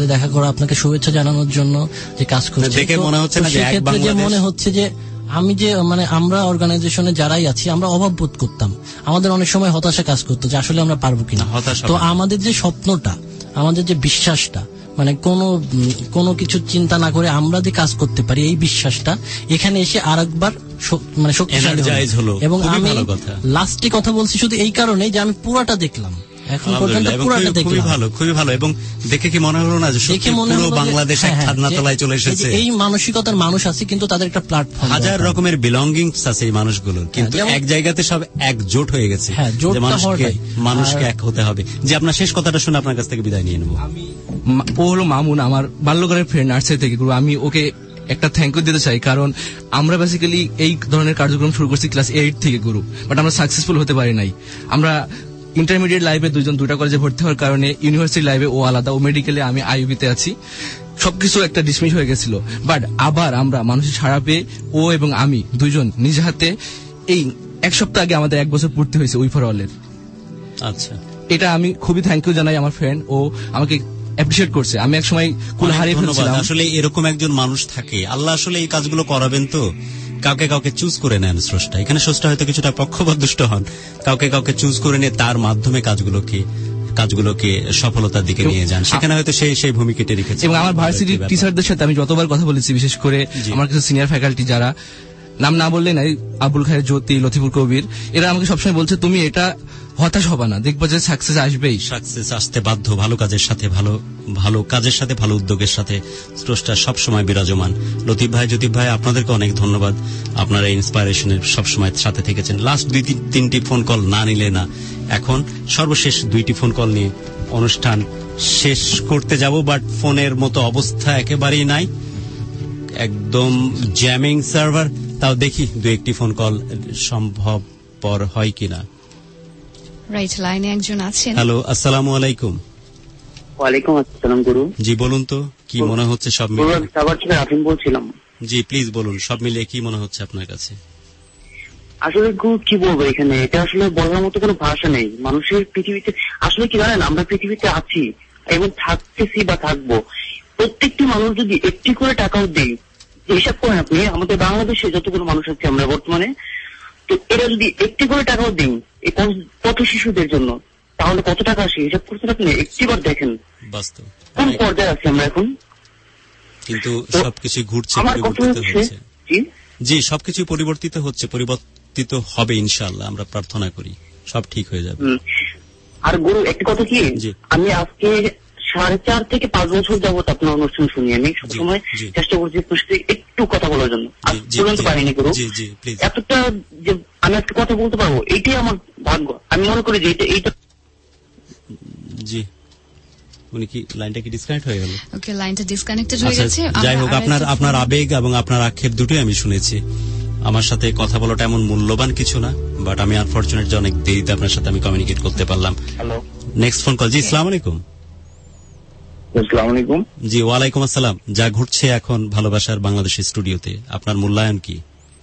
সাথে দেখা করা, আপনাকে শুভেচ্ছা জানানোর জন্য যে কাজ করছে। দেখে মনে হচ্ছে না যে এক সেক্ষেত্রে যে বাংলাদেশ। মনে হচ্ছে যে আমি যে মানে আমরা অর্গানাইজেশনে যারাই আছি আমরা অভাব বোধ করতাম, আমাদের অনেক সময় হতাশা কাজ করতো যে আসলে আমরা পারবো কিনা। তো আমাদের যে স্বপ্নটা, আমাদের যে বিশ্বাসটা, মানে কোনো কোনো কিছু চিন্তা না করে আমরা যে কাজ করতে পারি, এই বিশ্বাসটা এখানে এসে আরেকবার মানে শক্তিশালী হলো। এবং আমি লাস্টে কথা বলছি শুধু এই কারণে যে আমি পুরাটা দেখলাম, এখন পর্যন্ত পুরাটা দেখলাম। খুবই ভালো, খুবই ভালো। এবং দেখে কি মনে হলো না যে সত্যি পুরো বাংলাদেশ এক ছাদনাতলায় চলে এসেছে। এই মানসিকতার মানুষ আছে, কিন্তু তাদের একটা প্ল্যাটফর্ম, হাজার রকমের বিলঙ্গিংস আছে এই মানুষগুলোর, কিন্তু এক জায়গাতে সব একজোট হয়ে গেছে। মানুষকে মানুষকে এক হতে হবে। যে আপনার শেষ কথাটা শুনে আপনার কাছ থেকে বিদায় নিয়ে নেবো। ও হলো মামুন, আমার বাল্যকালের ফ্রেন্ড, নার্সারি থেকে গুরু। আমি ওকে একটা থ্যাংক ইউ দিতে চাই, কারণ আমরা বেসিক্যালি এই ধরনের কার্যক্রম শুরু করছি ক্লাস এইট থেকে গুরু, বাট আমরা সাকসেসফুল হতে পারি নাই। আমরা ইন্টারমিডিয়েট লাইফে দুইজন দুটা কলেজে ভর্তি হওয়ার কারণে ইউনিভার্সিটি লাইফে ও আলাদা, ও মেডিকেলে, আমি আইইউবিতে আছি, সবকিছু একটা ডিসমিস হয়ে গেছিল। বাট আবার আমরা মানুষের সাড়া পেয়ে ও এবং আমি দুইজন নিজ হাতে এই এক সপ্তাহ আগে আমাদের এক বছর পূর্তি হয়েছে উই ফর অলের। আচ্ছা, এটা আমি খুবই থ্যাংক ইউ জানাই আমার ফ্রেন্ড, ও আমাকে অ্যাপ্রিশিয়েট করছে। আমি এক সময় কুল হারিয়ে ফেলছিলাম। আসলে এরকম একজন মানুষ থাকে, আল্লাহ আসলে এই কাজগুলো করাবেন তো কাউকে কাউকে চুজ করে নেন স্রষ্টা। এখানে স্রষ্টা হয়তো কিছুটা পক্ষপাত দুষ্ট হন, কাউকে কাউকে চুজ করে নিয়ে তার মাধ্যমে কাজগুলোকে কাজগুলোকে সফলতার দিকে নিয়ে যান। সেখানে হয়তো সেই সেই ভূমিকাটা রেখেছে। এবং আমার ভার্সিটির টিচারদের সাথে আমি যতবার কথা বলেছি, বিশেষ করে আমার কিছু সিনিয়র ফ্যাকাল্টি যারা, নাম না বললে নাই, আবুল খায়ের জ্যোতি, লতিফুল কবির, এরা আমাকে সবসময় বলছে তুমি এটা হতাশ হবা না, দেখবো যে সাকসেস আসবেই। সাকসেস আসতে বাধ্য, ভালো কাজের সাথে, ভালো ভালো কাজের সাথে, ভালো উদ্যোগের সাথে স্রষ্টা সবসময় বিরাজমান। লতিফ ভাই, জ্যোতি ভাই, আপনাদেরকে অনেক ধন্যবাদ, আপনারা ইন্সপাইরেশনের সবসময় সাথে থেকেছেন। লাস্ট দুই তিনটি ফোন কল না নিলে না, এখন সর্বশেষ দুইটি ফোন কল নিয়ে অনুষ্ঠান শেষ করতে যাব। বাট ফোনের মতো অবস্থা একেবারেই নাই, একদম জ্যামিং সার্ভার। তাও দেখি দু একটি ফোন কল সম্ভবপর হয় কিনা। রাইট, লাইনে একজন আছেন। হ্যালো, আসসালামু আলাইকুম। ওয়ালাইকুম আসসালাম গুরু। জি বলুন তো, কি মনে হচ্ছে সব মিলিয়ে? সাভার থেকে আফিম বলছিলাম। জি প্লিজ বলুন, সব মিলিয়ে কি মনে হচ্ছে আপনার কাছে? আসলে গুরু কি বলবো, এখানে এটা আসলে বলার মতো কোনো ভাষা নেই। মানুষের পৃথিবীতে আসলে কি জানেন, আমরা পৃথিবীতে আছি এবং থাকতেছি বা থাকবো, প্রত্যেকটি মানুষ যদি একটি করে টাকাও দেই, হিসাব করেন আপনি, আমাদের বাংলাদেশে যতগুলো মানুষ আছে আমরা বর্তমানে, তো এরা যদি একটি করে টাকাও দিই এই পথ শিশুদের জন্য, তাহলে কত টাকা আসে হিসাব করছেন আপনি? একটিবার দেখেন বাস্তব কোন পর্যায়ে আছি আমরা এখন। কিন্তু সবকিছু ঘুরছে, পরিবর্তিত হচ্ছে। জি, সবকিছু পরিবর্তিত হচ্ছে, পরিবর্তিত হবে ইনশাআল্লাহ, আমরা প্রার্থনা করি সব ঠিক হয়ে যাবে। আর গুরু একটা কথা কি, আমি আজকে সাড়ে চার থেকে পাঁচ বছর যাবত আপনার অনুষ্ঠান শুনি, আমি সবসময় চেষ্টা করছি একটু কথা বলার জন্য, আজ পর্যন্ত পারিনি গুরু। এতটা যে আমি আজকে কথা বলতে পারবো, এইটাই আমার ভাগ্য। আমি মনে করি যে এইটা এইটা জি উনি কি লাইনটা কি ডিসকানেক্ট হয়ে গেল? ওকে, লাইনটা ডিসকানেক্টেড হয়ে গেছে। যাই হোক, আপনার আপনার আবেগ এবং আপনার আক্ষেপ দুটোই আমি শুনেছি। আমার সাথে কথা বলাটা এমন মূল্যবান কিছু না, বাট আমি আনফরচুনেট যে অনেক দেরিতে আপনার সাথে আমি কমিউনিকেট করতে পারলাম। Hello, next phone call. জি, আসসালামু আলাইকুম। আসসালামু আলাইকুম। জি, ওয়ালাইকুম আসসালাম। যা ঘটছে এখন ভালোবাসার বাংলাদেশের স্টুডিওতে, আপনার মূল্যায়ন কি?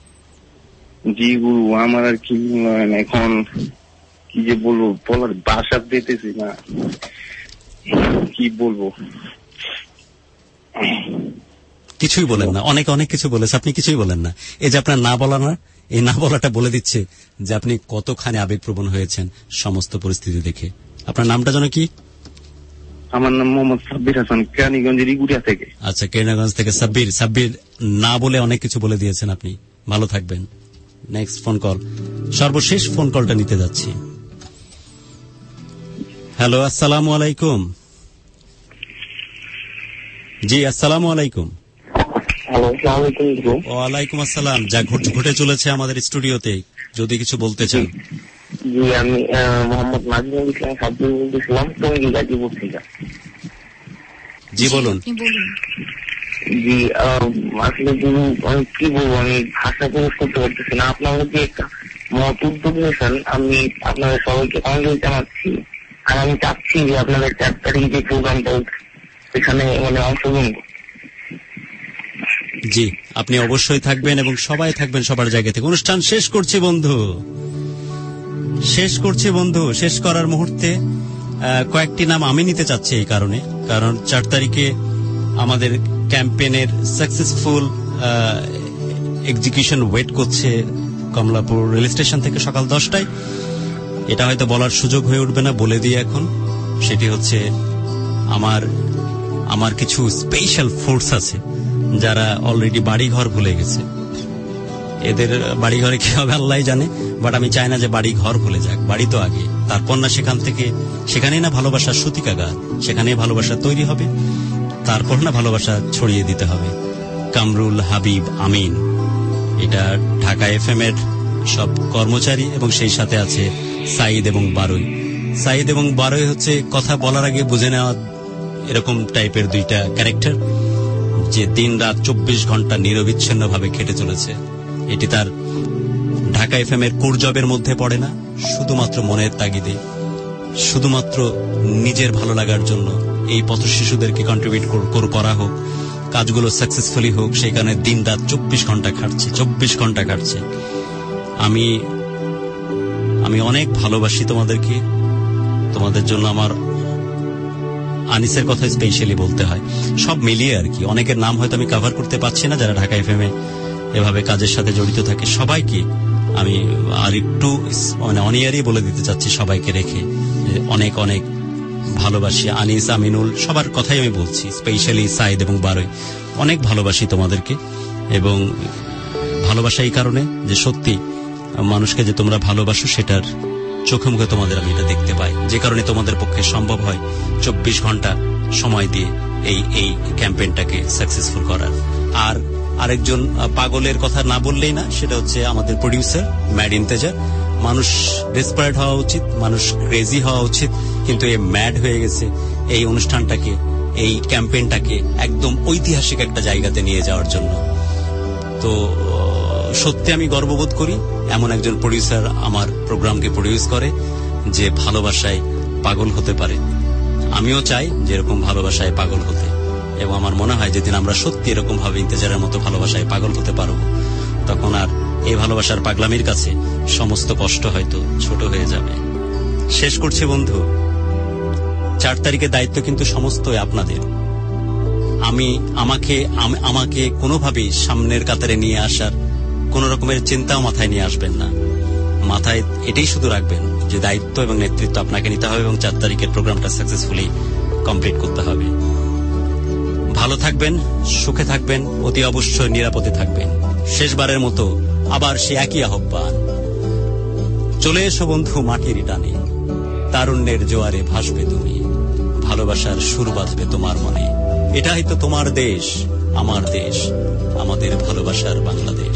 জি গুরু, আমার আর কি মূল্যায়ন, এখন কি যে বলবো, বলার ভাষা পেতেছি না, কি বলবো। কিছুই বলেন না, অনেক অনেক কিছু বলেছে, আপনি কিছুই বলেন না। এই যে আপনার না বলা না, এই না বলাটা বলে দিচ্ছে যে আপনি কতখানি আবেগপ্রবণ হয়েছেন সমস্ত পরিস্থিতি দেখে। আপনার নামটা যেন কি? আমার নাম মোহাম্মদ সাব্বির হাসান, কেরানীগঞ্জের ইগুরিয়া থেকে। আচ্ছা, কেরানীগঞ্জ থেকে সাব্বির। সাব্বির, না বলে অনেক কিছু বলে দিয়েছেন আপনি, ভালো থাকবেন। নেক্সট ফোন কল, সর্বশেষ ফোন কলটা নিতে যাচ্ছি। হ্যালো, আসসালামু আলাইকুম। জি, আসসালামু আলাইকুম। ওয়ালাইকুম আসসালাম। যা ঘটে চলেছে আমাদের স্টুডিওতে, যদি কিছু বলতে চান। জি, আমি মোহাম্মদ নাজিমুল ইসলাম সাব্বির বলতেছিলাম, টঙ্গী গাজীপুর থেকে। জি বলুন। জি, আসলে আমি কি বলবো, আমি ভাষা প্রকাশ করতে পারতেছি না। আপনার মধ্যে একটা মত উদ্যোগ নিয়েছেন, আমি আপনাদের সবাইকে অনুরোধ জানাচ্ছি। আর আমি চাচ্ছি যে আপনাদের চার তারিখ যে প্রোগ্রামটা সেখানে মানে অংশগ্রহণ। জি, আপনি অবশ্যই থাকবেন এবং সবাই থাকবেন সবার জায়গা থেকে। অনুষ্ঠান শেষ করছি বন্ধু, শেষ করছি বন্ধু। শেষ করার মুহূর্তে কয়েকটি নাম আমি নিতে চাচ্ছি এই কারণে, কারণ চার তারিখে আমাদের ক্যাম্পেইনের সাকসেসফুল এক্সিকিউশন ওয়েট করছে কমলাপুর রেল স্টেশন থেকে সকাল দশটায়। এটা হয়তো বলার সুযোগ হয়ে উঠবে না, বলে দিয়ে এখন। সেটি হচ্ছে আমার আমার কিছু স্পেশাল ফোর্স আছে যারা অলরেডি বাড়ি ঘর ভুলে গেছে। এদের বাড়ি ঘরে কি হবে আল্লাহ জানে, বাট আমি চাই না যে বাড়ি ঘর ভুলে যাক। বাড়ি তো আগে, তারপর না সেখান থেকে সেখানেই না ভালোবাসার সূতিকাগার, সেখানেই ভালোবাসা তৈরি হবে, তারপর না ভালোবাসা ছড়িয়ে দিতে হবে। কামরুল, হাবিব, আমিন, এটা ঢাকা এফ এম এর সব কর্মচারী এবং সেই সাথে আছে সাইদ এবং বারুই। সাইদ এবং বারুই হচ্ছে কথা বলার আগে বুঝে নেওয়া এরকম টাইপের দুইটা ক্যারেক্টার, যে দিন রাত চব্বিশ ঘন্টা নিরবিচ্ছিন্ন ভাবে খেটে চলেছে। এটি তার ঢাকা এফ এম এর কোর জবের মধ্যে পড়ে না, শুধুমাত্র মনের তাগিদে, শুধুমাত্র নিজের ভালো লাগার জন্য এই পথ শিশুদেরকে কন্ট্রিবিউট করা হোক, কাজগুলো সাকসেসফুলি হোক, সেই কারণে দিন রাত চব্বিশ ঘন্টা খাটছে চব্বিশ ঘন্টা খাটছে। আমি আমি অনেক ভালোবাসি তোমাদেরকে, তোমাদের জন্য আমার আনিসের কথা স্পেশালি বলতে হয়। সব মিলিয়ে আর কি, অনেকের নাম হয়তো আমি কভার করতে পারছি না যারা ঢাকা এফ এম এ এভাবে কাজের সাথে জড়িত থাকে। সবাইকে আমি আর একটু মানে অনিয়ারই বলে দিতে চাচ্ছি, সবাইকে রেখে অনেক অনেক ভালোবাসি। আনিস, আমিনুল, সবার কথাই আমি বলছি, স্পেশালি সাইদ এবং বারুই, অনেক ভালোবাসি তোমাদেরকে। এবং ভালোবাসা এই কারণে যে সত্যি মানুষকে যে তোমরা ভালোবাসো সেটার চোখে মুখে তোমাদের আমি এটা দেখতে পাই, যে কারণে তোমাদের পক্ষে সম্ভব হয় চব্বিশ ঘন্টা সময় দিয়ে এই এই ক্যাম্পেইনটাকে সাকসেসফুল করার। আর আরেকজন পাগলের কথা না বললেই না, সেটা হচ্ছে আমাদের প্রডিউসার ম্যাড ইন্তেজার। মানুষ ডেসপারেট হওয়া উচিত, মানুষ ক্রেজি হওয়া উচিত, কিন্তু এ ম্যাড হয়ে গেছে এই অনুষ্ঠানটাকে, এই ক্যাম্পেইনটাকে একদম ঐতিহাসিক একটা জায়গাতে নিয়ে যাওয়ার জন্য। তো সত্যি আমি গর্ববোধ করি এমন একজন প্রডিউসার আমার প্রোগ্রামকে প্রডিউস করে, যে ভালোবাসায় পাগল হতে পারে। আমিও চাই যে এরকম ভালোবাসায় পাগল হতে, এবং আমার মনে হয় যেদিন আমরা সত্যি এরকম ভাবে ইন্তেজারের মতো ভালোবাসায় পাগল হতে পারব, তখন আর এই ভালোবাসার পাগলামির কাছে সমস্ত কষ্ট হয়তো ছোট হয়ে যাবে। শেষ করছি বন্ধু, চার তারিখের দায়িত্ব কিন্তু সমস্তই আপনাদের। আমি আমাকে আমাকে কোনোভাবেই সামনের কাতারে নিয়ে আসার কোন রকমের চিন্তাও মাথায় নিয়ে আসবেন না। মাথায় এটাই শুধু রাখবেন যে দায়িত্ব এবং নেতৃত্ব আপনাকে নিতে হবে এবং চার তারিখের প্রোগ্রামটা সাকসেসফুলি কমপ্লিট করতে হবে। ভালো থাকবেন, সুখে থাকবেন, অতি অবশ্যই নিরাপদে থাকবেন। শেষবারের মতো আবার সে একই আহ্বান, চলে এসো বন্ধু মাটির টানে, তারুণ্যের জোয়ারে ভাসবে তুমি, ভালোবাসার সুর বাঁধবে তোমার মনে। এটাই তো তোমার দেশ, আমার দেশ, আমাদের ভালোবাসার বাংলাদেশ।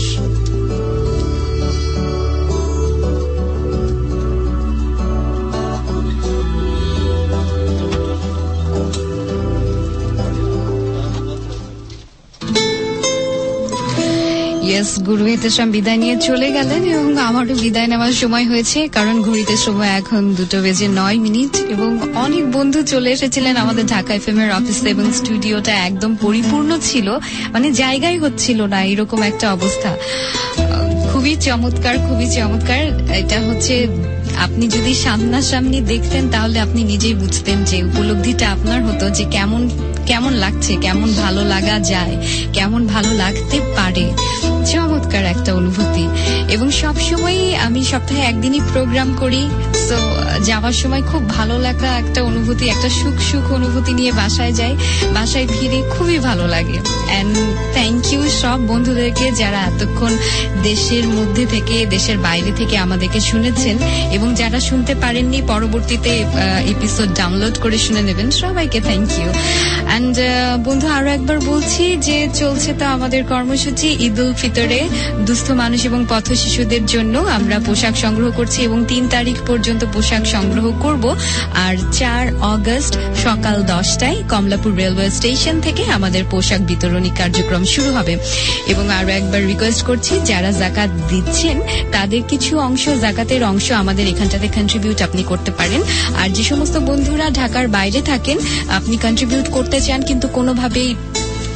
ইয়েস, গুরু ইহতেশাম বিদায় নিয়ে চলে গেলেন এবং আমারও বিদায় নেওয়ার সময় হয়েছে, কারণ ঘড়িতে সময় এখন দুটো বেজে নয় মিনিট এবং অনেক বন্ধু চলে এসেছিলেন আমাদের ঢাকা এফএম এর অফিসে এবং স্টুডিওটা একদম পরিপূর্ণ ছিল, মানে জায়গায় হচ্ছিল না, এরকম একটা অবস্থা। খুবই চমৎকার, খুবই চমৎকার। এটা হচ্ছে আপনি যদি সামনাসামনি দেখতেন তাহলে আপনি নিজেই বুঝতেন যে উপলব্ধিটা আপনার হতো যে কেমন কেমন লাগছে, কেমন ভালো লাগা যায়, কেমন ভালো লাগতে পারে। চমৎকার একটা অনুভূতি। এবং সবসময় আমি সপ্তাহে একদিনই প্রোগ্রাম করি, তো যাওয়ার সময় খুব ভালো লাগা একটা অনুভূতি, একটা সুখ সুখ অনুভূতি নিয়ে বাসায় যাই, বাসায় ফিরে খুবই ভালো লাগে। অ্যান্ড থ্যাংক ইউ সব বন্ধুদেরকে যারা এতক্ষণ দেশের মধ্যে থেকে দেশের বাইরে থেকে আমাদেরকে শুনেছেন এবং যারা শুনতে পারেননি পরবর্তীতে এপিসোড ডাউনলোড করে শুনে নেবেন, সবাইকে থ্যাংক ইউ। অ্যান্ড বন্ধু আরো একবার বলছি যে চলছে তো আমাদের কর্মসূচি ঈদ উল ফিতরে দুস্থ মানুষ এবং পথ শিশুদের জন্য আমরা পোশাক সংগ্রহ করছি এবং তিন তারিখ পর্যন্ত পোশাক সংগ্রহ করব। আর চার অগস্ট সকাল দশটায় কমলাপুর রেলওয়ে স্টেশন থেকে আমাদের পোশাক বিতরণী কার্যক্রম শুরু হবে। এবং আরো একবার রিকোয়েস্ট করছি যারা যাকাত দিচ্ছেন তাদের কিছু অংশ, যাকাতের অংশ আমাদের এখানটাতে কন্ট্রিবিউট আপনি করতে পারেন। আর যে সমস্ত বন্ধুরা ঢাকার বাইরে থাকেন, আপনি কন্ট্রিবিউট করতে চান কিন্তু কোনোভাবেই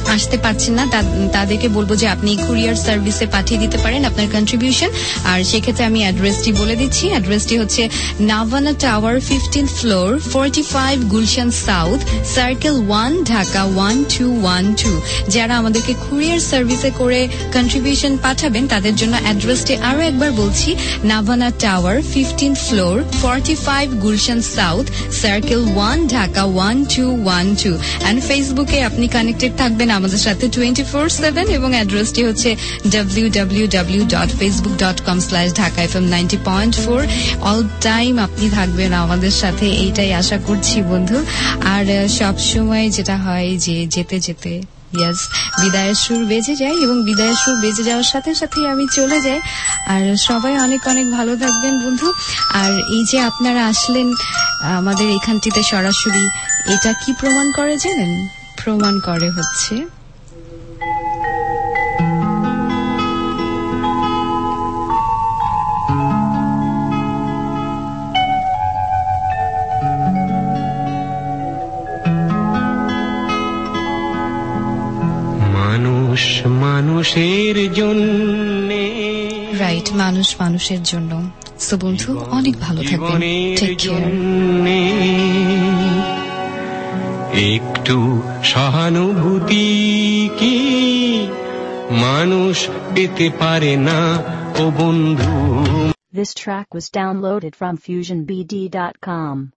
আসতে পারছেন না তাদেরকে বলবো যে আপনি কুরিয়ার সার্ভিসে পাঠিয়ে দিতে পারেন আপনার কন্ট্রিবিউশন। আর সেক্ষেত্রে আমি অ্যাড্রেসটি বলে দিচ্ছি। অ্যাড্রেসটি হচ্ছে Navana tower, fifteen floor, forty five Gulshan south, circle one, Dhaka one two one two. যারা আমাদেরকে কুরিয়ার সার্ভিসে করে কন্ট্রিবিউশন পাঠাবেন তাদের জন্য অ্যাড্রেসটি আরো একবার বলছি, Navana tower, fifteen floor, forty five Gulshan south, circle one, Dhaka one two one two. And ফেসবুকে আপনি কানেক্টেড থাকবেন আমাদের সাথে টোয়েন্টি ফোর সেভেন এবং অ্যাড্রেসটি হচ্ছে W W W dot Facebook dot com slash Dhaka F M ninety point four. All time আপনি থাকবেন আমাদের সাথে, এইটাই আশা করছি বন্ধু। আর সব সময় যেটা হয় যে যেতে যেতে ইয়াস বিদায়ের সুর বেজে যায় এবং বিদায়ের সুর বেজে যাওয়ার সাথে সাথে আমি চলে যাই। আর সবাই অনেক অনেক ভালো থাকবেন বন্ধু। আর এই যে আপনারা আসলেন আমাদের এখানটিতে সরাসরি, এটা কি প্রমাণ করে জানেন? প্রমাণ করে হচ্ছে মানুষ মানুষের জন্য, রাইট, মানুষ মানুষের জন্য। সো বন্ধু অনেক ভালো থাকবেন, টেক কেয়ার। একটু সহানুভূতি কি মানুষ পেতে পারে না ও বন্ধু? This track was downloaded from fusion b d dot com.